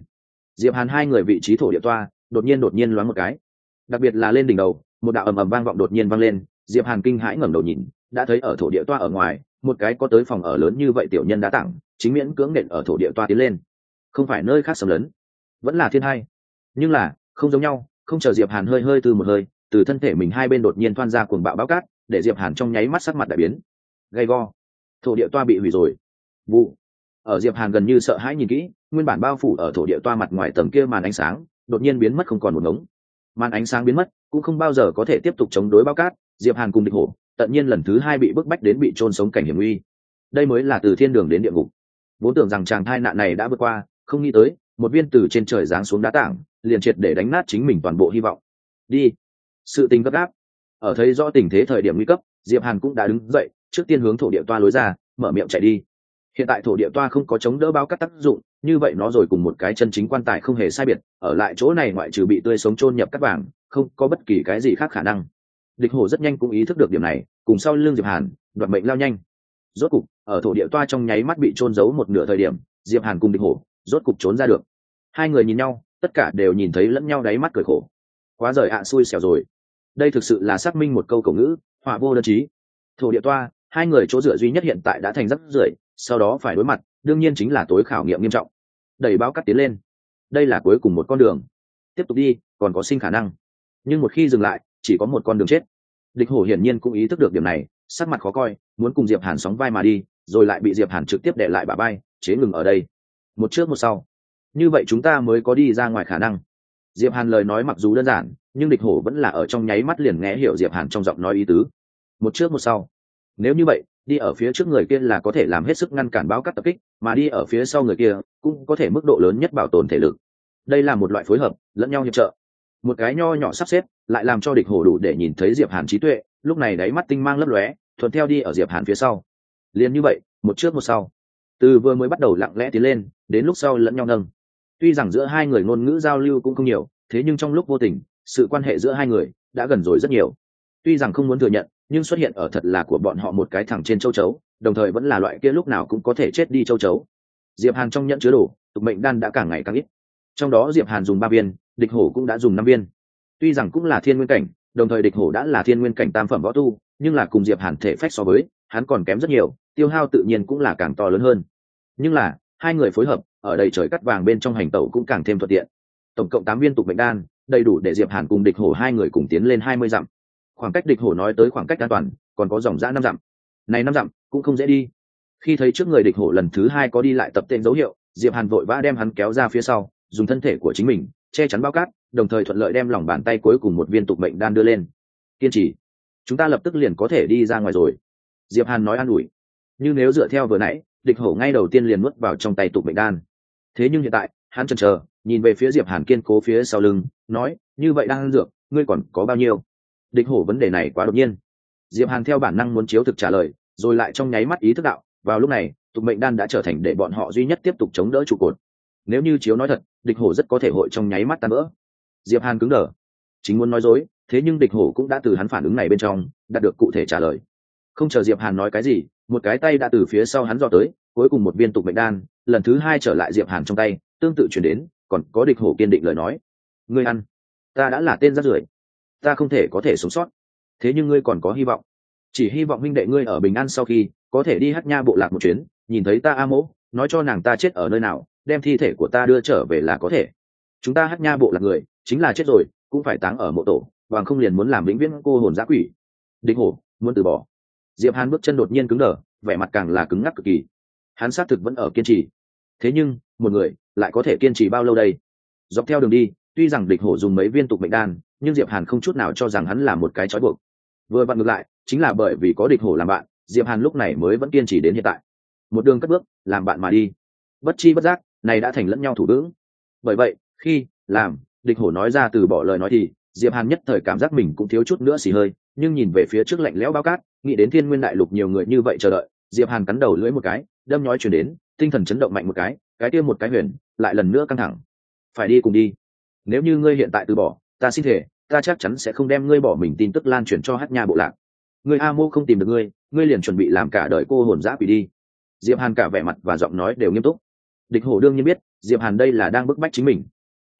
Diệp Hàn hai người vị trí thổ địa toa đột nhiên loáng một cái, đặc biệt là lên đỉnh đầu một đạo ầm ầm vang vọng đột nhiên vang lên. Diệp Hàn kinh hãi ngẩng đầu nhìn, đã thấy ở thổ địa toa ở ngoài một cái có tới phòng ở lớn như vậy tiểu nhân đá tảng chính miễn cưỡng nện ở thổ địa toa tiến lên. Không phải nơi khác xâm lấn, vẫn là thiên hai, nhưng là không giống nhau. Không chờ Diệp Hàn hơi từ một hơi, từ thân thể mình hai bên đột nhiên thoăn ra cuồng bạo báo cát, để Diệp Hàn trong nháy mắt sắc mặt đại biến. Gay go, thổ địa toa bị hủy rồi. Vụ. Ở Diệp Hàn gần như sợ hãi nhìn kỹ, nguyên bản bao phủ ở thổ địa toa mặt ngoài tầng kia màn ánh sáng đột nhiên biến mất không còn một ngống. Màn ánh sáng biến mất cũng không bao giờ có thể tiếp tục chống đối báo cát. Diệp Hàn cùng địch hổ tận nhiên lần thứ hai bị bức bách đến bị chôn sống cảnh hiểm nguy. Đây mới là từ thiên đường đến địa ngục. Vốn tưởng rằng chàng thai nạn này đã vượt qua, không nghĩ tới một viên từ trên trời giáng xuống đá tảng liền triệt để đánh nát chính mình toàn bộ hy vọng. Đi. Sự tình gấp gáp. Ở thấy rõ tình thế thời điểm nguy cấp, Diệp Hàn cũng đã đứng dậy, trước tiên hướng thổ địa toa lối ra, mở miệng chạy đi. Hiện tại thổ địa toa không có chống đỡ báo cát tác dụng, như vậy nó rồi cùng một cái chân chính quan tài không hề sai biệt, ở lại chỗ này ngoại trừ bị tươi sống chôn nhập cát vàng, không có bất kỳ cái gì khác khả năng. Địch hổ rất nhanh cũng ý thức được điểm này, cùng sau lưng Diệp Hàn đoạt mệnh lao nhanh. Rốt cục ở thổ địa toa trong nháy mắt bị chôn giấu một nửa thời điểm, Diệp Hàn cùng địch hổ rốt cục trốn ra được. Hai người nhìn nhau, tất cả đều nhìn thấy lẫn nhau đáy mắt cười khổ. Quá giời ạ, xui xẻo rồi. Đây thực sự là xác minh một câu cổ ngữ, họa vô đơn chí. Thổ địa toa, hai người chỗ dựa duy nhất hiện tại đã thành rắc rưởi, sau đó phải đối mặt, đương nhiên chính là tối khảo nghiệm nghiêm trọng. Đẩy báo cát tiến lên. Đây là cuối cùng một con đường. Tiếp tục đi, còn có sinh khả năng. Nhưng một khi dừng lại, chỉ có một con đường chết. Địch hổ hiển nhiên cũng ý thức được điểm này, sắc mặt khó coi, muốn cùng Diệp Hàn sóng vai mà đi, rồi lại bị Diệp Hàn trực tiếp đè lại bả vai, chế ngừng ở đây. Một trước một sau. Như vậy chúng ta mới có đi ra ngoài khả năng. Diệp Hàn lời nói mặc dù đơn giản, nhưng địch hổ vẫn là ở trong nháy mắt liền nghe hiểu Diệp Hàn trong giọng nói ý tứ. Một trước một sau. Nếu như vậy, đi ở phía trước người kia là có thể làm hết sức ngăn cản báo cát tập kích, mà đi ở phía sau người kia cũng có thể mức độ lớn nhất bảo tồn thể lực. Đây là một loại phối hợp, lẫn nhau hiệp trợ. Một cái nho nhỏ sắp xếp, lại làm cho địch hổ đủ để nhìn thấy Diệp Hàn trí tuệ, lúc này đáy mắt tinh mang lấp lóe, thuận theo đi ở Diệp Hàn phía sau. Liền như vậy, một trước một sau. Từ vừa mới bắt đầu lặng lẽ tiến lên, đến lúc sau lẫn nhau nâng. Tuy rằng giữa hai người ngôn ngữ giao lưu cũng không nhiều, thế nhưng trong lúc vô tình, sự quan hệ giữa hai người đã gần rồi rất nhiều. Tuy rằng không muốn thừa nhận, nhưng xuất hiện ở thật là của bọn họ một cái thẳng trên châu chấu, đồng thời vẫn là loại kia lúc nào cũng có thể chết đi châu chấu. Diệp Hàn trong nhẫn chứa đồ tục mệnh đan đã càng ngày càng ít. Trong đó Diệp Hàn dùng 3 viên, địch hổ cũng đã dùng 5 viên. Tuy rằng cũng là thiên nguyên cảnh, đồng thời địch hổ đã là thiên nguyên cảnh tam phẩm võ tu, nhưng là cùng Diệp Hàn thể phách so với, hắn còn kém rất nhiều, tiêu hao tự nhiên cũng là càng to lớn hơn. Nhưng là hai người phối hợp, ở đầy trời cắt vàng bên trong hành tẩu cũng càng thêm thuận tiện. Tổng cộng 8 viên tục mệnh đan, đầy đủ để Diệp Hàn cùng địch hổ hai người cùng tiến lên 20 dặm. Khoảng cách địch hổ nói tới khoảng cách an toàn, còn có dòng dã 5 dặm. Này 5 dặm cũng không dễ đi. Khi thấy trước người địch hổ lần thứ 2 có đi lại tập tên dấu hiệu, Diệp Hàn vội vã đem hắn kéo ra phía sau, dùng thân thể của chính mình che chắn bao cát, đồng thời thuận lợi đem lòng bàn tay cuối cùng một viên tục mệnh đan đưa lên. Kiên trì, chúng ta lập tức liền có thể đi ra ngoài rồi. Diệp Hàn nói an ủi. Nhưng nếu dựa theo vừa nãy, địch hổ ngay đầu tiên liền nuốt vào trong tay tục mệnh đan. Thế nhưng hiện tại, hắn chần chờ, nhìn về phía Diệp Hàn kiên cố phía sau lưng, nói, như vậy đang dược, ngươi còn có bao nhiêu? Địch hổ vấn đề này quá đột nhiên. Diệp Hàn theo bản năng muốn chiếu thực trả lời, rồi lại trong nháy mắt ý thức đạo, vào lúc này, tục mệnh đan đã trở thành để bọn họ duy nhất tiếp tục chống đỡ trụ cột. Nếu như chiếu nói thật, địch hổ rất có thể hội trong nháy mắt tan vỡ. Diệp Hàn cứng đờ, chính muốn nói dối, thế nhưng địch hổ cũng đã từ hắn phản ứng này bên trong đạt được cụ thể trả lời. Không chờ Diệp Hàn nói cái gì, một cái tay đã từ phía sau hắn dò tới, cuối cùng một viên tục mệnh đan lần thứ 2 trở lại Diệp Hàn trong tay, tương tự chuyển đến, còn có địch hổ kiên định lời nói: ngươi ăn, ta đã là tên rác rưởi, ta không thể có thể sống sót, thế nhưng ngươi còn có hy vọng, chỉ hy vọng huynh đệ ngươi ở bình an sau khi có thể đi Hắc Nha bộ lạc một chuyến, nhìn thấy ta A Mỗ, nói cho nàng ta chết ở nơi nào, đem thi thể của ta đưa trở về là có thể. Chúng ta Hắc Nha bộ lạc người chính là chết rồi cũng phải táng ở mộ tổ, bằng không liền muốn làm vĩnh viễn cô hồn dã quỷ. Địch hổ muốn từ bỏ. Diệp Hàn bước chân đột nhiên cứng đờ, vẻ mặt càng là cứng ngắc cực kỳ. Hắn xác thực vẫn ở kiên trì, thế nhưng một người lại có thể kiên trì bao lâu đây? Dọc theo đường đi, tuy rằng địch hổ dùng mấy viên tục mệnh đan, nhưng Diệp Hàn không chút nào cho rằng hắn là một cái trói buộc. Vừa vặn ngược lại, chính là bởi vì có địch hổ làm bạn, Diệp Hàn lúc này mới vẫn kiên trì đến hiện tại. Một đường cất bước, làm bạn mà đi. Bất chi bất giác, này đã thành lẫn nhau thủ vững. Bởi vậy, khi làm địch hổ nói ra từ bỏ lời nói thì Diệp Hàn nhất thời cảm giác mình cũng thiếu chút nữa xì hơi, nhưng nhìn về phía trước lạnh lẽo bao cát, nghĩ đến Thiên Nguyên Đại Lục nhiều người như vậy chờ đợi, Diệp Hàn cắn đầu lưỡi một cái, đâm nhói truyền đến, tinh thần chấn động mạnh một cái kia một cái huyền, lại lần nữa căng thẳng. Phải đi cùng đi. Nếu như ngươi hiện tại từ bỏ, ta xin thề, ta chắc chắn sẽ không đem ngươi bỏ mình tin tức lan truyền cho Hắc Nha bộ lạc. Ngươi A Mô không tìm được ngươi liền chuẩn bị làm cả đời cô hồn dã quỷ đi. Diệp Hàn cả vẻ mặt và giọng nói đều nghiêm túc. Địch hổ đương nhiên biết, Diệp Hàn đây là đang bức bách chính mình,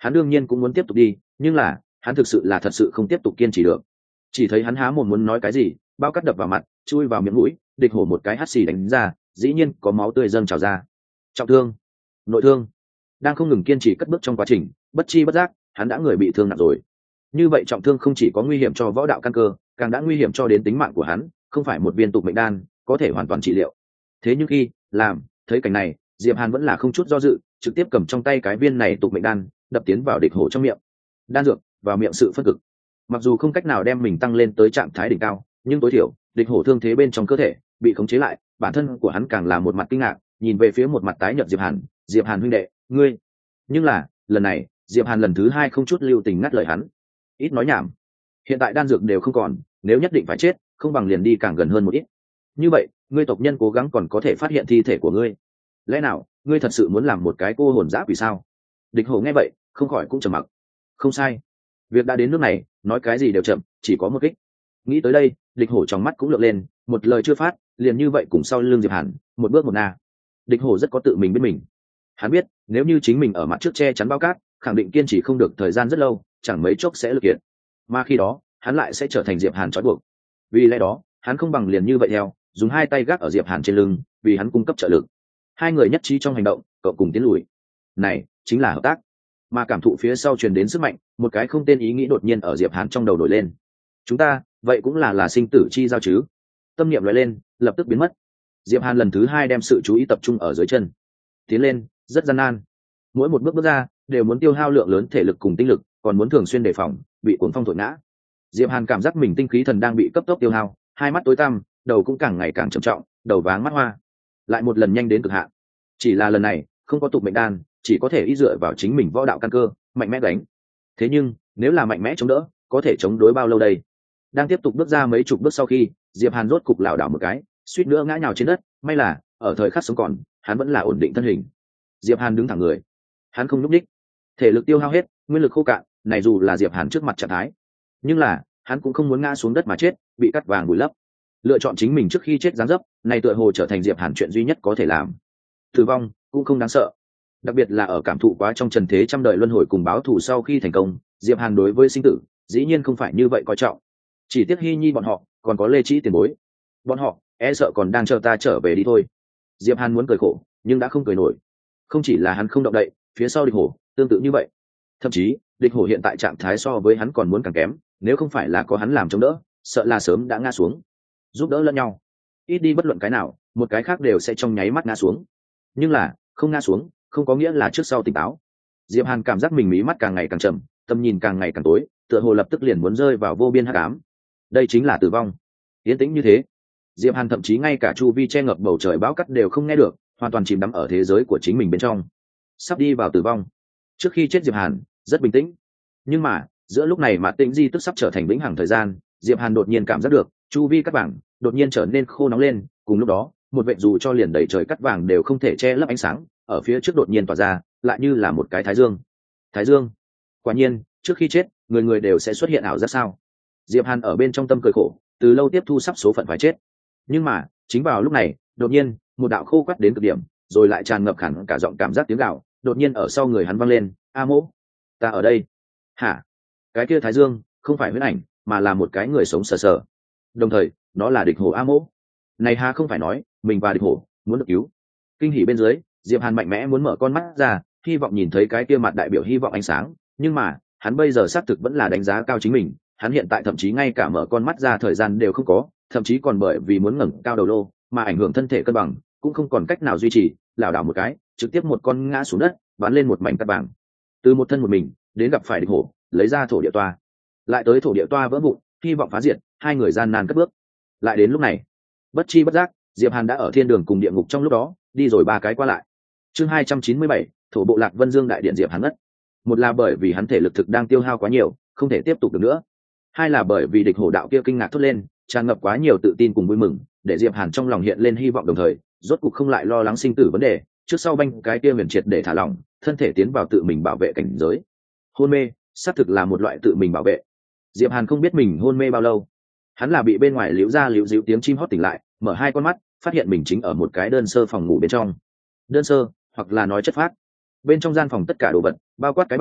Hắn đương nhiên cũng muốn tiếp tục đi, nhưng là hắn thực sự là thật sự không tiếp tục kiên trì được. Chỉ thấy hắn há mồm muốn nói cái gì, bao cắt đập vào mặt, chui vào miệng mũi, địch hổ một cái hắt xì đánh ra, dĩ nhiên có máu tươi dâng trào ra. Trọng thương, nội thương, đang không ngừng kiên trì cất bước trong quá trình, bất chi bất giác hắn đã người bị thương nặng rồi. Như vậy trọng thương không chỉ có nguy hiểm cho võ đạo căn cơ, càng đã nguy hiểm cho đến tính mạng của hắn, không phải một viên tục mệnh đan có thể hoàn toàn trị liệu. Thế nhưng khi thấy cảnh này, Diệp Hàn vẫn là không chút do dự, trực tiếp cầm trong tay cái viên này tục mệnh đan, đập tiến vào địch hổ trong miệng. Đan dược vào miệng sự phân cực, mặc dù không cách nào đem mình tăng lên tới trạng thái đỉnh cao, nhưng tối thiểu địch hổ thương thế bên trong cơ thể bị khống chế lại, bản thân của hắn càng là một mặt kinh ngạc, nhìn về phía một mặt tái nhợt Diệp Hàn huynh đệ, ngươi. Nhưng là lần này Diệp Hàn lần thứ hai không chút lưu tình ngắt lời hắn. Ít nói nhảm, hiện tại đan dược đều không còn, nếu nhất định phải chết, không bằng liền đi càng gần hơn một ít. Như vậy ngươi tộc nhân cố gắng còn có thể phát hiện thi thể của ngươi, lẽ nào ngươi thật sự muốn làm một cái cô hồn dã quỷ sao? Địch hổ nghe vậy không khỏi cũng trầm mặc. Không sai, việc đã đến nước này, nói cái gì đều chậm, chỉ có một kích. Nghĩ tới đây, địch hổ trong mắt cũng lượn lên, một lời chưa phát, liền như vậy cùng sau lưng Diệp Hàn, một bước một na. Địch hổ rất có tự mình biết mình. Hắn biết, nếu như chính mình ở mặt trước che chắn bao cát, khẳng định kiên trì không được thời gian rất lâu, chẳng mấy chốc sẽ lực kiện. Mà khi đó, hắn lại sẽ trở thành Diệp Hàn trói buộc. Vì lẽ đó, hắn không bằng liền như vậy theo, dùng hai tay gác ở Diệp Hàn trên lưng, vì hắn cung cấp trợ lực. Hai người nhất trí trong hành động, cậu cùng tiến lùi. Này chính là hợp tác. Mà cảm thụ phía sau truyền đến sức mạnh, một cái không tên ý nghĩ đột nhiên ở Diệp Hàn trong đầu nổi lên. Chúng ta, vậy cũng là sinh tử chi giao chứ? Tâm niệm lóe lên, lập tức biến mất. Diệp Hàn lần thứ hai đem sự chú ý tập trung ở dưới chân. Tiến lên rất gian nan, mỗi một bước bước ra đều muốn tiêu hao lượng lớn thể lực cùng tinh lực, còn muốn thường xuyên đề phòng bị cuốn phong thổi ngã. Diệp Hàn cảm giác mình tinh khí thần đang bị cấp tốc tiêu hao, hai mắt tối tăm, đầu cũng càng ngày càng trầm trọng, đầu váng mắt hoa. Lại một lần nhanh đến cực hạn. Chỉ là lần này không có tục mệnh đan, chỉ có thể y dựa vào chính mình võ đạo căn cơ mạnh mẽ đánh. Thế nhưng nếu là mạnh mẽ chống đỡ, có thể chống đối bao lâu đây? Đang tiếp tục bước ra mấy chục bước sau khi, Diệp Hàn rốt cục lảo đảo một cái, suýt nữa ngã nhào trên đất. May là ở thời khắc sống còn, hắn vẫn là ổn định thân hình. Diệp Hàn đứng thẳng người, hắn không nhúc nhích. Thể lực tiêu hao hết, nguyên lực khô cạn, này dù là Diệp Hàn trước mặt trạng thái, nhưng là hắn cũng không muốn ngã xuống đất mà chết, bị cắt vàng vùi lấp. Lựa chọn chính mình trước khi chết giáng dấp, này tựa hồ trở thành Diệp Hàn chuyện duy nhất có thể làm. Tử vong cũng không đáng sợ, đặc biệt là ở cảm thụ quá trong trần thế trăm đời luân hồi cùng báo thù sau khi thành công, Diệp Hàn đối với sinh tử dĩ nhiên không phải như vậy coi trọng. Chỉ tiếc Hy Nhi bọn họ, còn có Lê Trĩ tiền bối, bọn họ e sợ còn đang chờ ta trở về đi thôi. Diệp Hàn muốn cười khổ, nhưng đã không cười nổi. Không chỉ là hắn không động đậy, phía sau địch hổ tương tự như vậy. Thậm chí địch hổ hiện tại trạng thái so với hắn còn muốn càng kém, nếu không phải là có hắn làm chống đỡ, sợ là sớm đã ngã xuống. Giúp đỡ lẫn nhau, ít đi bất luận cái nào, một cái khác đều sẽ trong nháy mắt ngã xuống. Nhưng là không ngã xuống, không có nghĩa là trước sau tỉnh táo. Diệp Hàn cảm giác mình mí mắt càng ngày càng trầm, tầm nhìn càng ngày càng tối, tựa hồ lập tức liền muốn rơi vào vô biên hắc ám. Đây chính là tử vong. Yên tĩnh như thế, Diệp Hàn thậm chí ngay cả chu vi che ngập bầu trời bão cắt đều không nghe được, hoàn toàn chìm đắm ở thế giới của chính mình bên trong. Sắp đi vào tử vong. Trước khi chết Diệp Hàn rất bình tĩnh, nhưng mà giữa lúc này mà tĩnh di tức sắp trở thành vĩnh hằng thời gian, Diệp Hàn đột nhiên cảm giác được chu vi cắt vàng đột nhiên trở nên khô nóng lên. Cùng lúc đó, một vệt dù cho liền đầy trời cắt vàng đều không thể che lấp ánh sáng, ở phía trước đột nhiên tỏa ra, lại như là một cái thái dương. Thái dương. Quả nhiên, trước khi chết, người người đều sẽ xuất hiện ảo giác sao? Diệp Hàn ở bên trong tâm cười khổ, từ lâu tiếp thu sắp số phận phải chết. Nhưng mà chính vào lúc này, đột nhiên một đạo khô quắt đến cực điểm, rồi lại tràn ngập hẳn cả giọng cảm giác tiếng gào, đột nhiên ở sau người hắn vang lên. A Mỗ, ta ở đây. Hả? Cái kia thái dương không phải huyễn ảnh, mà là một cái người sống sờ sờ. Đồng thời nó là địch hổ A Mỗ. Này ha, không phải nói mình và địch hổ muốn được cứu. Kinh hỉ bên dưới, Diệp Hàn mạnh mẽ muốn mở con mắt ra, hy vọng nhìn thấy cái kia mặt đại biểu hy vọng ánh sáng. Nhưng mà hắn bây giờ xác thực vẫn là đánh giá cao chính mình, hắn hiện tại thậm chí ngay cả mở con mắt ra thời gian đều không có, thậm chí còn bởi vì muốn ngẩng cao đầu lô mà ảnh hưởng thân thể cân bằng, cũng không còn cách nào duy trì, lảo đảo một cái, trực tiếp một con ngã xuống đất, bắn lên một mảnh cát vàng. Từ một thân một mình đến gặp phải địch hổ, lấy ra thổ địa toa, lại tới thổ địa toa vỡ vụn, hy vọng phá diệt, hai người gian nan cất bước. Lại đến lúc này, bất chi bất giác, Diệp Hàn đã ở thiên đường cùng địa ngục trong lúc đó, đi rồi ba cái qua lại. Chương 297, thổ bộ Lạc Vân Dương đại điện Diệp Hàn ngất. Một là bởi vì hắn thể lực thực đang tiêu hao quá nhiều, không thể tiếp tục được nữa. Hai là bởi vì địch hổ đạo kia kinh ngạc thốt lên, tràn ngập quá nhiều tự tin cùng vui mừng, để Diệp Hàn trong lòng hiện lên hy vọng, đồng thời rốt cục không lại lo lắng sinh tử vấn đề, trước sau banh cái kia huyền triệt để thả lỏng, thân thể tiến vào tự mình bảo vệ cảnh giới. Hôn mê, xác thực là một loại tự mình bảo vệ. Diệp Hàn không biết mình hôn mê bao lâu, hắn là bị bên ngoài liễu ra liễu díu tiếng chim hót tỉnh lại, mở hai con mắt, phát hiện mình chính ở một cái đơn sơ phòng ngủ bên trong. Đơn sơ, hoặc là nói chất phác. Bên trong gian phòng tất cả đồ vật, bao quát cái bàn,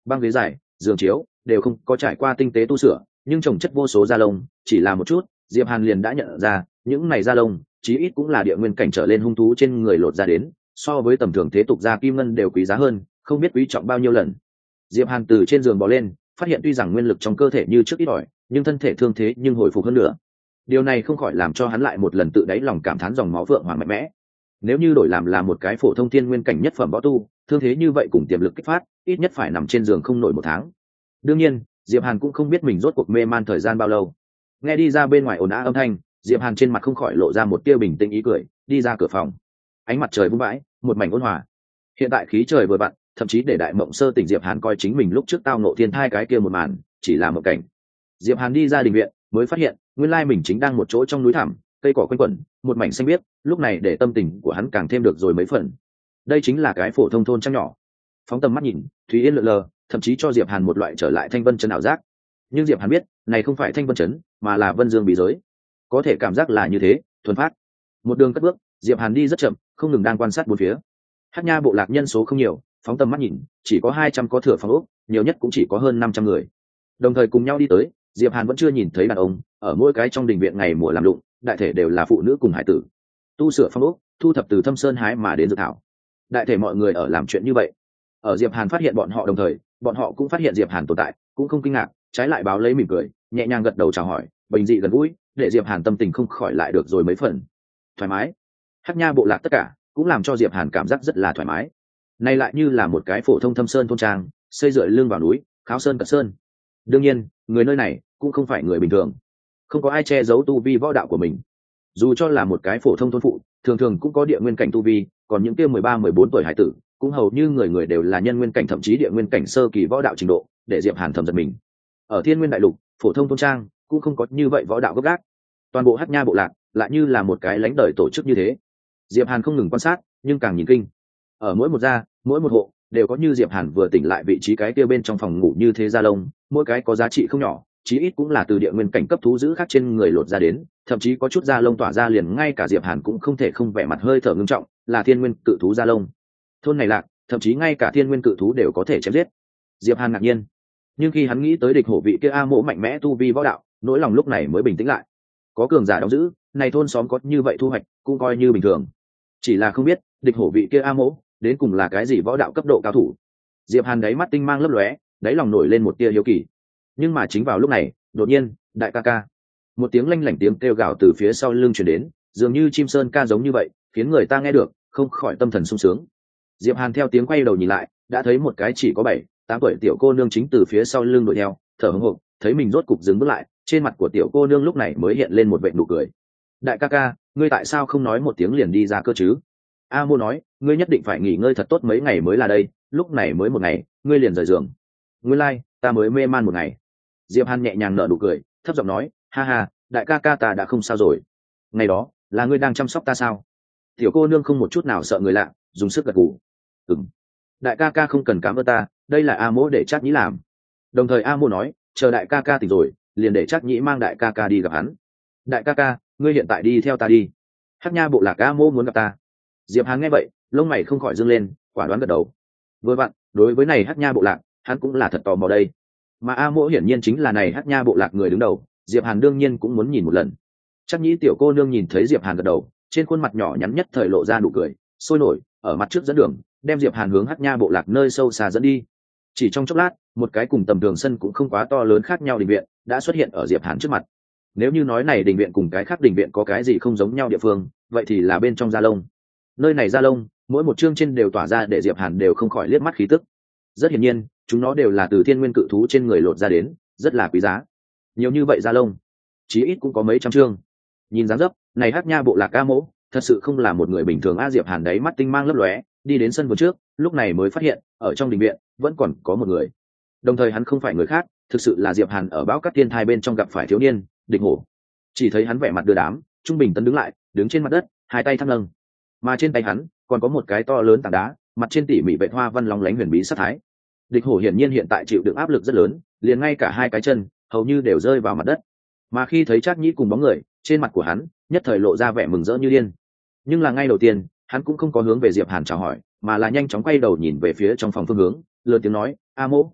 băng ghế dài, giường chiếu đều không có trải qua tinh tế tu sửa, nhưng trồng chất vô số da lông, chỉ là một chút Diệp Hàn liền đã nhận ra những này da lông chí ít cũng là địa nguyên cảnh trở lên hung thú trên người lột ra đến, so với tầm thường thế tục da kim ngân đều quý giá hơn, không biết quý trọng bao nhiêu lần. Diệp Hàn từ trên giường bò lên, phát hiện tuy rằng nguyên lực trong cơ thể như trước ít ỏi, nhưng thân thể thương thế nhưng hồi phục hơn nữa. Điều này không khỏi làm cho hắn lại một lần tự đáy lòng cảm thán dòng máu vượng hoàng mạnh mẽ. Nếu như đổi làm là một cái phổ thông thiên nguyên cảnh nhất phẩm võ tu, thương thế như vậy cùng tiềm lực kích phát, ít nhất phải nằm trên giường không nổi một tháng. Đương nhiên, Diệp Hàn cũng không biết mình rốt cuộc mê man thời gian bao lâu. Nghe đi ra bên ngoài ồn ào âm thanh, Diệp Hàn trên mặt không khỏi lộ ra một tia bình tĩnh ý cười, đi ra cửa phòng. Ánh mặt trời vung vãi, một mảnh ôn hòa. Hiện tại khí trời vừa vặn, thậm chí để đại mộng sơ tỉnh Diệp Hàn coi chính mình lúc trước tao ngộ thiên thai cái kia một màn chỉ là một cảnh. Diệp Hàn đi ra đình viện mới phát hiện nguyên lai mình chính đang một chỗ trong núi thẳm, cây cỏ quanh quẩn, một mảnh xanh biếc, lúc này để tâm tình của hắn càng thêm được rồi mấy phần. Đây chính là cái phổ thông thôn trang nhỏ. Phóng tầm mắt nhìn, thủy yên lượn lờ, thậm chí cho Diệp Hàn một loại trở lại thanh vân trấn ảo giác. Nhưng Diệp Hàn biết này không phải thanh vân trấn, mà là vân dương bí giới. Có thể cảm giác là như thế, thuần phát. Một đường cất bước, Diệp Hàn đi rất chậm, không ngừng đang quan sát bốn phía. Hắc Nha bộ lạc nhân số không nhiều, phóng tầm mắt nhìn chỉ có 200 có thừa phòng ốc, nhiều nhất cũng chỉ có hơn 500 người. Đồng thời cùng nhau đi tới, Diệp Hàn vẫn chưa nhìn thấy đàn ông ở mỗi cái trong đình viện ngày mùa làm lụng, đại thể đều là phụ nữ cùng hải tử. Tu sửa phòng ốc, thu thập từ thâm sơn hái mà đến dược thảo. Đại thể mọi người ở làm chuyện như vậy. Ở Diệp Hàn phát hiện bọn họ đồng thời, bọn họ cũng phát hiện Diệp Hàn tồn tại, cũng không kinh ngạc, trái lại báo lấy mỉm cười, nhẹ nhàng gật đầu chào hỏi, bình dị gần gũi, để Diệp Hàn tâm tình không khỏi lại được rồi mấy phần. Thoải mái. Hắc Nha bộ lạc tất cả cũng làm cho Diệp Hàn cảm giác rất là thoải mái. Này lại như là một cái phổ thông thâm sơn thôn trang, xây dựa lưng vào núi, kháo sơn cật sơn. Đương nhiên, người nơi này cũng không phải người bình thường, không có ai che giấu tu vi võ đạo của mình. Dù cho là một cái phổ thông thôn phụ, thường thường cũng có địa nguyên cảnh tu vi, còn những kia 13, 14 tuổi hải tử, cũng hầu như người người đều là nhân nguyên cảnh thậm chí địa nguyên cảnh sơ kỳ võ đạo trình độ, để Diệp Hàn thầm giật mình. Ở Thiên Nguyên đại lục, phổ thông thôn trang cũng không có như vậy võ đạo gốc gác. Toàn bộ Hắc Nha bộ lạc lại như là một cái lãnh đời tổ chức như thế. Diệp Hàn không ngừng quan sát, nhưng càng nhìn kinh. Ở mỗi một gia, mỗi một hộ đều có như Diệp Hàn vừa tỉnh lại vị trí cái kia bên trong phòng ngủ như thế da lông, mỗi cái có giá trị không nhỏ, chí ít cũng là từ địa nguyên cảnh cấp thú giữ khác trên người lột ra đến, thậm chí có chút da lông tỏa ra liền ngay cả Diệp Hàn cũng không thể không vẻ mặt hơi thở ngưng trọng, là thiên nguyên cự thú da lông. Thôn này lạc, thậm chí ngay cả thiên nguyên cự thú đều có thể chém giết. Diệp Hàn ngạc nhiên, nhưng khi hắn nghĩ tới địch hổ vị kia A Mộ mạnh mẽ tu vi võ đạo, nỗi lòng lúc này mới bình tĩnh lại. Có cường giả đóng giữ, này thôn xóm có như vậy thu hoạch, cũng coi như bình thường. Chỉ là không biết, địch hổ vị kia A Mộ đến cùng là cái gì võ đạo cấp độ cao thủ. Diệp Hàn đáy mắt tinh mang lấp lóe, đáy lòng nổi lên một tia hiếu kỳ. Nhưng mà chính vào lúc này, đột nhiên, đại ca ca, một tiếng lanh lảnh tiếng kêu gào từ phía sau lưng truyền đến, dường như chim sơn ca giống như vậy, khiến người ta nghe được không khỏi tâm thần sung sướng. Diệp Hàn theo tiếng quay đầu nhìn lại, đã thấy một cái chỉ có 7, 8 tuổi tiểu cô nương chính từ phía sau lưng đuổi theo, thở hổn hộc, thấy mình rốt cục dừng bước lại, trên mặt của tiểu cô nương lúc này mới hiện lên một vệt nụ cười. Đại ca ca, ngươi tại sao không nói một tiếng liền đi ra cơ chứ? A Mô nói, ngươi nhất định phải nghỉ ngơi thật tốt mấy ngày mới là đây, lúc này mới một ngày, ngươi liền rời giường. Ngươi lai, ta mới mê man một ngày. Diệp Hàn nhẹ nhàng nở nụ cười, thấp giọng nói, ha ha, đại ca ca ta đã không sao rồi. Ngày đó, là ngươi đang chăm sóc ta sao? Tiểu cô nương không một chút nào sợ người lạ, dùng sức gật gù. Ừm. Đại ca ca không cần cảm ơn ta, đây là A Mô để Trác Nhĩ làm. Đồng thời A Mô nói, chờ đại ca ca tỉnh rồi, liền để Trác Nhĩ mang đại ca ca đi gặp hắn. Đại ca ca, ngươi hiện tại đi theo ta đi. Hắc Nha bộ lạc A Mô muốn gặp ta. Diệp Hàn nghe vậy, lông mày không khỏi dương lên, quả đoán gật đầu. Vừa vặn, đối với này Hắc Nha bộ lạc, hắn cũng là thật tò mò đây. Mà A Mỗ hiển nhiên chính là này Hắc Nha bộ lạc người đứng đầu, Diệp Hàn đương nhiên cũng muốn nhìn một lần. Trác Nhĩ tiểu cô nương nhìn thấy Diệp Hàn gật đầu, trên khuôn mặt nhỏ nhắn nhất thời lộ ra nụ cười, sôi nổi, ở mặt trước dẫn đường, đem Diệp Hàn hướng Hắc Nha bộ lạc nơi sâu xa dẫn đi. Chỉ trong chốc lát, một cái cùng tầm thường sân cũng không quá to lớn khác nhau đình viện đã xuất hiện ở Diệp Hàn trước mặt. Nếu như nói này đình viện cùng cái khác đình viện có cái gì không giống nhau địa phương, vậy thì là bên trong da lông. Nơi này da lông, mỗi một chương trên đều tỏa ra để Diệp Hàn đều không khỏi liếc mắt khí tức. Rất hiển nhiên, chúng nó đều là từ thiên nguyên cự thú trên người lột ra đến, rất là quý giá. Nhiều như vậy da lông, chí ít cũng có mấy trăm chương. Nhìn dáng dấp, này Hắc Nha bộ lạc A Mỗ, thật sự không là một người bình thường. A Diệp Hàn đấy mắt tinh mang lấp lóe, đi đến sân vườn trước, lúc này mới phát hiện, ở trong đình viện vẫn còn có một người. Đồng thời hắn không phải người khác, thực sự là Diệp Hàn ở bão cát thiên thai bên trong gặp phải thiếu niên, Địch Hổ. Chỉ thấy hắn vẻ mặt đưa đám, trung bình tấn đứng lại, đứng trên mặt đất, hai tay thăng lưng, mà trên tay hắn còn có một cái to lớn tảng đá, mặt trên tỉ mỉ vệt hoa văn long lánh huyền bí sát thái. Địch Hổ hiển nhiên hiện tại chịu đựng áp lực rất lớn, liền ngay cả hai cái chân hầu như đều rơi vào mặt đất. Mà khi thấy Trác Nhĩ cùng bóng người, trên mặt của hắn nhất thời lộ ra vẻ mừng rỡ như điên. Nhưng là ngay đầu tiên, hắn cũng không có hướng về Diệp Hàn chào hỏi, mà là nhanh chóng quay đầu nhìn về phía trong phòng phương hướng, lớn tiếng nói, A Mỗ.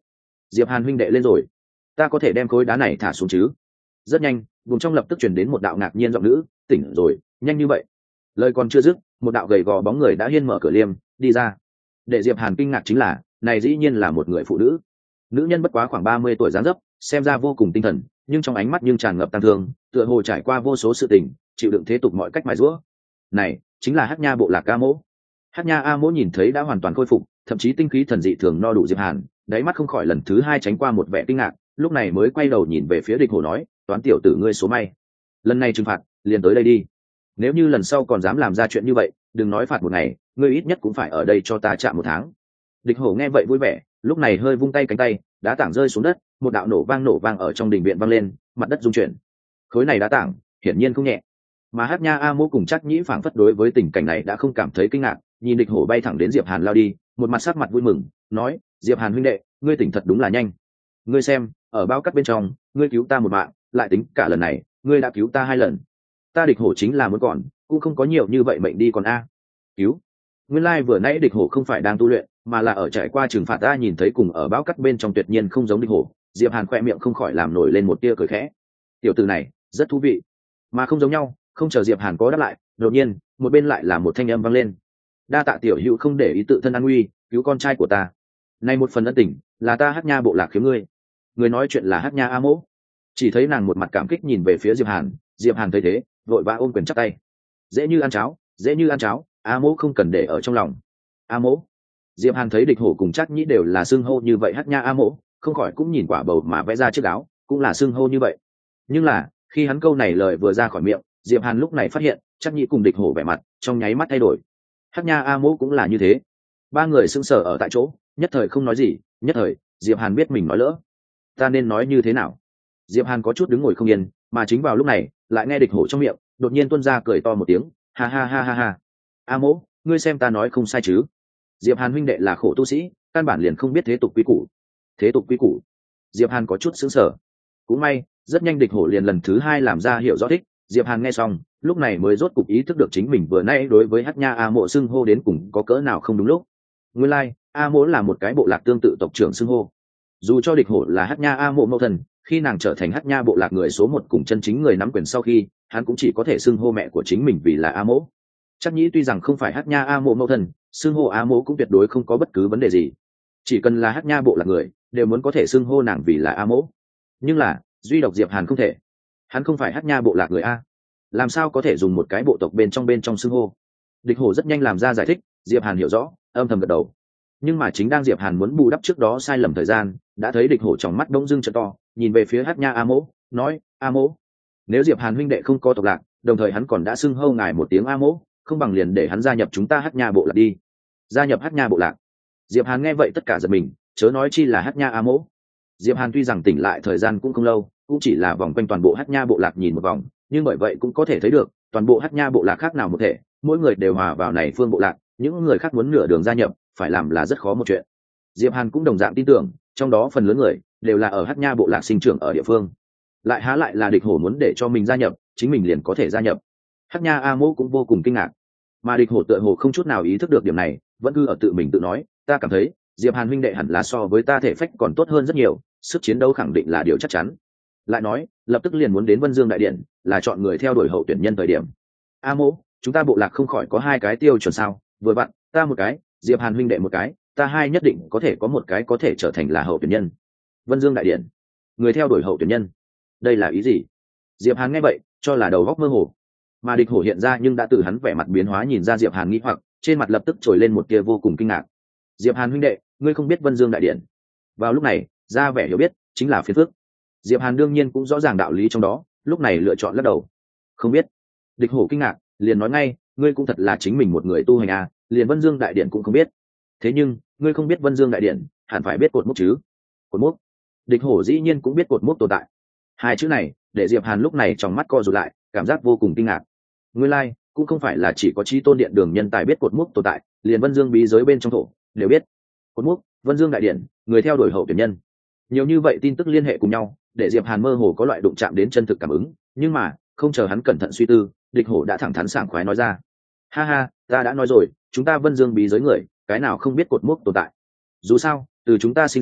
Diệp Hàn huynh đệ lên rồi, ta có thể đem khối đá này thả xuống chứ? Rất nhanh, vùng trong lập tức truyền đến một đạo ngạc nhiên giọng nữ, tỉnh rồi, nhanh như vậy? Lời còn chưa dứt, một đạo gầy gò bóng người đã hiên mở cửa liêm đi ra. Để Diệp Hàn kinh ngạc chính là, này dĩ nhiên là một người phụ nữ. Nữ nhân bất quá khoảng 30 tuổi dáng dấp, xem ra vô cùng tinh thần, nhưng trong ánh mắt nhưng tràn ngập tăng thương, tựa hồ trải qua vô số sự tình, chịu đựng thế tục mọi cách mài giũa. Này chính là Hắc Nha bộ lạc A Mỗ. Hắc Nha A Mỗ nhìn thấy đã hoàn toàn khôi phục, thậm chí tinh khí thần dị thường no đủ Diệp Hàn, đáy mắt không khỏi lần thứ hai tránh qua một vẻ kinh ngạc, lúc này mới quay đầu nhìn về phía địch hổ nói, toán tiểu tử ngươi số may, lần này trừng phạt liền tới đây đi. Nếu như lần sau còn dám làm ra chuyện như vậy, đừng nói phạt một ngày, ngươi ít nhất cũng phải ở đây cho ta chạm 1 tháng. Địch hổ nghe vậy vui vẻ, lúc này hơi vung tay cánh tay, đá tảng rơi xuống đất, một đạo nổ vang ở trong đình viện vang lên, mặt đất rung chuyển. Khối này đá tảng hiển nhiên không nhẹ, mà Hắc Nha A Mỗ cùng Trác Nhĩ phảng phất đối với tình cảnh này đã không cảm thấy kinh ngạc, nhìn địch hổ bay thẳng đến Diệp Hàn lao đi, một mặt sắc mặt vui mừng, nói, Diệp Hàn huynh đệ, ngươi tỉnh thật đúng là nhanh. Ngươi xem, ở bao cắt bên trong, ngươi cứu ta một mạng, lại tính cả lần này, ngươi đã cứu ta 2 lần. Ta địch hổ chính là muốn còn, cũng không có nhiều như vậy mệnh đi còn a. Cứu? Nguyên lai vừa nãy địch hổ không phải đang tu luyện, mà là ở trải qua trừng phạt. Ta nhìn thấy cùng ở bao cắt bên trong tuyệt nhiên không giống địch hổ, Diệp Hàn khoe miệng không khỏi làm nổi lên một tia cười khẽ. Tiểu tử này rất thú vị, mà không giống nhau. Không chờ Diệp Hàn có đáp lại, đột nhiên một bên lại là một thanh âm vang lên, đa tạ tiểu hữu không để ý tự thân an nguy, cứu con trai của ta. Nay một phần ân tình là ta Hắc Nha bộ lạc khiếm ngươi. Người nói chuyện là Hắc Nha A Mỗ. Chỉ thấy nàng một mặt cảm kích nhìn về phía Diệp Hàn, Diệp Hàn thấy thế vội vã ôm quyền chắp tay, dễ như ăn cháo, dễ như ăn cháo, A Mỗ không cần để ở trong lòng. A Mỗ. Diệp Hàn thấy địch hổ cùng Trác Nhĩ đều là xưng hô như vậy Hắc Nha A Mỗ, không khỏi cũng nhìn quả bầu mà vẽ ra chiếc áo, cũng là xưng hô như vậy. Nhưng là khi hắn câu này lời vừa ra khỏi miệng, Diệp Hàn lúc này phát hiện Trác Nhĩ cùng địch hổ vẻ mặt trong nháy mắt thay đổi. Hắc Nha A Mỗ cũng là như thế. 3 người sững sờ ở tại chỗ, nhất thời không nói gì. Nhất thời Diệp Hàn biết mình nói lỡ, ta nên nói như thế nào. Diệp Hàn có chút đứng ngồi không yên, mà chính vào lúc này lại nghe địch hổ trong miệng đột nhiên tuôn ra cười to một tiếng, ha ha ha ha ha. A Mỗ, ngươi xem ta nói không sai chứ? Diệp Hàn huynh đệ là khổ tu sĩ, căn bản liền không biết thế tục quý củ. Thế tục quý củ? Diệp Hàn có chút sững sờ. Cũng may rất nhanh địch hổ liền lần thứ 2 làm ra hiểu rõ thích. Diệp Hàn nghe xong lúc này mới rốt cục ý thức được chính mình vừa nãy đối với Hắc Nha A Mỗ xưng hô đến cùng có cỡ nào không đúng lúc. Nguyên lai A Mỗ là một cái bộ lạc tương tự tộc trưởng xưng hô. Dù cho địch hổ là Hắc Nha A Mỗ mẫu thần, khi nàng trở thành Hắc Nha bộ lạc người số 1 cùng chân chính người nắm quyền sau khi, hắn cũng chỉ có thể xưng hô mẹ của chính mình vì là A Mỗ. Trác Nhĩ tuy rằng không phải Hắc Nha A Mỗ mẫu thần, xưng hô A Mỗ cũng tuyệt đối không có bất cứ vấn đề gì. Chỉ cần là Hắc Nha bộ lạc người, đều muốn có thể xưng hô nàng vì là A Mỗ. Nhưng là duy độc Diệp Hàn không thể. Hắn không phải Hắc Nha bộ lạc người a, làm sao có thể dùng một cái bộ tộc bên trong xưng hô. Địch hổ rất nhanh làm ra giải thích, Diệp Hàn hiểu rõ, âm thầm gật đầu. Nhưng mà chính đang Diệp Hàn muốn bù đắp trước đó sai lầm thời gian, đã thấy địch hổ trong mắt bỗng dưng trợ to, nhìn về phía Hắc Nha A Mỗ, nói, A Mỗ, nếu Diệp Hàn huynh đệ không có tộc lạc, đồng thời hắn còn đã xưng hô ngài một tiếng A Mỗ, không bằng liền để hắn gia nhập chúng ta Hắc Nha bộ lạc đi. Gia nhập Hắc Nha bộ lạc? Diệp Hàn nghe vậy tất cả giật mình, chớ nói chi là Hắc Nha A Mỗ. Diệp Hàn tuy rằng tỉnh lại thời gian cũng không lâu, cũng chỉ là vòng quanh toàn bộ Hắc Nha bộ lạc nhìn một vòng, nhưng bởi vậy cũng có thể thấy được toàn bộ Hắc Nha bộ lạc khác nào một thể, mỗi người đều hòa vào này phương bộ lạc, những người khác muốn nửa đường gia nhập phải làm là rất khó một chuyện. Diệp Hàn cũng đồng dạng tin tưởng, trong đó phần lớn người đều là ở Hắc Nha bộ lạc sinh trưởng ở địa phương, lại há lại là địch hổ muốn để cho mình gia nhập chính mình liền có thể gia nhập. Hắc Nha A Mỗ cũng vô cùng kinh ngạc, mà địch hổ tựa hồ không chút nào ý thức được điểm này, vẫn cứ ở tự mình tự nói, ta cảm thấy Diệp Hàn huynh đệ hẳn là so với ta thể phách còn tốt hơn rất nhiều, sức chiến đấu khẳng định là điều chắc chắn. Lại nói lập tức liền muốn đến Vân Dương đại điện, là chọn người theo đuổi hậu tuyển nhân thời điểm. A Mỗ, chúng ta bộ lạc không khỏi có 2 cái tiêu chuẩn sao? Vừa vặn ta một cái, Diệp Hàn huynh đệ một cái, ta 2 nhất định có thể có một cái có thể trở thành là hậu tuyển nhân. Vân Dương đại điện, người theo đuổi hậu tuyển nhân, đây là ý gì? Diệp Hàn nghe vậy cho là đầu óc mơ hồ, mà địch hổ hiện ra nhưng đã từ hắn vẻ mặt biến hóa nhìn ra Diệp Hàn nghi hoặc, trên mặt lập tức trồi lên một tia vô cùng kinh ngạc. Diệp Hàn huynh đệ, ngươi không biết Vân Dương đại điện? Vào lúc này ra vẻ hiểu biết chính là phiền phức. Diệp Hàn đương nhiên cũng rõ ràng đạo lý trong đó, lúc này lựa chọn lắc đầu, không biết. Địch hổ kinh ngạc liền nói ngay, ngươi cũng thật là chính mình một người tu hành à, liền Vân Dương đại điện cũng không biết. Thế nhưng ngươi không biết Vân Dương đại điện, hẳn phải biết cột mốc chứ? Cột mốc? Địch hổ dĩ nhiên cũng biết cột mốc tồn tại. 2 chữ này để Diệp Hàn lúc này trong mắt co rụt lại, cảm giác vô cùng kinh ngạc. Nguyên lai cũng không phải là chỉ có chí tôn điện đường nhân tài biết cột mốc tồn tại, liền Vân Dương bí giới bên trong thổ đều biết. Cột mốc, Vân Dương đại điện, người theo đuổi hậu tuyển nhân, nhiều như vậy tin tức liên hệ cùng nhau, để Diệp Hàn mơ hồ có loại đụng chạm đến chân thực cảm ứng. Nhưng mà không chờ hắn cẩn thận suy tư, địch hổ đã thẳng thắn sảng khoái nói ra, ha ha, ta đã nói rồi, chúng ta Vân Dương bí giới người cái nào không biết cột mốc tồn tại. Dù sao từ chúng ta sinh ra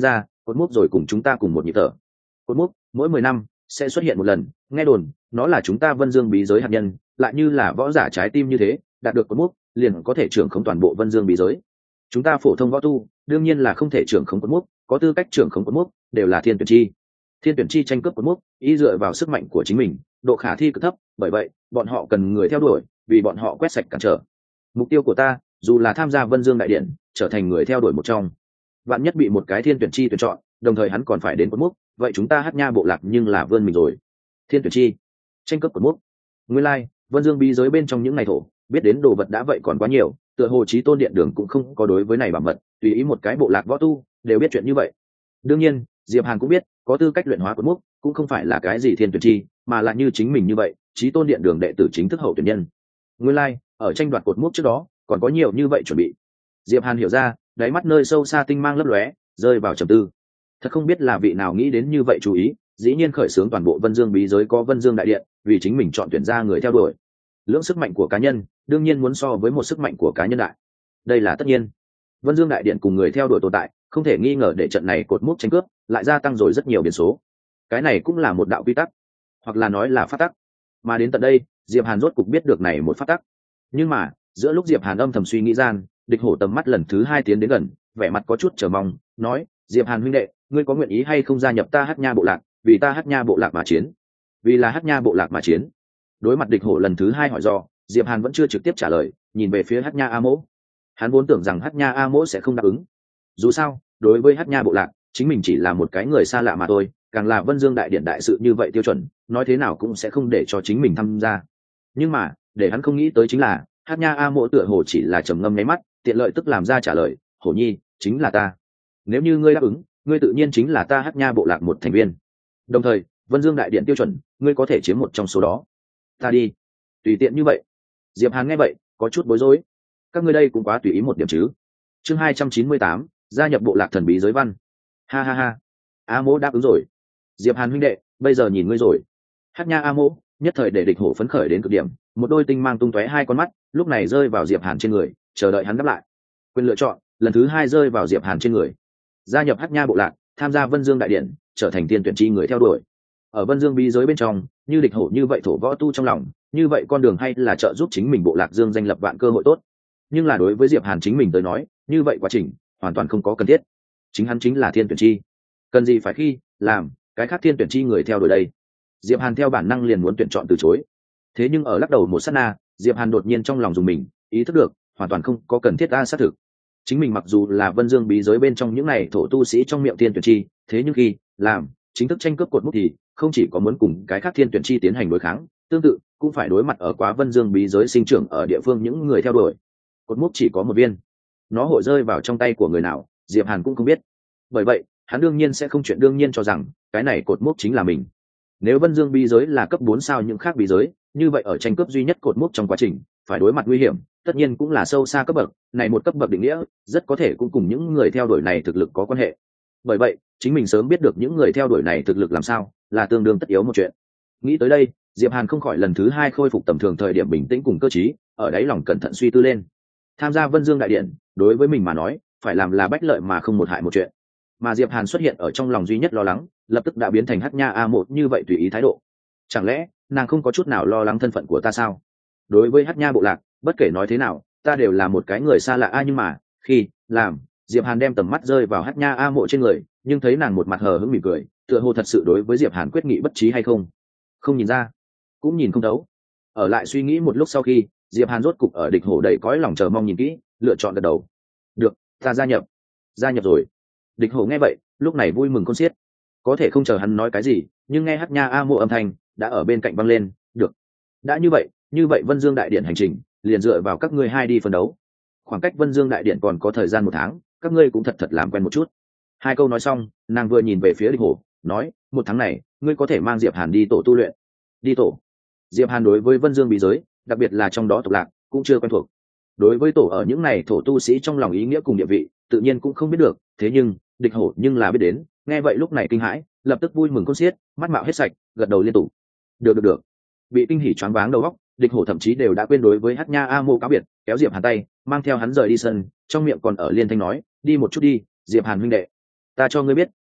cột mốc rồi cùng chúng ta cùng một nhịp thở. Cột mốc mỗi 10 năm sẽ xuất hiện một lần, nghe đồn nó là chúng ta Vân Dương bí giới hạt nhân, lại như là võ giả trái tim như thế, đạt được cột mốc liền có thể trưởng khống toàn bộ Vân Dương bí giới. Chúng ta phổ thông võ tu đương nhiên là không thể trưởng khống cột mốc, có tư cách trưởng khống cột mốc đều là thiên tuyển chi. Thiên tuyển chi tranh cướp cột mốc ý dựa vào sức mạnh của chính mình, độ khả thi cực thấp, bởi vậy bọn họ cần người theo đuổi, vì bọn họ quét sạch cản trở. Mục tiêu của ta dù là tham gia Vân Dương đại điện, trở thành người theo đuổi một trong, vạn nhất bị một cái thiên tuyển chi tuyển chọn, đồng thời hắn còn phải đến cột mốc, vậy chúng ta Hát Nha bộ lạc nhưng là vươn mình rồi. Thiên tuyển chi tranh cướp cột mốc. Nguyên lai Vân Dương bí giới bên trong những ngày thổ biết đến đồ vật đã vậy còn quá nhiều, tựa hồ Chí Tôn điện đường cũng không có đối với này bảo mật, tùy ý một cái bộ lạc võ tu đều biết chuyện như vậy. Đương nhiên Diệp Hàn cũng biết có tư cách luyện hóa cột mốc cũng không phải là cái gì thiên tuyển chi, mà là như chính mình như vậy Chí Tôn điện đường đệ tử chính thức hậu tuyển nhân. Nguyên lai ở tranh đoạt cột mốc trước đó còn có nhiều như vậy chuẩn bị. Diệp Hàn hiểu ra, đáy mắt nơi sâu xa tinh mang lấp lóe, rơi vào trầm tư. Thật không biết là vị nào nghĩ đến như vậy chú ý, dĩ nhiên khởi xướng toàn bộ Vân Dương bí giới có Vân Dương đại điện, vì chính mình chọn tuyển ra người theo đuổi. Lưỡng sức mạnh của cá nhân đương nhiên muốn so với một sức mạnh của cá nhân đại, đây là tất nhiên. Vân Dương đại điện cùng người theo đuổi tồn tại, không thể nghi ngờ để trận này cột mốc tranh cướp lại gia tăng rồi rất nhiều biến số. Cái này cũng là một đạo quy tắc, hoặc là nói là pháp tắc. Mà đến tận đây, Diệp Hàn rốt cục biết được này một pháp tắc. Nhưng mà giữa lúc Diệp Hàn âm thầm suy nghĩ gian, Địch Hổ tầm mắt lần thứ 2 tiến đến gần, vẻ mặt có chút chờ mong, nói: Diệp Hàn huynh đệ, ngươi có nguyện ý hay không gia nhập ta Hát Nha bộ lạc, vì ta Hát Nha bộ lạc mà chiến? Vì là Hát Nha bộ lạc mà chiến. Đối mặt Địch Hổ lần thứ 2 hỏi do, Diệp Hàn vẫn chưa trực tiếp trả lời, nhìn về phía Hát Nha A Mỗ. Hắn vốn tưởng rằng Hát Nha A Mỗ sẽ không đáp ứng. Dù sao, đối với Hát Nha bộ lạc, chính mình chỉ là một cái người xa lạ mà thôi, càng là Vân Dương đại điện đại sự như vậy tiêu chuẩn, nói thế nào cũng sẽ không để cho chính mình tham gia. Nhưng mà, để hắn không nghĩ tới chính là, Hát Nha A Mỗ tựa hồ chỉ là trầm ngâm nháy mắt, tiện lợi tức làm ra trả lời: Hổ nhi, chính là ta. Nếu như ngươi đáp ứng, ngươi tự nhiên chính là ta Hát Nha bộ lạc một thành viên. Đồng thời, Vân Dương đại điện tiêu chuẩn, ngươi có thể chiếm một trong số đó. Ta đi. Tùy tiện như vậy. Diệp Hàn nghe vậy, có chút bối rối. Các ngươi đây cũng quá tùy ý một điểm chứ. Chương 298, gia nhập bộ lạc thần bí giới văn. Ha ha ha. A Mỗ đáp ứng rồi. Diệp Hàn huynh đệ, bây giờ nhìn ngươi rồi. Hát Nha A Mỗ nhất thời để Địch Hổ phấn khởi đến cực điểm, một đôi tinh mang tung tóe hai con mắt, lúc này rơi vào Diệp Hàn trên người, chờ đợi hắn đáp lại. Quyền lựa chọn lần thứ 2 rơi vào Diệp Hàn trên người. Gia nhập Hát Nha bộ lạc, tham gia Vân Dương đại điện, trở thành tiên tuyển chi người theo đuổi. Ở Vân Dương bí giới bên trong, như Địch Hổ như vậy thổ võ tu trong lòng, như vậy con đường hay là trợ giúp chính mình bộ lạc dương danh lập vạn cơ hội tốt. Nhưng là đối với Diệp Hàn chính mình tới nói, như vậy quá trình hoàn toàn không có cần thiết. Chính hắn chính là thiên tuyển chi, cần gì phải khi làm cái khác thiên tuyển chi người theo đuổi đây. Diệp Hàn theo bản năng liền muốn tuyển chọn từ chối. Thế nhưng ở lắc đầu một sát na, Diệp Hàn đột nhiên trong lòng dùng mình, ý thức được, hoàn toàn không có cần thiết ta xác thực. Chính mình mặc dù là Vân Dương bí giới bên trong những này thổ tu sĩ trong miệng thiên tuyển chi, thế nhưng khi làm chính thức tranh cướp cột mốc thì không chỉ có muốn cùng cái khác thiên tuyển chi tiến hành đối kháng, tương tự cũng phải đối mặt ở quá Vân Dương bí giới sinh trưởng ở địa phương những người theo đuổi. Cột mốc chỉ có một viên, nó hội rơi vào trong tay của người nào, Diệp Hàn cũng không biết. Bởi vậy, hắn đương nhiên sẽ không chuyện đương nhiên cho rằng cái này cột mốc chính là mình. Nếu Vân Dương bí giới là cấp 4 sao những khác bí giới, như vậy ở tranh cướp duy nhất cột mốc trong quá trình, phải đối mặt nguy hiểm, tất nhiên cũng là sâu xa cấp bậc, này một cấp bậc định nghĩa, rất có thể cũng cùng những người theo đuổi này thực lực có quan hệ. Bởi vậy, chính mình sớm biết được những người theo đuổi này thực lực làm sao, là tương đương tất yếu một chuyện. Nghĩ tới đây, Diệp Hàn không khỏi lần thứ 2 khôi phục tầm thường thời điểm bình tĩnh cùng cơ trí, ở đáy lòng cẩn thận suy tư lên. Tham gia Vân Dương đại điện, đối với mình mà nói, phải làm là bách lợi mà không một hại một chuyện. Mà Diệp Hàn xuất hiện ở trong lòng duy nhất lo lắng, lập tức đã biến thành Hát Nha A Mỗ như vậy tùy ý thái độ. Chẳng lẽ nàng không có chút nào lo lắng thân phận của ta sao? Đối với Hát Nha bộ lạc, bất kể nói thế nào, ta đều là một cái người xa lạ. Nhưng mà khi làm Diệp Hàn đem tầm mắt rơi vào Hát Nha A Mỗ trên người, nhưng thấy nàng một mặt hờ hững mỉm cười, tựa hồ thật sự đối với Diệp Hàn quyết nghị bất trí hay không, không nhìn ra, cũng nhìn không thấu. Ở lại suy nghĩ một lúc sau khi, Diệp Hàn rốt cục ở Địch Hổ đầy cõi lòng chờ mong nhìn kỹ, lựa chọn gật đầu. Được, ta gia nhập rồi. Địch Hổ nghe vậy, lúc này vui mừng khôn xiết. Có thể không chờ hắn nói cái gì, nhưng nghe Hát Nha A Mỗ âm thanh đã ở bên cạnh vang lên. Được, đã như vậy Vân Dương đại điện hành trình liền dựa vào các ngươi hai đi phân đấu. Khoảng cách Vân Dương đại điện còn có thời gian 1 tháng, các ngươi cũng thật làm quen một chút. Hai câu nói xong, nàng vừa nhìn về phía Địch Hổ, nói: 1 tháng này, ngươi có thể mang Diệp Hàn đi tổ tu luyện. Đi tổ? Diệp Hàn đối với Vân Dương bí giới, đặc biệt là trong đó tộc lạc, cũng chưa quen thuộc. Đối với tổ ở những này thổ tu sĩ trong lòng ý nghĩa cùng địa vị, tự nhiên cũng không biết được. Thế nhưng Địch Hổ nhưng là biết đến, nghe vậy lúc này kinh hãi, lập tức vui mừng khôn xiết, mắt mạo hết sạch, gật đầu liên tục. Được. Bị kinh hỉ choáng váng đầu óc, Địch Hổ thậm chí đều đã quên đối với Hát Nha A Mỗ cáo biệt, kéo Diệp Hàn tay, mang theo hắn rời đi sân, trong miệng còn ở liên thanh nói: đi một chút đi, Diệp Hàn huynh đệ, ta cho ngươi biết,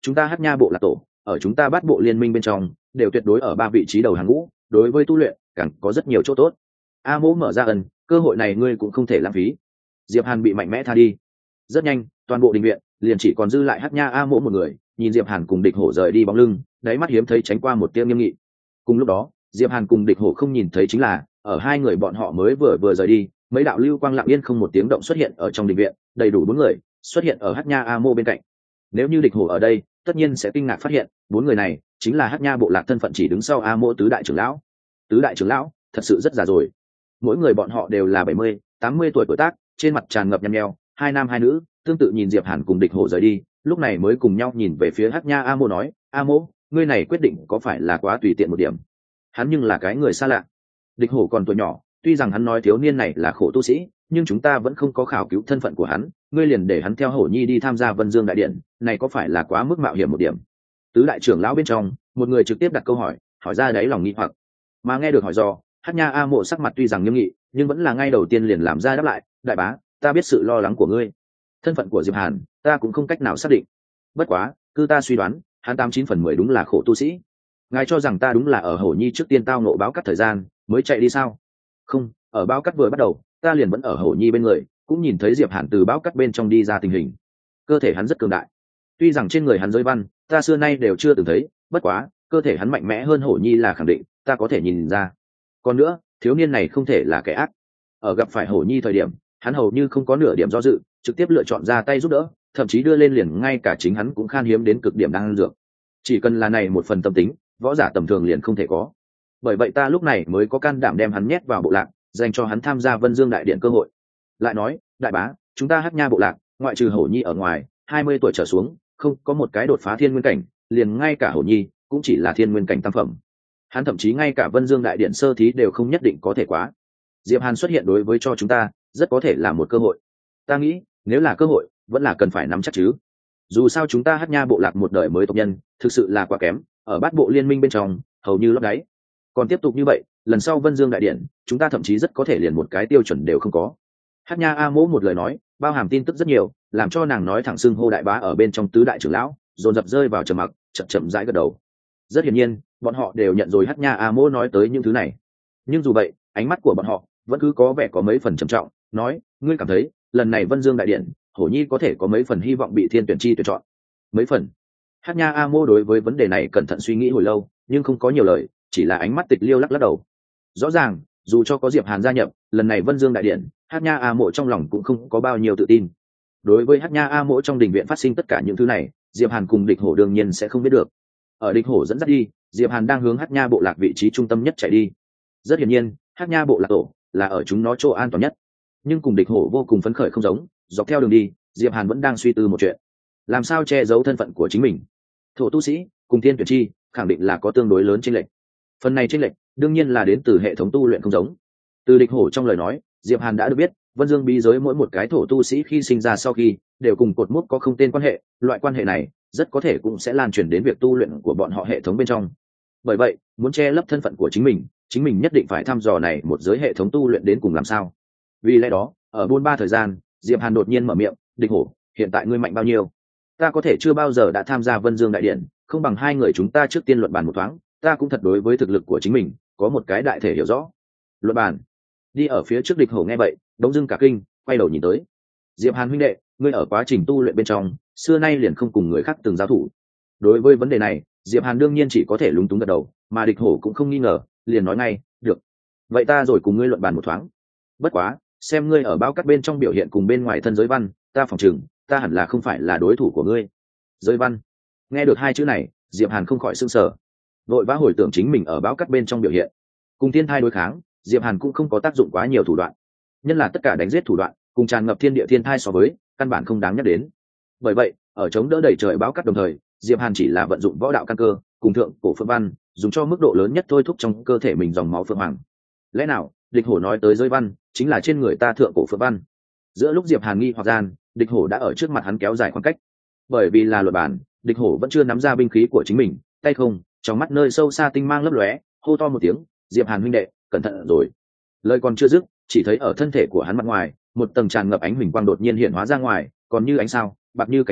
chúng ta Hát Nha bộ lạc tổ ở chúng ta Bát bộ liên minh bên trong đều tuyệt đối ở 3 vị trí đầu hàng ngũ, đối với tu luyện càng có rất nhiều chỗ tốt. A Mỗ mở ra ân, cơ hội này ngươi cũng không thể lãng phí. Diệp Hàn bị mạnh mẽ tha đi. Rất nhanh, toàn bộ đình viện liền chỉ còn dư lại Hát Nha A Mỗ một người, nhìn Diệp Hàn cùng Địch Hổ rời đi bóng lưng, đáy mắt hiếm thấy tránh qua một tia nghiêm nghị. Cùng lúc đó, Diệp Hàn cùng Địch Hổ không nhìn thấy chính là, ở hai người bọn họ mới vừa rời đi, mấy đạo lưu quang lặng yên không một tiếng động xuất hiện ở trong đình viện, đầy đủ 4 người xuất hiện ở Hát Nha A Mỗ bên cạnh. Nếu như Địch Hổ ở đây, tất nhiên sẽ kinh ngạc phát hiện, 4 người này chính là Hát Nha bộ lạc thân phận chỉ đứng sau A Mỗ tứ đại trưởng lão. Tứ đại trưởng lão thật sự rất già rồi, mỗi người bọn họ đều là 70, 80 tuổi tuổi tác, trên mặt tràn ngập nhăn nheo, 2 nam 2 nữ, tương tự nhìn Diệp Hàn cùng Địch Hổ rời đi, lúc này mới cùng nhau nhìn về phía Hát Nha A Mỗ nói, A Mỗ, ngươi này quyết định có phải là quá tùy tiện một điểm? Hắn nhưng là cái người xa lạ. Địch Hổ còn tuổi nhỏ, tuy rằng hắn nói thiếu niên này là khổ tu sĩ, nhưng chúng ta vẫn không có khảo cứu thân phận của hắn, ngươi liền để hắn theo Hổ Nhi đi tham gia Vân Dương đại điện, này có phải là quá mức mạo hiểm một điểm? Tứ đại trưởng lão bên trong, một người trực tiếp đặt câu hỏi ra đấy lòng nghi hoặc. Mà nghe được hỏi do, Hát Nha A Mộ sắc mặt tuy rằng nghiêm nghị, nhưng vẫn là ngay đầu tiên liền làm ra đáp lại, đại bá, ta biết sự lo lắng của ngươi. Thân phận của Diệp Hàn, ta cũng không cách nào xác định. Bất quá, cứ ta suy đoán, hắn 89/10 đúng là khổ tu sĩ. Ngài cho rằng ta đúng là ở Hổ Nhi trước tiên tao nộ báo cắt thời gian, mới chạy đi sao? Không, ở báo cắt vừa bắt đầu, ta liền vẫn ở Hổ Nhi bên người, cũng nhìn thấy Diệp Hàn từ báo cắt bên trong đi ra tình hình. Cơ thể hắn rất cường đại. Tuy rằng trên người hắn giới văn, ta xưa nay đều chưa từng thấy, bất quá, cơ thể hắn mạnh mẽ hơn Hổ Nhi là khẳng định, ta có thể nhìn ra. Còn nữa, thiếu niên này không thể là kẻ ác. Ở gặp phải Hổ Nhi thời điểm, hắn hầu như không có nửa điểm do dự, trực tiếp lựa chọn ra tay giúp đỡ, thậm chí đưa lên liền ngay cả chính hắn cũng khan hiếm đến cực điểm đang ăn dược. Chỉ cần là này một phần tâm tính, võ giả tầm thường liền không thể có. Bởi vậy ta lúc này mới có can đảm đem hắn nhét vào bộ lạc, dành cho hắn tham gia Vân Dương đại điện cơ hội. Lại nói, đại bá, chúng ta Hát Nha bộ lạc, ngoại trừ Hổ Nhi ở ngoài, 20 tuổi trở xuống, không có một cái đột phá thiên nguyên cảnh, liền ngay cả Hổ Nhi cũng chỉ là thiên nguyên cảnh tam phẩm. Hắn thậm chí ngay cả Vân Dương đại điện sơ thí đều không nhất định có thể quá. Diệp Hàn xuất hiện đối với cho chúng ta, rất có thể là một cơ hội. Ta nghĩ, nếu là cơ hội, vẫn là cần phải nắm chắc chứ. Dù sao chúng ta Hát Nha bộ lạc một đời mới tộc nhân, thực sự là quá kém, ở Bát bộ liên minh bên trong, hầu như lót đáy. Còn tiếp tục như vậy, lần sau Vân Dương đại điện, chúng ta thậm chí rất có thể liền một cái tiêu chuẩn đều không có. Hát Nha A Mỗ một lời nói, bao hàm tin tức rất nhiều, làm cho nàng nói thẳng xưng hô đại bá ở bên trong tứ đại trưởng lão, dồn dập rơi vào trầm mặc, chậm chậm rãi gật đầu. Rất hiển nhiên, bọn họ đều nhận rồi Hát Nha A Mỗ nói tới những thứ này. Nhưng dù vậy, ánh mắt của bọn họ vẫn cứ có vẻ có mấy phần trầm trọng, nói, ngươi cảm thấy, lần này Vân Dương đại điện, Hổ Nhi có thể có mấy phần hy vọng bị Thiên Tuyển Chi tuyển chọn. Mấy phần? Hát Nha A Mỗ đối với vấn đề này cẩn thận suy nghĩ hồi lâu, nhưng không có nhiều lời, chỉ là ánh mắt tịch liêu lắc đầu. Rõ ràng, dù cho có Diệp Hàn gia nhập, lần này Vân Dương đại điện, Hát Nha A Mỗ trong lòng cũng không có bao nhiêu tự tin. Đối với Hát Nha A Mỗ trong đình viện phát sinh tất cả những thứ này, Diệp Hàn cùng Địch Hổ đương nhiên sẽ không biết được. Ở Địch Hổ dẫn dắt đi, Diệp Hàn đang hướng Hát Nha bộ lạc vị trí trung tâm nhất chạy đi. Rất hiển nhiên, Hát Nha bộ lạc tổ là ở chúng nó chỗ an toàn nhất. Nhưng cùng Địch Hổ vô cùng phấn khởi không giống, dọc theo đường đi, Diệp Hàn vẫn đang suy tư một chuyện: làm sao che giấu thân phận của chính mình. Thổ tu sĩ cùng Thiên Tuyển Chi khẳng định là có tương đối lớn chênh lệch. Phần này chênh lệch đương nhiên là đến từ hệ thống tu luyện không giống. Từ Địch Hổ trong lời nói, Diệp Hàn đã được biết, Vân Dương bí giới mỗi một cái thổ tu sĩ khi sinh ra sau khi đều cùng cột mốc có không tên quan hệ, loại quan hệ này rất có thể cũng sẽ lan truyền đến việc tu luyện của bọn họ hệ thống bên trong. Bởi vậy, muốn che lấp thân phận của chính mình nhất định phải thăm dò này một giới hệ thống tu luyện đến cùng làm sao. Vì lẽ đó, ở buôn ba thời gian, Diệp Hàn đột nhiên mở miệng, Địch Hổ, hiện tại ngươi mạnh bao nhiêu? Ta có thể chưa bao giờ đã tham gia Vân Dương đại điện, không bằng hai người chúng ta trước tiên luận bàn một thoáng, ta cũng thật đối với thực lực của chính mình có một cái đại thể hiểu rõ. Luận bàn? Đi ở phía trước Địch Hổ nghe vậy, đống dưng cả kinh, quay đầu nhìn tới. Diệp Hàn huynh đệ, ngươi ở quá trình tu luyện bên trong, xưa nay liền không cùng người khác từng giao thủ. Đối với vấn đề này, Diệp Hàn đương nhiên chỉ có thể lúng túng gật đầu, mà Địch Hổ cũng không nghi ngờ, liền nói ngay, được. Vậy ta rồi cùng ngươi luận bàn một thoáng. Bất quá, xem ngươi ở bao cát bên trong biểu hiện cùng bên ngoài thân giới văn, ta phòng chừng, ta hẳn là không phải là đối thủ của ngươi. Giới văn? Nghe được hai chữ này, Diệp Hàn không khỏi sửng sở. Vội vã hồi tưởng chính mình ở báo cát bên trong biểu hiện, cùng thiên thai đối kháng, Diệp Hàn cũng không có tác dụng quá nhiều thủ đoạn. Nhân là tất cả đánh giết thủ đoạn, cùng tràn ngập thiên địa thiên thai so với, căn bản không đáng nhắc đến. Bởi vậy, ở chống đỡ đẩy trời báo cát đồng thời, Diệp Hàn chỉ là vận dụng võ đạo căn cơ, cùng thượng cổ phượng văn, dùng cho mức độ lớn nhất thôi thúc trong cơ thể mình dòng máu phượng hoàng. Lẽ nào, Địch Hổ nói tới giới văn, chính là trên người ta thượng cổ phượng văn? Giữa lúc Diệp Hàn nghi hoặc gian, Địch Hổ đã ở trước mặt hắn kéo dài khoảng cách. Bởi vì là luật bản, Địch Hổ vẫn chưa nắm ra binh khí của chính mình, tay không, trong mắt nơi sâu xa tinh mang lấp lóe, hô to một tiếng, Diệp Hàn huynh đệ, cẩn thận rồi. Lời còn chưa dứt, chỉ thấy ở thân thể của hắn mặt ngoài, một tầng tràn ngập ánh huỳnh quang đột nhiên hiện hóa ra ngoài, còn như ánh sao, bạc như cánh ve,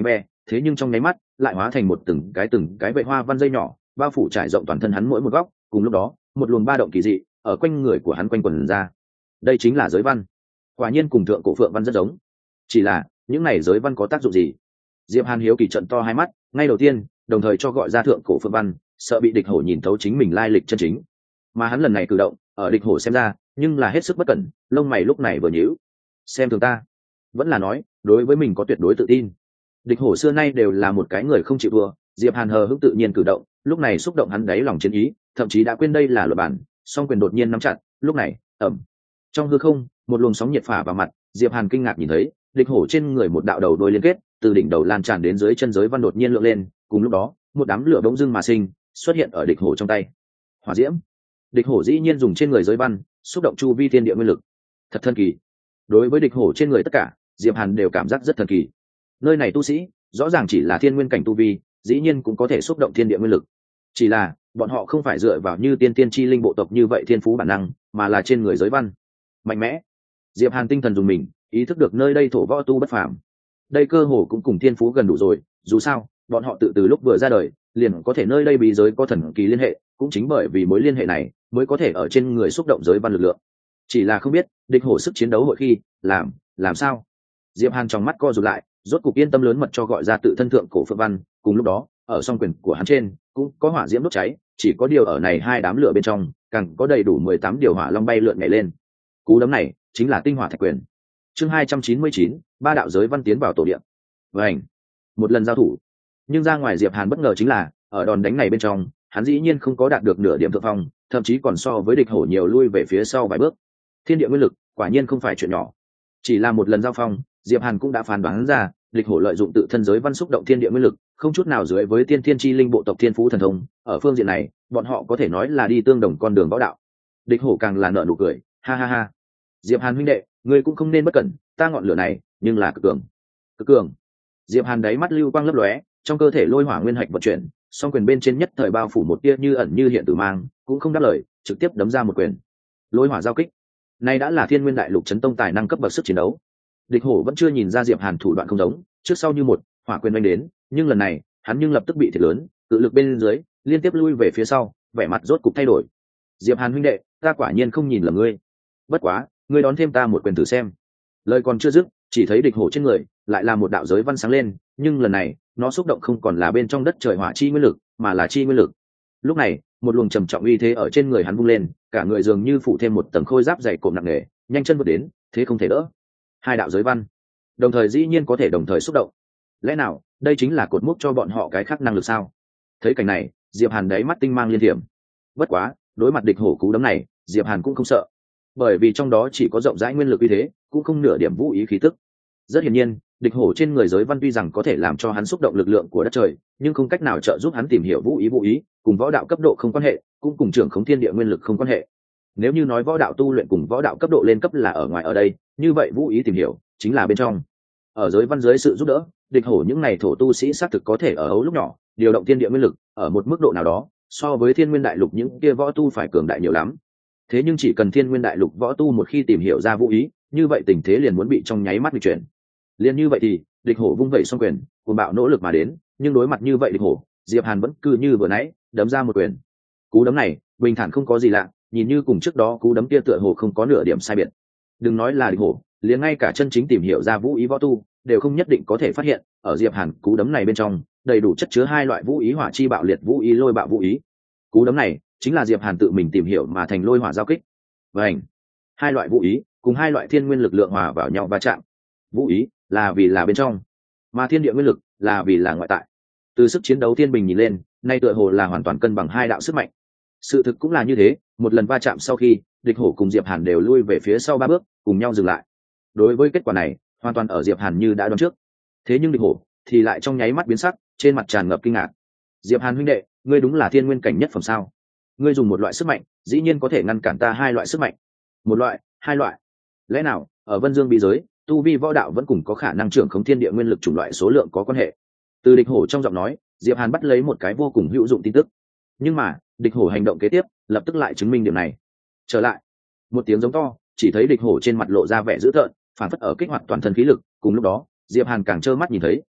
thế nhưng trong nháy mắt lại hóa thành một từng cái vệ hoa văn dây nhỏ bao phủ trải rộng toàn thân hắn mỗi một góc. Cùng lúc đó một luồng ba động kỳ dị ở quanh người của hắn quanh quần ra. Đây chính là giới văn, quả nhiên cùng thượng cổ phượng văn rất giống. Chỉ là những này giới văn có tác dụng gì? Diệp Hàn hiếu kỳ trận to hai mắt, ngay đầu tiên đồng thời cho gọi ra thượng cổ phượng văn, sợ bị địch hổ nhìn thấu chính mình lai lịch chân chính. Mà hắn lần này cử động ở địch hổ xem ra nhưng là hết sức bất cẩn, lông mày lúc này vừa nhíu. Xem thường ta, vẫn là nói đối với mình có tuyệt đối tự tin. Địch hổ xưa nay đều là một cái người không chịu thua. Diệp Hàn hờ hững tự nhiên cử động lúc này xúc động hắn đáy lòng chiến ý, thậm chí đã quên đây là luật bản. Song quyền đột nhiên nắm chặt, lúc này ẩm, trong hư không một luồng sóng nhiệt phả vào mặt. Diệp Hàn kinh ngạc nhìn thấy địch hổ trên người một đạo đầu đuôi liên kết từ đỉnh đầu lan tràn đến dưới chân giới văn đột nhiên lượn lên. Cùng lúc đó một đám lửa bỗng dưng mà sinh xuất hiện ở địch hổ trong tay. Hỏa diễm. Địch hổ dĩ nhiên dùng trên người giới văn xúc động chu vi thiên địa nguyên lực, thật thần kỳ. Đối với địch hổ trên người tất cả, Diệp Hàn đều cảm giác rất thần kỳ. Nơi này tu sĩ rõ ràng chỉ là thiên nguyên cảnh tu vi, dĩ nhiên cũng có thể xúc động thiên địa nguyên lực. Chỉ là bọn họ không phải dựa vào như tiên tiên chi linh bộ tộc như vậy thiên phú bản năng, mà là trên người giới văn mạnh mẽ. Diệp Hàn tinh thần dùng mình, ý thức được nơi đây thổ võ tu bất phàm. Đây cơ hồ cũng cùng thiên phú gần đủ rồi, dù sao bọn họ tự từ lúc vừa ra đời liền có thể nơi đây bí giới có thần kỳ liên hệ, cũng chính bởi vì mối liên hệ này mới có thể ở trên người xúc động giới văn lực lượng. Chỉ là không biết địch hổ sức chiến đấu hội khi làm sao. Diệp Hàn trong mắt co rụt lại, rốt cục yên tâm lớn mật cho gọi ra tự thân thượng cổ phượng văn. Cùng lúc đó ở song quyền của hắn trên cũng có hỏa diễm đốt cháy, chỉ có điều ở này hai đám lửa bên trong càng có đầy đủ 18 điều hỏa long bay lượn nhảy lên. Cú đấm này chính là tinh hỏa thạch quyền. Chương 299, ba đạo giới văn tiến vào tổ địa. Vành, một lần giao thủ, nhưng ra ngoài Diệp Hàn bất ngờ chính là ở đòn đánh này bên trong hắn dĩ nhiên không có đạt được nửa điểm thượng phong, thậm chí còn so với địch hổ nhiều lui về phía sau vài bước. Thiên địa nguyên lực quả nhiên không phải chuyện nhỏ. Chỉ là một lần giao phong, Diệp Hàn cũng đã phán đoán ra địch hổ lợi dụng tự thân giới văn xúc động thiên địa nguyên lực không chút nào dưới với tiên thiên chi linh bộ tộc thiên phú thần thông. Ở phương diện này bọn họ có thể nói là đi tương đồng con đường võ đạo. Địch hổ càng là nở nụ cười, ha ha ha. Diệp Hàn huynh đệ, ngươi cũng không nên bất cẩn, ta ngọn lửa này nhưng là cực cường. Cực cường. Diệp Hàn đáy mắt lưu quang lấp lóe, trong cơ thể lôi hỏa nguyên hạch vận chuyển, song quyền bên trên nhất thời bao phủ một tia như ẩn như hiện tử mang, cũng không đáp lời, trực tiếp đấm ra một quyền. Lôi hỏa giao kích. Này đã là Thiên Nguyên Đại Lục chấn tông tài năng cấp bậc sức chiến đấu. Địch hổ vẫn chưa nhìn ra Diệp Hàn thủ đoạn không giống, trước sau như một, hỏa quyền đánh đến, nhưng lần này, hắn nhưng lập tức bị thiệt lớn, cự lực bên dưới, liên tiếp lui về phía sau, vẻ mặt rốt cục thay đổi. Diệp Hàn huynh đệ, ta quả nhiên không nhìn lầm ngươi. Bất quá, ngươi đón thêm ta một quyền thử xem. Lời còn chưa dứt, chỉ thấy địch hổ trên người lại là một đạo giới văn sáng lên, nhưng lần này, nó xúc động không còn là bên trong đất trời hỏa chi nguyên lực, mà là chi nguyên lực. Lúc này, một luồng trầm trọng uy thế ở trên người hắn vung lên, cả người dường như phủ thêm một tầng khôi giáp dày cộm nặng nề, nhanh chân vượt đến, thế không thể đỡ. Hai đạo giới văn, đồng thời dĩ nhiên có thể đồng thời xúc động. Lẽ nào, đây chính là cột mốc cho bọn họ cái khác năng lực sao? Thấy cảnh này, Diệp Hàn đáy mắt tinh mang liên thiểm. Bất quá, đối mặt địch hổ cú đấm này, Diệp Hàn cũng không sợ, bởi vì trong đó chỉ có rộng rãi nguyên lực uy thế, cũng không nửa điểm vũ ý khí tức. Rất hiển nhiên, địch hổ trên người giới văn tuy rằng có thể làm cho hắn xúc động lực lượng của đất trời, nhưng không cách nào trợ giúp hắn tìm hiểu vũ ý, cùng võ đạo cấp độ không quan hệ, cũng cùng trưởng khống thiên địa nguyên lực không quan hệ. Nếu như nói võ đạo tu luyện cùng võ đạo cấp độ lên cấp là ở ngoài ở đây, như vậy vũ ý tìm hiểu chính là bên trong. Ở giới văn dưới sự giúp đỡ, địch hổ những này thổ tu sĩ xác thực có thể ở ấu lúc nhỏ điều động thiên địa nguyên lực ở một mức độ nào đó, so với Thiên Nguyên Đại Lục những kia võ tu phải cường đại nhiều lắm. Thế nhưng chỉ cần Thiên Nguyên Đại Lục võ tu một khi tìm hiểu ra vũ ý, như vậy tình thế liền muốn bị trong nháy mắt bị chuyển. Liền như vậy thì địch hổ vung vẩy xong quyền, cuồng bạo nỗ lực mà đến, nhưng đối mặt như vậy địch hổ, Diệp Hàn vẫn cứ như vừa nãy, đấm ra một quyền. Cú đấm này bình thản không có gì lạ, nhìn như cùng trước đó cú đấm kia tựa hồ không có nửa điểm sai biệt. Đừng nói là địch hổ, liền ngay cả chân chính tìm hiểu ra vũ ý võ tu đều không nhất định có thể phát hiện, ở Diệp Hàn cú đấm này bên trong đầy đủ chất chứa hai loại vũ ý hỏa chi bạo liệt vũ ý lôi bạo vũ ý. Cú đấm này chính là Diệp Hàn tự mình tìm hiểu mà thành lôi hỏa giao kích. Vành, hai loại vũ ý cùng hai loại thiên nguyên lực lượng hòa vào nhau va chạm. Vũ ý là vì là bên trong, mà thiên địa nguyên lực là vì là ngoại tại. Từ sức chiến đấu thiên bình nhìn lên, nay tựa hồ là hoàn toàn cân bằng hai đạo sức mạnh. Sự thực cũng là như thế, một lần va chạm sau khi, địch hổ cùng Diệp Hàn đều lui về phía sau 3 bước, cùng nhau dừng lại. Đối với kết quả này, hoàn toàn ở Diệp Hàn như đã đoán trước. Thế nhưng địch hổ thì lại trong nháy mắt biến sắc, trên mặt tràn ngập kinh ngạc. Diệp Hàn huynh đệ, ngươi đúng là thiên nguyên cảnh nhất phẩm sao? Ngươi dùng một loại sức mạnh, dĩ nhiên có thể ngăn cản ta hai loại sức mạnh. Một loại, hai loại? Lẽ nào, ở Vân Dương bí giới, tu vi võ đạo vẫn cùng có khả năng trưởng khống thiên địa nguyên lực chủng loại số lượng có quan hệ? Từ địch hổ trong giọng nói, Diệp Hàn bắt lấy một cái vô cùng hữu dụng tin tức. Nhưng mà, địch hổ hành động kế tiếp, lập tức lại chứng minh điểm này. Trở lại, một tiếng giống to, chỉ thấy địch hổ trên mặt lộ ra vẻ dữ tợn, phản phất ở kích hoạt toàn thân khí lực. Cùng lúc đó, Diệp Hàn càng trơ mắt nhìn thấy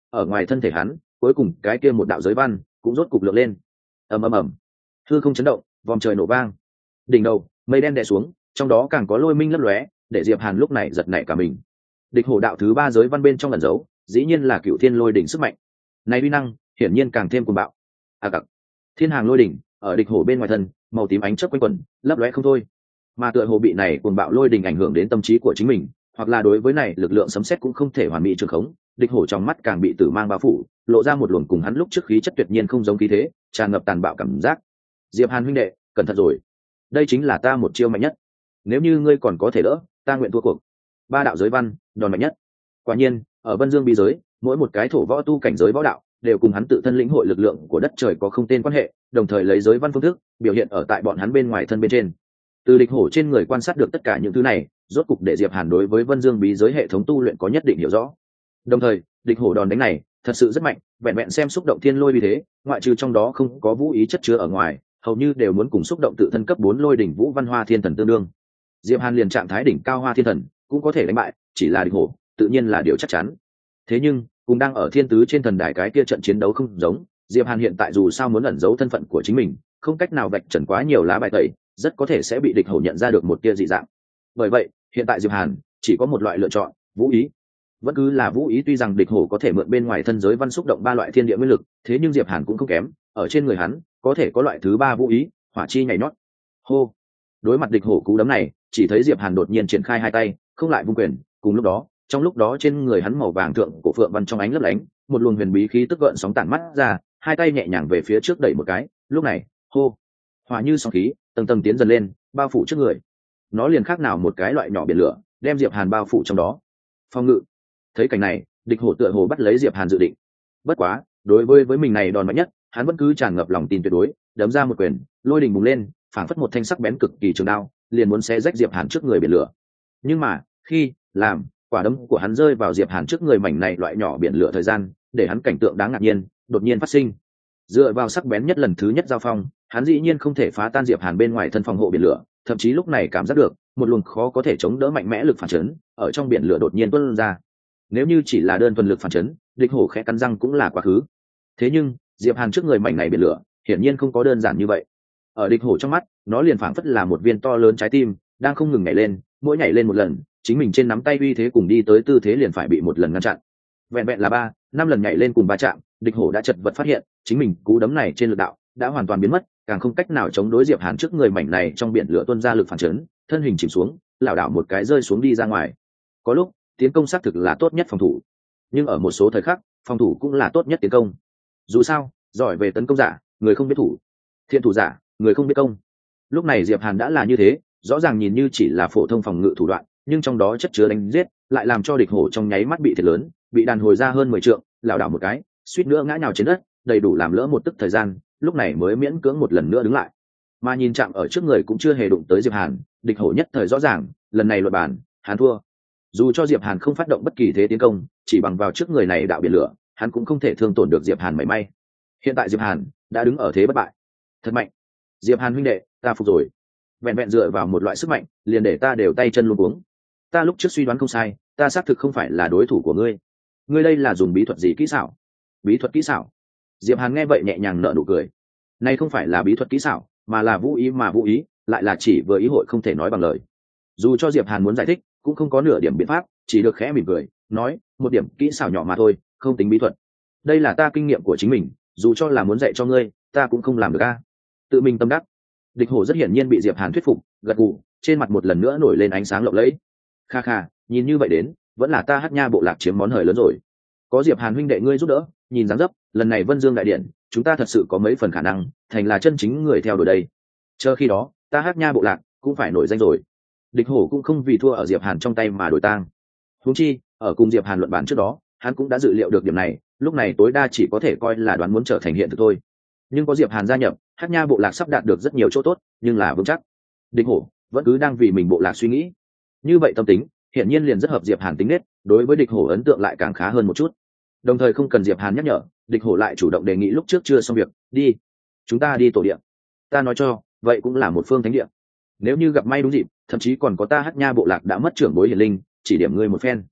ở ngoài thân thể hắn cuối cùng cái kia một đạo giới văn cũng rốt cục lượng lên. Ầm ầm ầm, hư không chấn động, vòm trời nổ vang, đỉnh đầu mây đen đè xuống, trong đó càng có lôi minh lấp lóe, để Diệp Hàn lúc này giật nảy cả mình. Địch hổ đạo thứ 3 giới văn bên trong ẩn giấu dĩ nhiên là cựu thiên lôi đỉnh sức mạnh này, uy năng hiển nhiên càng thêm cuồng bạo. Cặc, thiên hàng lôi đỉnh ở địch hổ bên ngoài thân màu tím ánh chớp quanh quẩn lấp lóe không thôi, mà tựa hồ bị này cuồng bạo lôi đỉnh ảnh hưởng đến tâm trí của chính mình, hoặc là đối với này lực lượng sấm sét cũng không thể hoàn mỹ trường khống. Địch hổ trong mắt càng bị tử mang bao phủ, lộ ra một luồng cùng hắn lúc trước khí chất tuyệt nhiên không giống khí thế, tràn ngập tàn bạo cảm giác. Diệp Hàn huynh đệ, cẩn thận rồi, đây chính là ta một chiêu mạnh nhất, nếu như ngươi còn có thể đỡ, ta nguyện thua cuộc. 3 đạo giới văn, đòn mạnh nhất. Quả nhiên, ở Vân Dương bí giới, mỗi một cái thổ võ tu cảnh giới võ đạo đều cùng hắn tự thân lĩnh hội lực lượng của đất trời có không tên quan hệ, đồng thời lấy giới văn phương thức biểu hiện ở tại bọn hắn bên ngoài thân bên trên. Từ địch hổ trên người quan sát được tất cả những thứ này, rốt cục để Diệp Hàn đối với Vân Dương bí giới hệ thống tu luyện có nhất định hiểu rõ. Đồng thời, địch hổ đòn đánh này thật sự rất mạnh, vẹn vẹn xem xúc động thiên lôi vì thế, ngoại trừ trong đó không có vũ ý chất chứa ở ngoài, hầu như đều muốn cùng xúc động tự thân cấp 4 lôi đỉnh vũ văn hoa thiên thần tương đương. Diệp Hàn liền trạng thái đỉnh cao hoa thiên thần cũng có thể đánh bại, chỉ là địch hổ tự nhiên là điều chắc chắn. Thế nhưng cùng đang ở thiên tứ trên thần đài cái kia trận chiến đấu không giống, Diệp Hàn hiện tại dù sao muốn ẩn giấu thân phận của chính mình, không cách nào vạch trần quá nhiều lá bài tẩy, rất có thể sẽ bị địch hổ nhận ra được một tia dị dạng. Bởi vậy hiện tại Diệp Hàn chỉ có một loại lựa chọn, vũ ý. Vẫn cứ là vũ ý, tuy rằng địch hổ có thể mượn bên ngoài thân giới văn xúc động 3 loại thiên địa nguyên lực, thế nhưng Diệp Hàn cũng không kém, ở trên người hắn có thể có loại thứ 3 vũ ý, hỏa chi nhảy nhót. Hô, đối mặt địch hổ cú đấm này, chỉ thấy Diệp Hàn đột nhiên triển khai hai tay, không lại vung quyền, cùng lúc đó trong lúc đó trên người hắn màu vàng thượng cổ phượng văn trong ánh lấp lánh, một luồng huyền bí khí tức gợn sóng tản mắt ra, hai tay nhẹ nhàng về phía trước đẩy một cái, lúc này hô, hỏa như sóng khí tầng tầng tiến dần lên, bao phủ trước người. Nó liền khác nào một cái loại nhỏ biển lửa, đem Diệp Hàn bao phủ trong đó. Phong ngự. Thấy cảnh này, địch hổ tựa hồ bắt lấy Diệp Hàn dự định. Bất quá đối với mình này đòn mạnh nhất, hắn vẫn cứ tràn ngập lòng tin tuyệt đối, đấm ra một quyền, lôi đình bùng lên, phảng phất một thanh sắc bén cực kỳ trường đao, liền muốn xé rách Diệp Hàn trước người biển lửa. Nhưng mà khi làm quả đấm của hắn rơi vào Diệp Hàn trước người mảnh này loại nhỏ biển lửa thời gian, để hắn cảnh tượng đáng ngạc nhiên đột nhiên phát sinh. Dựa vào sắc bén nhất lần thứ nhất giao phong, hắn dĩ nhiên không thể phá tan Diệp Hàn bên ngoài thân phòng hộ biển lửa, thậm chí lúc này cảm giác được một luồng khó có thể chống đỡ mạnh mẽ lực phản chấn ở trong biển lửa đột nhiên tuôn ra. Nếu như chỉ là đơn thuần lực phản chấn, địch hổ khẽ cắn răng cũng là quá khứ. Thế nhưng Diệp Hàn trước người mảnh này biển lửa hiển nhiên không có đơn giản như vậy. Ở địch hổ trong mắt, nó liền phảng phất là một viên to lớn trái tim đang không ngừng nhảy lên, mỗi nhảy lên một lần, chính mình trên nắm tay uy thế cùng đi tới tư thế liền phải bị một lần ngăn chặn. Vẹn vẹn là 3-5 lần nhảy lên cùng va chạm, địch hổ đã chật vật phát hiện chính mình cú đấm này trên lực đạo đã hoàn toàn biến mất, càng không cách nào chống đối Diệp Hàn trước người mảnh này trong biển lửa tuôn ra lực phản chấn, thân hình chìm xuống, lảo đảo một cái rơi xuống đi ra ngoài. Có lúc tiến công xác thực là tốt nhất phòng thủ, nhưng ở một số thời khắc phòng thủ cũng là tốt nhất tiến công. Dù sao giỏi về tấn công giả người không biết thủ, thiện thủ giả người không biết công. Lúc này Diệp Hàn đã là như thế, rõ ràng nhìn như chỉ là phổ thông phòng ngự thủ đoạn, nhưng trong đó chất chứa đánh giết lại làm cho địch hổ trong nháy mắt bị thiệt lớn, bị đàn hồi ra hơn 10 trượng, lảo đảo một cái suýt nữa ngã nhào trên đất, đầy đủ làm lỡ một tức thời gian, lúc này mới miễn cưỡng một lần nữa đứng lại. Mà nhìn chạm ở trước người cũng chưa hề đụng tới Diệp Hàn, địch hổ nhất thời rõ ràng lần này luật bản hắn thua. Dù cho Diệp Hàn không phát động bất kỳ thế tiến công, chỉ bằng vào trước người này đạo biển lửa, hắn cũng không thể thương tổn được Diệp Hàn mảy may. Hiện tại Diệp Hàn đã đứng ở thế bất bại, thật mạnh. Diệp Hàn huynh đệ, ta phục rồi. Vẹn vẹn dựa vào một loại sức mạnh liền để ta đều tay chân luống cuống. Ta lúc trước suy đoán không sai, ta xác thực không phải là đối thủ của ngươi. Ngươi đây là dùng bí thuật gì kỹ xảo? Bí thuật kỹ xảo? Diệp Hàn nghe vậy nhẹ nhàng nở nụ cười. Này không phải là bí thuật kỹ xảo, mà là vũ ý, mà vũ ý lại là chỉ vừa ý hội không thể nói bằng lời. Dù cho Diệp Hàn muốn giải thích, cũng không có nửa điểm biện pháp, chỉ được khẽ mỉm cười, nói, một điểm kỹ xảo nhỏ mà thôi, không tính bí thuật. Đây là ta kinh nghiệm của chính mình, dù cho là muốn dạy cho ngươi, ta cũng không làm được a. Tự mình tâm đắc. Địch hổ rất hiển nhiên bị Diệp Hàn thuyết phục, gật gù, trên mặt một lần nữa nổi lên ánh sáng lộng lẫy. Kha kha, nhìn như vậy đến, vẫn là ta Hát Nha bộ lạc chiếm món hời lớn rồi. Có Diệp Hàn huynh đệ ngươi giúp đỡ, nhìn dáng dấp, lần này Vân Dương đại điện, chúng ta thật sự có mấy phần khả năng thành là chân chính người theo đuổi đây. Chờ khi đó, ta Hát Nha bộ lạc cũng phải nổi danh rồi. Địch hổ cũng không vì thua ở Diệp Hàn trong tay mà đổi tang. Huống chi, ở cùng Diệp Hàn luận bàn trước đó, hắn cũng đã dự liệu được điểm này, lúc này tối đa chỉ có thể coi là đoán muốn trở thành hiện thực thôi. Nhưng có Diệp Hàn gia nhập, Hát Nha bộ lạc sắp đạt được rất nhiều chỗ tốt, nhưng là vững chắc. Địch hổ vẫn cứ đang vì mình bộ lạc suy nghĩ. Như vậy tâm tính, hiển nhiên liền rất hợp Diệp Hàn tính nết, đối với địch hổ ấn tượng lại càng khá hơn một chút. Đồng thời không cần Diệp Hàn nhắc nhở, địch hổ lại chủ động đề nghị lúc trước chưa xong việc, đi, chúng ta đi tổ địa. Ta nói cho, vậy cũng là một phương thánh địa. Nếu như gặp may đúng dịp, thậm chí còn có ta Hát Nha bộ lạc đã mất trưởng bối hiển linh, chỉ điểm ngươi một phen.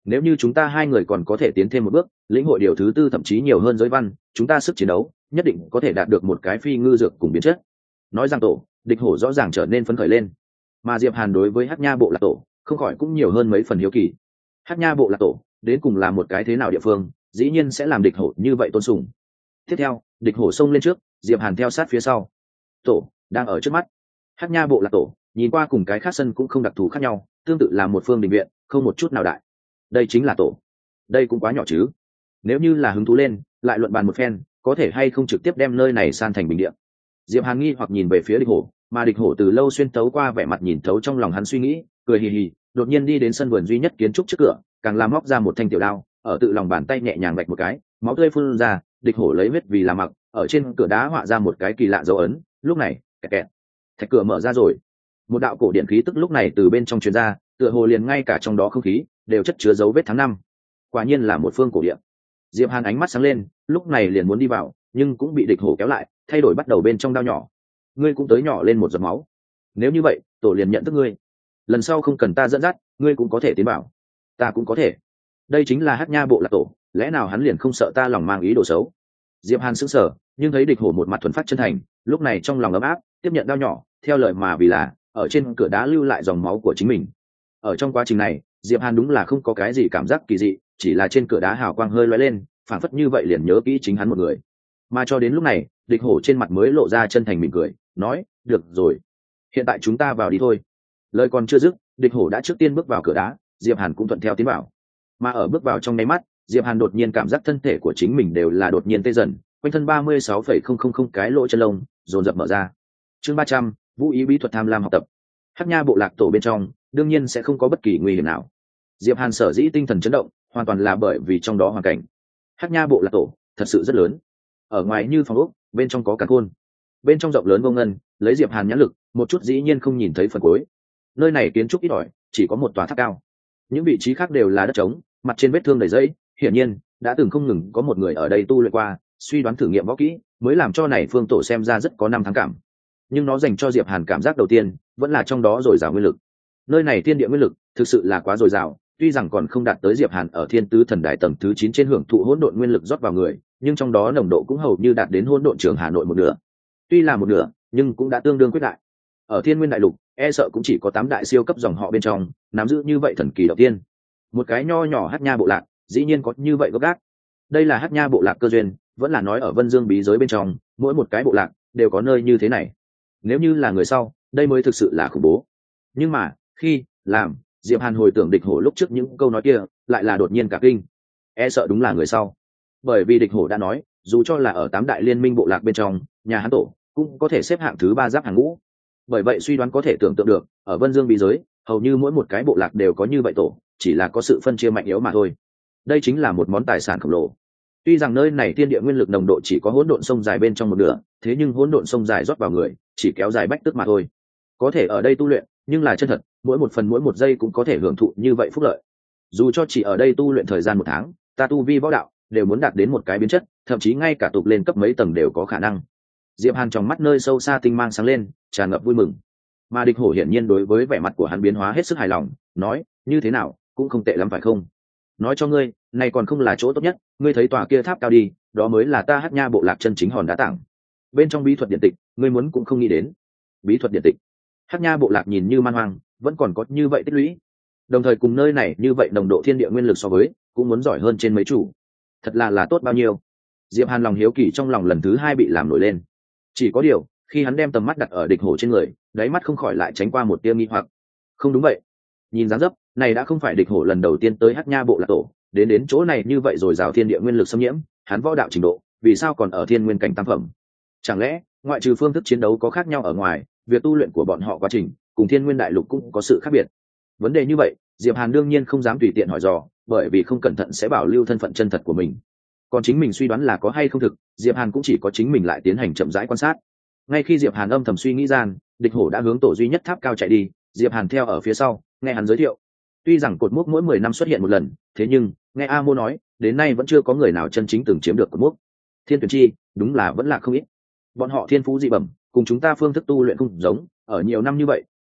nếu như chúng ta hai người còn có thể tiến thêm một bước, lĩnh hội điều thứ tư thậm chí nhiều hơn giới văn, chúng ta sức chiến đấu nhất định có thể đạt được một cái phi ngư dược cùng biến chất. Nói rằng tổ, địch hổ rõ ràng trở nên phấn khởi lên, mà Diệp Hàn đối với Hắc Nha bộ lạc tổ không khỏi cũng nhiều hơn mấy phần hiếu kỳ. Hắc Nha bộ lạc tổ đến cùng là một cái thế nào địa phương, dĩ nhiên sẽ làm địch hổ như vậy tôn sùng. Tiếp theo, địch hổ xông lên trước, Diệp Hàn theo sát phía sau. Tổ đang ở trước mắt. Hắc Nha bộ lạc tổ nhìn qua cùng cái khác sân cũng không đặc thù khác nhau, tương tự là một phương đình viện, không một chút nào đại. Đây chính là tổ. Đây cũng quá nhỏ chứ. Nếu như là hứng thú lên, lại luận bàn một phen, có thể hay không trực tiếp đem nơi này san thành bình địa. Diệp Hàn nghi hoặc nhìn về phía địch hổ, mà địch hổ từ lâu xuyên tấu qua vẻ mặt nhìn thấu trong lòng hắn suy nghĩ, cười hì hì, đột nhiên đi đến sân vườn duy nhất kiến trúc trước cửa, càng làm móc ra một thanh tiểu đao, ở tự lòng bàn tay nhẹ nhàng vạch một cái, máu tươi phun ra, địch hổ lấy huyết vì là mặc, ở trên cửa đá họa ra một cái kỳ lạ dấu ấn. Lúc này, kẹt kẹt, thạch cửa mở ra rồi, một đạo cổ điện khí tức lúc này từ bên trong truyền ra, tựa hồ liền ngay cả trong đó không khí đều chất chứa dấu vết tháng năm. Quả nhiên là một phương cổ điện. Diệp Hàn ánh mắt sáng lên, lúc này liền muốn đi vào, nhưng cũng bị địch hổ kéo lại, thay đổi bắt đầu bên trong đao nhỏ. Ngươi cũng tới nhỏ lên một giọt máu. Nếu như vậy, tổ liền nhận thức ngươi. Lần sau không cần ta dẫn dắt, ngươi cũng có thể tiến vào. Ta cũng có thể. Đây chính là Hắc Nha bộ lạc tổ, lẽ nào hắn liền không sợ ta lòng mang ý đồ xấu? Diệp Hàn sững sờ, nhưng thấy địch hổ một mặt thuần phát chân thành, lúc này trong lòng ấm áp, tiếp nhận đao nhỏ, theo lời mà vì là ở trên cửa đá lưu lại dòng máu của chính mình. Ở trong quá trình này, Diệp Hàn đúng là không có cái gì cảm giác kỳ dị, chỉ là trên cửa đá hào quang hơi lóe lên, phản phất như vậy liền nhớ kỹ chính hắn một người. Mà cho đến lúc này, địch hổ trên mặt mới lộ ra chân thành mỉm cười, nói: được rồi, hiện tại chúng ta vào đi thôi. Lời còn chưa dứt, địch hổ đã trước tiên bước vào cửa đá, Diệp Hàn cũng thuận theo tiến vào. Mà ở bước vào trong nháy mắt, Diệp Hàn đột nhiên cảm giác thân thể của chính mình đều là đột nhiên tê dần, quanh thân 36,000 cái lỗ chân lông dồn dập mở ra. Chương 300, Vũ ý bí thuật tham lam học tập. Hắc Nha bộ lạc tổ bên trong đương nhiên sẽ không có bất kỳ nguy hiểm nào. Diệp Hàn sở dĩ tinh thần chấn động, hoàn toàn là bởi vì trong đó hoàn cảnh. Hắc Nha bộ lạc tổ thật sự rất lớn, ở ngoài như phòng ốc, bên trong có càn khôn, bên trong rộng lớn vô ngân, lấy Diệp Hàn nhãn lực, một chút dĩ nhiên không nhìn thấy phần cuối. Nơi này kiến trúc ít ỏi, chỉ có một tòa tháp cao, những vị trí khác đều là đất trống, mặt trên vết thương đầy dẫy, hiển nhiên đã từng không ngừng có một người ở đây tu luyện qua, suy đoán thử nghiệm võ kỹ, mới làm cho này phương tổ xem ra rất có năm tháng cảm. Nhưng nó dành cho Diệp Hàn cảm giác đầu tiên vẫn là trong đó dồi dào nguyên lực. Nơi này thiên địa nguyên lực thực sự là quá dồi dào, tuy rằng còn không đạt tới Diệp Hàn ở Thiên Tứ Thần Đài tầng thứ 9 trên hưởng thụ hỗn độn nguyên lực rót vào người, nhưng trong đó nồng độ cũng hầu như đạt đến hỗn độn trường Hà Nội một nửa. Tuy là một nửa, nhưng cũng đã tương đương quyết đại. Ở Thiên Nguyên đại lục, e sợ cũng chỉ có 8 đại siêu cấp dòng họ bên trong nắm giữ như vậy thần kỳ đầu tiên. Một cái nho nhỏ Hắc Nha bộ lạc, dĩ nhiên có như vậy gốc gác. Đây là Hắc Nha bộ lạc cơ duyên, vẫn là nói ở Vân Dương bí giới bên trong, mỗi một cái bộ lạc đều có nơi như thế này. Nếu như là người sau, đây mới thực sự là khủng bố. Nhưng mà, khi làm Diệp Hàn hồi tưởng địch hổ lúc trước những câu nói kia, lại là đột nhiên cả kinh. E sợ đúng là người sau. Bởi vì địch hổ đã nói, dù cho là ở 8 đại liên minh bộ lạc bên trong, nhà hắn tổ cũng có thể xếp hạng thứ 3 giáp hàng ngũ. Bởi vậy suy đoán có thể tưởng tượng được, ở Vân Dương bí giới, hầu như mỗi một cái bộ lạc đều có như vậy tổ, chỉ là có sự phân chia mạnh yếu mà thôi. Đây chính là một món tài sản khổng lồ. Tuy rằng nơi này thiên địa nguyên lực nồng độ chỉ có hỗn độn sông dài bên trong một nửa, thế nhưng hỗn độn sông dài rót vào người, chỉ kéo dài bách tức mà thôi. Có thể ở đây tu luyện, nhưng là chân thật, mỗi một phần mỗi một giây cũng có thể hưởng thụ như vậy phúc lợi. Dù cho chỉ ở đây tu luyện thời gian 1 tháng, ta tu vi võ đạo đều muốn đạt đến một cái biến chất, thậm chí ngay cả tục lên cấp mấy tầng đều có khả năng. Diệp Hàn trong mắt nơi sâu xa tinh mang sáng lên, tràn ngập vui mừng. Mà địch hổ hiển nhiên đối với vẻ mặt của hắn biến hóa hết sức hài lòng, nói: như thế nào, cũng không tệ lắm phải không? Nói cho ngươi, này còn không là chỗ tốt nhất, ngươi thấy tòa kia tháp cao đi, đó mới là ta Hắc Nha bộ lạc chân chính hòn đá tảng. Bên trong bí thuật điện tịch, ngươi muốn cũng không nghĩ đến. Bí thuật điện tịch? Hắc Nha bộ lạc nhìn như man hoang, vẫn còn có như vậy tích lũy. Đồng thời cùng nơi này như vậy nồng độ thiên địa nguyên lực so với, cũng muốn giỏi hơn trên mấy chủ. Thật là tốt bao nhiêu. Diệp Hàn lòng hiếu kỳ trong lòng lần thứ 2 bị làm nổi lên. Chỉ có điều, khi hắn đem tầm mắt đặt ở địch hổ trên người, đáy mắt không khỏi lại tránh qua một tia nghi hoặc. Không đúng vậy, nhìn dáng dấp này đã không phải địch hổ lần đầu tiên tới Hắc Nha bộ lạc tổ, đến chỗ này như vậy rồi rào thiên địa nguyên lực xâm nhiễm, hắn võ đạo trình độ vì sao còn ở thiên nguyên cảnh tam phẩm? Chẳng lẽ ngoại trừ phương thức chiến đấu có khác nhau ở ngoài, việc tu luyện của bọn họ quá trình cùng thiên nguyên đại lục cũng có sự khác biệt? Vấn đề như vậy, Diệp Hàn đương nhiên không dám tùy tiện hỏi dò, bởi vì không cẩn thận sẽ bảo lưu thân phận chân thật của mình. Còn chính mình suy đoán là có hay không thực, Diệp Hàn cũng chỉ có chính mình lại tiến hành chậm rãi quan sát. Ngay khi Diệp Hàn âm thầm suy nghĩ gian, địch hổ đã hướng tổ duy nhất tháp cao chạy đi, Diệp Hàn theo ở phía sau, nghe hắn giới thiệu. Tuy rằng cột mốc mỗi 10 năm xuất hiện một lần, thế nhưng nghe A Mô nói, đến nay vẫn chưa có người nào chân chính từng chiếm được cột mốc. Thiên tuyển chi, đúng là vẫn là không ít. Bọn họ thiên phú dị bẩm, cùng chúng ta phương thức tu luyện không giống, ở nhiều năm như vậy,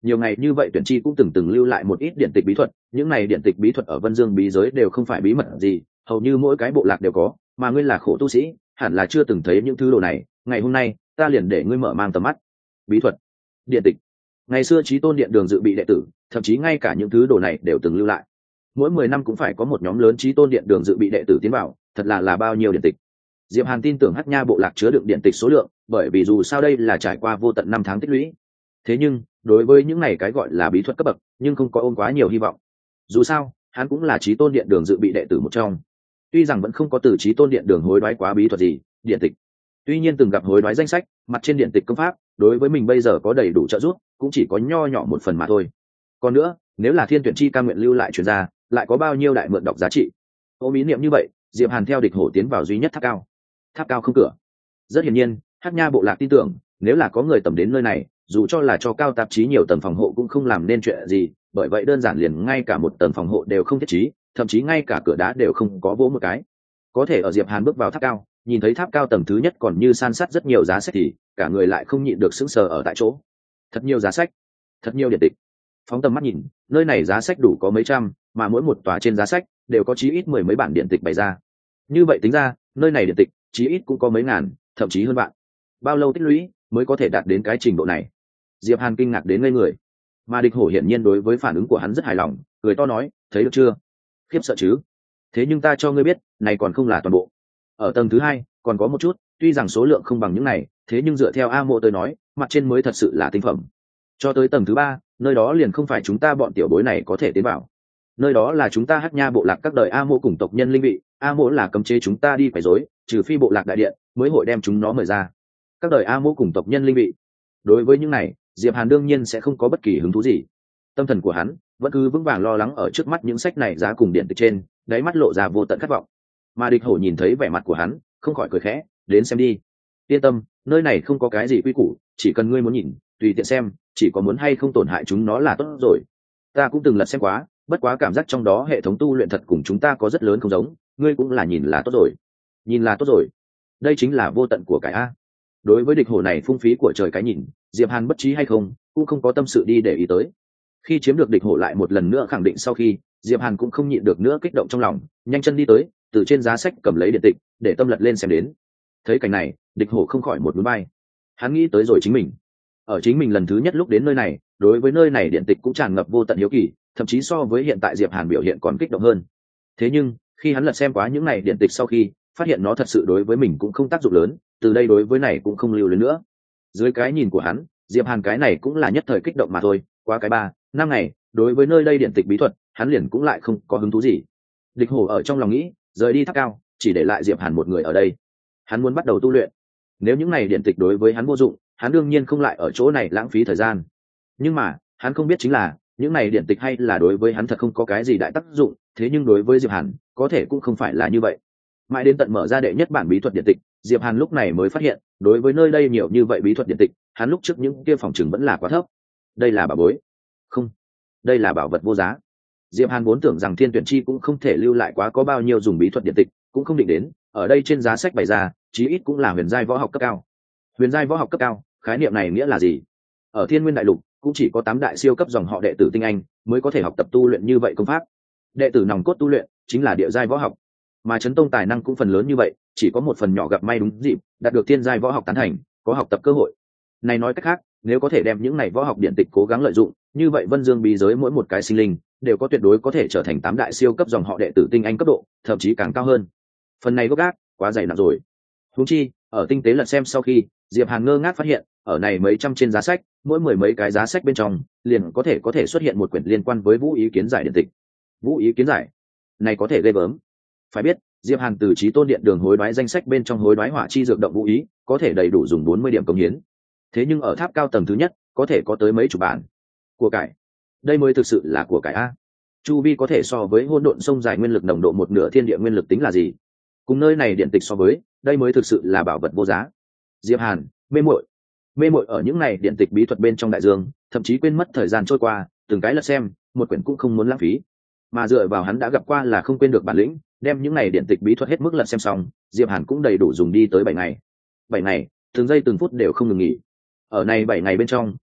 nhiều ngày như vậy tuyển chi cũng từng lưu lại một ít điện tịch bí thuật, những này điện tịch bí thuật ở Vân Dương bí giới đều không phải bí mật gì, hầu như mỗi cái bộ lạc đều có, mà ngươi là khổ tu sĩ hẳn là chưa từng thấy những thứ đồ này, ngày hôm nay ta liền để ngươi mở mang tầm mắt. Bí thuật, điện tịch, ngày xưa Chí Tôn Điện Đường dự bị đệ tử thậm chí ngay cả những thứ đồ này đều từng lưu lại, mỗi 10 năm cũng phải có một nhóm lớn Chí Tôn Điện Đường dự bị đệ tử tiến vào, thật là bao nhiêu điện tịch. Diệp Hàn tin tưởng Hắc Nha bộ lạc chứa đựng điện tịch số lượng, bởi vì dù sao đây là trải qua vô tận năm tháng tích lũy. Thế nhưng đối với những này cái gọi là bí thuật cấp bậc, nhưng không có ôm quá nhiều hy vọng. Dù sao hắn cũng là Chí Tôn Điện Đường dự bị đệ tử một trong, tuy rằng vẫn không có từ Chí Tôn Điện Đường hối đoái quá bí thuật gì điện tịch, tuy nhiên từng gặp hối đoái danh sách mặt trên điện tịch công pháp, đối với mình bây giờ có đầy đủ trợ giúp, cũng chỉ có nho nhỏ một phần mà thôi. Còn nữa nếu là Thiên Tuyển Chi ca nguyện lưu lại truyền ra, lại có bao nhiêu đại mượn đọc giá trị. Ôm ý niệm như vậy, Diệp Hàn theo địch hổ tiến vào duy nhất tháp cao. Tháp cao không cửa. Rất hiển nhiên Hắc Nha bộ lạc tin tưởng nếu là có người tầm đến nơi này, dù cho là cho cao tạp chí nhiều tầng phòng hộ cũng không làm nên chuyện gì, bởi vậy đơn giản liền ngay cả một tầng phòng hộ đều không thiết trí, thậm chí ngay cả cửa đá đều không có vỗ một cái. Có thể ở Diệp Hàn bước vào tháp cao, nhìn thấy tháp cao tầng thứ nhất còn như san sát rất nhiều giá sách thì cả người lại không nhịn được sững sờ ở tại chỗ. Thật nhiều giá sách, thật nhiều điện tịch. Phóng tầm mắt nhìn, nơi này giá sách đủ có mấy trăm, mà mỗi một tòa trên giá sách đều có chí ít mười mấy bản điện tịch bày ra. Như vậy tính ra, nơi này điện tịch chí ít cũng có mấy ngàn, thậm chí hơn vạn. Bao lâu tích lũy mới có thể đạt đến cái trình độ này? Diệp Hàn kinh ngạc đến ngây người, mà địch hổ hiển nhiên đối với phản ứng của hắn rất hài lòng, cười to nói, thấy được chưa? Khiếp sợ chứ? Thế nhưng ta cho ngươi biết, này còn không là toàn bộ. Ở tầng thứ hai còn có một chút, tuy rằng số lượng không bằng những này, thế nhưng dựa theo A Mộ tới nói, mặt trên mới thật sự là tinh phẩm. Cho tới tầng thứ ba, nơi đó liền không phải chúng ta bọn tiểu bối này có thể tiến vào. Nơi đó là chúng ta Hắc Nha bộ lạc các đời A Mộ cùng tộc nhân linh vị, A Mộ là cấm chế chúng ta đi quấy rối, trừ phi bộ lạc đại điện mới hội đem chúng nó mời ra. Các đời A Mộ cùng tộc nhân linh vị. Đối với những này, Diệp Hàn đương nhiên sẽ không có bất kỳ hứng thú gì. Tâm thần của hắn vẫn cứ vững vàng lo lắng ở trước mắt những sách này giá cùng điện từ trên, đáy mắt lộ ra vô tận khát vọng. Mà địch hổ nhìn thấy vẻ mặt của hắn, không khỏi cười khẽ, đến xem đi. Yên tâm, nơi này không có cái gì quy củ, chỉ cần ngươi muốn nhìn, tùy tiện xem, chỉ có muốn hay không tổn hại chúng nó là tốt rồi. Ta cũng từng lật xem quá, bất quá cảm giác trong đó hệ thống tu luyện thật cùng chúng ta có rất lớn không giống, ngươi cũng là nhìn là tốt rồi. Nhìn là tốt rồi. Đây chính là vô tận của cái a. Đối với địch hổ này phung phí của trời cái nhìn, Diệp Hàn bất trí hay không, cũng không có tâm sự đi để ý tới. Khi chiếm được địch hổ lại một lần nữa khẳng định sau khi, Diệp Hàn cũng không nhịn được nữa kích động trong lòng, nhanh chân đi tới, từ trên giá sách cầm lấy điện tịch, để tâm lật lên xem đến. Thấy cảnh này, địch hổ không khỏi một núi bay. Hắn nghĩ tới rồi chính mình. Ở chính mình lần thứ nhất lúc đến nơi này, đối với nơi này điện tịch cũng tràn ngập vô tận hiếu kỳ, thậm chí so với hiện tại Diệp Hàn biểu hiện còn kích động hơn. Thế nhưng, khi hắn lật xem quá những này điện tịch sau khi, phát hiện nó thật sự đối với mình cũng không tác dụng lớn, từ đây đối với này cũng không lưu luyến nữa. Dưới cái nhìn của hắn, Diệp Hàn cái này cũng là nhất thời kích động mà thôi, qua cái 3-5 ngày, đối với nơi đây điện tịch bí thuật, hắn liền cũng lại không có hứng thú gì. Địch hổ ở trong lòng nghĩ, rời đi tháp cao, chỉ để lại Diệp Hàn một người ở đây. Hắn muốn bắt đầu tu luyện. Nếu những này điện tịch đối với hắn vô dụng, hắn đương nhiên không lại ở chỗ này lãng phí thời gian. Nhưng mà, hắn không biết chính là, những này điện tịch hay là đối với hắn thật không có cái gì đại tác dụng, thế nhưng đối với Diệp Hàn, có thể cũng không phải là như vậy. Mãi đến tận mở ra đệ nhất bản bí thuật điện tịch, Diệp Hàn lúc này mới phát hiện, đối với nơi đây nhiều như vậy bí thuật điện tịch, hắn lúc trước những kia phòng trường vẫn là quá thấp. Đây là bảo bối. Không, đây là bảo vật vô giá. Diệp Hàn vốn tưởng rằng Thiên Tuyển Chi cũng không thể lưu lại quá có bao nhiêu dùng bí thuật điện tịch, cũng không định đến, ở đây trên giá sách bày ra, chí ít cũng là huyền giai võ học cấp cao. Huyền giai võ học cấp cao, khái niệm này nghĩa là gì? Ở Thiên Nguyên đại lục, cũng chỉ có 8 đại siêu cấp dòng họ đệ tử tinh anh mới có thể học tập tu luyện như vậy công pháp. Đệ tử nòng cốt tu luyện chính là địa giai võ học, mà chấn tông tài năng cũng phần lớn như vậy, chỉ có một phần nhỏ gặp may đúng dịp, đạt được thiên giai võ học tán thành, có học tập cơ hội. Này nói cách khác, nếu có thể đem những này võ học điện tịch cố gắng lợi dụng, như vậy Vân Dương bí giới mỗi một cái sinh linh đều có tuyệt đối có thể trở thành 8 đại siêu cấp dòng họ đệ tử tinh anh cấp độ, thậm chí càng cao hơn. Phần này gốc gác quá dày nặng rồi. Huống chi, ở tinh tế lật xem sau khi, Diệp Hàn ngơ ngác phát hiện, ở này mấy trăm trên giá sách, mỗi mười mấy cái giá sách bên trong, liền có thể xuất hiện một quyển liên quan với Vũ Ý Kiến Giải điện tịch. Vũ Ý Kiến Giải, này có thể ghê gớm. Phải biết, Diệp Hàn từ Chí Tôn Điện Đường hối đoái danh sách bên trong hối đoái hỏa chi dược động vũ ý, có thể đầy đủ dùng 40 điểm công hiến. Thế nhưng ở tháp cao tầng thứ nhất, có thể có tới mấy chục bản. Của cải. Đây mới thực sự là của cải a. Chu vi có thể so với hỗn độn sông dài nguyên lực nồng độ một nửa thiên địa nguyên lực tính là gì? Cùng nơi này điện tịch so với, đây mới thực sự là bảo vật vô giá. Diệp Hàn, mê muội ở những này điện tịch bí thuật bên trong đại dương, thậm chí quên mất thời gian trôi qua, từng cái lật xem, một quyển cũng không muốn lãng phí. Mà dựa vào hắn đã gặp qua là không quên được bản lĩnh, đem những này điện tịch bí thuật hết mức lật xem xong, Diệp Hàn cũng đầy đủ dùng đi tới 7 ngày. 7 ngày, từng giây từng phút đều không ngừng nghỉ. Ở này 7 ngày bên trong,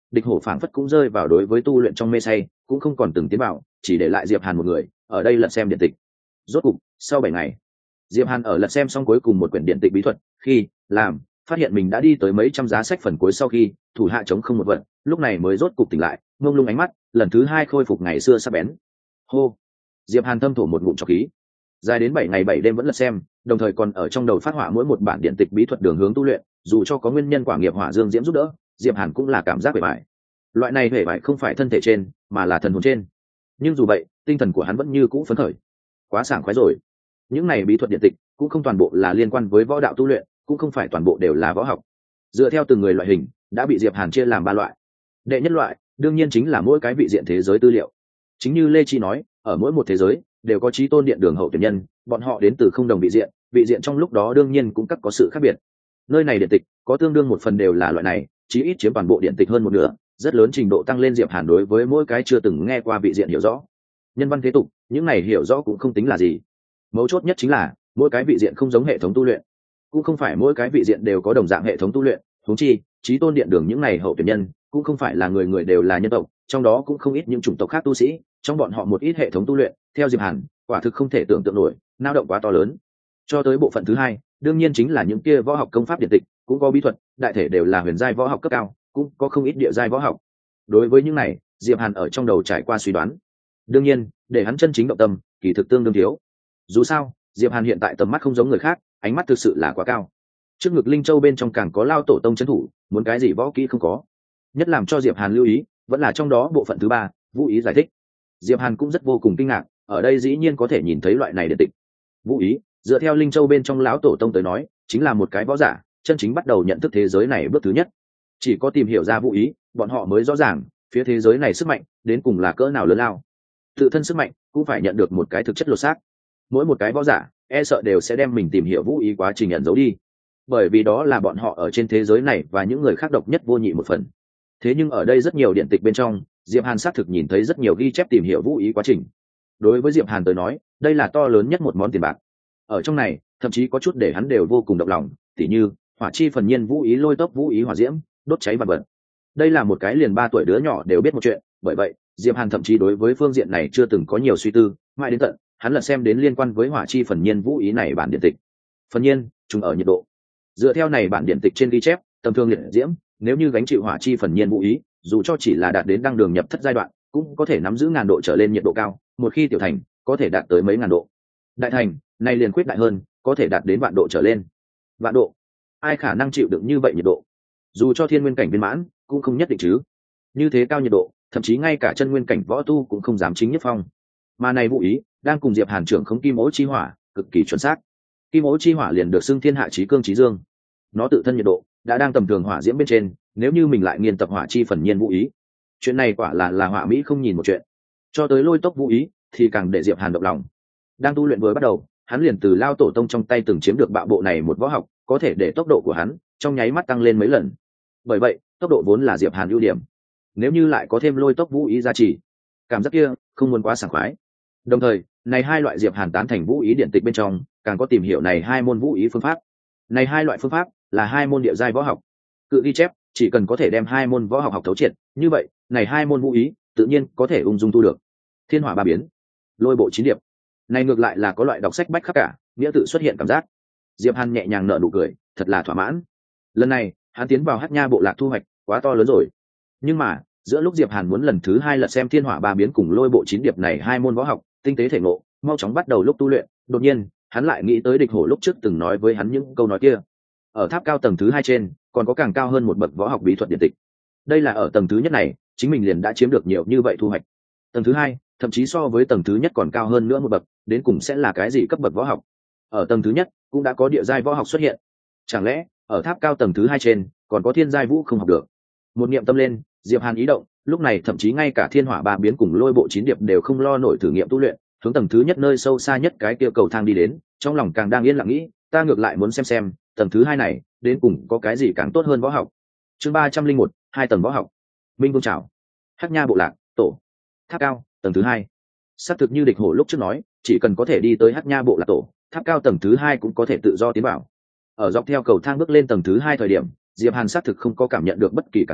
địch hổ phảng phất cũng rơi vào đối với tu luyện trong mê say, cũng không còn từng tiến vào, chỉ để lại Diệp Hàn một người ở đây lật xem điện tịch. Rốt cục sau 7 ngày, Diệp Hàn ở lật xem xong cuối cùng một quyển điện tịch bí thuật, khi làm phát hiện mình đã đi tới mấy trăm giá sách phần cuối sau khi thủ hạ chống không một vật, lúc này mới rốt cục tỉnh lại, ngông lung ánh mắt lần thứ hai khôi phục ngày xưa sắc bén. Hô. Diệp Hàn thâm thổ một ngụm trọc khí. Dài đến 7 ngày 7 đêm vẫn lật xem, đồng thời còn ở trong đầu phát họa mỗi một bản điện tịch bí thuật đường hướng tu luyện, dù cho có nguyên nhân quả nghiệp hỏa dương diễm giúp đỡ, Diệp Hàn cũng là cảm giác bề bại. Loại này bề bại không phải thân thể trên, mà là thần hồn trên. Nhưng dù vậy, tinh thần của hắn vẫn như cũ phấn khởi. Quá sảng khoái rồi. Những này bí thuật điện tịch cũng không toàn bộ là liên quan với võ đạo tu luyện, cũng không phải toàn bộ đều là võ học. Dựa theo từng người loại hình, đã bị Diệp Hàn chia làm 3 loại. Đệ nhất loại, đương nhiên chính là mỗi cái vị diện thế giới tư liệu. Chính như Lê Chi nói, ở mỗi một thế giới đều có chí tôn điện đường hậu tuyển nhân, bọn họ đến từ không đồng vị diện trong lúc đó đương nhiên cũng có sự khác biệt. Nơi này điện tịch có tương đương một phần đều là loại này, chí ít chiếm toàn bộ điện tịch hơn một nửa, rất lớn trình độ tăng lên Diệp Hàn đối với mỗi cái chưa từng nghe qua vị diện hiểu rõ. Nhân văn thế tục, những này hiểu rõ cũng không tính là gì. Mấu chốt nhất chính là mỗi cái vị diện không giống hệ thống tu luyện, cũng không phải mỗi cái vị diện đều có đồng dạng hệ thống tu luyện. Huống chi chí tôn điện đường những này hậu tuyển nhân cũng không phải là người người đều là nhân tộc, trong đó cũng không ít những chủng tộc khác tu sĩ, trong bọn họ một ít hệ thống tu luyện theo Diệp Hàn quả thực không thể tưởng tượng nổi, nao động quá to lớn. Cho tới bộ phận thứ hai, đương nhiên chính là những kia võ học công pháp điện tịch, cũng có bí thuật, đại thể đều là huyền giai võ học cấp cao, cũng có không ít địa giai võ học. Đối với những này, Diệp Hàn ở trong đầu trải qua suy đoán. Đương nhiên, để hắn chân chính động tâm, kỳ thực tương đương thiếu. Dù sao, Diệp Hàn hiện tại tầm mắt không giống người khác, ánh mắt thực sự là quá cao. Trước ngực Linh Châu bên trong càng có lao tổ tông trấn thủ, muốn cái gì võ kỹ không có. Nhất làm cho Diệp Hàn lưu ý, vẫn là trong đó bộ phận thứ 3, Vũ Ý giải thích. Diệp Hàn cũng rất vô cùng kinh ngạc, ở đây dĩ nhiên có thể nhìn thấy loại này điện tịch. Vũ Ý, dựa theo Linh Châu bên trong lão tổ tông tới nói, chính là một cái võ giả chân chính bắt đầu nhận thức thế giới này bước thứ nhất. Chỉ có tìm hiểu ra Vũ Ý, bọn họ mới rõ ràng phía thế giới này sức mạnh đến cùng là cỡ nào lớn lao. Tự thân sức mạnh cũng phải nhận được một cái thực chất lột xác. Mỗi một cái võ giả e sợ đều sẽ đem mình tìm hiểu Vũ Ý quá trình nhận dấu đi, bởi vì đó là bọn họ ở trên thế giới này và những người khác độc nhất vô nhị một phần. Thế nhưng ở đây rất nhiều điện tịch bên trong, Diệp Hàn xác thực nhìn thấy rất nhiều ghi chép tìm hiểu Vũ Ý quá trình. Đối với Diệp Hàn tới nói, đây là to lớn nhất một món tiền bạc. Ở trong này, thậm chí có chút để hắn đều vô cùng động lòng, tỉ như hỏa chi phần nhiên Vũ Ý lôi tốc Vũ Ý hỏa diễm, đốt cháy vật vật. Đây là một cái liền 3 tuổi đứa nhỏ đều biết một chuyện, bởi vậy Diệp Hàn thậm chí đối với phương diện này chưa từng có nhiều suy tư, mãi đến tận hắn lật xem đến liên quan với hỏa chi phần nhiên Vũ Ý này bản điện tịch. Phần nhiên, trùng ở nhiệt độ. Dựa theo này bản điện tịch trên ghi chép, tầm thường liệt diễm, nếu như gánh chịu hỏa chi phần nhiên Vũ Ý, dù cho chỉ là đạt đến đăng đường nhập thất giai đoạn, cũng có thể nắm giữ ngàn độ trở lên nhiệt độ cao, một khi tiểu thành, có thể đạt tới mấy ngàn độ. Đại thành, này liền khuyết đại hơn, có thể đạt đến vạn độ trở lên. Vạn độ, ai khả năng chịu được như vậy nhiệt độ? Dù cho thiên nguyên cảnh viên mãn, cũng không nhất định chứ. Như thế cao nhiệt độ, thậm chí ngay cả chân nguyên cảnh võ tu cũng không dám chính nhất phong. Mà này Vũ Ý đang cùng Diệp Hàn trưởng không kim ố chi hỏa, cực kỳ chuẩn xác. Kim ố chi hỏa liền được xưng thiên hạ chí cương chí dương. Nó tự thân nhiệt độ đã đang tầm thường hỏa diễm bên trên, nếu như mình lại nghiên tập hỏa chi phần nhiên Vũ Ý, chuyện này quả là họa mỹ không nhìn một chuyện. Cho tới lôi tốc Vũ Ý thì càng để Diệp Hàn động lòng. Đang tu luyện vừa bắt đầu, hắn liền từ lao tổ tông trong tay từng chiếm được bạo bộ này một võ học, có thể để tốc độ của hắn trong nháy mắt tăng lên mấy lần. Bởi vậy, tốc độ vốn là Diệp Hàn ưu điểm. Nếu như lại có thêm lôi tốc Vũ Ý gia trì, cảm giác kia không muốn quá sảng khoái. Đồng thời, này hai loại Diệp Hàn tán thành Vũ Ý điện tịch bên trong, càng có tìm hiểu này hai môn Vũ Ý phương pháp. Này hai loại phương pháp là hai môn địa giai võ học. Cự ghi chép, chỉ cần có thể đem hai môn võ học học thấu triệt, như vậy, này hai môn Vũ Ý tự nhiên có thể ung dung tu được. Thiên hỏa ba biến, lôi bộ chín điệp. Này ngược lại là có loại đọc sách bách khắp cả, nghĩa tự xuất hiện cảm giác. Diệp Hàn nhẹ nhàng nở nụ cười, thật là thỏa mãn. Lần này, hắn tiến vào Hắc Nha bộ lạc thu hoạch, quá to lớn rồi. Nhưng mà, giữa lúc Diệp Hàn muốn lần thứ hai lật xem thiên hỏa ba biến cùng lôi bộ chín điệp này hai môn võ học, tinh tế thể ngộ, mau chóng bắt đầu lúc tu luyện, đột nhiên, hắn lại nghĩ tới địch hổ lúc trước từng nói với hắn những câu nói kia. Ở tháp cao tầng thứ 2 trên, còn có càng cao hơn một bậc võ học bí thuật điện tịch. Đây là ở tầng thứ nhất này, chính mình liền đã chiếm được nhiều như vậy thu hoạch. Tầng thứ 2, thậm chí so với tầng thứ nhất còn cao hơn nữa một bậc, đến cùng sẽ là cái gì cấp bậc võ học? Ở tầng thứ nhất cũng đã có địa giai võ học xuất hiện. Chẳng lẽ, ở tháp cao tầng thứ 2 trên, còn có thiên giai vũ không học được? Một niệm tâm lên, Diệp Hàn ý động, lúc này thậm chí ngay cả thiên hỏa ba biến cùng lôi bộ chín điệp đều không lo nổi thử nghiệm tu luyện, hướng tầng thứ nhất nơi sâu xa nhất cái kia cầu thang đi đến, trong lòng càng đang yên lặng nghĩ, ta ngược lại muốn xem tầng thứ 2 này đến cùng có cái gì càng tốt hơn võ học. Chương 301, 2 tầng võ học. Minh Vương chào. Hắc Nha bộ lạc, tổ. Tháp cao, tầng thứ 2. Xác thực như địch hổ lúc trước nói, chỉ cần có thể đi tới Hắc Nha bộ lạc tổ, tháp cao tầng thứ 2 cũng có thể tự do tiến vào. Ở dọc theo cầu thang bước lên tầng thứ 2 thời điểm, Diệp Hàn xác thực không có cảm nhận được bất kỳ cản trở,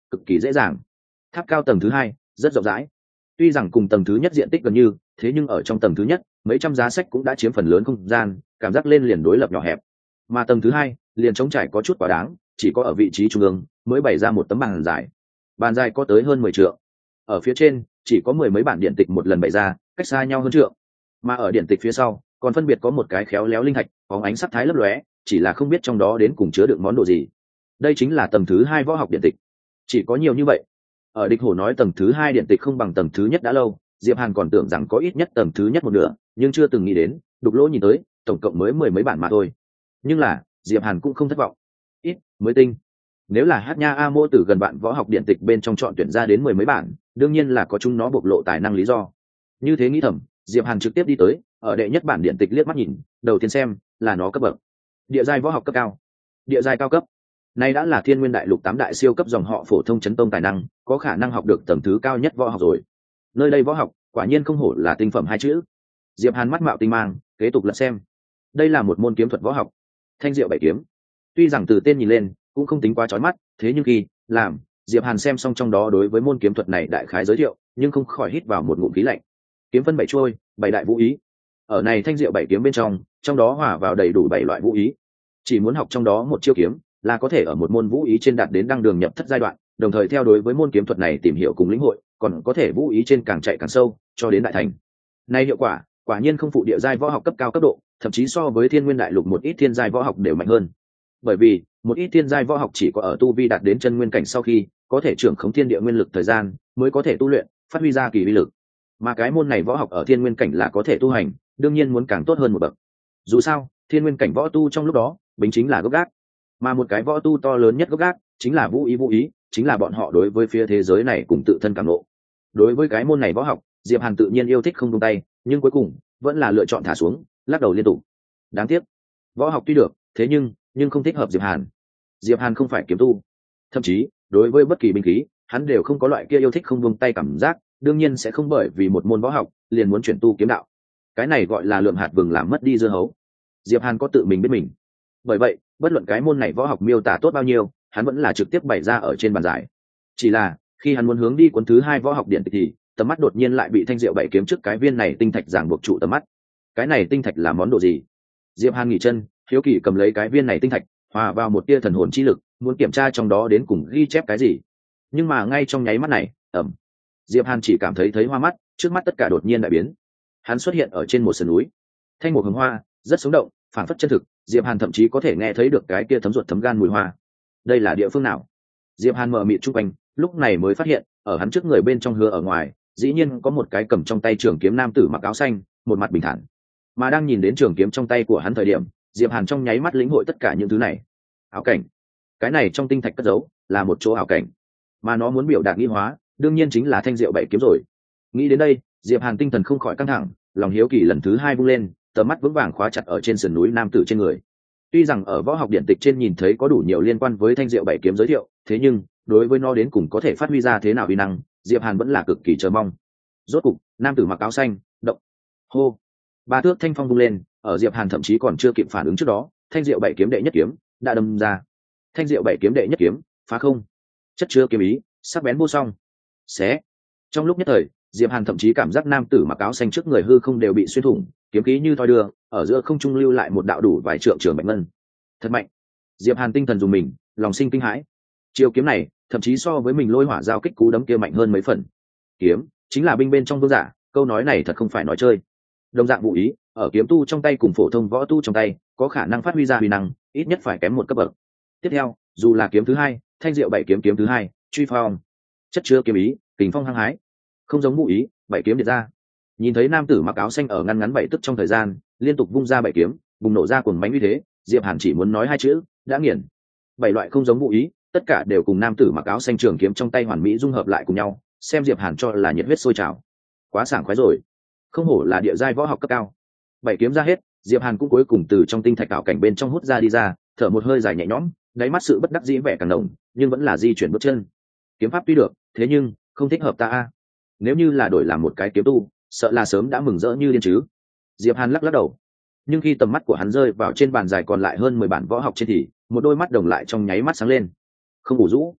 cực kỳ dễ dàng. Tháp cao tầng thứ hai rất rộng rãi, tuy rằng cùng tầng thứ nhất diện tích gần như, thế nhưng ở trong tầng thứ nhất mấy trăm giá sách cũng đã chiếm phần lớn không gian, cảm giác lên liền đối lập nhỏ hẹp. Mà tầng thứ hai liền trống trải có chút quá đáng, chỉ có ở vị trí trung ương mới bày ra một tấm bàn dài. Bàn dài có tới hơn 10 trượng, ở phía trên chỉ có mười mấy bản điện tịch một lần bày ra, cách xa nhau hơn trượng. Mà ở điện tịch phía sau còn phân biệt có một cái khéo léo linh thạch có ánh sắc thái lấp lóe, chỉ là không biết trong đó đến cùng chứa đựng món đồ gì. Đây chính là tầng thứ hai võ học điện tịch, chỉ có nhiều như vậy. Ở địch hổ nói tầng thứ hai điện tịch không bằng tầng thứ nhất đã lâu, Diệp Hàn còn tưởng rằng có ít nhất tầng thứ nhất một nửa, nhưng chưa từng nghĩ đến đục lỗ nhìn tới tổng cộng mới mười mấy bản mà thôi. Nhưng là Diệp Hàn cũng không thất vọng, ít mới tinh. Nếu là Hát Nha A Mô từ gần bạn võ học điện tịch bên trong chọn tuyển ra đến mười mấy bản, đương nhiên là có chúng nó bộc lộ tài năng lý do. Như thế nghĩ thầm, Diệp Hàn trực tiếp đi tới, ở đệ nhất bản điện tịch liếc mắt nhìn, đầu tiên xem là nó cấp bậc địa giai võ học cấp cao, địa giai cao cấp. Nay đã là Thiên Nguyên Đại Lục 8 đại siêu cấp dòng họ phổ thông chấn tông tài năng, có khả năng học được tầng thứ cao nhất võ học rồi. Nơi đây võ học, quả nhiên không hổ là tinh phẩm hai chữ. Diệp Hàn mắt mạo tinh mang, kế tục lật xem. Đây là một môn kiếm thuật võ học, Thanh Diệu Bảy Kiếm. Tuy rằng từ tên nhìn lên cũng không tính quá chói mắt, thế nhưng khi làm Diệp Hàn xem xong trong đó đối với môn kiếm thuật này đại khái giới thiệu, nhưng không khỏi hít vào một ngụm khí lạnh. Kiếm phân bảy chuôi, bảy đại vũ ý. Ở này Thanh Diệu Bảy Kiếm bên trong đó hòa vào đầy đủ bảy loại vũ ý. Chỉ muốn học trong đó một chiêu kiếm, là có thể ở một môn vũ ý trên đạt đến đăng đường nhập thất giai đoạn, đồng thời theo đối với môn kiếm thuật này tìm hiểu cùng lĩnh hội, còn có thể vũ ý trên càng chạy càng sâu, cho đến đại thành. Này hiệu quả, quả nhiên không phụ địa giai võ học cấp cao cấp độ, thậm chí so với Thiên Nguyên Đại Lục một ít thiên giai võ học đều mạnh hơn. Bởi vì, một ít thiên giai võ học chỉ có ở tu vi đạt đến chân nguyên cảnh sau khi, có thể trưởng khống thiên địa nguyên lực thời gian, mới có thể tu luyện, phát huy ra kỳ uy lực. Mà cái môn này võ học ở thiên nguyên cảnh là có thể tu hành, đương nhiên muốn càng tốt hơn một bậc. Dù sao, thiên nguyên cảnh võ tu trong lúc đó, bính chính là gốc gác. Mà một cái võ tu to lớn nhất gốc gác, chính là vũ ý, chính là bọn họ đối với phía thế giới này cùng tự thân cảm ngộ. Đối với cái môn này võ học, Diệp Hàn tự nhiên yêu thích không buông tay, nhưng cuối cùng vẫn là lựa chọn thả xuống, lắc đầu liên tục. Đáng tiếc, võ học tuy được, thế nhưng không thích hợp Diệp Hàn. Diệp Hàn không phải kiếm tu, thậm chí đối với bất kỳ binh khí, hắn đều không có loại kia yêu thích không buông tay cảm giác, đương nhiên sẽ không bởi vì một môn võ học liền muốn chuyển tu kiếm đạo. Cái này gọi là lượm hạt vừng làm mất đi dưa hấu. Diệp Hàn có tự mình biết mình. Bởi vậy, bất luận cái môn này võ học miêu tả tốt bao nhiêu, hắn vẫn là trực tiếp bày ra ở trên bàn giải. Chỉ là, khi hắn muốn hướng đi cuốn thứ hai võ học điện thì tầm mắt đột nhiên lại bị Thanh Diệu Bảy Kiếm trước cái viên này tinh thạch giảng buộc trụ tầm mắt. Cái này tinh thạch là món đồ gì? Diệp Hàn nghỉ chân, hiếu kỳ cầm lấy cái viên này tinh thạch, hòa vào một tia thần hồn chi lực, muốn kiểm tra trong đó đến cùng ghi chép cái gì. Nhưng mà ngay trong nháy mắt này, Diệp Hàn chỉ cảm thấy hoa mắt, trước mắt tất cả đột nhiên đại biến. Hắn xuất hiện ở trên một sườn núi, thanh một hồng hoa, rất sống động, phản phất chân thực. Diệp Hàn thậm chí có thể nghe thấy được cái kia thấm ruột thấm gan mùi hoa. Đây là địa phương nào? Diệp Hàn mở mịt chung quanh, lúc này mới phát hiện, ở hắn trước người bên trong hứa ở ngoài, dĩ nhiên có một cái cầm trong tay trường kiếm nam tử mặc áo xanh, một mặt bình thản. Mà đang nhìn đến trường kiếm trong tay của hắn thời điểm, Diệp Hàn trong nháy mắt lĩnh hội tất cả những thứ này. Ảo cảnh, cái này trong tinh thạch cất giấu là một chỗ ảo cảnh, mà nó muốn biểu đạt nghi hóa, đương nhiên chính là Thanh Diệu Bảy Kiếm rồi. Nghĩ đến đây, Diệp Hàn tinh thần không khỏi căng thẳng, lòng hiếu kỳ lần thứ hai vung lên, tầm mắt vững vàng khóa chặt ở trên sườn núi nam tử trên người. Tuy rằng ở võ học điện tịch trên nhìn thấy có đủ nhiều liên quan với Thanh Diệu Bảy Kiếm giới thiệu, thế nhưng đối với nó đến cùng có thể phát huy ra thế nào uy năng, Diệp Hàn vẫn là cực kỳ chờ mong. Rốt cục, nam tử mặc áo xanh động. Hô, ba thước thanh phong vung lên, ở Diệp Hàn thậm chí còn chưa kịp phản ứng trước đó, Thanh Diệu Bảy Kiếm đệ nhất kiếm đã đâm ra. Thanh Diệu Bảy Kiếm đệ nhất kiếm phá không, chất chứa kiếm ý, sắc bén vô song. Xé. Trong lúc nhất thời, Diệp Hàn thậm chí cảm giác nam tử mặc áo xanh trước người hư không đều bị xuyên thủng, kiếm khí như thoi đưa, ở giữa không trung lưu lại một đạo đủ vài trượng trường mạnh ngân. Thật mạnh. Diệp Hàn tinh thần dùng mình, lòng sinh kinh hãi. Chiêu kiếm này, thậm chí so với mình lôi hỏa giao kích cú đấm kia mạnh hơn mấy phần. Kiếm chính là binh bên trong vương giả, câu nói này thật không phải nói chơi. Đồng dạng vũ ý, ở kiếm tu trong tay cùng phổ thông võ tu trong tay, có khả năng phát huy ra uy năng, ít nhất phải kém một cấp bậc. Tiếp theo, dù là kiếm thứ hai, Thanh Diệu Bảy Kiếm kiếm thứ hai, truy phong, chất chứa kiếm ý, kình phong hăng hái, không giống vũ ý, bảy kiếm điệt ra. Nhìn thấy nam tử mặc áo xanh ở ngăn ngắn bảy tức trong thời gian, liên tục vung ra bảy kiếm, bùng nổ ra cuồng mãnh uy thế, Diệp Hàn chỉ muốn nói hai chữ, đã nghiền. Bảy loại không giống vũ ý, tất cả đều cùng nam tử mặc áo xanh trường kiếm trong tay hoàn mỹ dung hợp lại cùng nhau, xem Diệp Hàn cho là nhiệt huyết sôi trào. Quá sảng khoái rồi, không hổ là địa giai võ học cấp cao. Bảy kiếm ra hết, Diệp Hàn cũng cuối cùng từ trong tinh thạch ảo cảnh bên trong hút ra đi ra, thở một hơi dài nhẹ nhõm, đáy mắt sự bất đắc dĩ vẻ càng nồng, nhưng vẫn là di chuyển bước chân. Kiếm pháp tuy được, thế nhưng không thích hợp ta a. Nếu như là đổi làm một cái kiếm tu, sợ là sớm đã mừng rỡ như điên chứ. Diệp Hàn lắc lắc đầu, nhưng khi tầm mắt của hắn rơi vào trên bàn dài còn lại hơn 10 bản võ học trên thì một đôi mắt đồng lại trong nháy mắt sáng lên. Không ngủ rũ,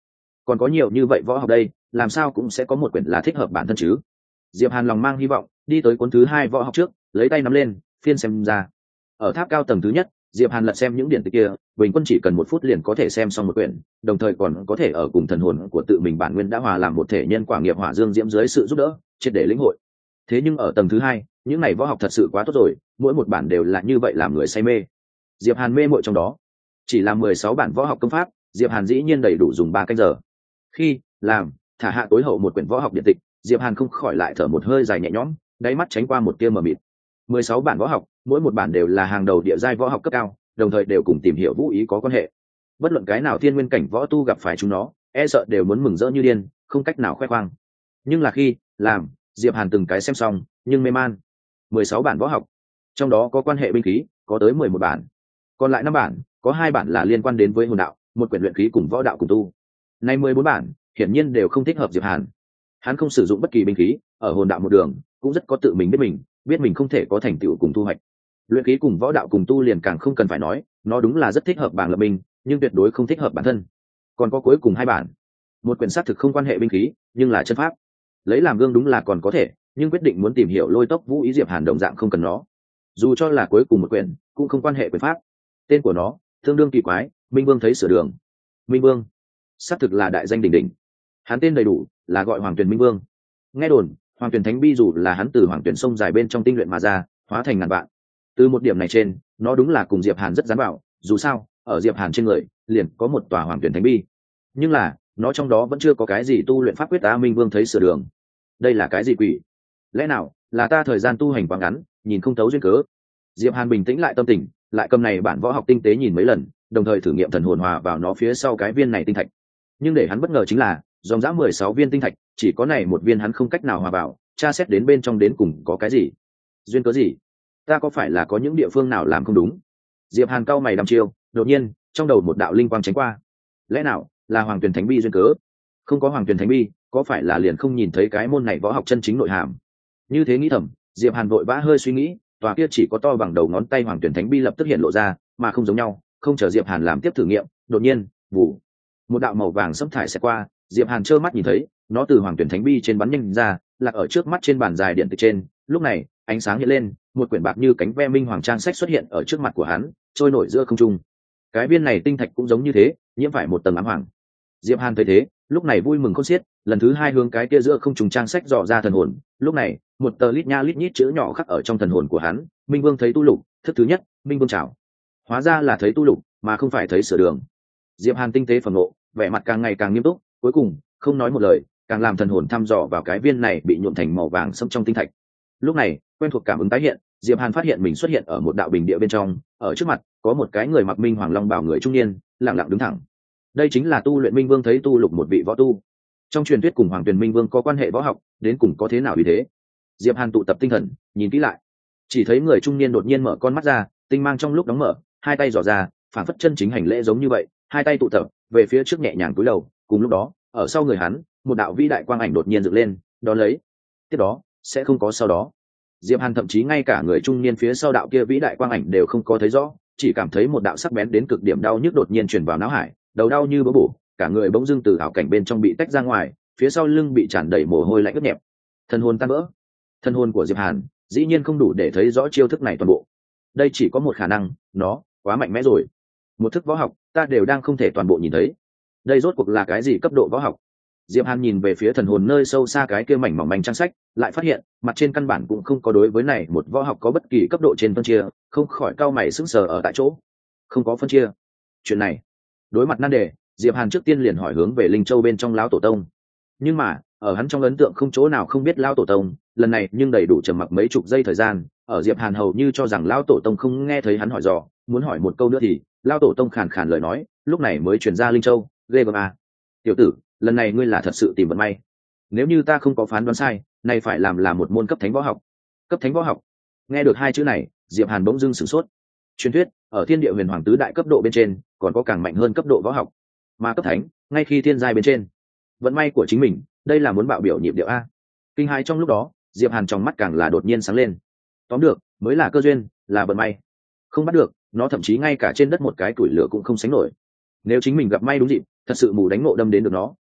còn có nhiều như vậy võ học đây, làm sao cũng sẽ có một quyển là thích hợp bản thân chứ. Diệp Hàn lòng mang hy vọng đi tới cuốn thứ 2 võ học trước, lấy tay nắm lên phiên xem ra. Ở tháp cao tầng thứ nhất, Diệp Hàn lật xem những điển tịch kia, bình quân chỉ cần 1 phút liền có thể xem xong một quyển, đồng thời còn có thể ở cùng thần hồn của tự mình bản nguyên đã hòa làm một thể nhân quả nghiệp hỏa dương diễm dưới sự giúp đỡ, triệt để lĩnh hội. Thế nhưng ở tầng thứ 2, những này võ học thật sự quá tốt rồi, mỗi một bản đều là như vậy làm người say mê. Diệp Hàn mê muội trong đó. Chỉ là 16 bản võ học công pháp, Diệp Hàn dĩ nhiên đầy đủ dùng 3 canh giờ. Khi làm thả hạ tối hậu một quyển võ học điện tịch, Diệp Hàn không khỏi lại thở một hơi dài nhẹ nhõm, đáy mắt tránh qua một tia mờ mịt. 16 bản võ học, mỗi một bản đều là hàng đầu địa giai võ học cấp cao, đồng thời đều cùng tìm hiểu vũ ý có quan hệ. Bất luận cái nào thiên nguyên cảnh võ tu gặp phải chúng nó, e sợ đều muốn mừng rỡ như điên, không cách nào khoe khoang. Nhưng là khi làm Diệp Hàn từng cái xem xong, nhưng mê man. 16 bản võ học, trong đó có quan hệ binh khí, có tới 11 bản. Còn lại 5 bản, có 2 bản là liên quan đến với hồn đạo, một quyển luyện khí cùng võ đạo cùng tu. Nay 14 bản, hiển nhiên đều không thích hợp Diệp Hàn. Hắn không sử dụng bất kỳ binh khí, ở hồn đạo một đường, cũng rất có tự mình biết mình không thể có thành tựu cùng thu hoạch. Luyện khí cùng võ đạo cùng tu liền càng không cần phải nói, nó đúng là rất thích hợp bảng lập binh, nhưng tuyệt đối không thích hợp bản thân. Còn có cuối cùng 2 bản, một quyển xác thực không quan hệ binh khí, nhưng là chân pháp. Lấy làm gương đúng là còn có thể, nhưng quyết định muốn tìm hiểu lôi tốc vũ ý Diệp Hàn đồng dạng không cần nó. Dù cho là cuối cùng một quyển, cũng không quan hệ quyền pháp. Tên của nó tương đương kỳ quái, Minh Vương thấy sửa đường. Minh Vương, xác thực là đại danh đỉnh đỉnh. Hắn tên đầy đủ là gọi Hoàng Tuyền Minh Vương. Nghe đồn, Hoàng Tuyền Thánh Bi dù là hắn từ Hoàng Tuyền sông dài bên trong tinh luyện mà ra, hóa thành ngàn vạn. Từ một điểm này trên, nó đúng là cùng Diệp Hàn rất dán vào, dù sao, ở Diệp Hàn trên người, liền có một tòa Hoàng Tuyền Thánh Bi. Nhưng là, nó trong đó vẫn chưa có cái gì tu luyện pháp quyết ta. Minh Vương thấy sửa đường. Đây là cái gì quỷ? Lẽ nào là ta thời gian tu hành quá ngắn, nhìn không thấu duyên cớ? Diệp Hàn bình tĩnh lại tâm tình, lại cầm này bản võ học tinh tế nhìn mấy lần, đồng thời thử nghiệm thần hồn hòa vào nó phía sau cái viên này tinh thạch. Nhưng để hắn bất ngờ chính là, dòng dã 16 viên tinh thạch, chỉ có này một viên hắn không cách nào hòa vào, tra xét đến bên trong đến cùng có cái gì? Duyên cớ gì? Ta có phải là có những địa phương nào làm không đúng? Diệp Hàn cau mày đăm chiêu, đột nhiên, trong đầu một đạo linh quang tránh qua. Lẽ nào là Hoàng Tuyền Thánh Bi duyên cớ? Không có Hoàng Tuyền Thánh Bi, có phải là liền không nhìn thấy cái môn này võ học chân chính nội hàm? Như thế nghĩ thầm, Diệp Hàn vội vã hơi suy nghĩ, tòa kia chỉ có to bằng đầu ngón tay Hoàng Tuyền Thánh Bi lập tức hiện lộ ra, mà không giống nhau, không chờ Diệp Hàn làm tiếp thử nghiệm, đột nhiên, vụ, một đạo màu vàng sẫm thải sẽ qua, Diệp Hàn trơ mắt nhìn thấy, nó từ Hoàng Tuyền Thánh Bi trên bắn nhanh ra, lạc ở trước mắt trên bàn dài điện tử trên. Lúc này, ánh sáng hiện lên, một quyển bạc như cánh ve minh hoàng trang sách xuất hiện ở trước mặt của hắn, trôi nổi giữa không trung. Cái viên này tinh thạch cũng giống như thế, nhiễm phải một tầng ám hoàng. Diệp Hàn thấy thế, lúc này vui mừng khôn xiết, lần thứ 2 hướng cái kia giữa không trung trang sách dò ra thần hồn. Lúc này, một tờ lít nha lít nhít chữ nhỏ khắc ở trong thần hồn của hắn. Minh Vương thấy tu lục, thức thứ nhất, Minh Vương chào. Hóa ra là thấy tu lục, mà không phải thấy sửa đường. Diệp Hàn tinh tế phẩm ngộ, vẻ mặt càng ngày càng nghiêm túc, cuối cùng không nói một lời, càng làm thần hồn thăm dò vào cái viên này bị nhuộm thành màu vàng sẫm trong tinh thạch. Lúc này, quen thuộc cảm ứng tái hiện, Diệp Hàn phát hiện mình xuất hiện ở một đạo bình địa bên trong, ở trước mặt có một cái người mặc minh hoàng long bào người trung niên, lặng lặng đứng thẳng. Đây chính là tu luyện Minh Vương thấy tu lục một vị võ tu. Trong truyền thuyết cùng Hoàng Tuyền Minh Vương có quan hệ võ học, đến cùng có thế nào như thế? Diệp Hàn tụ tập tinh thần, nhìn kỹ lại, chỉ thấy người trung niên đột nhiên mở con mắt ra, tinh mang trong lúc đóng mở, hai tay giở ra, phản phất chân chính hành lễ giống như vậy, hai tay tụ tập về phía trước nhẹ nhàng cúi đầu. Cùng lúc đó, ở sau người hắn, một đạo vĩ đại quang ảnh đột nhiên dựng lên, đó lấy, tiếp đó sẽ không có sau đó. Diệp Hàn thậm chí ngay cả người trung niên phía sau đạo kia vĩ đại quang ảnh đều không có thấy rõ, chỉ cảm thấy một đạo sắc bén đến cực điểm đau nhức đột nhiên truyền vào não hải, đầu đau như búa bổ, cả người bỗng dưng từ ảo cảnh bên trong bị tách ra ngoài, phía sau lưng bị tràn đầy mồ hôi lạnh ướt nhẹp. Thần hồn tan vỡ. Thần hồn của Diệp Hàn dĩ nhiên không đủ để thấy rõ chiêu thức này toàn bộ. Đây chỉ có một khả năng, nó quá mạnh mẽ rồi. Một thức võ học, ta đều đang không thể toàn bộ nhìn thấy. Đây rốt cuộc là cái gì cấp độ võ học? Diệp Hàn nhìn về phía thần hồn nơi sâu xa cái kia mảnh mỏng manh trang sách, lại phát hiện mặt trên căn bản cũng không có đối với này một võ học có bất kỳ cấp độ trên phân chia, không khỏi cau mày sững sờ ở tại chỗ. Không có phân chia. Chuyện này, đối mặt nan đề, Diệp Hàn trước tiên liền hỏi hướng về Linh Châu bên trong lão tổ tông. Nhưng mà, ở hắn trong ấn tượng không chỗ nào không biết lão tổ tông, lần này nhưng đầy đủ trầm mặc mấy chục giây thời gian, ở Diệp Hàn hầu như cho rằng lão tổ tông không nghe thấy hắn hỏi dò, muốn hỏi một câu nữa thì, lão tổ tông khàn khàn lời nói, lúc này mới truyền ra Linh Châu, ghê gớm à. Tiểu tử, lần này ngươi là thật sự tìm vận may. Nếu như ta không có phán đoán sai, này phải làm là một môn cấp thánh võ học. Cấp thánh võ học. Nghe được hai chữ này, Diệp Hàn bỗng dưng sửng sốt. Truyền thuyết, ở Thiên Địa Huyền Hoàng tứ đại cấp độ bên trên, còn có càng mạnh hơn cấp độ võ học. Mà cấp thánh, ngay khi thiên giai bên trên. Vận may của chính mình, đây là muốn bạo biểu nhịp điệu a. Kinh hãi trong lúc đó, Diệp Hàn trong mắt càng là đột nhiên sáng lên. Tóm được, mới là cơ duyên, là vận may. Không bắt được, nó thậm chí ngay cả trên đất một cái củi lửa cũng không sánh nổi. Nếu chính mình gặp may đúng dịp, thật sự mù đánh ngộ đâm đến được nó,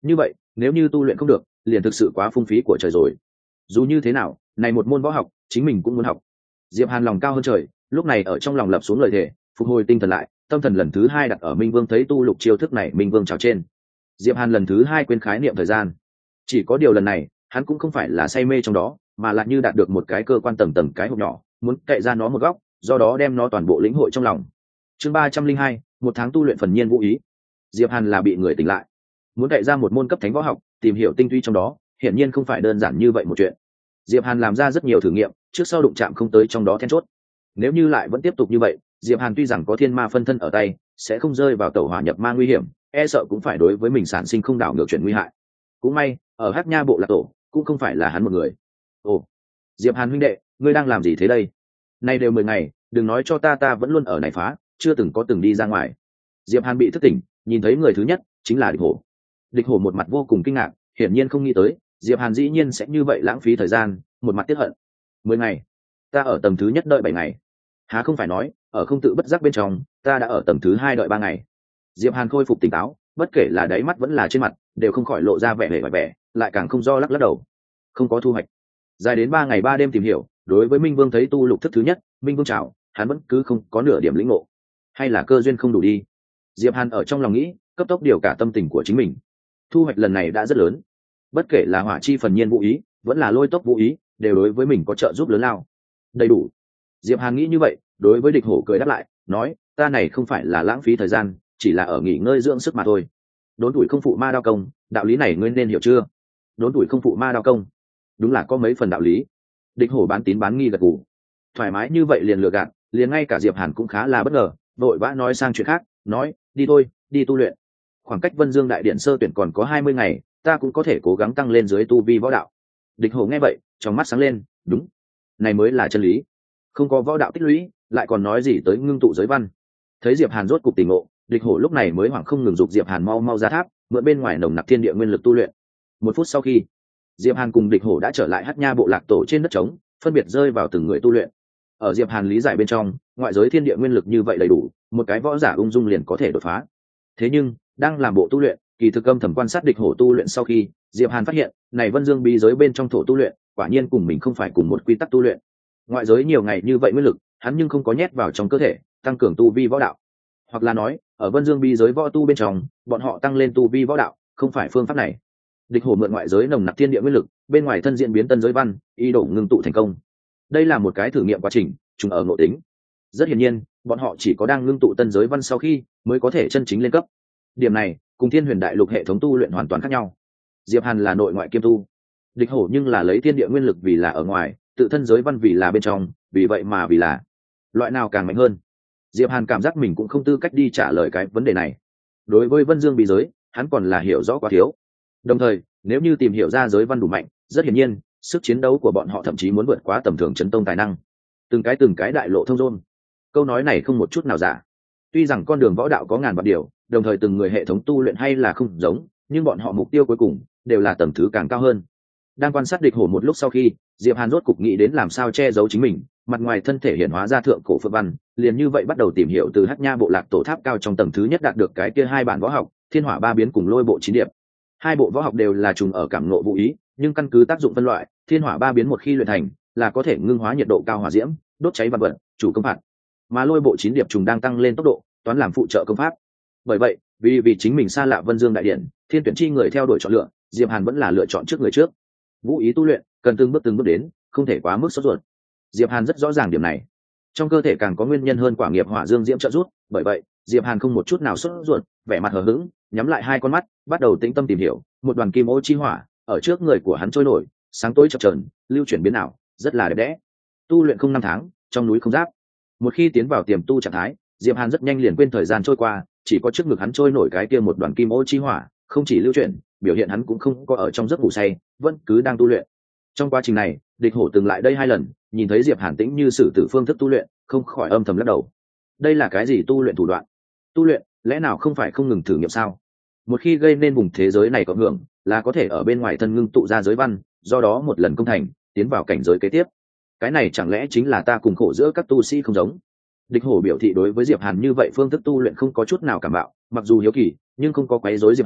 như vậy nếu như tu luyện không được liền thực sự quá phung phí của trời rồi. Dù như thế nào này một môn võ học chính mình cũng muốn học. Diệp Hàn lòng cao hơn trời, lúc này ở trong lòng lập xuống lời thề, phục hồi tinh thần lại, tâm thần lần thứ hai đặt ở Minh Vương thấy tu lục chiêu thức này Minh Vương chào trên. Diệp Hàn lần thứ hai quên khái niệm thời gian. Chỉ có điều lần này hắn cũng không phải là say mê trong đó, mà là như đạt được một cái cơ quan tầng tầng cái hộp nhỏ, muốn cậy ra nó một góc, do đó đem nó toàn bộ lĩnh hội trong lòng. Chương 302, một tháng tu luyện phần nhiên vũ ý. Diệp Hàn là bị người tỉnh lại, muốn cậy ra một môn cấp thánh võ học, tìm hiểu tinh túy trong đó, hiển nhiên không phải đơn giản như vậy một chuyện. Diệp Hàn làm ra rất nhiều thử nghiệm, trước sau đụng chạm không tới trong đó then chốt. Nếu như lại vẫn tiếp tục như vậy, Diệp Hàn tuy rằng có thiên ma phân thân ở tay, sẽ không rơi vào tẩu hỏa nhập ma nguy hiểm, e sợ cũng phải đối với mình sản sinh không đảo ngược chuyển nguy hại. Cũng may, ở Hắc Nha bộ lạc tổ, cũng không phải là hắn một người. Ồ, Diệp Hàn huynh đệ, ngươi đang làm gì thế đây? Nay đều 10 ngày, đừng nói cho ta vẫn luôn ở này phá, chưa từng có từng đi ra ngoài. Diệp Hàn bị thức tỉnh, nhìn thấy người thứ nhất chính là Địch Hổ. Địch Hổ một mặt vô cùng kinh ngạc, hiển nhiên không nghĩ tới Diệp Hàn dĩ nhiên sẽ như vậy lãng phí thời gian, một mặt tiếc hận. 10 ngày, ta ở tầng thứ nhất đợi 7 ngày. Há không phải nói, ở không tự bất giác bên trong, ta đã ở tầng thứ 2 đợi 3 ngày. Diệp Hàn khôi phục tỉnh táo, bất kể là đáy mắt vẫn là trên mặt, đều không khỏi lộ ra vẻ hề vẻ, lại càng không do lắc lắc đầu. Không có thu hoạch. Dài đến 3 ngày 3 đêm tìm hiểu, đối với Minh Vương thấy tu lục thức thứ nhất, Minh Vương chào, hắn vẫn cứ không có nửa điểm lĩnh ngộ. Hay là cơ duyên không đủ đi? Diệp Hàn ở trong lòng nghĩ, cấp tốc điều cả tâm tình của chính mình. Thu hoạch lần này đã rất lớn. Bất kể là hỏa chi phần nhiên vũ ý, vẫn là lôi tốc vũ ý, đều đối với mình có trợ giúp lớn lao. Đầy đủ. Diệp Hàn nghĩ như vậy, đối với Địch Hổ cười đáp lại, nói, ta này không phải là lãng phí thời gian, chỉ là ở nghỉ ngơi dưỡng sức mà thôi. Đốn tuổi không phụ ma đao công, đạo lý này ngươi nên hiểu chưa? Đốn tuổi không phụ ma đao công, đúng là có mấy phần đạo lý. Địch Hổ bán tín bán nghi gật gù. Thoải mái như vậy liền lừa gạt, liền ngay cả Diệp Hàn cũng khá là bất ngờ, vội vã nói sang chuyện khác, nói, đi thôi, đi tu luyện. Khoảng cách Vân Dương đại điện sơ tuyển còn có 20 ngày, ta cũng có thể cố gắng tăng lên dưới tu vi võ đạo. Địch Hổ nghe vậy, trong mắt sáng lên, đúng, này mới là chân lý. Không có võ đạo tích lũy, lại còn nói gì tới ngưng tụ giới văn. Thấy Diệp Hàn rốt cục tỉnh ngộ, Địch Hổ lúc này mới hoảng không ngừng dục Diệp Hàn mau mau ra tháp, mượn bên ngoài nồng nặc thiên địa nguyên lực tu luyện. 1 phút sau khi, Diệp Hàn cùng Địch Hổ đã trở lại Hắc Nha bộ lạc tổ trên đất trống, phân biệt rơi vào từng người tu luyện. Ở Diệp Hàn lý giải bên trong, ngoại giới thiên địa nguyên lực như vậy đầy đủ, một cái võ giả ung dung liền có thể đột phá. Thế nhưng, đang làm bộ tu luyện, kỳ thực âm thầm quan sát Địch Hổ tu luyện sau khi, Diệp Hàn phát hiện, này Vân Dương bí giới bên trong thổ tu luyện, quả nhiên cùng mình không phải cùng một quy tắc tu luyện. Ngoại giới nhiều ngày như vậy nguyên lực, hắn nhưng không có nhét vào trong cơ thể, tăng cường tu vi võ đạo. Hoặc là nói, ở Vân Dương bí giới võ tu bên trong, bọn họ tăng lên tu vi võ đạo, không phải phương pháp này. Địch Hổ mượn ngoại giới nồng nặc thiên địa nguyên lực, bên ngoài thân diễn biến tân giới văn, ý đồ ngưng tụ thành công. Đây là một cái thử nghiệm quá trình, trùng ở ngộ tính. Rất hiển nhiên, bọn họ chỉ có đang ngưng tụ tân giới văn sau khi, mới có thể chân chính lên cấp. Điểm này, cùng Thiên Huyền Đại Lục hệ thống tu luyện hoàn toàn khác nhau. Diệp Hàn là nội ngoại kiêm tu, Địch Hổ nhưng là lấy thiên địa nguyên lực vì là ở ngoài, tự thân giới văn vì là bên trong, vì vậy mà vì là loại nào càng mạnh hơn. Diệp Hàn cảm giác mình cũng không tư cách đi trả lời cái vấn đề này. Đối với Vân Dương bí giới, hắn còn là hiểu rõ quá thiếu. Đồng thời, nếu như tìm hiểu ra giới văn đủ mạnh, rất hiển nhiên, sức chiến đấu của bọn họ thậm chí muốn vượt quá tầm thường chấn tông tài năng. Từng cái đại lộ thông dôn. Câu nói này không một chút nào giả. Tuy rằng con đường võ đạo có ngàn vạn điều, đồng thời từng người hệ thống tu luyện hay là không giống, nhưng bọn họ mục tiêu cuối cùng đều là tầm thứ càng cao hơn. Đang quan sát Địch Hổ một lúc sau khi, Diệp Hàn rốt cục nghĩ đến làm sao che giấu chính mình, mặt ngoài thân thể hiển hóa ra thượng cổ phượng văn, liền như vậy bắt đầu tìm hiểu từ Hắc Nha bộ lạc tổ tháp cao trong tầng thứ nhất đạt được cái kia 2 bản võ học, Thiên Hỏa Ba Biến cùng Lôi Bộ 9 điệp. 2 bộ võ học đều là trùng ở cảm ngộ vũ ý, nhưng căn cứ tác dụng phân loại, Thiên Hỏa Ba Biến một khi luyện thành, là có thể ngưng hóa nhiệt độ cao hỏa diễm, đốt cháy vật vật, chủ công phạt. Mà Lôi Bộ 9 điệp trùng đang tăng lên tốc độ, toán làm phụ trợ công pháp. Bởi vậy, vì chính mình xa lạ Vân Dương đại điện, thiên tuyển chi người theo đuổi chọn lựa, Diệp Hàn vẫn là lựa chọn trước người trước. Vũ ý tu luyện cần từng bước đến, không thể quá mức sốt ruột. Diệp Hàn rất rõ ràng điểm này. Trong cơ thể càng có nguyên nhân hơn quả nghiệp hỏa dương diễm trợ giúp, bởi vậy Diệp Hàn không một chút nào sốt ruột, vẻ mặt hờ hững, nhắm lại 2 con mắt, bắt đầu tĩnh tâm tìm hiểu. Một đoàn kim ô chi hỏa ở trước người của hắn trôi nổi, sáng tối chập chờn, lưu chuyển biến ảo, rất là đẹp đẽ. Tu luyện không 5 tháng, trong núi không giáp. Một khi tiến vào tiềm tu trạng thái, Diệp Hàn rất nhanh liền quên thời gian trôi qua, chỉ có trước ngực hắn trôi nổi cái kia một đoàn kim ô chi hỏa, không chỉ lưu chuyển, biểu hiện hắn cũng không có ở trong giấc ngủ say, vẫn cứ đang tu luyện. Trong quá trình này, Địch Hổ từng lại đây 2 lần, nhìn thấy Diệp Hàn tĩnh như sử tử phương thức tu luyện, không khỏi âm thầm lắc đầu. Đây là cái gì tu luyện thủ đoạn? Tu luyện, lẽ nào không phải không ngừng thử nghiệm sao? Một khi gây nên vùng thế giới này cộng hưởng, là có thể ở bên ngoài thân ngưng tụ ra giới văn, do đó một lần công thành, tiến vào cảnh giới kế tiếp. Cái này chẳng lẽ chính là ta cùng khổ giữa các tu sĩ không giống? Địch Hổ biểu thị đối với Diệp Hàn như vậy phương thức tu luyện không có chút nào cảm bạo, mặc dù hiếu kỳ, nhưng không có quấy rối Diệp Hàn,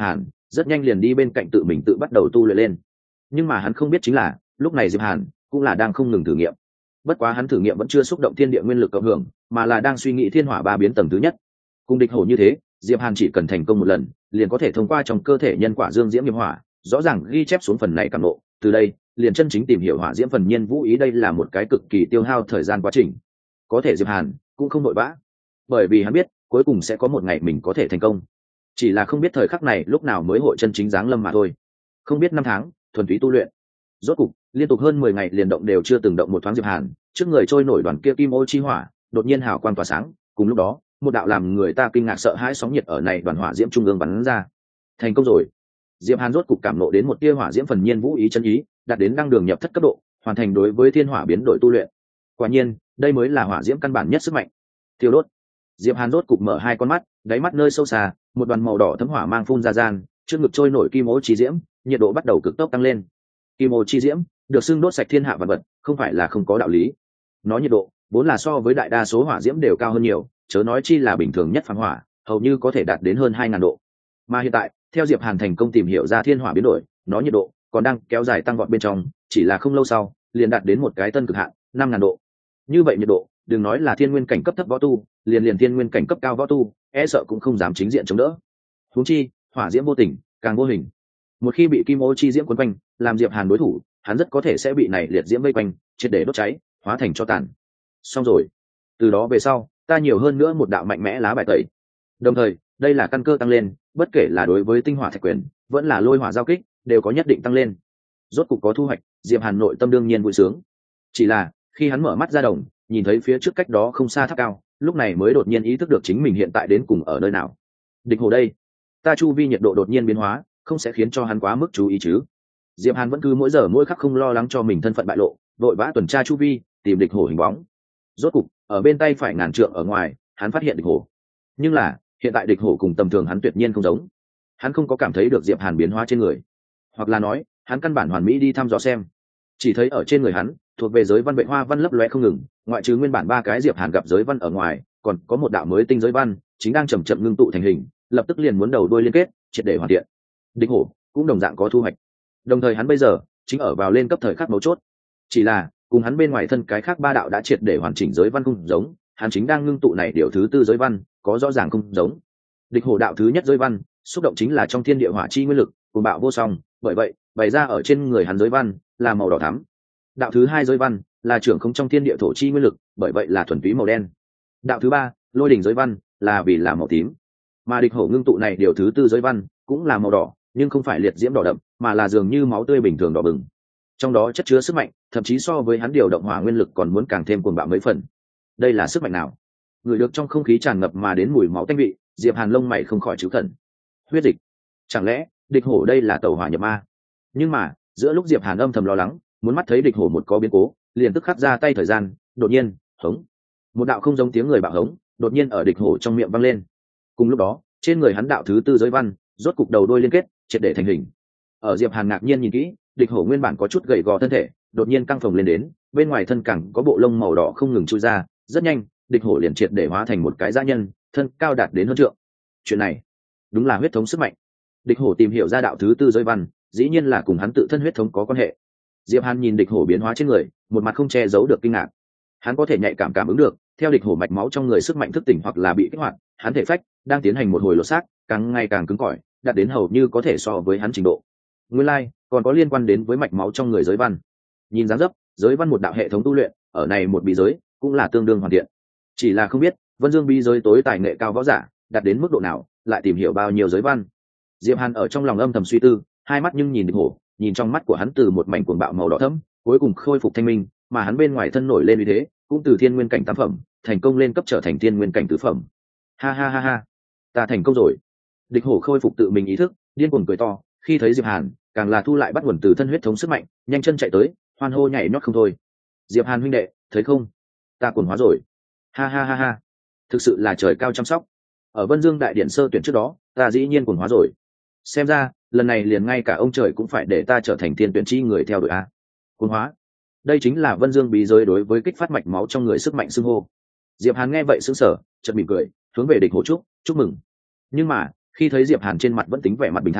rất nhanh liền đi bên cạnh tự mình tự bắt đầu tu luyện lên. Nhưng mà hắn không biết chính là lúc này Diệp Hàn cũng là đang không ngừng thử nghiệm. Bất quá hắn thử nghiệm vẫn chưa xúc động thiên địa nguyên lực cộng hưởng, mà là đang suy nghĩ thiên hỏa ba biến tầng thứ nhất. Cùng địch hổ như thế, Diệp Hàn chỉ cần thành công một lần, liền có thể thông qua trong cơ thể nhân quả dương diễm nghiệp hỏa, rõ ràng ghi chép xuống phần này cảm ngộ. Từ đây, liền chân chính tìm hiểu hỏa diễm phần nhiên vũ ý, đây là một cái cực kỳ tiêu hao thời gian quá trình. Có thể Diệp Hàn cũng không vội vã, bởi vì hắn biết cuối cùng sẽ có một ngày mình có thể thành công, chỉ là không biết thời khắc này lúc nào mới hội chân chính giáng lâm mà thôi. Không biết năm tháng thuần túy tu luyện, rốt cục liên tục hơn 10 ngày liền động đều chưa từng động một thoáng, Diệp Hàn trước người trôi nổi đoàn kia kim ô chi hỏa đột nhiên hào quang tỏa sáng. Cùng lúc đó, một đạo làm người ta kinh ngạc sợ hãi sóng nhiệt ở này đoàn hỏa diễm trung ương bắn ra. Thành công rồi. Diệp Hàn rốt cục cảm ngộ đến một tia hỏa diễm phần nhiên vũ ý chân ý, đạt đến đăng đường nhập thất cấp độ, hoàn thành đối với thiên hỏa biến đổi tu luyện. Quả nhiên, đây mới là hỏa diễm căn bản nhất sức mạnh. Thiêu đốt. Diệp Hàn rốt cục mở hai con mắt, đáy mắt nơi sâu xa, một đoàn màu đỏ thấm hỏa mang phun ra gian, trước ngực trôi nổi kim ô chi diễm, nhiệt độ bắt đầu cực tốc tăng lên. Kim ô chi diễm được xưng đốt sạch thiên hạ vật vật, không phải là không có đạo lý. Nó nhiệt độ vốn là so với đại đa số hỏa diễm đều cao hơn nhiều, chớ nói chi là bình thường nhất phàm hỏa, hầu như có thể đạt đến hơn 2000 độ. Mà hiện tại, theo Diệp Hàn thành công tìm hiểu ra thiên hỏa biến đổi, nó nhiệt độ còn đang kéo dài tăng vọt bên trong, chỉ là không lâu sau, liền đạt đến một cái tân cực hạn, 5000 độ. Như vậy nhiệt độ, đừng nói là thiên nguyên cảnh cấp thấp võ tu, liền thiên nguyên cảnh cấp cao võ tu, e sợ cũng không dám chính diện chống đỡ. Huống chi, hỏa diễm vô tình, càng vô hình. Một khi bị kim ô chi diễm cuốn quanh, làm Diệp Hàn đối thủ, hắn rất có thể sẽ bị này liệt diễm vây quanh, triệt để đốt cháy, hóa thành tro tàn. Xong rồi, từ đó về sau, ta nhiều hơn nữa một đạo mạnh mẽ lá bài tẩy. Đồng thời, đây là căn cơ tăng lên, bất kể là đối với tinh hỏa thạch quyền, vẫn là lôi hỏa giao kích, đều có nhất định tăng lên. Rốt cục có thu hoạch, Diệp Hàn nội tâm đương nhiên vui sướng. Chỉ là, khi hắn mở mắt ra đồng, nhìn thấy phía trước cách đó không xa tháp cao, lúc này mới đột nhiên ý thức được chính mình hiện tại đến cùng ở nơi nào. Địch hồ đây, ta chu vi nhiệt độ đột nhiên biến hóa, không sẽ khiến cho hắn quá mức chú ý chứ? Diệp Hàn vẫn cứ mỗi giờ mỗi khắc không lo lắng cho mình thân phận bại lộ, vội vã tuần tra chu vi, tìm địch hổ hình bóng. Rốt cục, ở bên tay phải ngàn trượng ở ngoài, hắn phát hiện địch hổ. Nhưng là, hiện tại địch hổ cùng tầm thường hắn tuyệt nhiên không giống. Hắn không có cảm thấy được Diệp Hàn biến hóa trên người, hoặc là nói, hắn căn bản hoàn mỹ đi thăm dò xem. Chỉ thấy ở trên người hắn, thuộc về giới văn vệ hoa văn lấp lóe không ngừng, ngoại trừ nguyên bản ba cái Diệp Hàn gặp giới văn ở ngoài, còn có một đạo mới tinh giới văn, chính đang chậm chậm ngưng tụ thành hình, lập tức liền muốn đầu đuôi liên kết, triệt để hoàn thiện. Địch hổ cũng đồng dạng có thu hoạch. Đồng thời hắn bây giờ chính ở vào lên cấp thời khắc mấu chốt. Chỉ là cùng hắn bên ngoài thân cái khác ba đạo đã triệt để hoàn chỉnh giới văn không giống, hắn chính đang ngưng tụ này điều thứ tư giới văn, có rõ ràng không giống. Địch hổ đạo thứ nhất giới văn, xúc động chính là trong thiên địa hỏa chi nguyên lực, cuồng bạo vô song, bởi vậy, bày ra ở trên người hắn giới văn là màu đỏ thắm. Đạo thứ hai giới văn là trưởng không trong thiên địa thổ chi nguyên lực, bởi vậy là thuần túy màu đen. Đạo thứ ba, lôi đỉnh giới văn là vì là màu tím. Mà địch hổ ngưng tụ này điều thứ tư giới văn cũng là màu đỏ, nhưng không phải liệt diễm đỏ đậm, mà là dường như máu tươi bình thường đỏ bừng. Trong đó chất chứa sức mạnh, thậm chí so với hắn điều động hỏa nguyên lực còn muốn càng thêm cuồng bạo mấy phần. Đây là sức mạnh nào? Người được trong không khí tràn ngập mà đến mùi máu tanh vị, Diệp Hàn lông mày không khỏi trĩu khẩn. Huyết dịch, chẳng lẽ địch hổ đây là tẩu hỏa nhập ma? Nhưng mà giữa lúc Diệp Hàn âm thầm lo lắng, muốn mắt thấy địch hổ một có biến cố, liền tức khắc ra tay thời gian, đột nhiên hống, một đạo không giống tiếng người bạo hống đột nhiên ở địch hổ trong miệng vang lên. Cùng lúc đó, trên người hắn đạo thứ tư giới văn rốt cục đầu đuôi liên kết, triệt để thành hình. Ở Diệp Hàn ngạc nhiên nhìn kỹ, địch hổ nguyên bản có chút gầy gò thân thể, đột nhiên căng phồng lên đến, bên ngoài thân cẳng có bộ lông màu đỏ không ngừng chui ra, rất nhanh, địch hổ liền triệt để hóa thành một cái dã nhân, thân cao đạt đến hơn trượng. Chuyện này, đúng là huyết thống sức mạnh. Địch hổ tìm hiểu ra đạo thứ tư giới văn, dĩ nhiên là cùng hắn tự thân huyết thống có quan hệ. Diệp Hàn nhìn địch hổ biến hóa trên người, một mặt không che giấu được kinh ngạc. Hắn có thể nhạy cảm ứng được, theo địch hổ mạch máu trong người sức mạnh thức tỉnh hoặc là bị kích hoạt, hắn thể phách đang tiến hành một hồi lột xác, càng ngày càng cứng cỏi, đạt đến hầu như có thể so với hắn trình độ. Nguyên lai, còn có liên quan đến với mạch máu trong người giới văn. Nhìn dáng dấp, giới văn một đạo hệ thống tu luyện, ở này một bí giới cũng là tương đương hoàn thiện. Chỉ là không biết, Vân Dương bí giới tối tài nghệ cao võ giả, đạt đến mức độ nào, lại tìm hiểu bao nhiêu giới văn. Diệp Hàn ở trong lòng âm thầm suy tư, hai mắt nhưng nhìn địch hổ, nhìn trong mắt của hắn từ một mảnh cuồng bạo màu đỏ thẫm, cuối cùng khôi phục thanh minh, mà hắn bên ngoài thân nổi lên uy thế, cũng từ thiên nguyên cảnh tám phẩm, thành công lên cấp trở thành thiên nguyên cảnh tứ phẩm. Ha ha ha ha, ta thành công rồi. Địch hổ khôi phục tự mình ý thức, điên cuồng cười to, khi thấy Diệp Hàn, càng là thu lại bắt nguồn từ thân huyết thống sức mạnh, nhanh chân chạy tới, hoan hô nhảy nhót không thôi. Diệp Hàn huynh đệ, thấy không? Ta cuồng hóa rồi. Ha ha ha ha. Thực sự là trời cao chăm sóc. Ở Vân Dương đại điện sơ tuyển trước đó, ta dĩ nhiên cuồng hóa rồi. Xem ra, lần này liền ngay cả ông trời cũng phải để ta trở thành thiên tuyển chi người theo đuổi a. Cuồng hóa. Đây chính là Vân Dương bí giới đối với kích phát mạch máu trong người sức mạnh xưng hô. Diệp Hàn nghe vậy sững sờ, chợt mỉm cười, hướng về địch hổ chúc mừng. Nhưng mà, khi thấy Diệp Hàn trên mặt vẫn tính vẻ mặt bình thản,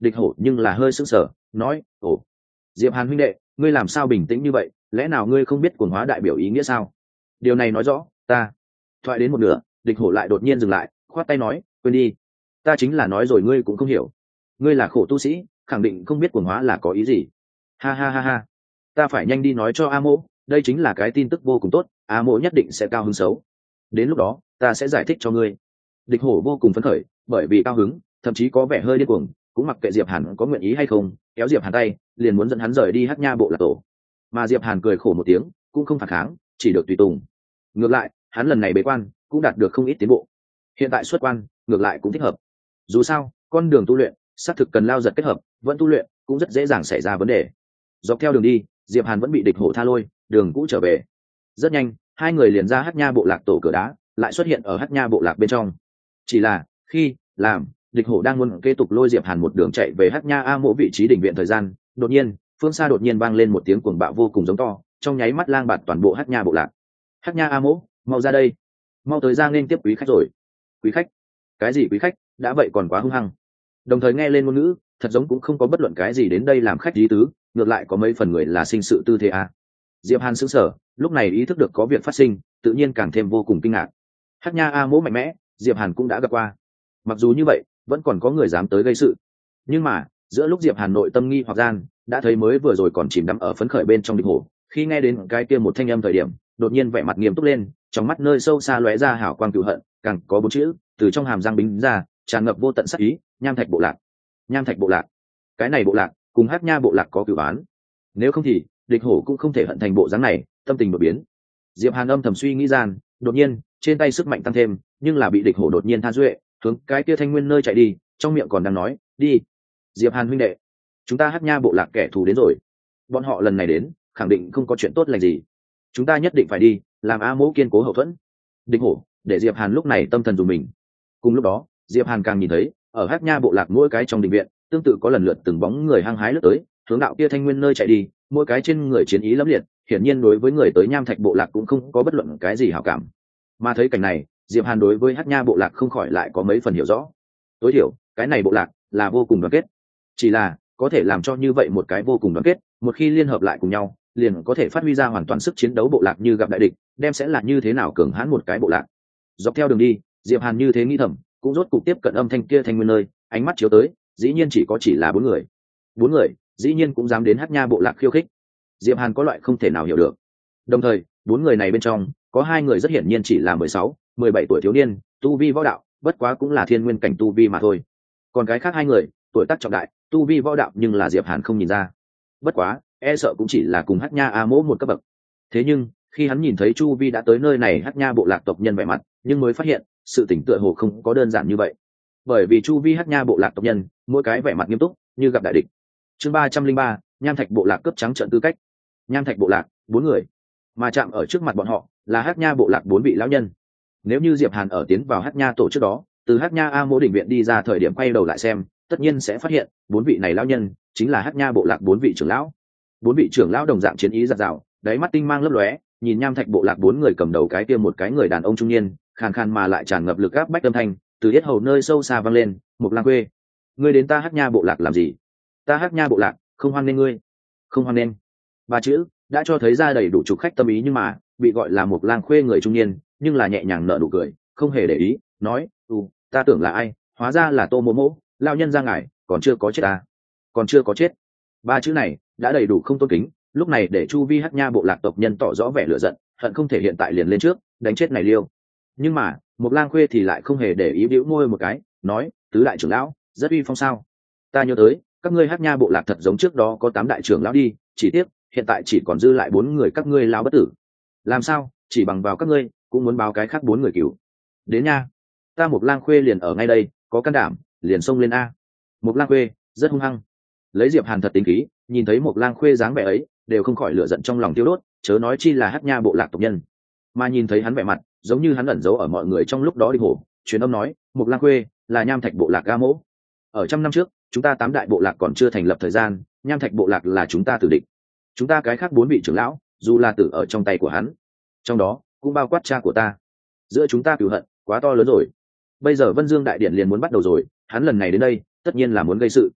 Địch Hổ nhưng là hơi sững sờ, nói: ồ, Diệp Hàn huynh đệ, ngươi làm sao bình tĩnh như vậy, lẽ nào ngươi không biết cuồng hóa đại biểu ý nghĩa sao? Điều này nói rõ ta. Thoại đến một nửa, Địch Hổ lại đột nhiên dừng lại, khoát tay nói: quên đi, ta chính là nói rồi ngươi cũng không hiểu, ngươi là khổ tu sĩ, khẳng định không biết cuồng hóa là có ý gì. Ha ha ha ha, ta phải nhanh đi nói cho A Mỗ, đây chính là cái tin tức vô cùng tốt, A Mỗ nhất định sẽ cao hứng xấu, đến lúc đó ta sẽ giải thích cho ngươi. Địch Hổ vô cùng phấn khởi, bởi vì cao hứng, thậm chí có vẻ hơi điên cuồng, cũng mặc kệ Diệp Hàn có nguyện ý hay không, kéo Diệp Hàn tay, liền muốn dẫn hắn rời đi Hắc Nha bộ lạc tổ. Mà Diệp Hàn cười khổ một tiếng, cũng không phản kháng, chỉ được tùy tùng. Ngược lại, hắn lần này bế quan, cũng đạt được không ít tiến bộ. Hiện tại xuất quan, ngược lại cũng thích hợp. Dù sao, con đường tu luyện, xác thực cần lao giật kết hợp, vẫn tu luyện, cũng rất dễ dàng xảy ra vấn đề. Dọc theo đường đi, Diệp Hàn vẫn bị Địch Hổ tha lôi, đường cũ trở về. Rất nhanh, hai người liền ra Hắc Nha bộ lạc tổ cửa đá, lại xuất hiện ở Hắc Nha bộ lạc bên trong. Chỉ là, khi làm Địch Hổ đang muốn kế tục lôi Diệp Hàn một đường chạy về Hắc Nha A Mộ vị trí đỉnh viện thời gian, đột nhiên, phương xa đột nhiên vang lên một tiếng cuồng bạo vô cùng giống to, trong nháy mắt lang bạt toàn bộ Hắc Nha bộ lạc. Hắc Nha A Mộ, mau ra đây, mau tới ra nên tiếp quý khách rồi. Quý khách? Cái gì quý khách, đã vậy còn quá hung hăng. Đồng thời nghe lên ngôn ngữ, thật giống cũng không có bất luận cái gì đến đây làm khách lý tứ, ngược lại có mấy phần người là sinh sự tư thế a. Diệp Hàn sững sờ, lúc này ý thức được có việc phát sinh, tự nhiên càng thêm vô cùng kinh ngạc. Hắc Nha A Mộ mạnh mẽ, Diệp Hàn cũng đã gặp qua. Mặc dù như vậy, vẫn còn có người dám tới gây sự. Nhưng mà, giữa lúc Diệp Hàn nội tâm nghi hoặc gian, đã thấy mới vừa rồi còn chìm đắm ở phấn khởi bên trong Địch Hổ, khi nghe đến cái kia một thanh âm thời điểm, đột nhiên vẻ mặt nghiêm túc lên, trong mắt nơi sâu xa lóe ra hào quang cừu hận, càng có bốn chữ từ trong hàm răng bính ra, tràn ngập vô tận sát ý: Nham Thạch bộ lạc. Nham Thạch bộ lạc? Cái này bộ lạc cùng Hắc Nha bộ lạc có cửu án, nếu không thì Địch Hổ cũng không thể hận thành bộ dáng này. Tâm tình đột biến, Diệp Hàn âm thầm suy nghĩ gian, đột nhiên trên tay sức mạnh tăng thêm, nhưng là bị Địch Hổ đột nhiên tha duệ, hướng cái kia thanh nguyên nơi chạy đi, trong miệng còn đang nói: đi, Diệp Hàn huynh đệ, chúng ta Hắc Nha bộ lạc kẻ thù đến rồi, bọn họ lần này đến khẳng định không có chuyện tốt lành gì, chúng ta nhất định phải đi, làm A Mỗ kiên cố hậu thuẫn. Địch Hổ để Diệp Hàn lúc này tâm thần dùng mình. Cùng lúc đó, Diệp Hàn càng nhìn thấy ở Hắc Nha bộ lạc mỗi cái trong đình viện, tương tự có lần lượt từng bóng người hăng hái lướt tới, hướng đạo kia thanh nguyên nơi chạy đi, mỗi cái trên người chiến ý lẫm liệt, hiển nhiên đối với người tới Nham Thạch bộ lạc cũng không có bất luận cái gì hảo cảm. Mà thấy cảnh này, Diệp Hàn đối với Hắc Nha bộ lạc không khỏi lại có mấy phần hiểu rõ. Tối thiểu, cái này bộ lạc là vô cùng đoàn kết. Chỉ là có thể làm cho như vậy một cái vô cùng đoàn kết, một khi liên hợp lại cùng nhau, liền có thể phát huy ra hoàn toàn sức chiến đấu bộ lạc như gặp đại địch, đem sẽ là như thế nào cường hãn một cái bộ lạc. Dọc theo đường đi, Diệp Hàn như thế nghĩ thầm, cũng rốt cục tiếp cận âm thanh kia thanh nguyên nơi, ánh mắt chiếu tới, dĩ nhiên chỉ là bốn người. Bốn người, dĩ nhiên cũng dám đến Hắc Nha bộ lạc khiêu khích. Diệp Hàn có loại không thể nào hiểu được. Đồng thời, bốn người này bên trong, có hai người rất hiển nhiên chỉ là 16, 17 tuổi thiếu niên, tu vi võ đạo, bất quá cũng là thiên nguyên cảnh tu vi mà thôi. Còn cái khác hai người, tuổi tác trọng đại, tu vi võ đạo nhưng là Diệp Hàn không nhìn ra. Bất quá, e sợ cũng chỉ là cùng Hắc Nha A Mỗ một cấp bậc. Thế nhưng, khi hắn nhìn thấy Chu Vi đã tới nơi này Hắc Nha bộ lạc tộc nhân vẻ mặt, nhưng mới phát hiện, sự tỉnh tựa hồ không có đơn giản như vậy. Bởi vì Chu Vi Hắc Nha bộ lạc tộc nhân, mỗi cái vẻ mặt nghiêm túc, như gặp đại địch. Chương 303, Nham Thạch bộ lạc cấp trắng trận tư cách. Nham Thạch bộ lạc, bốn người, mà chạm ở trước mặt bọn họ là Hắc Nha bộ lạc bốn vị lão nhân. Nếu như Diệp Hàn ở tiến vào Hắc Nha tổ trước đó, từ Hắc Nha A Mỗ đỉnh viện đi ra thời điểm quay đầu lại xem, tất nhiên sẽ phát hiện bốn vị này lão nhân chính là Hắc Nha bộ lạc bốn vị trưởng lão. Bốn vị trưởng lão đồng dạng chiến ý giật giảo, đáy mắt tinh mang lấp lóe, nhìn Nham Thạch bộ lạc bốn người cầm đầu cái kia một cái người đàn ông trung niên, khàn khàn mà lại tràn ngập lực áp bách âm thanh, từ yết hầu nơi sâu xa vang lên: Mộc Lang quê, ngươi đến ta Hắc Nha bộ lạc làm gì? Ta Hắc Nha bộ lạc không hoan nghênh ngươi. Không hoan nghênh? Ba chữ đã cho thấy ra đầy đủ trục khách tâm ý, nhưng mà bị gọi là Mộc Lang khuê người trung niên nhưng là nhẹ nhàng nở nụ cười, không hề để ý, nói: ta tưởng là ai, hóa ra là Tô Mỗ Mỗ, lao nhân ra ngài còn chưa có chết à? Còn chưa có chết. Ba chữ này đã đầy đủ không tôn kính, lúc này để Chu Vi Hắc Nha bộ lạc tộc nhân tỏ rõ vẻ lửa giận, hận không thể hiện tại liền lên trước đánh chết này liêu. Nhưng mà Mộc Lang khuê thì lại không hề để ý, bĩu môi một cái, nói: tứ đại trưởng lão rất uy phong sao? Ta nhớ tới các ngươi Hắc Nha bộ lạc thật giống trước đó có 8 đại trưởng lão đi, chỉ tiếc hiện tại chỉ còn dư lại 4 người các ngươi lão bất tử. Làm sao chỉ bằng vào các ngươi cũng muốn báo cái khác 4 người cứu? Đến nha, ta Mộc Lang khuê liền ở ngay đây, có can đảm liền xông lên a. Mộc Lang khuê rất hung hăng. Lấy Diệp Hàn thật tính khí, nhìn thấy Mộc Lang khuê dáng vẻ ấy, đều không khỏi lửa giận trong lòng tiêu đốt, chớ nói chi là Hắc Nha bộ lạc tộc nhân. Mà nhìn thấy hắn vẻ mặt, giống như hắn ẩn giấu ở mọi người trong lúc đó đi hổ, truyền âm nói: Mộc Lang khuê là Nham Thạch bộ lạc A Mỗ. Ở trăm năm trước, chúng ta 8 đại bộ lạc còn chưa thành lập thời gian, Nham Thạch bộ lạc là chúng ta tử địch. Chúng ta cái khác 4 vị trưởng lão, dù là tử ở trong tay của hắn, trong đó cũng bao quát cha của ta. Giữa chúng ta cừu hận quá to lớn rồi. Bây giờ Vân Dương đại điện liền muốn bắt đầu rồi, hắn lần này đến đây, tất nhiên là muốn gây sự.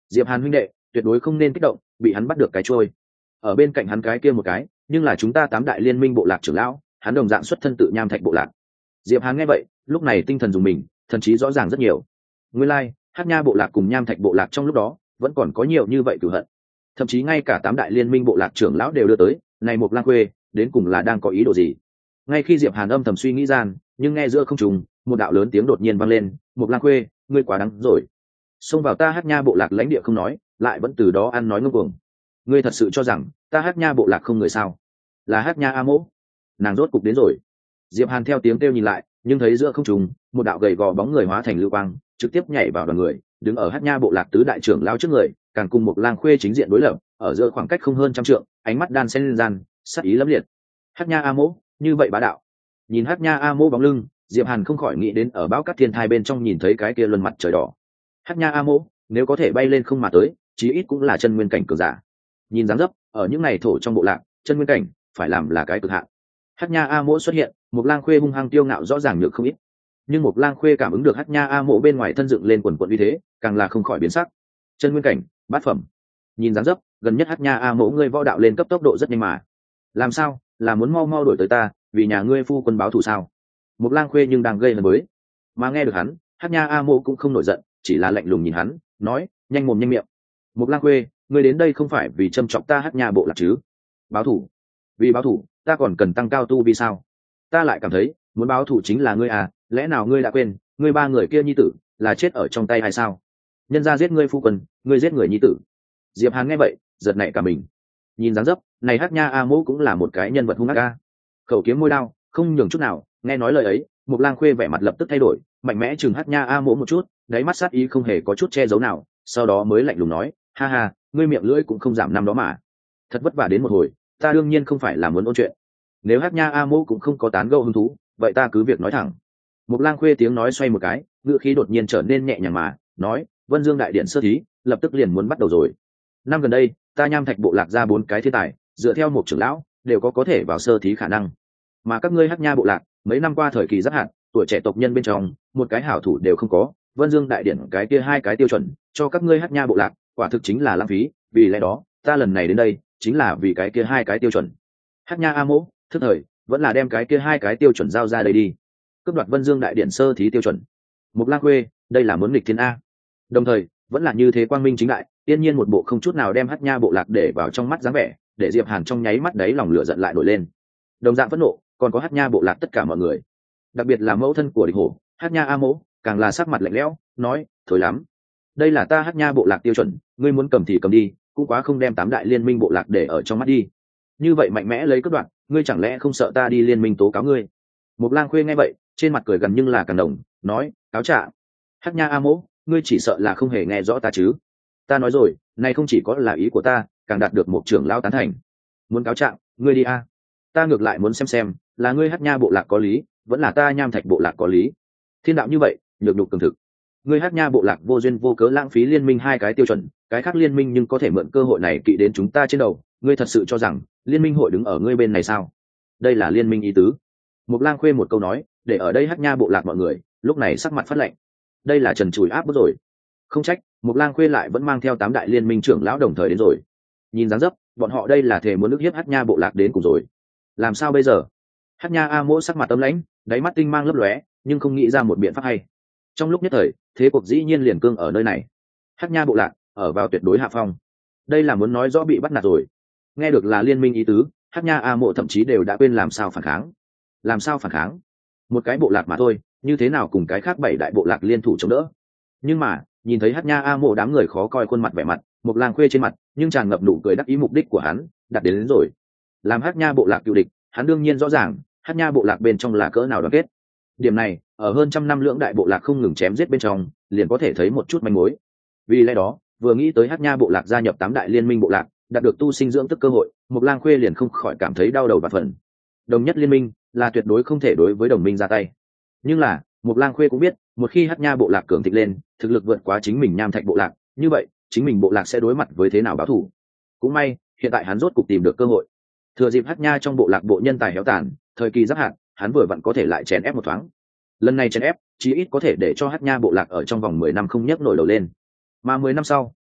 Diệp Hàn huynh đệ tuyệt đối không nên kích động, bị hắn bắt được cái trôi. Ở bên cạnh hắn cái kia một cái nhưng là chúng ta tám đại liên minh bộ lạc trưởng lão, hắn đồng dạng xuất thân tự Nham Thạch bộ lạc. Diệp Hàn nghe vậy lúc này tinh thần dùng mình, thần trí rõ ràng rất nhiều. Nguyên lai Hắc Nha bộ lạc cùng Nham Thạch bộ lạc trong lúc đó vẫn còn có nhiều như vậy cửu hận, thậm chí ngay cả tám đại liên minh bộ lạc trưởng lão đều đưa tới. Này Mộc Lang Khuê đến cùng là đang có ý đồ gì? Ngay khi Diệp Hàn âm thầm suy nghĩ gian, nhưng nghe giữa không trung một đạo lớn tiếng đột nhiên vang lên: Mộc Lang Khuê, ngươi quá đáng rồi, xông vào ta Hắc Nha bộ lạc lãnh địa không nói, lại vẫn từ đó ăn nói ngông cuồng. Ngươi thật sự cho rằng ta Hắc Nha bộ lạc không người sao? Là Hắc Nha A Mỗ, nàng rốt cục đến rồi. Diệp Hàn theo tiếng kêu nhìn lại, nhưng thấy giữa không trung một đạo gầy gò bóng người hóa thành lưu quang, trực tiếp nhảy vào đoàn người, đứng ở Hắc Nha bộ lạc tứ đại trưởng lao trước người, càng cùng Mộc Lang Khuê chính diện đối lập, ở giữa khoảng cách không hơn trăm trượng, ánh mắt đan xen gian, sát ý lẫm liệt. Hắc Nha A Mỗ, như vậy bá đạo. Nhìn Hắc Nha A Mỗ bóng lưng, Diệp Hàn không khỏi nghĩ đến ở bão cát thiên thai bên trong nhìn thấy cái kia luân mặt trời đỏ. Hắc Nha A Mỗ, nếu có thể bay lên không mà tới, chí ít cũng là chân nguyên cảnh cường giả. Nhìn dáng dấp, ở những này thổ trong bộ lạc, chân nguyên cảnh phải làm là cái cực hạn. Hắc Nha A Mỗ xuất hiện, Mộc Lang Khuê hung hăng tiêu ngạo rõ ràng nhược không ít. Nhưng Mộc Lang Khuê cảm ứng được Hắc Nha A Mỗ bên ngoài thân dựng lên quần quần uy thế, càng là không khỏi biến sắc. Chân nguyên cảnh, bát phẩm. Nhìn dáng dấp, gần nhất Hắc Nha A Mỗ ngươi võ đạo lên cấp tốc độ rất nhanh mà. Làm sao, là muốn mau mau đuổi tới ta, vì nhà ngươi phu quân báo thù sao? Mộc Lang Khuê nhưng đang gây hấn với. Mà nghe được hắn, Hắc Nha A Mỗ cũng không nổi giận, chỉ là lạnh lùng nhìn hắn, nói: nhanh mồm nhanh miệng. Mộc Lang Khuê, ngươi đến đây không phải vì châm chọc ta Hắc Nha bộ lạc chứ? Báo thù? Vì báo thù, ta còn cần tăng cao tu vì sao? Ta lại cảm thấy, muốn báo thù chính là ngươi à, lẽ nào ngươi đã quên, ngươi ba người kia nhi tử là chết ở trong tay hay sao? Nhân gia giết ngươi phu quân, ngươi giết người nhi tử. Diệp Hàn nghe vậy, giật nảy cả mình. Nhìn dáng dấp, này Hắc Nha A Mỗ cũng là một cái nhân vật hung ác a. Khẩu kiếm môi đao, không nhường chút nào. Nghe nói lời ấy, Mộc Lang Khuê vẻ mặt lập tức thay đổi, mạnh mẽ chừng Hắc Nha A Mỗ một chút, đáy mắt sát ý không hề có chút che giấu nào, sau đó mới lạnh lùng nói: ha ha, ngươi miệng lưỡi cũng không giảm năm đó mà. Thật vất vả đến một hồi, ta đương nhiên không phải là muốn ôn chuyện. Nếu Hắc Nha A Mỗ cũng không có tán gẫu hứng thú, vậy ta cứ việc nói thẳng. Mộc Lang Khuê tiếng nói xoay một cái, ngữ khí đột nhiên trở nên nhẹ nhàng mà nói: Vân Dương đại điện sơ thí lập tức liền muốn bắt đầu rồi. Năm gần đây, ta Nham Thạch bộ lạc ra 4 cái thiên tài, dựa theo một trưởng lão đều có thể vào sơ thí khả năng. Mà các ngươi Hắc Nha bộ lạc, mấy năm qua thời kỳ giáp hạn, tuổi trẻ tộc nhân bên trong, một cái hảo thủ đều không có. Vân Dương đại điện cái kia 2 cái tiêu chuẩn, cho các ngươi Hắc Nha bộ lạc, quả thực chính là lãng phí. Vì lẽ đó, ta lần này đến đây, chính là vì cái kia 2 cái tiêu chuẩn. Hắc Nha A Mỗ, thức thời, vẫn là đem cái kia 2 cái tiêu chuẩn giao ra đây đi. Cướp đoạt Vân Dương đại điện sơ thí tiêu chuẩn. Mộc Lang Khuê, đây là muốn nghịch thiên a. Đồng thời, vẫn là như thế quang minh chính đại, tiên nhiên một bộ không chút nào đem Hắc Nha bộ lạc để vào trong mắt dáng vẻ, để Diệp Hàn trong nháy mắt đấy lòng lửa giận lại nổi lên. Đồng dạng phẫn nộ, còn có Hắc Nha bộ lạc tất cả mọi người, đặc biệt là mẫu thân của địch hổ, Hắc Nha A Mỗ, càng là sắc mặt lạnh lẽo, nói: thối lắm, đây là ta Hắc Nha bộ lạc tiêu chuẩn, ngươi muốn cầm thì cầm đi, cũng quá không đem 8 đại liên minh bộ lạc để ở trong mắt đi. Như vậy mạnh mẽ lấy cướp đoạt, ngươi chẳng lẽ không sợ ta đi liên minh tố cáo ngươi? Mộc Lang Khuê nghe vậy, trên mặt cười gần nhưng là càng đồng, nói: cáo trạng. Hắc Nha A Mỗ, ngươi chỉ sợ là không hề nghe rõ ta chứ? Ta nói rồi, này không chỉ có là ý của ta, càng đạt được một trưởng lão tán thành. Muốn cáo trạng, ngươi đi a. Ta ngược lại muốn xem, là ngươi Hắc Nha bộ lạc có lý, vẫn là ta Nham Thạch bộ lạc có lý. Thiên đạo như vậy, nhược nhục cường thực. Ngươi Hắc Nha bộ lạc vô duyên vô cớ lãng phí liên minh 2 cái tiêu chuẩn, cái khác liên minh nhưng có thể mượn cơ hội này kỵ đến chúng ta trên đầu, ngươi thật sự cho rằng liên minh hội đứng ở ngươi bên này sao? Đây là liên minh ý tứ. Mộc Lang Khuê một câu nói, để ở đây Hắc Nha bộ lạc mọi người lúc này sắc mặt phát lạnh. Đây là trần trụi áp bức rồi. Không trách, Mộc Lang Khuê lại vẫn mang theo 8 đại liên minh trưởng lão đồng thời đến rồi. Nhìn dáng dấp, bọn họ đây là thể muốn ức hiếp Hắc Nha bộ lạc đến cùng rồi. Làm sao bây giờ? Hắc Nha A Mỗ sắc mặt âm lãnh, đáy mắt tinh mang lấp lóe, nhưng không nghĩ ra một biện pháp hay. Trong lúc nhất thời, thế cuộc dĩ nhiên liền cương ở nơi này. Hắc Nha bộ lạc ở vào tuyệt đối hạ phong. Đây là muốn nói rõ bị bắt nạt rồi. Nghe được là liên minh ý tứ, Hắc Nha A Mỗ thậm chí đều đã quên làm sao phản kháng. Làm sao phản kháng? Một cái bộ lạc mà thôi, như thế nào cùng cái khác 7 đại bộ lạc liên thủ chống đỡ? Nhưng mà, nhìn thấy Hắc Nha A Mỗ đám người khó coi khuôn mặt vẻ mặt, Mộc Lang Khuê trên mặt nhưng tràn ngập nụ cười đắc ý, mục đích của hắn đạt đến rồi. Làm Hắc Nha bộ lạc cựu địch, hắn đương nhiên rõ ràng, Hắc Nha bộ lạc bên trong là cỡ nào đoàn kết. Điểm này, ở hơn trăm năm lưỡng đại bộ lạc không ngừng chém giết bên trong, liền có thể thấy một chút manh mối. Vì lẽ đó, vừa nghĩ tới Hắc Nha bộ lạc gia nhập 8 đại liên minh bộ lạc, đạt được tu sinh dưỡng tức cơ hội, Mộc Lang Khuê liền không khỏi cảm thấy đau đầu và phần. Đồng nhất liên minh là tuyệt đối không thể đối với đồng minh ra tay. Nhưng là, Mộc Lang Khuê cũng biết, một khi Hắc Nha bộ lạc cường thịnh lên, thực lực vượt quá chính mình Nham Thạch bộ lạc, như vậy, chính mình bộ lạc sẽ đối mặt với thế nào báo thù. Cũng may, hiện tại hắn rốt cục tìm được cơ hội. Thừa dịp Hắc Nha trong bộ lạc bộ nhân tài héo tàn, thời kỳ giáp hạn, hắn vừa vặn có thể lại chèn ép một thoáng. Lần này chèn ép, chí ít có thể để cho Hắc Nha bộ lạc ở trong vòng 10 năm không nhấc nổi đầu lên. Mà 10 năm sau,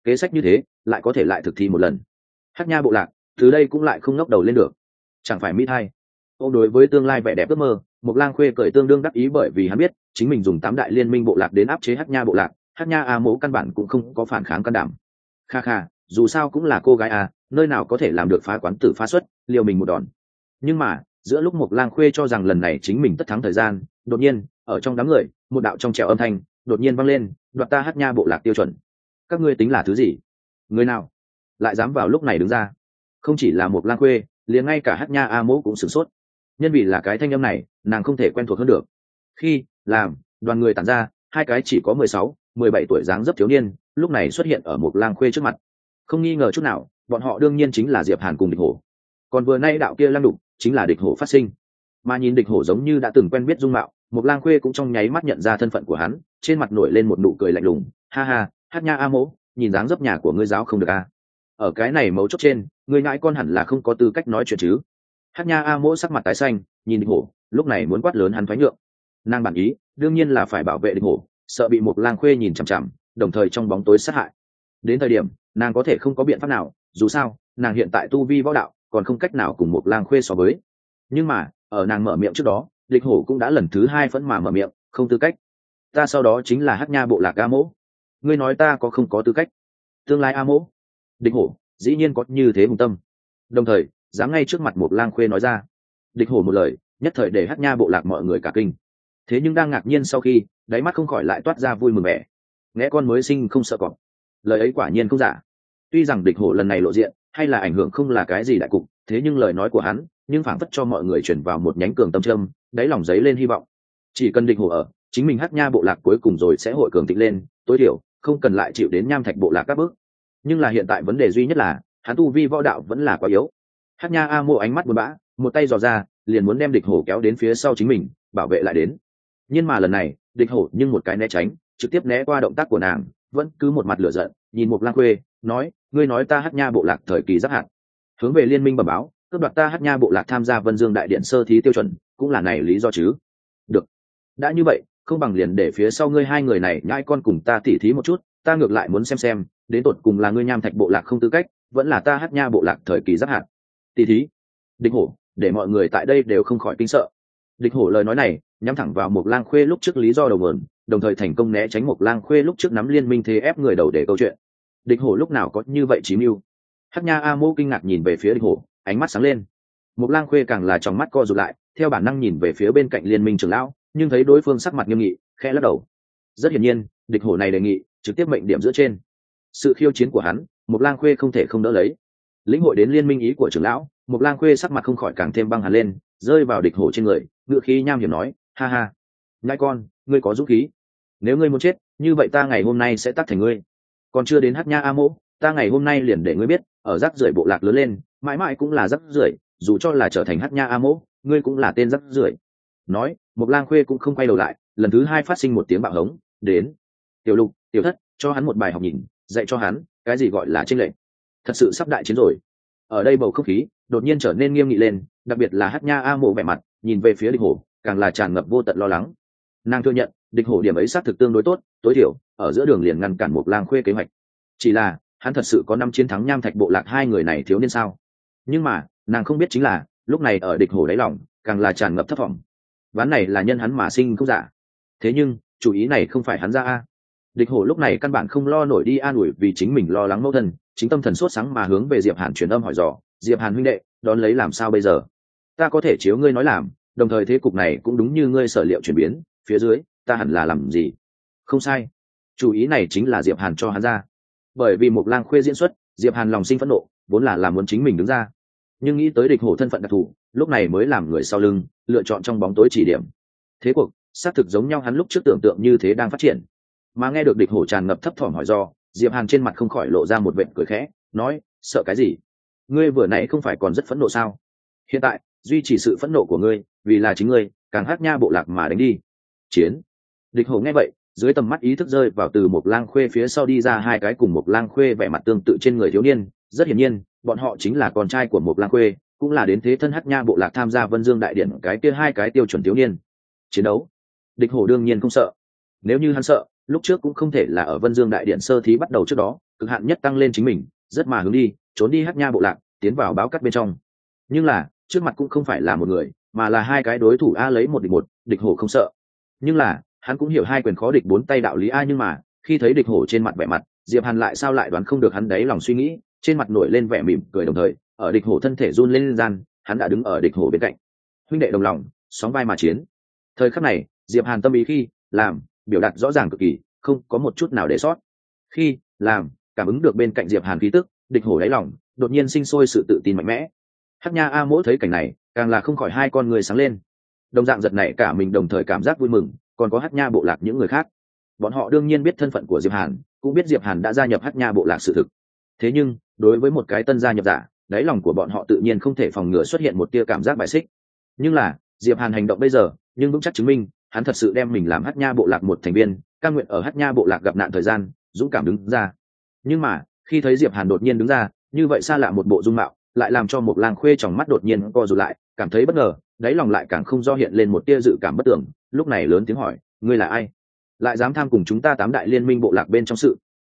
kế sách như thế lại có thể lại thực thi một lần. Hắc Nha bộ lạc từ đây cũng lại không ngóc đầu lên được, chẳng phải mỹ thay. Ông đối với tương lai vẻ đẹp ước mơ, Mộc Lang Khuê cười tương đương đắc ý, bởi vì hắn biết chính mình dùng 8 đại liên minh bộ lạc đến áp chế Hắc Nha bộ lạc, Hắc Nha A Mỗ căn bản cũng không có phản kháng can đảm. Kha kha, dù sao cũng là cô gái à, nơi nào có thể làm được phá quán tử phá xuất, liều mình một đòn. Nhưng mà giữa lúc Mộc Lang Khuê cho rằng lần này chính mình tất thắng thời gian, đột nhiên ở trong đám người một đạo trong trẻo âm thanh đột nhiên vang lên: đoạt ta Hắc Nha bộ lạc tiêu chuẩn, các ngươi tính là thứ gì? Người nào lại dám vào lúc này đứng ra? Không chỉ là Mộc Lang Khuê, liền ngay cả Hắc Nha A Mỗ cũng sửng sốt. Nhân vì là cái thanh âm này nàng không thể quen thuộc hơn được. Khi làm đoàn người tản ra, hai cái chỉ có 16, 17 tuổi dáng dấp thiếu niên lúc này xuất hiện ở Mộc Lang Khuê trước mặt. Không nghi ngờ chút nào, bọn họ đương nhiên chính là Diệp Hàn cùng Địch Hổ. Còn vừa nay đạo kia lăng đục chính là Địch Hổ phát sinh. Mà nhìn Địch Hổ giống như đã từng quen biết dung mạo, Mộc Lang Khuê cũng trong nháy mắt nhận ra thân phận của hắn, trên mặt nổi lên một nụ cười lạnh lùng: ha ha, Hắc Nha A Mỗ, nhìn dáng dấp nhà của ngươi giáo không được a. Ở cái này mấu chốt trên, ngươi ngại con hẳn là không có tư cách nói chuyện chứ? Hắc Nha A Mỗ sắc mặt tái xanh, nhìn Địch Hổ, lúc này muốn quát lớn hắn thoái nhượng. Nàng bản ý đương nhiên là phải bảo vệ Địch Hổ, sợ bị Mộc Lang Khuê nhìn chằm chằm, đồng thời trong bóng tối sát hại. Đến thời điểm nàng có thể không có biện pháp nào, dù sao nàng hiện tại tu vi võ đạo còn không cách nào cùng Mộc Lang Khuê so với. Nhưng mà ở nàng mở miệng trước đó, Địch Hổ cũng đã lần thứ 2 phẫn mà mở miệng: không tư cách. Ta sau đó chính là Hắc Nha bộ lạc A Mỗ, ngươi nói ta có không có tư cách? Tương lai A Mỗ. Địch Hổ dĩ nhiên có như thế hùng tâm, đồng thời dám ngay trước mặt Mộc Lang Khuê nói ra. Địch Hổ một lời nhất thời để Hắc Nha bộ lạc mọi người cả kinh. Thế nhưng đang ngạc nhiên sau khi, đáy mắt không khỏi lại toát ra vui mừng vẻ. Nghe con mới sinh không sợ cọp, lời ấy quả nhiên không giả. Tuy rằng Địch Hổ lần này lộ diện hay là ảnh hưởng không là cái gì đại cục, thế nhưng lời nói của hắn nhưng phảng phất cho mọi người chuyển vào một nhánh cường tâm châm, đáy lòng giấy lên hy vọng. Chỉ cần Địch Hổ ở, chính mình Hắc Nha bộ lạc cuối cùng rồi sẽ hội cường thịnh lên, tối thiểu không cần lại chịu đến Nham Thạch bộ lạc các bước. Nhưng là hiện tại vấn đề duy nhất là hắn tu vi võ đạo vẫn là quá yếu. Hắc Nha A Mỗ ánh mắt buồn bã, một tay dò ra liền muốn đem Địch Hổ kéo đến phía sau chính mình, bảo vệ lại đến. Nhưng mà lần này Địch Hổ nhưng một cái né tránh, trực tiếp né qua động tác của nàng, vẫn cứ một mặt lửa giận nhìn Mộc Lang Khuê, nói: ngươi nói ta Hắc Nha bộ lạc thời kỳ giáp hạn, hướng về liên minh bẩm báo cướp đoạt ta Hắc Nha bộ lạc tham gia Vân Dương đại điện sơ thí tiêu chuẩn, cũng là này lý do chứ? Được, đã như vậy, không bằng liền để phía sau ngươi hai người này nhãi con cùng ta tỉ thí một chút, ta ngược lại muốn xem đến tột cùng là ngươi Nham Thạch bộ lạc không tư cách, vẫn là ta Hắc Nha bộ lạc thời kỳ giáp hạn. Tỉ thí? Địch Hổ để mọi người tại đây đều không khỏi kinh sợ. Địch Hổ lời nói này nhắm thẳng vào Mộc Lang Khuê lúc trước lý do đầu nguồn, đồng thời thành công né tránh Mộc Lang Khuê lúc trước nắm liên minh thế ép người đầu để câu chuyện. Địch Hổ lúc nào có như vậy chí mưu? Hắc Nha A Mỗ kinh ngạc nhìn về phía Địch Hổ, ánh mắt sáng lên. Mộc Lang Khuê càng là trong mắt co rụt lại, theo bản năng nhìn về phía bên cạnh liên minh trưởng lão, nhưng thấy đối phương sắc mặt nghiêm nghị, khẽ lắc đầu. Rất hiển nhiên, Địch Hổ này đề nghị trực tiếp mệnh điểm giữa trên. Sự khiêu chiến của hắn, Mộc Lang Khuê không thể không đỡ lấy. Lĩnh hội đến liên minh ý của trưởng lão, Mộc Lang Khuê sắc mặt không khỏi càng thêm băng hẳn lên, rơi vào Địch Hổ trên người, ngựa khí nham hiểm nói: ha ha, nhãi con, ngươi có dũng khí. Nếu ngươi muốn chết, như vậy ta ngày hôm nay sẽ tắt thành ngươi. Còn chưa đến Hắc Nha A Mỗ, ta ngày hôm nay liền để ngươi biết, ở rác rưởi bộ lạc lớn lên, mãi mãi cũng là rác rưởi, dù cho là trở thành Hắc Nha A Mỗ, ngươi cũng là tên rác rưởi. Nói, Mộc Lang Khuê cũng không quay đầu lại, lần thứ 2 phát sinh một tiếng bạo hống: đến, Tiểu Lục, Tiểu Thất, cho hắn một bài học nhìn, dạy cho hắn cái gì gọi là chênh lệch. Thật sự sắp đại chiến rồi. Ở đây bầu không khí đột nhiên trở nên nghiêm nghị lên, đặc biệt là Hắc Nha A Mỗ vẻ mặt nhìn về phía Địch Hổ, càng là tràn ngập vô tận lo lắng. Nàng thừa nhận Địch Hổ điểm ấy xác thực tương đối tốt, tối thiểu ở giữa đường liền ngăn cản Mộc Lang Khuê kế hoạch. Chỉ là hắn thật sự có 5 chiến thắng Nham Thạch bộ lạc hai người này thiếu niên sao? Nhưng mà nàng không biết chính là lúc này ở Địch Hổ đáy lòng càng là tràn ngập thất vọng. Ván này là nhân hắn mà sinh không giả, thế nhưng chủ ý này không phải hắn ra a. Địch Hổ lúc này căn bản không lo nổi đi an ủi vì chính mình lo lắng mẫu thân, chính tâm thần sốt sáng mà hướng về Diệp Hàn truyền âm hỏi dò: Diệp Hàn huynh đệ, đón lấy làm sao bây giờ? Ta có thể chiếu ngươi nói làm, đồng thời thế cục này cũng đúng như ngươi sở liệu chuyển biến, phía dưới ta hẳn là làm gì? Không sai, chủ ý này chính là Diệp Hàn cho hắn ra. Bởi vì Mộc Lang Khuê diễn xuất, Diệp Hàn lòng sinh phẫn nộ, vốn là muốn chính mình đứng ra, nhưng nghĩ tới Địch Hổ thân phận đặc thù, lúc này mới làm người sau lưng lựa chọn trong bóng tối chỉ điểm. Thế cuộc xác thực giống nhau hắn lúc trước tưởng tượng như thế đang phát triển. Mà nghe được Địch Hổ tràn ngập thấp thỏm hỏi do, Diệp Hàn trên mặt không khỏi lộ ra một vệt cười khẽ, nói: sợ cái gì? Ngươi vừa nãy không phải còn rất phẫn nộ sao? Hiện tại duy trì sự phẫn nộ của ngươi, vì là chính ngươi, càng Hắc Nha bộ lạc mà đánh đi. Chiến. Địch Hổ nghe vậy, dưới tầm mắt ý thức rơi vào từ Mộc Lang Khuê phía sau đi ra hai cái cùng Mộc Lang Khuê vẻ mặt tương tự trên người thiếu niên, rất hiển nhiên, bọn họ chính là con trai của Mộc Lang Khuê, cũng là đến thế thân Hắc Nha bộ lạc tham gia Vân Dương đại điện cái kia hai cái tiêu chuẩn thiếu niên. Chiến đấu, Địch Hổ đương nhiên không sợ. Nếu như hắn sợ, lúc trước cũng không thể là ở Vân Dương đại điện sơ thí bắt đầu trước đó, cực hạn nhất tăng lên chính mình, rất mà hướng đi trốn đi Hắc Nha bộ lạc, tiến vào báo cắt bên trong. Nhưng là trước mặt cũng không phải là một người, mà là hai cái đối thủ a, lấy một địch một, địch hổ không sợ. Nhưng là hắn cũng hiểu hai quyền khó địch bốn tay đạo lý a, nhưng mà khi thấy địch hổ trên mặt vẻ mặt, Diệp Hàn lại sao lại đoán không được hắn đấy lòng suy nghĩ, trên mặt nổi lên vẻ mỉm cười, đồng thời ở địch hổ thân thể run lên gian, hắn đã đứng ở địch hổ bên cạnh. Huynh đệ đồng lòng, sóng vai mà chiến. Thời khắc này Diệp Hàn tâm ý khi làm biểu đạt rõ ràng cực kỳ, không có một chút nào để sót. Khi làm cảm ứng được bên cạnh Diệp Hàn khí tức, địch hổ đáy lòng đột nhiên sinh sôi sự tự tin mạnh mẽ. Hắc Nha A Mỗ thấy cảnh này, càng là không khỏi hai con người sáng lên. Đồng dạng giật này cả mình, đồng thời cảm giác vui mừng, còn có Hắc Nha bộ lạc những người khác. Bọn họ đương nhiên biết thân phận của Diệp Hàn, cũng biết Diệp Hàn đã gia nhập Hắc Nha bộ lạc sự thực. Thế nhưng đối với một cái tân gia nhập giả, đáy lòng của bọn họ tự nhiên không thể phòng ngừa xuất hiện một tia cảm giác bài xích. Nhưng là Diệp Hàn hành động bây giờ nhưng vững chắc chứng minh hắn thật sự đem mình làm Hắc Nha bộ lạc một thành viên, cam nguyện ở Hắc Nha bộ lạc gặp nạn thời gian dũng cảm đứng ra. Nhưng mà khi thấy Diệp Hàn đột nhiên đứng ra như vậy xa lạ một bộ dung mạo, lại làm cho một lang khuê trong mắt đột nhiên co rụt lại, cảm thấy bất ngờ, đáy lòng lại càng không do hiện lên một tia dự cảm bất tưởng. Lúc này lớn tiếng hỏi, ngươi là ai, lại dám tham cùng chúng ta tám đại liên minh bộ lạc bên trong sự?